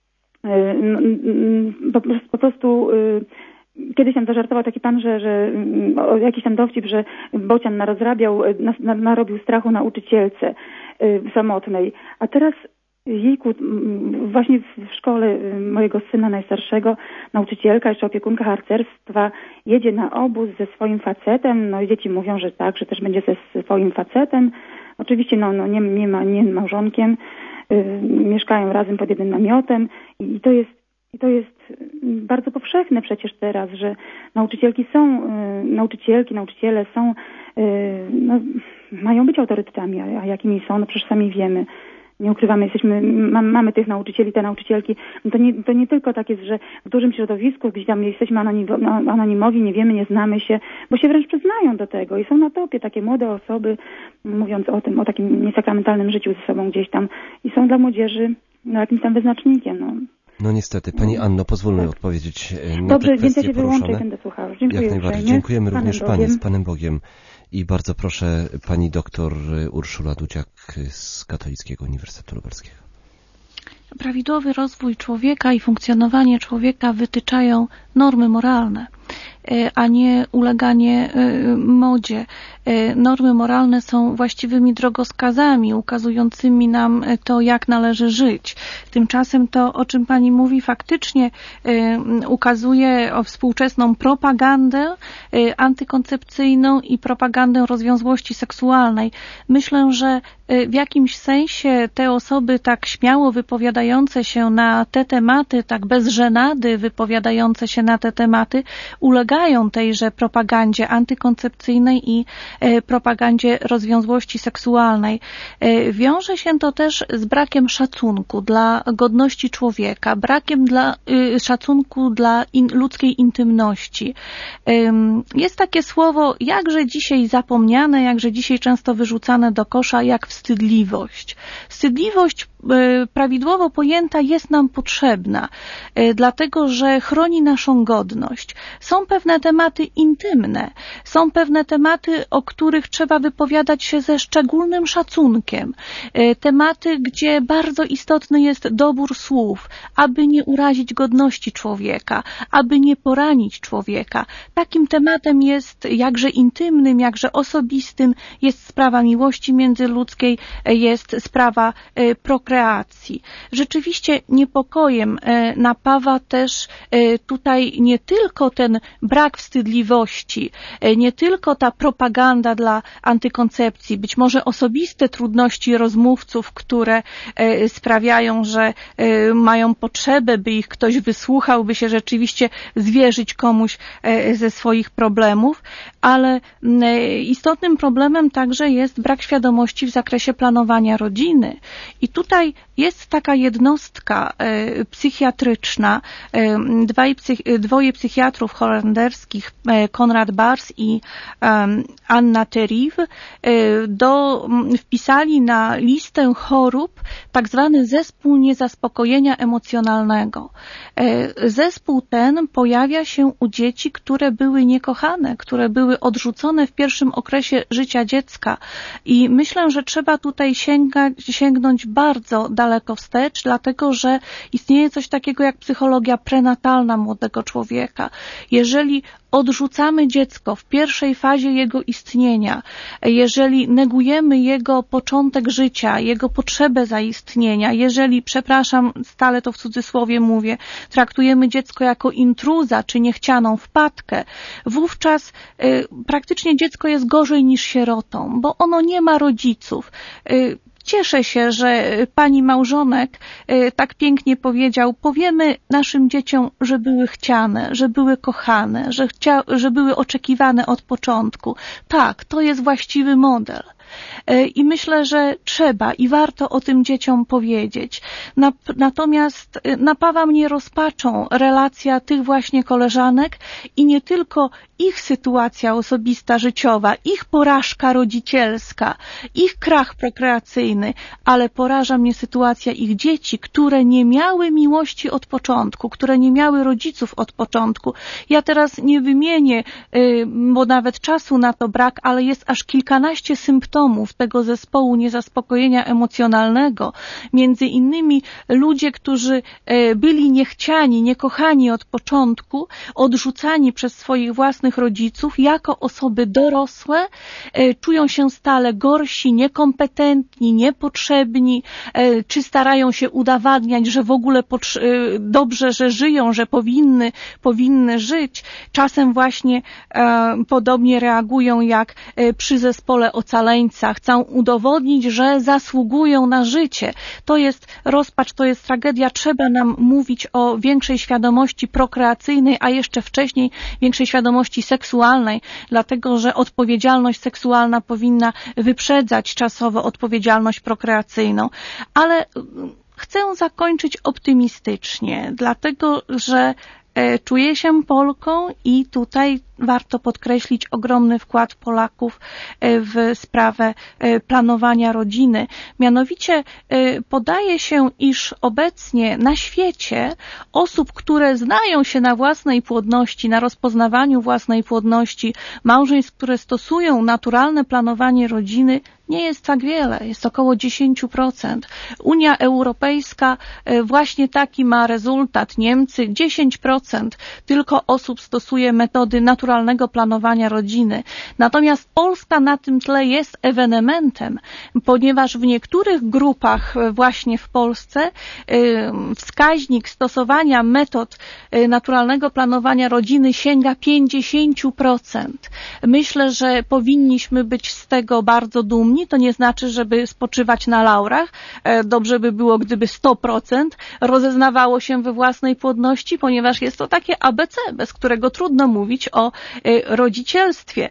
S15: Po prostu kiedyś tam zażartował taki pan, że jakiś tam dowcip, że bocian narobił strachu nauczycielce samotnej. A teraz jejku, właśnie w szkole mojego syna najstarszego nauczycielka, jeszcze opiekunka harcerstwa jedzie na obóz ze swoim facetem, no i dzieci mówią, że tak, że też będzie ze swoim facetem. Oczywiście nie małżonkiem, mieszkają razem pod jednym namiotem i to jest bardzo powszechne przecież teraz, że nauczyciele są, mają być autorytetami, a jakimi są, no przecież sami wiemy. Nie ukrywamy, mamy tych nauczycieli, te nauczycielki. To nie tylko tak jest, że w dużym środowisku, gdzie tam jesteśmy anonimowi, nie wiemy, nie znamy się, bo się wręcz przyznają do tego i są na topie takie młode osoby, mówiąc o takim niesakramentalnym życiu ze sobą gdzieś tam i są dla młodzieży jakimś tam wyznacznikiem.
S9: No niestety. Pani Anno, pozwólmy odpowiedzieć na
S15: Dobrze,
S9: te kwestie
S15: więc ja się wyłączę
S9: poruszone.
S15: i będę słuchała. Dziękuję.
S9: Jak najbardziej. Dziękujemy również Pani, z Panem Bogiem. I bardzo proszę Pani doktor Urszula Dudziak z Katolickiego Uniwersytetu Lubelskiego.
S4: Prawidłowy rozwój człowieka i funkcjonowanie człowieka wytyczają normy moralne, a nie uleganie modzie. Normy moralne są właściwymi drogowskazami ukazującymi nam to, jak należy żyć. Tymczasem to, o czym Pani mówi, faktycznie ukazuje współczesną propagandę antykoncepcyjną i propagandę rozwiązłości seksualnej. Myślę, że w jakimś sensie te osoby tak śmiało wypowiadające się na te tematy, tak bez żenady wypowiadające się na te tematy, ulegają tejże propagandzie antykoncepcyjnej i propagandzie rozwiązłości seksualnej. Wiąże się to też z brakiem szacunku dla godności człowieka, brakiem szacunku dla ludzkiej intymności. Jest takie słowo, jakże dzisiaj zapomniane, jakże dzisiaj często wyrzucane do kosza, jak wstydliwość. Wstydliwość prawidłowo pojęta jest nam potrzebna, dlatego że chroni naszą godność. Są pewne tematy intymne, są pewne tematy, o których trzeba wypowiadać się ze szczególnym szacunkiem. Tematy, gdzie bardzo istotny jest dobór słów, aby nie urazić godności człowieka, aby nie poranić człowieka. Takim tematem jest jakże intymnym, jakże osobistym jest sprawa miłości międzyludzkiej, jest sprawa prokreacji. Rzeczywiście niepokojem napawa też tutaj nie tylko ten brak wstydliwości, nie tylko ta propaganda dla antykoncepcji, być może osobiste trudności rozmówców, które sprawiają, że mają potrzebę, by ich ktoś wysłuchał, by się rzeczywiście zwierzyć komuś ze swoich problemów, ale istotnym problemem także jest brak świadomości w zakresie planowania rodziny. I tutaj jest taka jednostka psychiatryczna, dwoje psychiatrów holenderskich, Konrad Bars i Anna Teriv, wpisali na listę chorób tak zwany zespół niezaspokojenia emocjonalnego. Zespół ten pojawia się u dzieci, które były niekochane, które były odrzucone w pierwszym okresie życia dziecka i myślę, że trzeba tutaj sięgnąć bardzo daleko wstecz, dlatego że istnieje coś takiego jak psychologia prenatalna młodego człowieka. Jeżeli odrzucamy dziecko w pierwszej fazie jego istnienia, jeżeli negujemy jego początek życia, jego potrzebę zaistnienia, jeżeli, przepraszam, stale to w cudzysłowie mówię, traktujemy dziecko jako intruza czy niechcianą wpadkę, wówczas praktycznie dziecko jest gorzej niż sierotą, bo ono nie ma rodziców. Cieszę się, że pani małżonek tak pięknie powiedział, powiemy naszym dzieciom, że były chciane, że były kochane, że były oczekiwane od początku. Tak, to jest właściwy model. I myślę, że trzeba i warto o tym dzieciom powiedzieć. Natomiast napawa mnie rozpaczą relacja tych właśnie koleżanek i nie tylko ich sytuacja osobista, życiowa, ich porażka rodzicielska, ich krach prokreacyjny, ale poraża mnie sytuacja ich dzieci, które nie miały miłości od początku, które nie miały rodziców od początku. Ja teraz nie wymienię, bo nawet czasu na to brak, ale jest aż kilkanaście symptomów symptomów tego zespołu niezaspokojenia emocjonalnego, między innymi ludzie, którzy byli niechciani, niekochani od początku, odrzucani przez swoich własnych rodziców, jako osoby dorosłe, czują się stale gorsi, niekompetentni, niepotrzebni, czy starają się udowadniać, że w ogóle dobrze, że żyją, że powinny żyć. Czasem właśnie podobnie reagują jak przy zespole ocaleńca. Chcą udowodnić, że zasługują na życie. To jest rozpacz, to jest tragedia. Trzeba nam mówić o większej świadomości prokreacyjnej, a jeszcze wcześniej większej świadomości seksualnej, dlatego że odpowiedzialność seksualna powinna wyprzedzać czasowo odpowiedzialność prokreacyjną. Ale chcę zakończyć optymistycznie, dlatego że czuję się Polką i tutaj warto podkreślić ogromny wkład Polaków w sprawę planowania rodziny. Mianowicie podaje się, iż obecnie na świecie osób, które znają się na własnej płodności, na rozpoznawaniu własnej płodności, małżeństw, które stosują naturalne planowanie rodziny, nie jest tak wiele, jest około 10%. Unia Europejska właśnie taki ma rezultat. Niemcy 10% tylko osób stosuje metody naturalnego planowania rodziny. Natomiast Polska na tym tle jest ewenementem, ponieważ w niektórych grupach właśnie w Polsce wskaźnik stosowania metod naturalnego planowania rodziny sięga 50%. Myślę, że powinniśmy być z tego bardzo dumni. To nie znaczy, żeby spoczywać na laurach. Dobrze by było, gdyby 100% rozeznawało się we własnej płodności, ponieważ jest to takie ABC, bez którego trudno mówić o rodzicielstwie.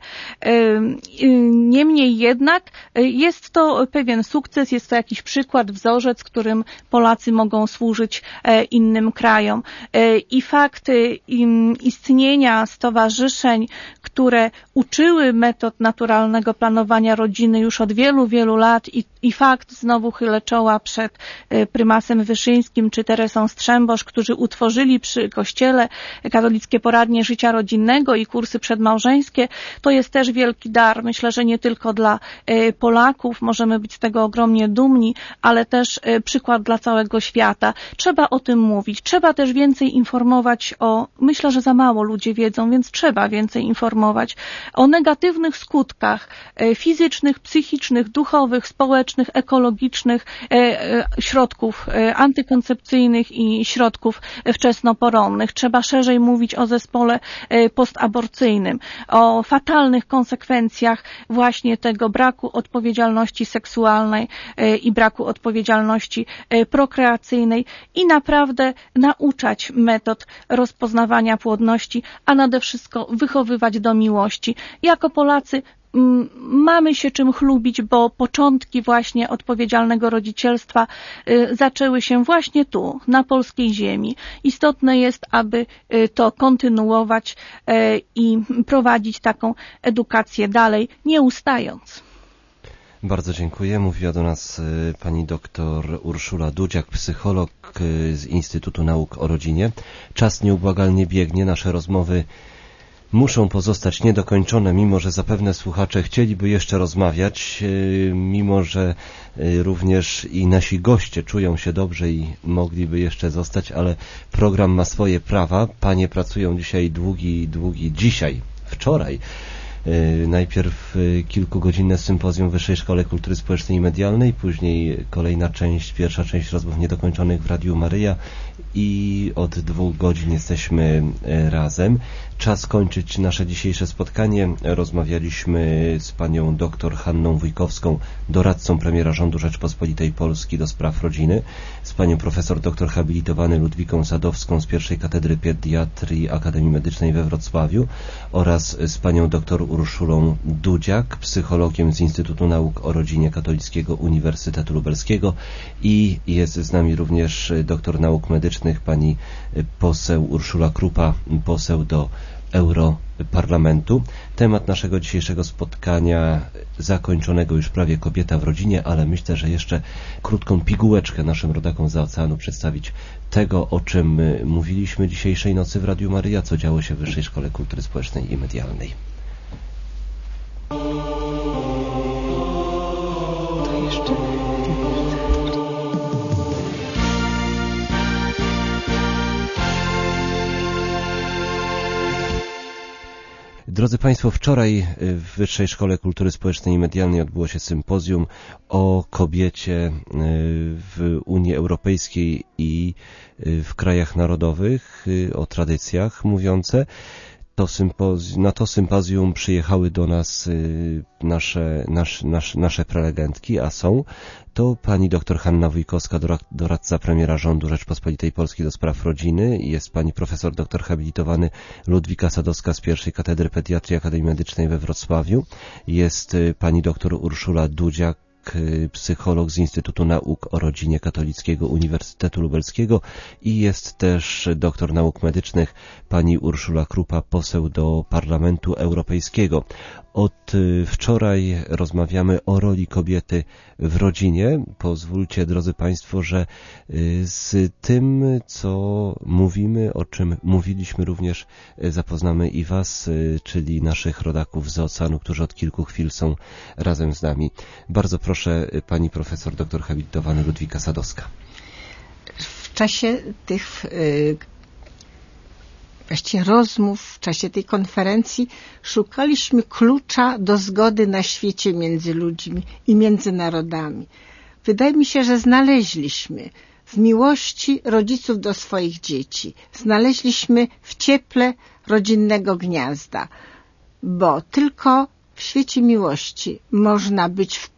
S4: Niemniej jednak jest to pewien sukces, jest to jakiś przykład, wzorzec, którym Polacy mogą służyć innym krajom. I fakt istnienia stowarzyszeń, które uczyły metod naturalnego planowania rodziny już od wielu lat i fakt, znowu chylę czoła przed prymasem Wyszyńskim czy Teresą Strzembosz, którzy utworzyli przy Kościele katolickie poradnie życia rodzinnego i kursy przedmałżeńskie, to jest też wielki dar. Myślę, że nie tylko dla Polaków, możemy być z tego ogromnie dumni, ale też przykład dla całego świata. Trzeba o tym mówić, trzeba też więcej informować myślę, że za mało ludzie wiedzą, więc trzeba więcej informować o negatywnych skutkach fizycznych, psychicznych, duchowych, społecznych, ekologicznych środków antykoncepcyjnych i środków wczesnoporonnych. Trzeba szerzej mówić o zespole postaborcyjnym, o fatalnych konsekwencjach właśnie tego braku odpowiedzialności seksualnej i braku odpowiedzialności prokreacyjnej i naprawdę nauczać metod rozpoznawania płodności, a nade wszystko wychowywać do miłości. Jako Polacy mamy się czym chlubić, bo początki właśnie odpowiedzialnego rodzicielstwa zaczęły się właśnie tu, na polskiej ziemi. Istotne jest, aby to kontynuować i prowadzić taką edukację dalej, nie ustając.
S9: Bardzo dziękuję. Mówiła do nas pani doktor Urszula Dudziak, psycholog z Instytutu Nauk o Rodzinie. Czas nieubłagalnie biegnie, nasze rozmowy muszą pozostać niedokończone, mimo że zapewne słuchacze chcieliby jeszcze rozmawiać, mimo że również i nasi goście czują się dobrze i mogliby jeszcze zostać, ale program ma swoje prawa. Panie pracują dzisiaj wczoraj. Najpierw kilkugodzinne sympozjum w Wyższej Szkole Kultury Społecznej i Medialnej, później kolejna część, pierwsza część rozmów niedokończonych w Radiu Maryja i od 2 godzin jesteśmy razem. Czas kończyć nasze dzisiejsze spotkanie. Rozmawialiśmy z panią dr Hanną Wójkowską, doradcą premiera rządu Rzeczpospolitej Polski do spraw rodziny, z panią profesor dr habilitowany Ludwiką Sadowską z pierwszej Katedry Pediatrii Akademii Medycznej we Wrocławiu oraz z panią dr Urszulą Dudziak, psychologiem z Instytutu Nauk o Rodzinie Katolickiego Uniwersytetu Lubelskiego i jest z nami również doktor nauk medycznych pani poseł Urszula Krupa, poseł do Europarlamentu. Temat naszego dzisiejszego spotkania zakończonego już prawie kobieta w rodzinie, ale myślę, że jeszcze krótką pigułeczkę naszym rodakom za oceanu przedstawić tego, o czym mówiliśmy dzisiejszej nocy w Radiu Maryja, co działo się w Wyższej Szkole Kultury Społecznej i Medialnej. Drodzy Państwo, wczoraj w Wyższej Szkole Kultury Społecznej i Medialnej odbyło się sympozjum o kobiecie w Unii Europejskiej i w krajach narodowych, o tradycjach mówiące. Na to sympozjum przyjechały do nas nasze prelegentki, a są to pani dr Hanna Wójkowska, doradca premiera rządu Rzeczpospolitej Polskiej do spraw rodziny, jest pani profesor dr habilitowany Ludwika Sadowska z pierwszej Katedry Pediatrii Akademii Medycznej we Wrocławiu, jest pani dr Urszula Dudziak, psycholog z Instytutu Nauk o Rodzinie Katolickiego Uniwersytetu Lubelskiego i jest też doktor nauk medycznych pani Urszula Krupa, poseł do Parlamentu Europejskiego. Od wczoraj rozmawiamy o roli kobiety w rodzinie. Pozwólcie, drodzy Państwo, że z tym, co mówimy, o czym mówiliśmy również, zapoznamy i Was, czyli naszych rodaków z oceanu, którzy od kilku chwil są razem z nami. Bardzo proszę, pani profesor doktor habilitowany Ludwika Sadowska.
S3: W czasie tych właściwie rozmów, w czasie tej konferencji szukaliśmy klucza do zgody na świecie między ludźmi i między narodami. Wydaje mi się, że znaleźliśmy w miłości rodziców do swoich dzieci. Znaleźliśmy w cieple rodzinnego gniazda, bo tylko w świecie miłości może być w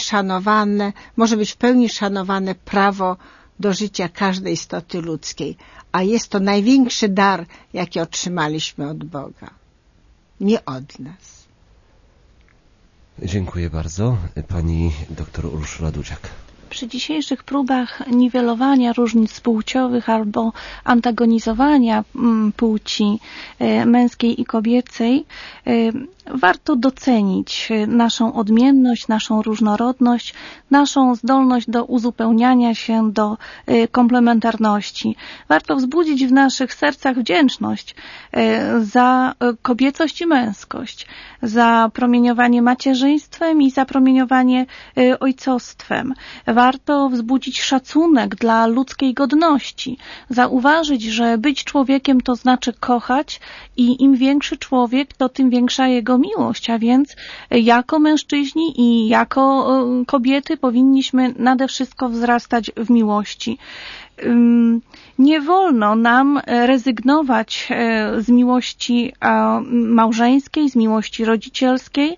S3: pełni szanowane prawo do życia każdej istoty ludzkiej, a jest to największy dar, jaki otrzymaliśmy od Boga, nie od nas.
S9: Dziękuję bardzo. Pani dr Urszula Dudziak.
S4: Przy dzisiejszych próbach niwelowania różnic płciowych albo antagonizowania płci męskiej i kobiecej warto docenić naszą odmienność, naszą różnorodność, naszą zdolność do uzupełniania się, do komplementarności. Warto wzbudzić w naszych sercach wdzięczność za kobiecość i męskość, za promieniowanie macierzyństwem i za promieniowanie ojcostwem. Warto wzbudzić szacunek dla ludzkiej godności, zauważyć, że być człowiekiem to znaczy kochać i im większy człowiek, to tym większa jego miłość, a więc jako mężczyźni i jako kobiety powinniśmy nade wszystko wzrastać w miłości. Nie wolno nam rezygnować z miłości małżeńskiej, z miłości rodzicielskiej.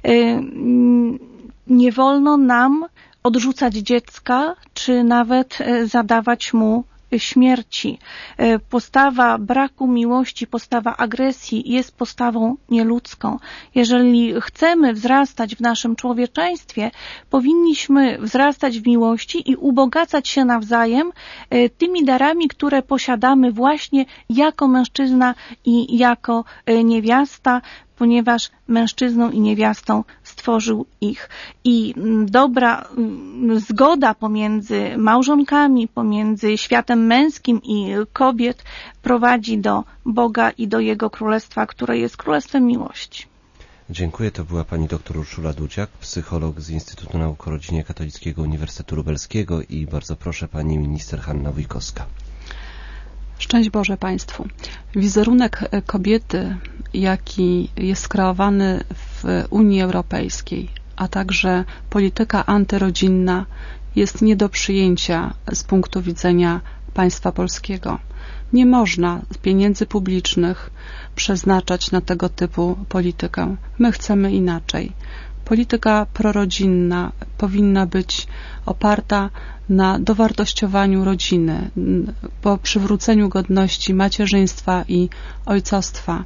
S4: Nie wolno nam odrzucać dziecka, czy nawet zadawać mu śmierci. Postawa braku miłości, postawa agresji jest postawą nieludzką. Jeżeli chcemy wzrastać w naszym człowieczeństwie, powinniśmy wzrastać w miłości i ubogacać się nawzajem tymi darami, które posiadamy właśnie jako mężczyzna i jako niewiasta, ponieważ mężczyzną i niewiastą stworzył ich. I dobra zgoda pomiędzy małżonkami, pomiędzy światem męskim i kobiet prowadzi do Boga i do Jego Królestwa, które jest Królestwem Miłości.
S9: Dziękuję. To była pani dr Urszula Dudziak, psycholog z Instytutu Nauk o Rodzinie Katolickiego Uniwersytetu Lubelskiego i bardzo proszę pani minister Hanna Wójkowska.
S5: Szczęść Boże Państwu. Wizerunek kobiety, jaki jest kreowany w Unii Europejskiej, a także polityka antyrodzinna jest nie do przyjęcia z punktu widzenia państwa polskiego. Nie można pieniędzy publicznych przeznaczać na tego typu politykę. My chcemy inaczej. Polityka prorodzinna powinna być oparta na dowartościowaniu rodziny, po przywróceniu godności macierzyństwa i ojcostwa,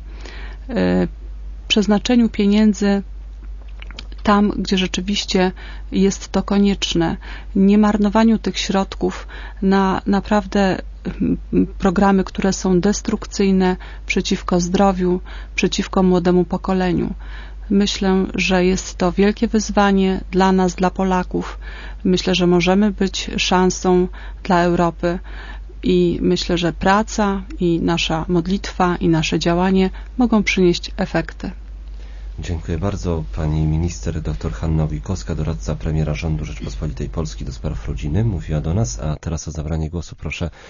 S5: przeznaczeniu pieniędzy tam, gdzie rzeczywiście jest to konieczne, nie marnowaniu tych środków na naprawdę programy, które są destrukcyjne przeciwko zdrowiu, przeciwko młodemu pokoleniu. Myślę, że jest to wielkie wyzwanie dla nas, dla Polaków. Myślę, że możemy być szansą dla Europy i myślę, że praca i nasza modlitwa i nasze działanie mogą przynieść efekty.
S9: Dziękuję bardzo. Pani minister dr Hanna Wójkowska, doradca premiera rządu Rzeczpospolitej Polskiej do spraw rodziny, mówiła do nas, a teraz o zabranie głosu proszę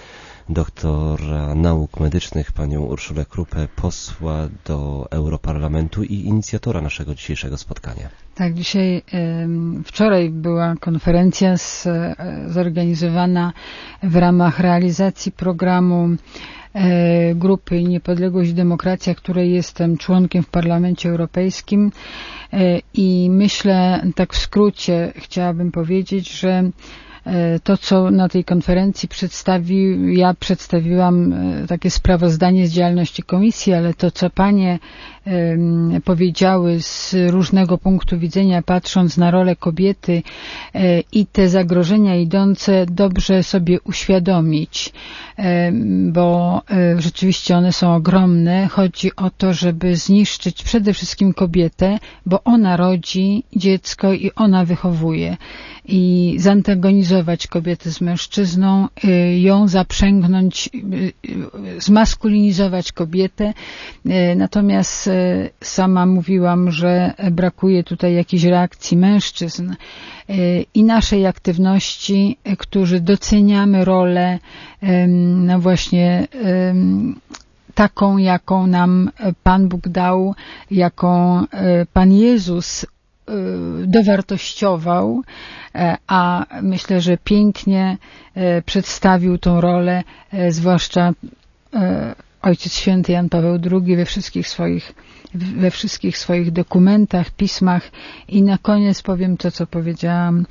S9: doktora nauk medycznych, panią Urszulę Krupę, posła do Europarlamentu i inicjatora naszego dzisiejszego spotkania.
S6: Tak, wczoraj była konferencja zorganizowana w ramach realizacji programu Grupy Niepodległość i Demokracja, której jestem członkiem w Parlamencie Europejskim, i myślę, tak w skrócie chciałabym powiedzieć, że to, co na tej konferencji ja przedstawiłam takie sprawozdanie z działalności komisji, ale to, co panie powiedziały z różnego punktu widzenia, patrząc na rolę kobiety i te zagrożenia idące, dobrze sobie uświadomić, bo rzeczywiście one są ogromne. Chodzi o to, żeby zniszczyć przede wszystkim kobietę, bo ona rodzi dziecko i ona wychowuje. I zantagonizować kobietę z mężczyzną, ją zaprzęgnąć, zmaskulinizować kobietę. Natomiast sama mówiłam, że brakuje tutaj jakiejś reakcji mężczyzn i naszej aktywności, którzy doceniamy rolę, no właśnie taką, jaką nam Pan Bóg dał, jaką Pan Jezus dowartościował, a myślę, że pięknie przedstawił tą rolę, zwłaszcza Ojciec Święty Jan Paweł II we wszystkich swoich dokumentach, pismach. I na koniec powiem to, co powiedziałam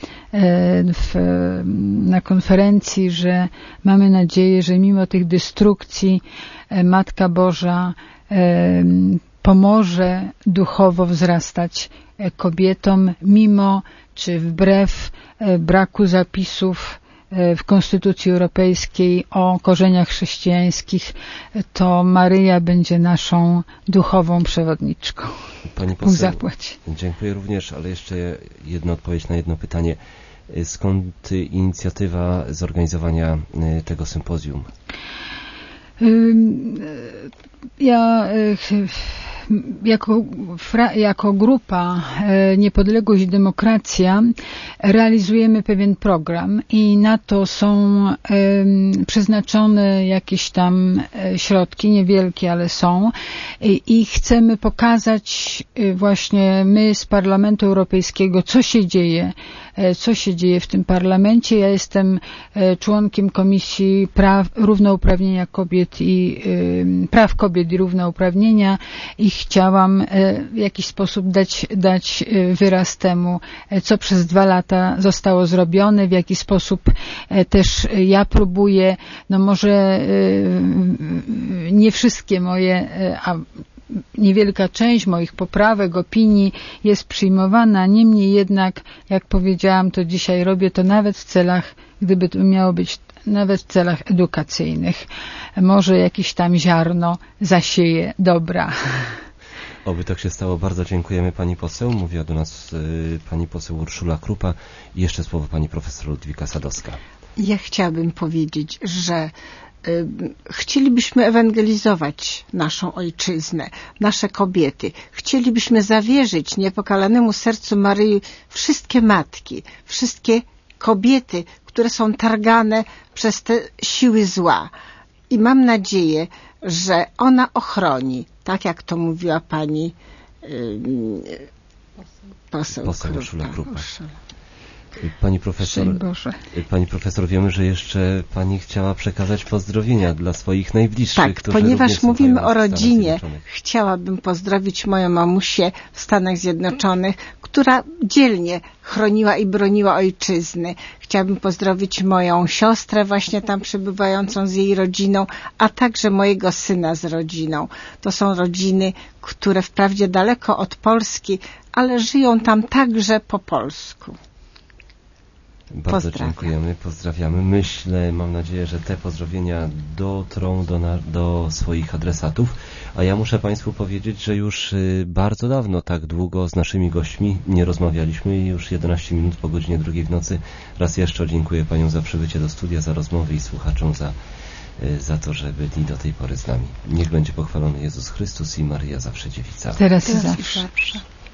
S6: na konferencji, że mamy nadzieję, że mimo tych destrukcji Matka Boża pomoże duchowo wzrastać kobietom, mimo czy wbrew braku zapisów w Konstytucji Europejskiej o korzeniach chrześcijańskich, to Maryja będzie naszą duchową przewodniczką.
S9: Pani poseł, zapłać. Dziękuję również, ale jeszcze jedna odpowiedź na jedno pytanie. Skąd inicjatywa zorganizowania tego sympozjum?
S6: Ja jako grupa Niepodległość i Demokracja realizujemy pewien program i na to są przeznaczone jakieś tam środki, niewielkie, ale są, i chcemy pokazać właśnie my z Parlamentu Europejskiego, co się dzieje w tym parlamencie. Ja jestem członkiem Komisji Równouprawnienia Kobiet i Praw Kobiet i Równouprawnienia i chciałam w jakiś sposób dać wyraz temu, co przez 2 lata zostało zrobione, w jaki sposób też ja próbuję, no może nie wszystkie moje, a niewielka część moich poprawek, opinii jest przyjmowana, niemniej jednak, jak powiedziałam, to dzisiaj robię to nawet w celach, gdyby to miało być nawet w celach edukacyjnych. Może jakieś tam ziarno zasieje dobra.
S9: Oby tak się stało. Bardzo dziękujemy pani poseł. Mówiła do nas pani poseł Urszula Krupa i jeszcze słowo pani profesor Ludwika Sadowska.
S3: Ja chciałabym powiedzieć, że chcielibyśmy ewangelizować naszą ojczyznę, nasze kobiety. Chcielibyśmy zawierzyć niepokalanemu sercu Maryi wszystkie matki, wszystkie kobiety, które są targane przez te siły zła. I mam nadzieję, że ona ochroni, tak jak to mówiła pani poseł
S9: Urszula Krupa. Pani profesor, wiemy, że jeszcze pani chciała przekazać pozdrowienia dla swoich najbliższych.
S3: Tak, ponieważ mówimy o rodzinie, chciałabym pozdrowić moją mamusię w Stanach Zjednoczonych, która dzielnie chroniła i broniła ojczyzny. Chciałabym pozdrowić moją siostrę właśnie tam przebywającą z jej rodziną, a także mojego syna z rodziną. To są rodziny, które wprawdzie daleko od Polski, ale żyją tam także po polsku.
S9: Bardzo dziękujemy, pozdrawiamy. Mam nadzieję, że te pozdrowienia dotrą do swoich adresatów. A ja muszę państwu powiedzieć, że już bardzo dawno tak długo z naszymi gośćmi nie rozmawialiśmy i już 11 minut po godzinie 2 w nocy. Raz jeszcze dziękuję paniom za przybycie do studia, za rozmowę i słuchaczom za to, że byli do tej pory z nami. Niech będzie pochwalony Jezus Chrystus i Maryja zawsze dziewica.
S6: Teraz i zawsze.